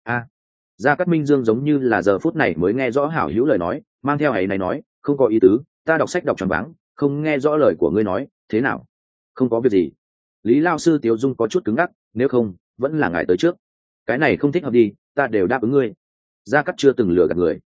Gia Cát Minh Dương giống như là giờ phút này mới nghe rõ hảo hữu lời nói, mang theo ấy này nói, không có ý tứ, ta đọc sách đọc tròn váng, không nghe rõ lời của ngươi nói, thế nào? Không có việc gì. Lý lao sư Tiếu Dung có chút cứng ngắc, nếu không vẫn là ngài tới trước. Cái này không thích hợp đi, ta đều đáp ứng ngươi. Gia Cát chưa từng lừa gạt người.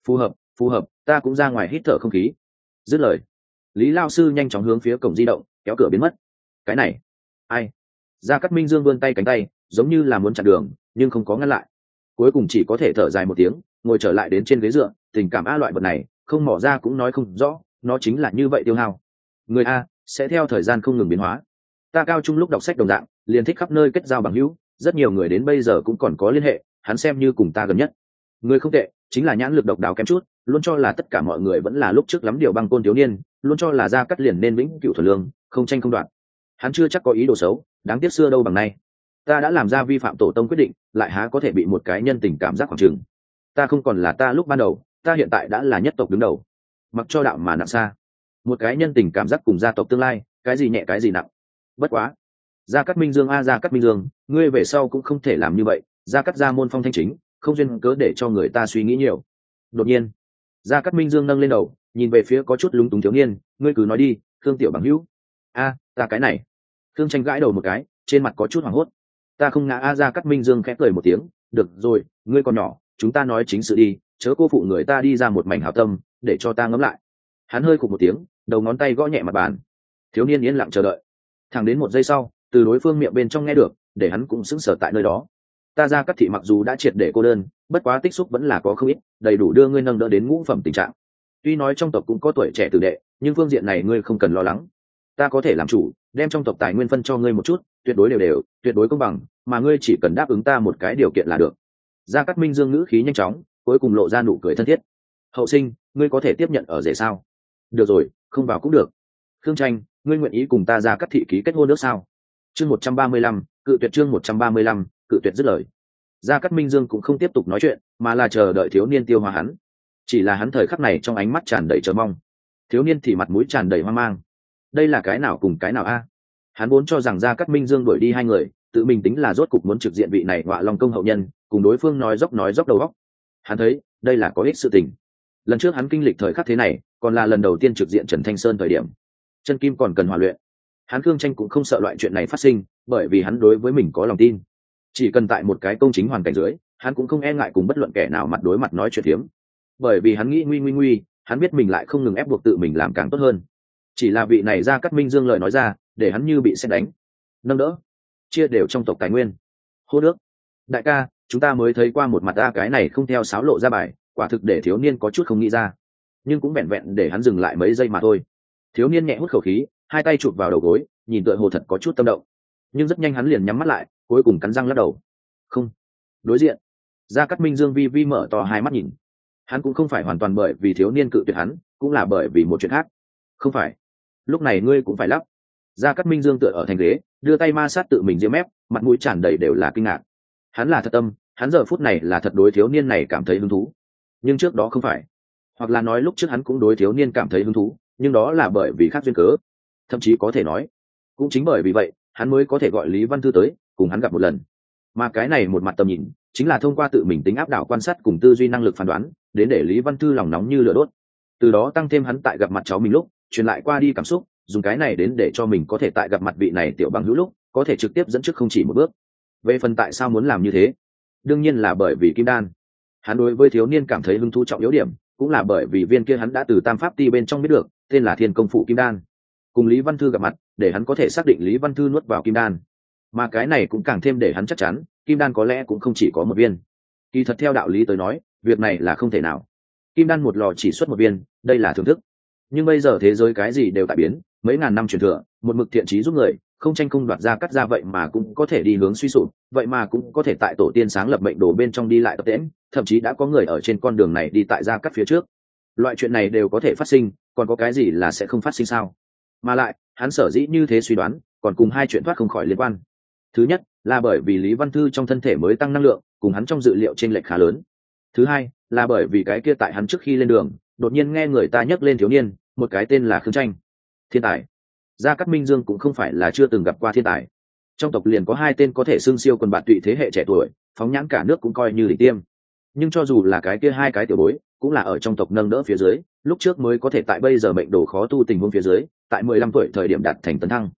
Phù hợp, ta cũng ra ngoài hít thở không khí. Dứt lời, Lý lao sư nhanh chóng hướng phía cổng di động, kéo cửa biến mất. Cái này, ai? Gia Cát Minh Dương vươn tay cánh tay, giống như là muốn chặn đường, nhưng không có ngăn lại. Cuối cùng chỉ có thể thở dài một tiếng, ngồi trở lại đến trên ghế dựa. Tình cảm a loại vật này, không mỏ ra cũng nói không rõ, nó chính là như vậy tiêu hao. Người a sẽ theo thời gian không ngừng biến hóa. Ta cao trung lúc đọc sách đồng dạng, liền thích khắp nơi kết giao bằng hữu, rất nhiều người đến bây giờ cũng còn có liên hệ, hắn xem như cùng ta gần nhất. Người không tệ, chính là nhãn lực độc đáo kém chút, luôn cho là tất cả mọi người vẫn là lúc trước lắm điều băng côn thiếu niên, luôn cho là Gia Cát liền nên vĩnh cửu thuần lương, không tranh không đoạt. Hắn chưa chắc có ý đồ xấu, đáng tiếc xưa đâu bằng nay. Ta đã làm ra vi phạm tổ tông quyết định, lại há có thể bị một cái nhân tình cảm giác khoảng chừng. Ta không còn là ta lúc ban đầu, ta hiện tại đã là nhất tộc đứng đầu. Mặc cho đạo mà nặng xa, một cái nhân tình cảm giác cùng gia tộc tương lai, cái gì nhẹ cái gì nặng. Bất quá, Gia Cát Minh Dương Gia Cát Minh Dương, ngươi về sau cũng không thể làm như vậy. Gia Cát gia môn phong thanh chính, không duyên cớ để cho người ta suy nghĩ nhiều. Đột nhiên, Gia Cát Minh Dương nâng lên đầu, nhìn về phía có chút lúng túng thiếu niên, ngươi cứ nói đi, Khương tiểu bằng hữu. Ta cái này. Khương Tranh gãi đầu một cái, trên mặt có chút hoảng hốt. Ta không ngã. Gia Cát Minh Dương khẽ cười một tiếng, được rồi, ngươi còn nhỏ, chúng ta nói chính sự đi, chớ cô phụ người ta đi ra một mảnh hảo tâm, để cho ta ngẫm lại. Hắn hơi khục một tiếng, đầu ngón tay gõ nhẹ mặt bàn. Thiếu niên yên lặng chờ đợi. Thẳng đến một giây sau, từ đối phương miệng bên trong nghe được, để hắn cũng sững sờ tại nơi đó. Ta Gia Cát thị mặc dù đã triệt để cô đơn, bất quá tích xúc vẫn là có không ít, đầy đủ đưa ngươi nâng đỡ đến ngũ phẩm tình trạng. Tuy nói trong tộc cũng có tuổi trẻ tử đệ, nhưng phương diện này ngươi không cần lo lắng. Ta có thể làm chủ, đem trong tộc tài nguyên phân cho ngươi một chút, tuyệt đối đều, tuyệt đối công bằng, mà ngươi chỉ cần đáp ứng ta một cái điều kiện là được. Gia Cát Minh Dương ngữ khí nhanh chóng, cuối cùng lộ ra nụ cười thân thiết. Hậu sinh, ngươi có thể tiếp nhận ở rể sao? Được rồi, không vào cũng được. Khương Tranh, ngươi nguyện ý cùng ta Gia Cát thị ký kết hôn nước sao? Chương 135, cự tuyệt chương 135, cự tuyệt dứt lời. Gia Cát Minh Dương cũng không tiếp tục nói chuyện, mà là chờ đợi thiếu niên tiêu hóa hắn. Chỉ là hắn thời khắc này trong ánh mắt tràn đầy chờ mong. Thiếu niên thì mặt mũi tràn đầy hoang mang. Đây là cái nào cùng cái nào a? Hắn vốn cho rằng Gia Cát Minh Dương đuổi đi hai người, tự mình tính là rốt cục muốn trực diện vị này Ngọa Long công hậu nhân, cùng đối phương nói dốc đầu óc. Hắn thấy, đây là có ích sự tình. Lần trước hắn kinh lịch thời khắc thế này, còn là lần đầu tiên trực diện Trần Thanh Sơn thời điểm. Chân kim còn cần hòa luyện. Hắn Khương Tranh cũng không sợ loại chuyện này phát sinh, bởi vì hắn đối với mình có lòng tin. Chỉ cần tại một cái công chính hoàn cảnh dưới, hắn cũng không e ngại cùng bất luận kẻ nào mặt đối mặt nói chuyện hiếm. Bởi vì hắn nghĩ nguy, hắn biết mình lại không ngừng ép buộc tự mình làm càng tốt hơn. Chỉ là vị này Gia Cát Minh Dương lời nói ra, để hắn như bị sét đánh. Nâng đỡ, chia đều trong tộc tài nguyên. Hô nước, đại ca, chúng ta mới thấy qua một mặt cái này không theo sáo lộ ra bài, quả thực để thiếu niên có chút không nghĩ ra, nhưng cũng vẹn vẹn để hắn dừng lại mấy giây mà thôi. Thiếu niên nhẹ hút khẩu khí, hai tay chụp vào đầu gối, nhìn tựa hồ thật có chút tâm động, nhưng rất nhanh hắn liền nhắm mắt lại, cuối cùng cắn răng lắc đầu. Không. Đối diện, Gia Cát Minh Dương vi mở to hai mắt nhìn. Hắn cũng không phải hoàn toàn bởi vì thiếu niên cự tuyệt hắn, cũng là bởi vì một chuyện khác. Không phải. Lúc này ngươi cũng phải lắp. Gia Cát Minh Dương tựa ở thành ghế, đưa tay ma sát tự mình diêm mép, mặt mũi tràn đầy đều là kinh ngạc. Hắn là thật tâm, hắn giờ phút này là thật đối thiếu niên này cảm thấy hứng thú. Nhưng trước đó không phải. Hoặc là nói lúc trước hắn cũng đối thiếu niên cảm thấy hứng thú, nhưng đó là bởi vì khác duyên cớ. Thậm chí có thể nói, cũng chính bởi vì vậy, hắn mới có thể gọi Lý Văn Thư tới, cùng hắn gặp một lần. Mà cái này một mặt tầm nhìn, chính là thông qua tự mình tính áp đảo quan sát cùng tư duy năng lực phán đoán, đến để Lý Văn Thư lòng nóng như lửa đốt. Từ đó tăng thêm hắn tại gặp mặt cháu mình lúc, truyền lại qua đi cảm xúc, dùng cái này đến để cho mình có thể tại gặp mặt vị này tiểu bằng hữu lúc, có thể trực tiếp dẫn trước không chỉ một bước. Về phần tại sao muốn làm như thế, đương nhiên là bởi vì kim đan. Hắn đối với thiếu niên cảm thấy hứng thú trọng yếu điểm, cũng là bởi vì viên kia hắn đã từ Tam Pháp Ti bên trong biết được, tên là Thiên Công Phủ Kim Đan. Cùng Lý Văn Thư gặp mặt, để hắn có thể xác định Lý Văn Thư nuốt vào kim đan. Mà cái này cũng càng thêm để hắn chắc chắn, kim đan có lẽ cũng không chỉ có một viên. Kỳ thật theo đạo lý tới nói, việc này là không thể nào. Kim đan một lò chỉ xuất một viên, đây là thưởng thức. Nhưng bây giờ thế giới cái gì đều tại biến, mấy ngàn năm truyền thừa, một mực thiện trí giúp người, không tranh không đoạt ra cắt ra, vậy mà cũng có thể đi hướng suy sụp, vậy mà cũng có thể tại tổ tiên sáng lập mệnh đồ bên trong đi lại tập tễnh, thậm chí đã có người ở trên con đường này đi tại ra cắt phía trước. Loại chuyện này đều có thể phát sinh, còn có cái gì là sẽ không phát sinh sao? Mà lại, hắn sở dĩ như thế suy đoán, còn cùng hai chuyện thoát không khỏi liên quan. Thứ nhất, là bởi vì Lý Văn Thư trong thân thể mới tăng năng lượng, cùng hắn trong dự liệu chênh lệch khá lớn. Thứ hai, là bởi vì cái kia tại hắn trước khi lên đường, đột nhiên nghe người ta nhắc lên thiếu niên, một cái tên là Khương Tranh. Thiên tài. Gia Cát Minh Dương cũng không phải là chưa từng gặp qua thiên tài. Trong tộc liền có hai tên có thể xưng siêu quần bạn tụy thế hệ trẻ tuổi, phóng nhãn cả nước cũng coi như đỉnh tiêm. Nhưng cho dù là cái kia hai cái tiểu bối, cũng là ở trong tộc nâng đỡ phía dưới, lúc trước mới có thể tại bây giờ mệnh đồ khó tu tình huống phía dưới, tại 15 tuổi thời điểm đạt thành tấn thăng.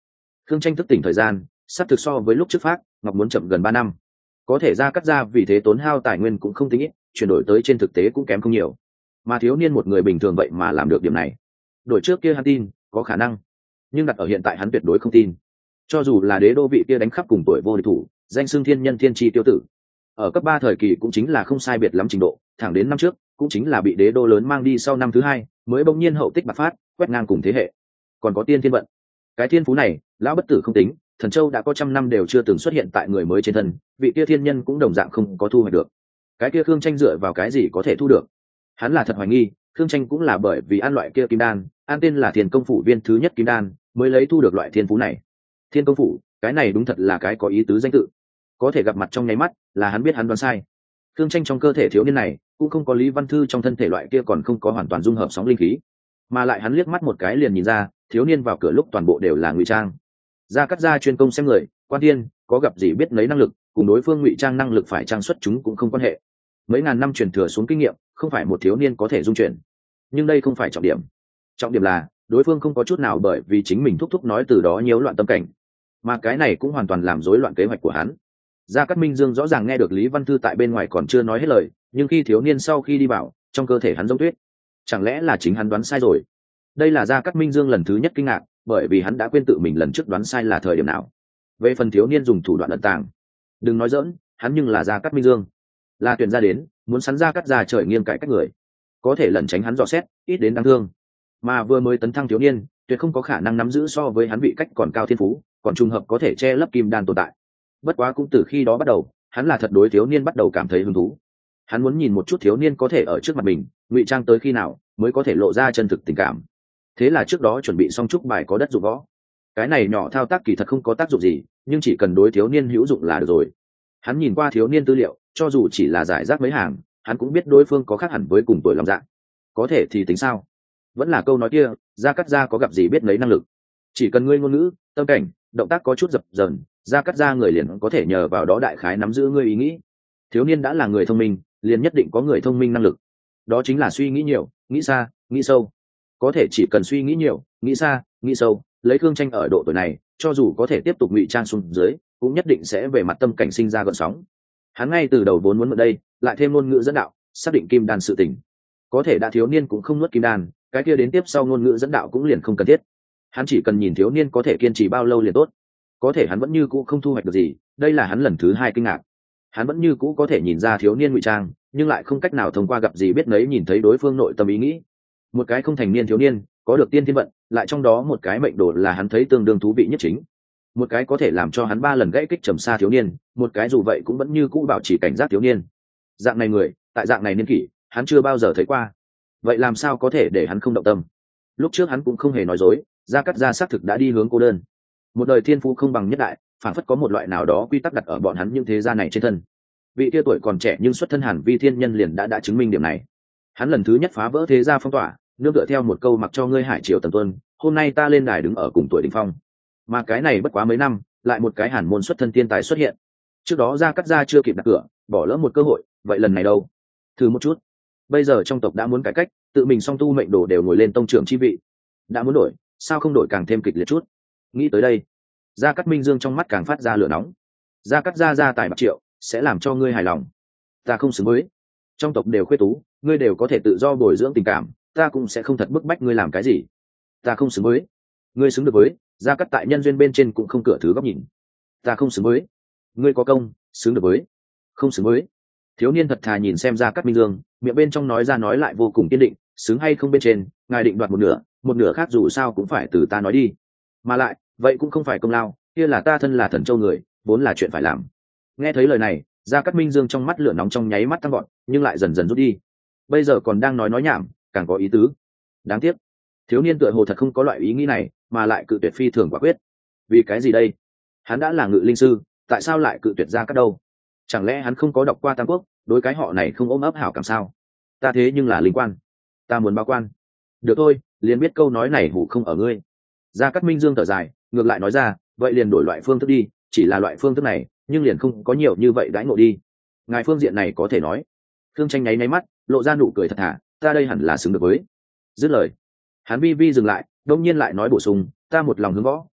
Khương Tranh thức tỉnh thời gian sắp thực so với lúc trước phát ngọc muốn chậm gần 3 năm, có thể ra cắt ra vì thế tốn hao tài nguyên cũng không tính ít, chuyển đổi tới trên thực tế cũng kém không nhiều, mà thiếu niên một người bình thường vậy mà làm được điểm này. Đổi trước kia hắn tin có khả năng, nhưng đặt ở hiện tại hắn tuyệt đối không tin. Cho dù là đế đô vị kia đánh khắp cùng tuổi vô địch thủ, danh xưng thiên nhân thiên tri tiêu tử, ở cấp 3 thời kỳ cũng chính là không sai biệt lắm trình độ, thẳng đến năm trước cũng chính là bị đế đô lớn mang đi sau năm thứ 2 mới bỗng nhiên hậu tích bạc phát, quét ngang cùng thế hệ. Còn có tiên thiên vận, cái thiên phú này lão bất tử không tính, thần châu đã có 100 năm đều chưa từng xuất hiện tại người mới trên thân, vị kia thiên nhân cũng đồng dạng không có thu hoạch được. Cái kia Khương Tranh dựa vào cái gì có thể thu được? Hắn là thật hoài nghi Khương Tranh cũng là bởi vì ăn loại kia kim đan, ăn tên là Thiên Công Phủ viên thứ nhất kim đan mới lấy thu được loại thiên phú này. Thiên Công Phủ, cái này đúng thật là cái có ý tứ danh tự, có thể gặp mặt trong nháy mắt là hắn biết hắn đoán sai. Khương Tranh trong cơ thể thiếu niên này cũng không có Lý Văn Thư trong thân thể loại kia còn không có hoàn toàn dung hợp sóng linh khí, mà lại hắn liếc mắt một cái liền nhìn ra thiếu niên vào cửa lúc toàn bộ đều là ngụy trang. Gia Cát Gia chuyên công xem người, quan thiên có gặp gì biết lấy năng lực, cùng đối phương ngụy trang năng lực phải trang xuất chúng cũng không quan hệ. Mấy ngàn năm truyền thừa xuống kinh nghiệm, không phải một thiếu niên có thể dung chuyển. Nhưng đây không phải trọng điểm. Trọng điểm là đối phương không có chút nào bởi vì chính mình thúc thúc nói từ đó nhiễu loạn tâm cảnh, mà cái này cũng hoàn toàn làm rối loạn kế hoạch của hắn. Gia Cát Minh Dương rõ ràng nghe được Lý Văn Thư tại bên ngoài còn chưa nói hết lời, nhưng khi thiếu niên sau khi đi vào, trong cơ thể hắn giống tuyết. Chẳng lẽ là chính hắn đoán sai rồi? Đây là Gia Cát Minh Dương lần thứ nhất kinh ngạc, bởi vì hắn đã quên tự mình lần trước đoán sai là thời điểm nào. Về phần thiếu niên dùng thủ đoạn ẩn tàng, đừng nói dỡn, hắn nhưng là Gia Cát Minh Dương, là tuyển ra đến muốn sắn Gia Cát Gia trời nghiêng cải cách người, có thể lẩn tránh hắn dò xét, ít đến đáng thương. Mà vừa mới tấn thăng thiếu niên, tuyệt không có khả năng nắm giữ so với hắn vị cách còn cao thiên phú, còn trùng hợp có thể che lấp kim đan tồn tại. Bất quá cũng từ khi đó bắt đầu, hắn là thật đối thiếu niên bắt đầu cảm thấy hứng thú. Hắn muốn nhìn một chút thiếu niên có thể ở trước mặt mình ngụy trang tới khi nào mới có thể lộ ra chân thực tình cảm. Thế là trước đó chuẩn bị xong chúc bài có đất dụng võ. Cái này nhỏ thao tác kỳ thật không có tác dụng gì, nhưng chỉ cần đối thiếu niên hữu dụng là được rồi. Hắn nhìn qua thiếu niên tư liệu, cho dù chỉ là giải rác mấy hàng, hắn cũng biết đối phương có khác hẳn với cùng tuổi lòng dạ. Có thể thì tính sao? Vẫn là câu nói kia, Gia Cát Gia có gặp gì biết lấy năng lực. Chỉ cần ngươi ngôn ngữ, tâm cảnh, động tác có chút dập dờn, Gia Cát Gia người liền có thể nhờ vào đó đại khái nắm giữ ngươi ý nghĩ. Thiếu niên đã là người thông minh, liền nhất định có người thông minh năng lực. Đó chính là suy nghĩ nhiều, nghĩ xa, nghĩ sâu. Có thể chỉ cần suy nghĩ nhiều, nghĩ xa, nghĩ sâu, lấy Khương Tranh ở độ tuổi này, cho dù có thể tiếp tục ngụy trang xuống dưới, cũng nhất định sẽ về mặt tâm cảnh sinh ra gợn sóng. Hắn ngay từ đầu vốn muốn mượn đây, lại thêm ngôn ngữ dẫn đạo, xác định kim đan sự tình. Có thể đã thiếu niên cũng không nuốt kim đan, cái kia đến tiếp sau ngôn ngữ dẫn đạo cũng liền không cần thiết. Hắn chỉ cần nhìn thiếu niên có thể kiên trì bao lâu liền tốt. Có thể hắn vẫn như cũ không thu hoạch được gì, đây là hắn lần thứ 2 kinh ngạc. Hắn vẫn như cũ có thể nhìn ra thiếu niên ngụy trang, nhưng lại không cách nào thông qua gặp gì biết nấy nhìn thấy đối phương nội tâm ý nghĩ. Một cái không thành niên thiếu niên, có được tiên thiên vận, lại trong đó một cái mệnh đồ là hắn thấy tương đương thú vị nhất chính. Một cái có thể làm cho hắn 3 lần gãy kích trầm xa thiếu niên, một cái dù vậy cũng vẫn như cũ bảo trì cảnh giác thiếu niên. Dạng này người, tại dạng này niên kỷ, hắn chưa bao giờ thấy qua. Vậy làm sao có thể để hắn không động tâm? Lúc trước hắn cũng không hề nói dối, Gia Cát Gia xác thực đã đi hướng cô đơn. Một đời thiên phú không bằng nhất đại, phản phất có một loại nào đó quy tắc đặt ở bọn hắn những thế gia này trên thân. Vị kia tuổi còn trẻ nhưng xuất thân Hàn Vi thiên nhân liền đã chứng minh điểm này. Hắn lần thứ nhất phá vỡ thế gia phong tỏa, nương tựa theo một câu mặc cho ngươi hải triều tầm tuân, hôm nay ta lên đài đứng ở cùng tuổi đỉnh phong. Mà cái này bất quá mấy năm, lại một cái Hàn môn xuất thân tiên tài xuất hiện. Trước đó Gia Cát Gia chưa kịp đặt cửa, bỏ lỡ một cơ hội, vậy lần này đâu? Thử một chút. Bây giờ trong tộc đã muốn cải cách, tự mình song tu mệnh đồ đều ngồi lên tông trưởng chi vị. Đã muốn đổi, sao không đổi càng thêm kịch liệt chút? Nghĩ tới đây, Gia Cát Minh Dương trong mắt càng phát ra lửa nóng. Gia Cát Gia gia tài bạc triệu, sẽ làm cho ngươi hài lòng. Ta không xứng với. Trong tộc đều khuê tú, ngươi đều có thể tự do bồi dưỡng tình cảm, ta cũng sẽ không thật bức bách ngươi làm cái gì. Ta không xứng với. Ngươi xứng được với, Gia Cát tại nhân duyên bên trên cũng không cửa thứ góc nhìn. Ta không xứng với. Ngươi có công, xứng được với. Không xứng với. Thiếu niên thật thà nhìn xem Gia Cát Minh Dương, miệng bên trong nói ra nói lại vô cùng kiên định, xứng hay không bên trên, ngài định đoạt một nửa khác dù sao cũng phải từ ta nói đi. Mà lại, vậy cũng không phải công lao, kia là ta thân là Thần Châu người, vốn là chuyện phải làm. Nghe thấy lời này, Gia Cát Minh Dương trong mắt lửa nóng trong nháy mắt tăng gọn, nhưng lại dần dần rút đi. Bây giờ còn đang nói nhảm, càng có ý tứ. Đáng tiếc, thiếu niên tựa hồ thật không có loại ý nghĩ này, mà lại cự tuyệt phi thường quả quyết. Vì cái gì đây? Hắn đã là ngự linh sư, tại sao lại cự tuyệt Gia Cát đâu? Chẳng lẽ hắn không có đọc qua Tam Quốc, đối cái họ này không ôm ấp hảo cảm sao? Ta thế nhưng là linh quan, ta muốn báo quan. Được thôi, liền biết câu nói này hủ không ở ngươi. Gia Cát Minh Dương thở dài, ngược lại nói ra, vậy liền đổi loại phương thức đi, chỉ là loại phương thức này, nhưng liền không có nhiều như vậy đãi ngộ đi. Ngài phương diện này có thể nói. Khương Tranh nháy mắt, lộ ra nụ cười thật thà, ta đây hẳn là xứng được với. Dứt lời, hắn vi vi dừng lại, đông nhiên lại nói bổ sung, ta một lòng hướng võ,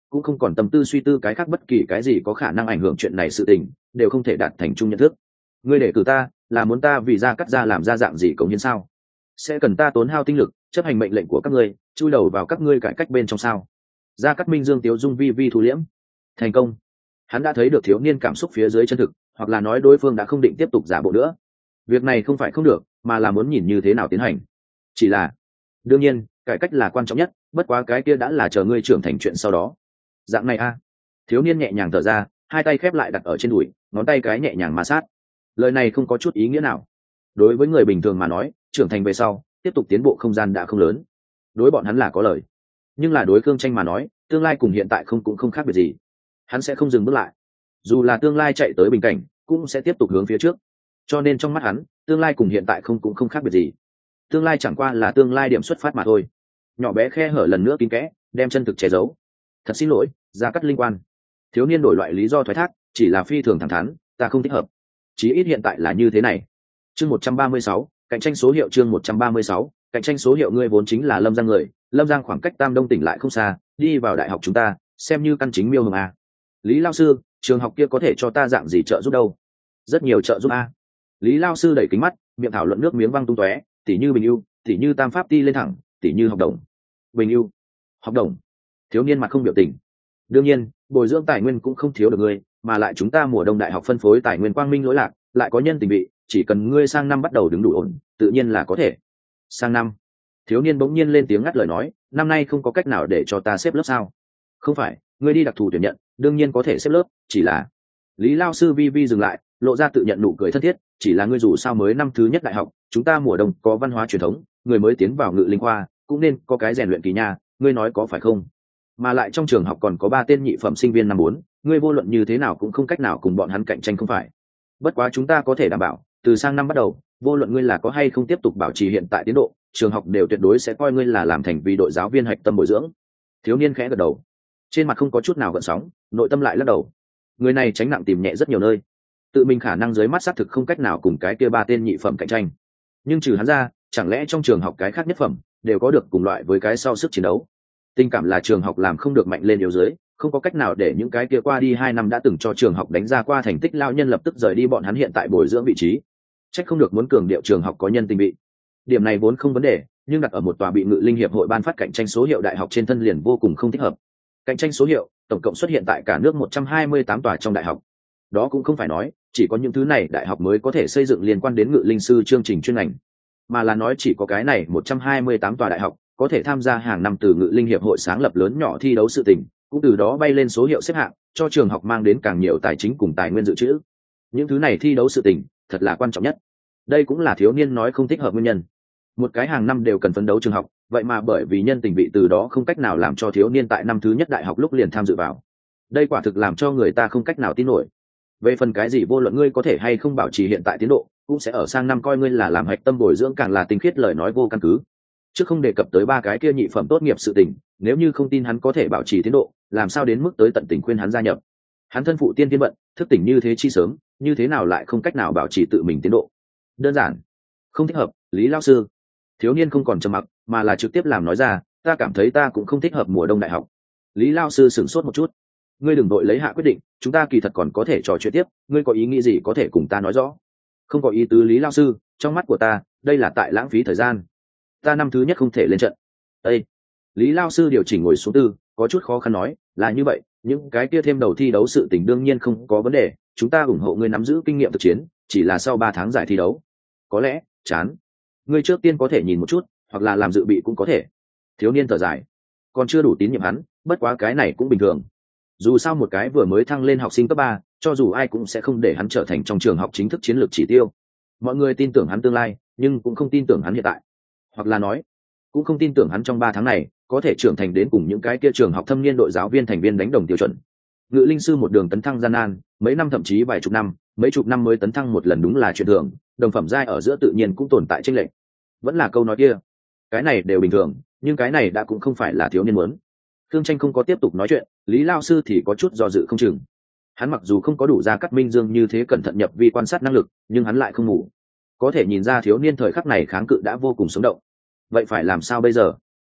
cũng không còn tâm tư suy tư cái khác bất kỳ cái gì có khả năng ảnh hưởng chuyện này sự tình, đều không thể đạt thành chung nhận thức. Ngươi để cử ta là muốn ta vì Gia Cát gia làm ra dạng gì cống hiến sao? Sẽ cần ta tốn hao tinh lực chấp hành mệnh lệnh của các ngươi, chui đầu vào các ngươi cải cách bên trong sao? Gia Cát Minh Dương tiếu dung vi vi thu liễm. Thành công. Hắn đã thấy được thiếu niên cảm xúc phía dưới chân thực, hoặc là nói đối phương đã không định tiếp tục giả bộ nữa. Việc này không phải không được, mà là muốn nhìn như thế nào tiến hành. Chỉ là, đương nhiên, cải cách là quan trọng nhất, bất quá cái kia đã là chờ ngươi trưởng thành chuyện sau đó. Dạng này a. Thiếu niên nhẹ nhàng thở ra, hai tay khép lại đặt ở trên đùi, ngón tay cái nhẹ nhàng ma sát. Lời này không có chút ý nghĩa nào. Đối với người bình thường mà nói, trưởng thành về sau, tiếp tục tiến bộ không gian đã không lớn. Đối bọn hắn là có lợi, nhưng là đối Khương Tranh mà nói, tương lai cùng hiện tại cũng không khác biệt gì. Hắn sẽ không dừng bước lại, dù là tương lai chạy tới bình cảnh, cũng sẽ tiếp tục hướng phía trước. Cho nên trong mắt hắn, tương lai cùng hiện tại cũng không khác biệt gì. Tương lai chẳng qua là tương lai điểm xuất phát mà thôi. Nhỏ bé khe hở lần nữa kín kẽ, đem chân thực che giấu. Thật xin lỗi, Gia Cát linh quan. Thiếu niên đổi loại lý do thoái thác, chỉ là phi thường thẳng thắn, ta không thích hợp. Chí ít hiện tại là như thế này. Chương 136, cạnh tranh số hiệu. Chương 136, cạnh tranh số hiệu. Ngươi vốn chính là Lâm Giang người, Lâm Giang khoảng cách Tam Đông tỉnh lại không xa, đi vào đại học chúng ta, xem như căn chính miêu hồng a. Lý lao sư, trường học kia có thể cho ta dạng gì trợ giúp đâu? Rất nhiều trợ giúp a. Lý lao sư đẩy kính mắt, miệng thảo luận nước miếng văng tung tóe, tỉ như Bình Ưu, tỉ như Tam Pháp Ti lên thẳng, tỉ như học đồng. Bình Ưu, học đồng. Thiếu niên mặt không biểu tình. Đương nhiên, bồi dưỡng tài nguyên cũng không thiếu được ngươi, mà lại chúng ta mùa đông đại học phân phối tài nguyên quang minh lỗi lạc, lại có nhân tình vị, chỉ cần ngươi sang năm bắt đầu đứng đủ ổn, tự nhiên là có thể. Sang năm. Thiếu niên bỗng nhiên lên tiếng ngắt lời nói, năm nay không có cách nào để cho ta xếp lớp sao? Không phải, ngươi đi đặc thù tuyển nhận, đương nhiên có thể xếp lớp, chỉ là. Lý lao sư vi vi dừng lại, lộ ra tự nhận nụ cười thân thiết, chỉ là ngươi dù sao mới năm thứ nhất đại học, chúng ta mùa đông có văn hóa truyền thống, người mới tiến vào Ngự Linh khoa, cũng nên có cái rèn luyện kỳ nha, ngươi nói có phải không? Mà lại trong trường học còn có 3 tên nhị phẩm sinh viên năm 4, ngươi vô luận như thế nào cũng không cách nào cùng bọn hắn cạnh tranh không phải? Bất quá chúng ta có thể đảm bảo, từ sang năm bắt đầu, vô luận ngươi là có hay không tiếp tục bảo trì hiện tại tiến độ, trường học đều tuyệt đối sẽ coi ngươi là làm thành vì đội giáo viên hạch tâm bồi dưỡng. Thiếu niên khẽ gật đầu, trên mặt không có chút nào gợn sóng, nội tâm lại lắc đầu. Người này tránh nặng tìm nhẹ rất nhiều nơi, tự mình khả năng dưới mắt xác thực không cách nào cùng cái kia 3 tên nhị phẩm cạnh tranh, nhưng trừ hắn ra, chẳng lẽ trong trường học cái khác nhất phẩm đều có được cùng loại với cái sau sức chiến đấu? Tình cảm là trường học làm không được mạnh lên yếu dưới, không có cách nào để những cái kia qua đi 2 năm đã từng cho trường học đánh ra qua thành tích lao nhân lập tức rời đi bọn hắn hiện tại bồi dưỡng vị trí. Trách không được muốn cường điệu trường học có nhân tình vị. Điểm này vốn không vấn đề, nhưng đặt ở một tòa bị Ngự Linh hiệp hội ban phát cạnh tranh số hiệu đại học trên thân liền vô cùng không thích hợp. Cạnh tranh số hiệu tổng cộng xuất hiện tại cả nước 128 tòa trong đại học. Đó cũng không phải nói chỉ có những thứ này đại học mới có thể xây dựng liên quan đến Ngự Linh sư chương trình chuyên ngành, mà là nói chỉ có cái này 128 tòa đại học có thể tham gia hàng năm từ Ngự Linh hiệp hội sáng lập lớn nhỏ thi đấu sự tình, cũng từ đó bay lên số hiệu xếp hạng, cho trường học mang đến càng nhiều tài chính cùng tài nguyên dự trữ. Những thứ này thi đấu sự tình thật là quan trọng nhất. Đây cũng là thiếu niên nói không thích hợp nguyên nhân. Một cái hàng năm đều cần phấn đấu trường học, vậy mà bởi vì nhân tình vị từ đó không cách nào làm cho thiếu niên tại năm thứ nhất đại học lúc liền tham dự vào. Đây quả thực làm cho người ta không cách nào tin nổi. Về phần cái gì vô luận ngươi có thể hay không bảo trì hiện tại tiến độ, cũng sẽ ở sang năm coi ngươi là làm hạch tâm bồi dưỡng, càng là tinh khiết lời nói vô căn cứ. Chứ không đề cập tới 3 cái kia nhị phẩm tốt nghiệp sự tình, nếu như không tin hắn có thể bảo trì tiến độ, làm sao đến mức tới tận tình khuyên hắn gia nhập? Hắn thân phụ tiên tiên vận, thức tỉnh như thế chi sớm, như thế nào lại không cách nào bảo trì tự mình tiến độ? Đơn giản không thích hợp. Lý lão sư. Thiếu niên không còn trầm mặc, mà là trực tiếp làm nói ra, ta cảm thấy ta cũng không thích hợp mùa đông đại học. Lý lão sư sửng sốt một chút. Ngươi đừng đội lấy hạ quyết định, chúng ta kỳ thật còn có thể trò chuyện tiếp, ngươi có ý nghĩ gì có thể cùng ta nói rõ. Không có ý tứ. Lý lão sư, trong mắt của ta, đây là tại lãng phí thời gian. Ta năm thứ nhất không thể lên trận. Ê! Lý lão sư điều chỉnh ngồi xuống tư, có chút khó khăn nói, là như vậy, những cái kia thêm đầu thi đấu sự tình đương nhiên không có vấn đề, chúng ta ủng hộ ngươi nắm giữ kinh nghiệm thực chiến, chỉ là sau 3 tháng giải thi đấu, có lẽ chán. Ngươi trước tiên có thể nhìn một chút, hoặc là làm dự bị cũng có thể. Thiếu niên thở dài, còn chưa đủ tín nhiệm hắn, bất quá cái này cũng bình thường. Dù sao một cái vừa mới thăng lên học sinh cấp 3, cho dù ai cũng sẽ không để hắn trở thành trong trường học chính thức chiến lược chỉ tiêu. Mọi người tin tưởng hắn tương lai, nhưng cũng không tin tưởng hắn hiện tại, hoặc là nói cũng không tin tưởng hắn trong 3 tháng này có thể trưởng thành đến cùng những cái kia trường học thâm niên đội giáo viên thành viên đánh đồng tiêu chuẩn. Ngự Linh sư một đường tấn thăng gian nan, mấy năm thậm chí vài chục năm, mấy chục năm mới tấn thăng một lần đúng là chuyện thường, đồng phẩm giai ở giữa tự nhiên cũng tồn tại chênh lệch. Vẫn là câu nói kia, cái này đều bình thường, nhưng cái này đã cũng không phải là thiếu niên muốn. Thương Tranh không có tiếp tục nói chuyện, Lý lao sư thì có chút do dự không chừng. Hắn mặc dù không có đủ Gia Cát Minh Dương như thế cẩn thận nhập vi quan sát năng lực, nhưng hắn lại không ngủ, có thể nhìn ra thiếu niên thời khắc này kháng cự đã vô cùng sống động. Vậy phải làm sao bây giờ?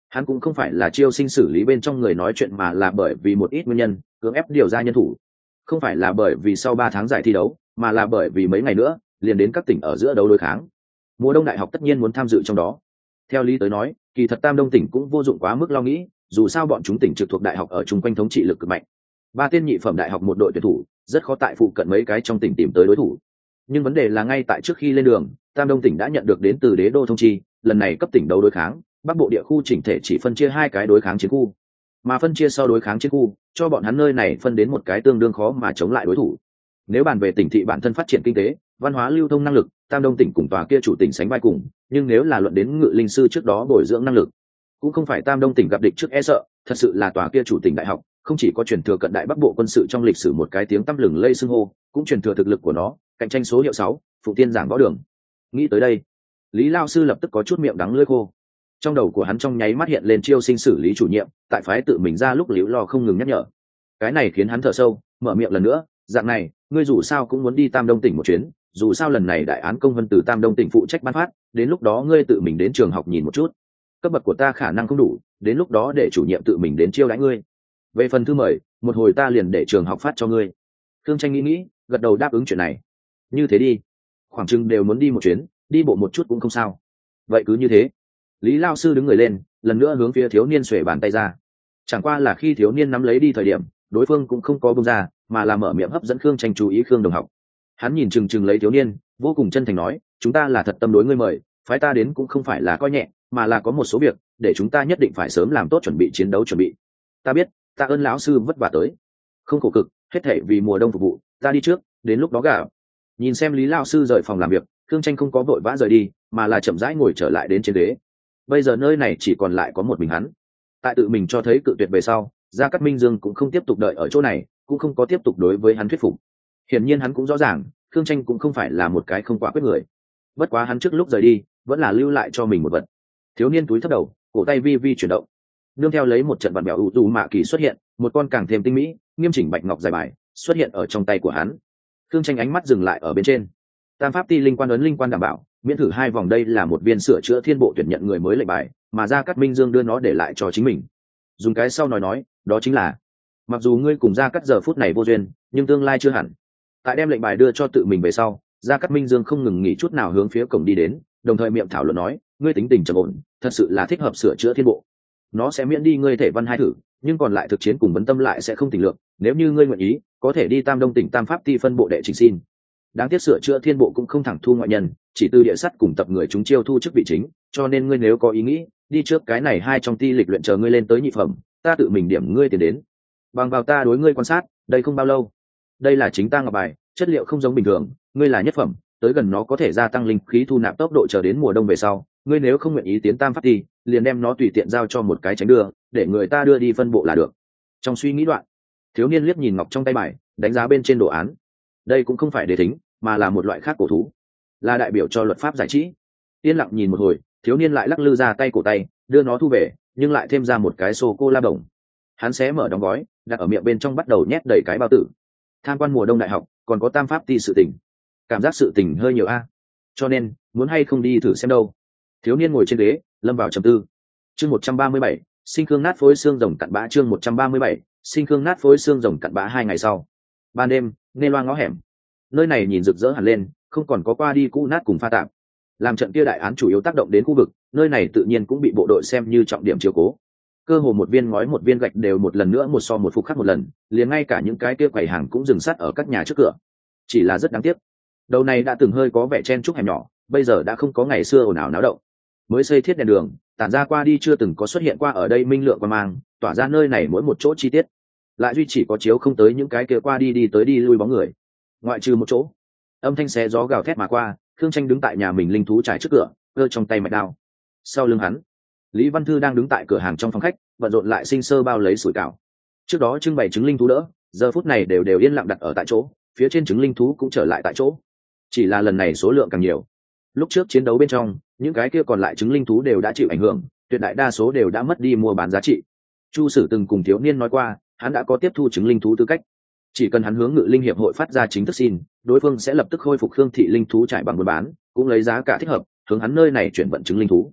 Hắn cũng không phải là chiêu sinh xử lý bên trong người nói chuyện, mà là bởi vì một ít nguyên nhân cưỡng ép điều ra nhân thủ. Không phải là bởi vì sau 3 tháng giải thi đấu, mà là bởi vì mấy ngày nữa liền đến các tỉnh ở giữa đấu đối kháng. Mùa đông đại học tất nhiên muốn tham dự trong đó. Theo lý tới nói, kỳ thật Tam Đông tỉnh cũng vô dụng quá mức lo nghĩ, dù sao bọn chúng tỉnh trực thuộc đại học ở chung quanh thống trị lực cực mạnh. 3 tên nhị phẩm đại học một đội tuyển thủ, rất khó tại phụ cận mấy cái trong tỉnh tìm tới đối thủ. Nhưng vấn đề là ngay tại trước khi lên đường, Tam Đông tỉnh đã nhận được đến từ đế đô thông chi, lần này cấp tỉnh đấu đối kháng, Bắc Bộ địa khu chỉnh thể chỉ phân chia 2 cái đối kháng chiến khu, mà phân chia sau đối kháng chiến khu, cho bọn hắn nơi này phân đến một cái tương đương khó mà chống lại đối thủ. Nếu bàn về tỉnh thị bản thân phát triển kinh tế, văn hóa lưu thông năng lực, Tam Đông tỉnh cùng tòa kia chủ tỉnh sánh vai cùng, nhưng nếu là luận đến ngự linh sư trước đó bồi dưỡng năng lực, cũng không phải Tam Đông tỉnh gặp địch trước e sợ, thật sự là tòa kia chủ tỉnh đại học, không chỉ có truyền thừa cận đại Bắc Bộ quân sự trong lịch sử một cái tiếng tăm lừng lây xưng hô, cũng truyền thừa thực lực của nó, cạnh tranh số hiệu 6, phụ tiên giảng võ đường. Nghĩ tới đây, Lý Lao sư lập tức có chút miệng đắng lưỡi khô. Trong đầu của hắn trong nháy mắt hiện lên chiêu sinh xử lý chủ nhiệm, tại phái tự mình ra lúc liễu lo không ngừng nhắc nhở. Cái này khiến hắn thở sâu, mở miệng lần nữa, dạng này, ngươi dù sao cũng muốn đi Tam Đông tỉnh một chuyến, dù sao lần này đại án công văn từ Tam Đông tỉnh phụ trách ban phát, đến lúc đó ngươi tự mình đến trường học nhìn một chút. Cấp bậc của ta khả năng không đủ, đến lúc đó để chủ nhiệm tự mình đến chiêu đãi ngươi. Về phần thư mời, một hồi ta liền để trường học phát cho ngươi. Khương Tranh nghĩ, gật đầu đáp ứng chuyện này. Như thế đi, khoảng chừng đều muốn đi một chuyến, đi bộ một chút cũng không sao. Vậy cứ như thế. Lý Lao sư đứng người lên, lần nữa hướng phía thiếu niên xuề bàn tay ra. Chẳng qua là khi thiếu niên nắm lấy đi thời điểm, đối phương cũng không có buông ra, mà là mở miệng hấp dẫn Khương Tranh chú ý Khương đồng học. Hắn nhìn chừng lấy thiếu niên, vô cùng chân thành nói, chúng ta là thật tâm đối ngươi mời, phái ta đến cũng không phải là coi nhẹ, mà là có một số việc để chúng ta nhất định phải sớm làm tốt chuẩn bị chiến đấu chuẩn bị. Ta biết, ta ơn lão sư vất vả tới, không khổ cực, hết thảy vì mùa đông phục vụ, ta đi trước, đến lúc đó gà. Nhìn xem Lý Lao sư rời phòng làm việc, Khương Tranh không có vội vã rời đi, mà là chậm rãi ngồi trở lại đến trên ghế. Bây giờ nơi này chỉ còn lại có một mình hắn. Tại tự mình cho thấy cự tuyệt về sau, Gia Cát Minh Dương cũng không tiếp tục đợi ở chỗ này, cũng không có tiếp tục đối với hắn thuyết phục. Hiển nhiên hắn cũng rõ ràng, Khương Tranh cũng không phải là một cái không quả quyết người. Bất quá hắn trước lúc rời đi, vẫn là lưu lại cho mình một vật. Thiếu niên túi thấp đầu, cổ tay vi vi chuyển động. Nương theo lấy một trận vặn bèo ủ tù mạ kỳ xuất hiện, một con càng thêm tinh mỹ, nghiêm chỉnh bạch ngọc dài bài xuất hiện ở trong tay của hắn. Khương Tranh ánh mắt dừng lại ở bên trên. Tam pháp ti linh quan ấn linh quan đảm bảo, miễn thử 2 vòng, đây là một viên sửa chữa thiên bộ tuyển nhận người mới lệnh bài, mà Gia Cát Minh Dương đưa nó để lại cho chính mình. Dùng cái sau nói, đó chính là, mặc dù ngươi cùng Gia Cát giờ phút này vô duyên, nhưng tương lai chưa hẳn. Tại đem lệnh bài đưa cho tự mình về sau, Gia Cát Minh Dương không ngừng nghỉ chút nào hướng phía cổng đi đến, đồng thời miệng thảo luận nói, ngươi tính tình trầm ổn, thật sự là thích hợp sửa chữa thiên bộ. Nó sẽ miễn đi ngươi thể văn 2 thử, nhưng còn lại thực chiến cùng vấn tâm lại sẽ không tình lượng. Nếu như ngươi nguyện ý, có thể đi Tam Đông tỉnh Tam pháp ti phân bộ đệ trình xin. Đáng tiếc sửa chữa thiên bộ cũng không thẳng thu ngoại nhân, chỉ từ địa sắt cùng tập người chúng chiêu thu chức vị chính, cho nên ngươi nếu có ý nghĩ đi trước cái này 2 trong ti lịch luyện chờ ngươi lên tới nhị phẩm, ta tự mình điểm ngươi tiền đến. Bằng vào ta đối ngươi quan sát, đây không bao lâu. Đây là chính ta ngọc bài, chất liệu không giống bình thường, ngươi là nhất phẩm, tới gần nó có thể gia tăng linh khí thu nạp tốc độ chờ đến mùa đông về sau, ngươi nếu không nguyện ý tiến Tam pháp ti, liền đem nó tùy tiện giao cho một cái tránh đưa, để người ta đưa đi phân bộ là được. Trong suy nghĩ đoạn, thiếu niên liếc nhìn ngọc trong tay bài, đánh giá bên trên đồ án. Đây cũng không phải đề thính, mà là một loại khác cổ thú, là đại biểu cho luật pháp giải trí. Yên lặng nhìn một hồi, thiếu niên lại lắc lư ra tay cổ tay, đưa nó thu về, nhưng lại thêm ra một cái sô cô la đồng. Hắn xé mở đóng gói, đặt ở miệng bên trong bắt đầu nhét đầy cái bao tử. Tham quan mùa đông đại học, còn có Tam pháp ti sự tình. Cảm giác sự tình hơi nhiều a, cho nên muốn hay không đi thử xem đâu. Thiếu niên ngồi trên ghế, lâm vào trầm tư. Chương 137, sinh khương nát phối xương rồng cặn bã. Chương 137, sinh khương nát phối xương rồng cặn bã. 2 ngày sau, ban đêm, nghe loang ngõ hẻm. Nơi này nhìn rực rỡ hẳn lên, không còn có qua đi cũ nát cùng pha tạp. Làm trận kia đại án chủ yếu tác động đến khu vực, nơi này tự nhiên cũng bị bộ đội xem như trọng điểm chiếu cố. Cơ hồ một viên ngói một viên gạch đều một lần nữa một so một phục khắc một lần, liền ngay cả những cái kia quầy hàng cũng dừng sắt ở các nhà trước cửa. Chỉ là rất đáng tiếc, đầu này đã từng hơi có vẻ chen chúc hẻm nhỏ, bây giờ đã không có ngày xưa ồn ào náo động. Mới xây thiết đèn đường, tản ra qua đi chưa từng có xuất hiện qua ở đây minh lượng quang mang, tỏa ra nơi này mỗi một chỗ chi tiết. Lại duy chỉ có chiếu không tới những cái kia qua đi đi tới đi lui bóng người. Ngoại trừ một chỗ, âm thanh xé gió gào thét mà qua, Khương Tranh đứng tại nhà mình linh thú trải trước cửa, cơ trong tay mạch đao. Sau lưng hắn, Lý Văn Thư đang đứng tại cửa hàng trong phòng khách, bận rộn lại sinh sơ bao lấy sủi cảo. Trước đó trưng bày trứng linh thú đỡ, giờ phút này đều yên lặng đặt ở tại chỗ, phía trên trứng linh thú cũng trở lại tại chỗ. Chỉ là lần này số lượng càng nhiều. Lúc trước chiến đấu bên trong, những cái kia còn lại trứng linh thú đều đã chịu ảnh hưởng, tuyệt đại đa số đều đã mất đi mua bán giá trị. Chu Sử từng cùng thiếu niên nói qua, hắn đã có tiếp thu trứng linh thú tư cách. Chỉ cần hắn hướng Ngự Linh hiệp hội phát ra chính thức xin, đối phương sẽ lập tức khôi phục Khương thị linh thú trải bằng buôn bán, cũng lấy giá cả thích hợp hướng hắn nơi này chuyển vận trứng linh thú.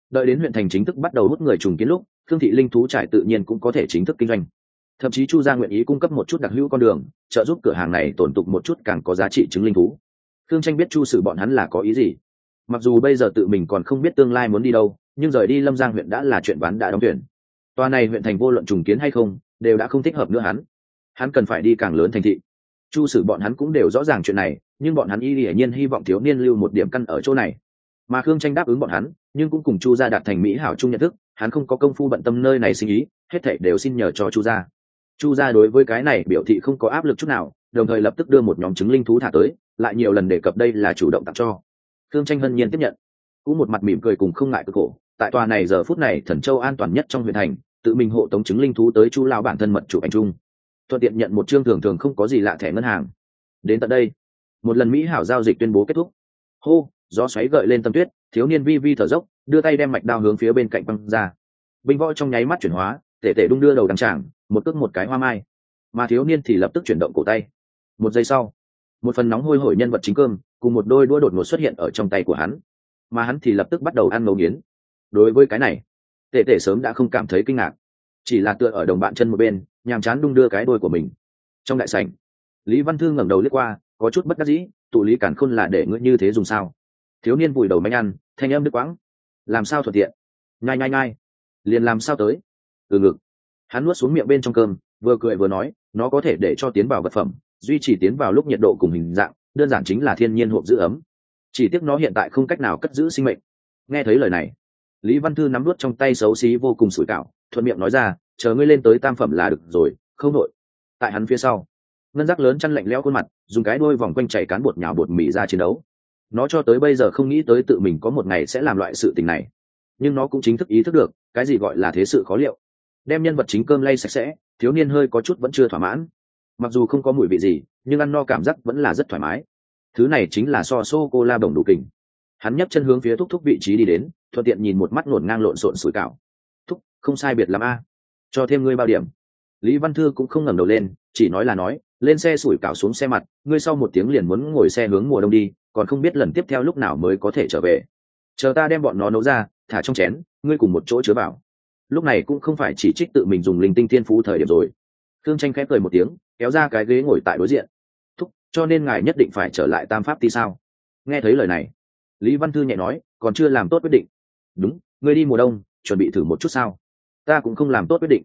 Đợi đến huyện thành chính thức bắt đầu hút người trùng kiến lúc, Khương thị linh thú trại tự nhiên cũng có thể chính thức kinh doanh. Thậm chí Chu gia nguyện ý cung cấp một chút đặc hữu con đường, trợ giúp cửa hàng này tồn tụng một chút càng có giá trị chứng linh thú. Khương Tranh biết Chu Sử bọn hắn là có ý gì. Mặc dù bây giờ tự mình còn không biết tương lai muốn đi đâu, nhưng rời đi Lâm Giang huyện đã là chuyện ván đã đóng thuyền. Tòa này huyện thành vô luận trùng kiến hay không, đều đã không thích hợp nữa hắn cần phải đi càng lớn thành thị. Chu Sử bọn hắn cũng đều rõ ràng chuyện này, nhưng bọn hắn hiển nhiên hy vọng thiếu niên lưu một điểm căn ở chỗ này. Mà Khương Tranh đáp ứng bọn hắn, nhưng cũng cùng Chu gia đạt thành mỹ hảo chung nhận thức, hắn không có công phu bận tâm nơi này sinh ý, hết thảy đều xin nhờ cho Chu gia. Chu gia đối với cái này biểu thị không có áp lực chút nào, đồng thời lập tức đưa một nhóm trứng linh thú thả tới, lại nhiều lần đề cập đây là chủ động tặng cho. Khương Tranh hân nhiên tiếp nhận, cũng một mặt mỉm cười cùng không ngại cực khổ. Tại tòa này giờ phút này Thần Châu an toàn nhất trong huyện thành, tự mình hộ tống trứng linh thú tới Chu lão bản thân mật chụp ảnh chung, thuận tiện nhận một chương thường không có gì lạ thẻ ngân hàng. Đến tận đây, một lần mỹ hảo giao dịch tuyên bố kết thúc. Hô, gió xoáy gợi lên tâm tuyết, thiếu niên vi vi thở dốc, đưa tay đem mạch đao hướng phía bên cạnh băng ra. Binh võ trong nháy mắt chuyển hóa, tể tể đung đưa đầu đằng tràng, một cước một cái hoa mai, mà thiếu niên thì lập tức chuyển động cổ tay. Một giây sau, một phần nóng hôi hổi nhân vật chính cơm cùng một đôi đũa đột ngột xuất hiện ở trong tay của hắn, mà hắn thì lập tức bắt đầu ăn ngấu nghiến. Đối với cái này, tể tể sớm đã không cảm thấy kinh ngạc, chỉ là tựa ở đồng bạn chân một bên, nhàm chán đung đưa cái đôi của mình. Trong đại sảnh, Lý Văn Thư ngẩng đầu liếc qua, có chút bất đắc dĩ, tụ Lý Cản Khôn là để ngươi như thế dùng sao? Thiếu niên vùi đầu manh ăn, thanh âm đứt quãng. Làm sao thuận tiện? Nhai, liền làm sao tới? Từ ngực. Hắn nuốt xuống miệng bên trong cơm, vừa cười vừa nói, nó có thể để cho tiến vào vật phẩm, duy trì tiến vào lúc nhiệt độ cùng hình dạng, đơn giản chính là thiên nhiên hộp giữ ấm. Chỉ tiếc nó hiện tại không cách nào cất giữ sinh mệnh. Nghe thấy lời này, Lý Văn Thư nắm đuốt trong tay xấu xí vô cùng sủi cảo, thuận miệng nói ra, chờ ngươi lên tới tam phẩm là được rồi, không nội. Tại hắn phía sau, ngân giác lớn chăn lạnh lẽo khuôn mặt, dùng cái đuôi vòng quanh chảy cán bột nhào bột mì ra chiến đấu. Nó cho tới bây giờ không nghĩ tới tự mình có một ngày sẽ làm loại sự tình này, nhưng nó cũng chính thức ý thức được cái gì gọi là thế sự khó liệu. Đem nhân vật chính cơm lay sạch sẽ, thiếu niên hơi có chút vẫn chưa thỏa mãn. Mặc dù không có mùi vị gì, nhưng ăn no cảm giác vẫn là rất thoải mái. Thứ này chính là so sô cô la bổng đủ kình. Hắn nhấc chân hướng phía thúc thúc vị trí đi đến, thuận tiện nhìn một mắt ngổn ngang lộn xộn sủi cảo. Thúc, không sai biệt lắm a, cho thêm ngươi bao điểm. Lý Văn Thư cũng không ngẩng đầu lên, chỉ nói là nói, lên xe sủi cảo xuống xe mặt, ngươi sau một tiếng liền muốn ngồi xe hướng mùa đông đi, còn không biết lần tiếp theo lúc nào mới có thể trở về. Chờ ta đem bọn nó nấu ra, thả trong chén, ngươi cùng một chỗ chứa vào. Lúc này cũng không phải chỉ trích tự mình dùng linh tinh thiên phú thời điểm rồi. Thương Tranh khép cười một tiếng, kéo ra cái ghế ngồi tại đối diện. Thúc, cho nên ngài nhất định phải trở lại Tam Pháp Ti sao? Nghe thấy lời này, Lý Văn Thư nhẹ nói, còn chưa làm tốt quyết định. Đúng, ngươi đi mùa đông, chuẩn bị thử một chút sao? Ta cũng không làm tốt quyết định.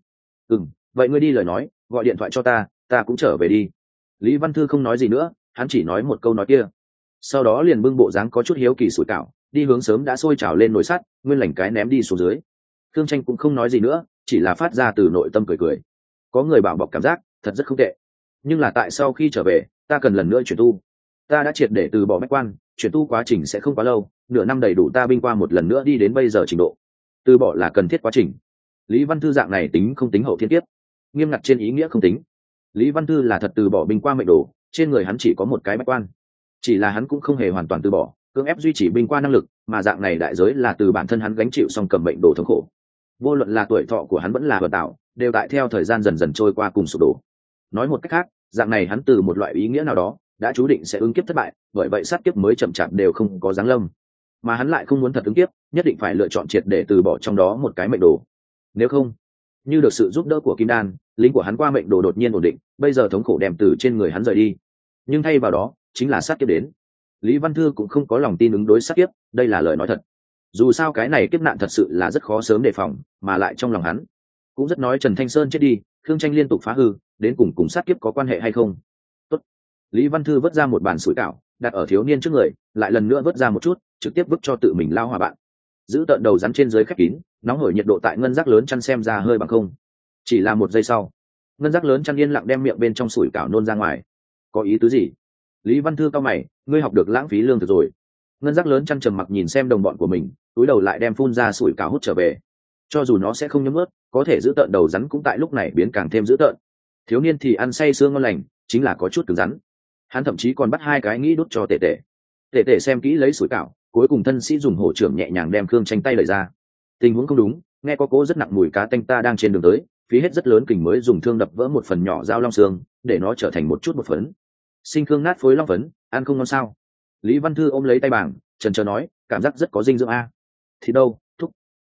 Vậy ngươi đi lời nói, gọi điện thoại cho ta cũng trở về đi. Lý Văn Thư không nói gì nữa, hắn chỉ nói một câu nói kia. Sau đó liền bưng bộ dáng có chút hiếu kỳ sủi cảo, đi hướng sớm đã sôi trào lên nồi sắt, nguyên lành cái ném đi xuống dưới. Thương Tranh cũng không nói gì nữa, chỉ là phát ra từ nội tâm cười cười. Có người bảo bọc cảm giác thật rất không tệ, nhưng là tại sau khi trở về ta cần lần nữa chuyển tu. Ta đã triệt để từ bỏ bách quan, chuyển tu quá trình sẽ không quá lâu, nửa năm đầy đủ ta binh qua một lần nữa đi đến bây giờ trình độ. Từ bỏ là cần thiết quá trình. Lý Văn Thư dạng này tính không tính hậu thiên kiếp, nghiêm ngặt trên ý nghĩa không tính. Lý Văn Thư là thật từ bỏ binh qua mệnh đồ, trên người hắn chỉ có một cái bách quan, chỉ là hắn cũng không hề hoàn toàn từ bỏ, cưỡng ép duy trì binh qua năng lực, mà dạng này đại giới là từ bản thân hắn gánh chịu xong cầm mệnh đồ thống khổ. Vô luận là tuổi thọ của hắn vẫn là vận tạo, đều tại theo thời gian dần dần trôi qua cùng sụp đổ. Nói một cách khác, dạng này hắn từ một loại ý nghĩa nào đó đã chú định sẽ ứng kiếp thất bại, bởi vậy sát kiếp mới chậm chạp đều không có giáng lâm. Mà hắn lại không muốn thật ứng kiếp, nhất định phải lựa chọn triệt để từ bỏ trong đó một cái mệnh đồ. Nếu không, như được sự giúp đỡ của Kim Đan, lính của hắn qua mệnh đồ đột nhiên ổn định, bây giờ thống khổ đem từ trên người hắn rời đi, nhưng thay vào đó chính là sát kiếp đến. Lý Văn Thư cũng không có lòng tin ứng đối sát kiếp, đây là lời nói thật. Dù sao cái này kiếp nạn thật sự là rất khó sớm đề phòng, mà lại trong lòng hắn cũng rất nói Trần Thanh Sơn chết đi, Khương Tranh liên tục phá hư, đến cùng sát kiếp có quan hệ hay không. Tốt. Lý Văn Thư vớt ra một bàn sủi cảo, đặt ở thiếu niên trước người, lại lần nữa vớt ra một chút, trực tiếp vứt cho tự mình lao hòa bạn. Giữ tận đầu rắn trên dưới khép kín, nóng hổi nhiệt độ tại ngân giác lớn chăn xem ra hơi bằng không. Chỉ là một giây sau, ngân giác lớn chăn yên lặng đem miệng bên trong sủi cảo nôn ra ngoài. Có ý tứ gì? Lý Văn Thư cao mày, ngươi học được lãng phí lương thực rồi. Ngân giác lớn chăn trầm mặc nhìn xem đồng bọn của mình, túi đầu lại đem phun ra sủi cảo hút trở về. Cho dù nó sẽ không nhấm ướt, có thể giữ tợn đầu rắn cũng tại lúc này biến càng thêm dữ tợn. Thiếu niên thì ăn say sương ngon lành, chính là có chút cứng rắn. Hắn thậm chí còn bắt hai cái nghĩ đút cho tể tể. Tể tể xem kỹ lấy sủi cảo, cuối cùng thân sĩ dùng hổ trưởng nhẹ nhàng đem Khương Tranh tay lời ra. Tình huống không đúng, nghe có cố rất nặng mùi cá tanh ta đang trên đường tới, phí hết rất lớn kình mới dùng thương đập vỡ một phần nhỏ dao long xương, để nó trở thành một chút một phấn. Sinh khương nát phối long phấn, ăn không ngon sao? Lý Văn Thư ôm lấy tay bảng, chần chờ nói, cảm giác rất có dinh dưỡng a. Thì đâu, thúc.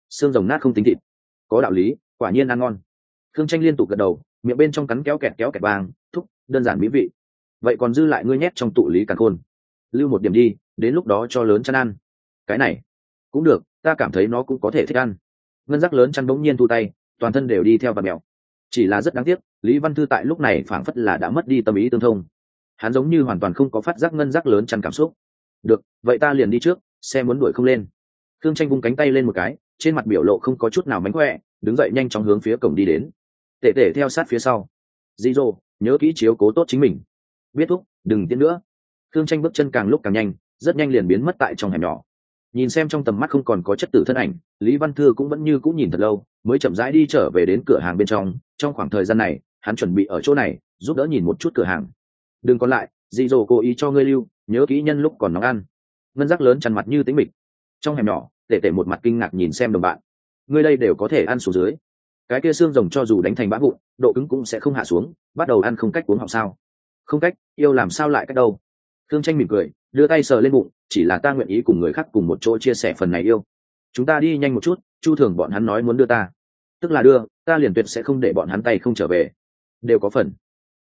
xương rồng nát không tính thịt. Có đạo lý, quả nhiên ăn ngon. Khương Tranh liên tục gật đầu, miệng bên trong cắn kéo kẹt vàng, thúc, đơn giản mỹ vị. Vậy còn dư lại ngươi nhét trong tụ lý càn khôn, lưu một điểm đi, đến lúc đó cho lớn chăn ăn. Cái này cũng được, ta cảm thấy nó cũng có thể thích ăn. Ngân giác lớn chăn bỗng nhiên thu tay, toàn thân đều đi theo và mèo. Chỉ là rất đáng tiếc, Lý Văn Thư tại lúc này phảng phất là đã mất đi tâm ý tương thông. Hắn giống như hoàn toàn không có phát giác ngân giác lớn chăn cảm xúc. Được, vậy ta liền đi trước, xe muốn đuổi không lên. Khương Tranh vung cánh tay lên một cái, trên mặt biểu lộ không có chút nào mánh khỏe, đứng dậy nhanh chóng hướng phía cổng đi đến. Tệ tệ theo sát phía sau. Dĩ Dô, nhớ kỹ chiếu cố tốt chính mình. Biết thúc, đừng tiến nữa. Khương Tranh bước chân càng lúc càng nhanh, rất nhanh liền biến mất tại trong hẻm nhỏ. Nhìn xem trong tầm mắt không còn có chất tử thân ảnh, Lý Văn Thư cũng vẫn như cũng nhìn thật lâu, mới chậm rãi đi trở về đến cửa hàng bên trong. Trong khoảng thời gian này, hắn chuẩn bị ở chỗ này giúp đỡ nhìn một chút cửa hàng. Đừng còn lại, Dĩ Dô cố ý cho ngươi lưu, nhớ kỹ nhân lúc còn nóng ăn. Ngân giác lớn chằn mặt như tĩnh mịch. Trong hẻm nhỏ, Tệ Tệ một mặt kinh ngạc nhìn xem đồng bạn. Ngươi đây đều có thể ăn xuống dưới. Cái kia xương rồng cho dù đánh thành bã vụn, độ cứng cũng sẽ không hạ xuống, bắt đầu ăn không cách cuống họng sao? Không cách, yêu làm sao lại cách đâu? Thương Tranh mỉm cười, đưa tay sờ lên bụng, chỉ là ta nguyện ý cùng người khác cùng một chỗ chia sẻ phần này yêu. Chúng ta đi nhanh một chút, Chu Thường bọn hắn nói muốn đưa ta, tức là đưa, ta liền tuyệt sẽ không để bọn hắn tay không trở về. Đều có phần.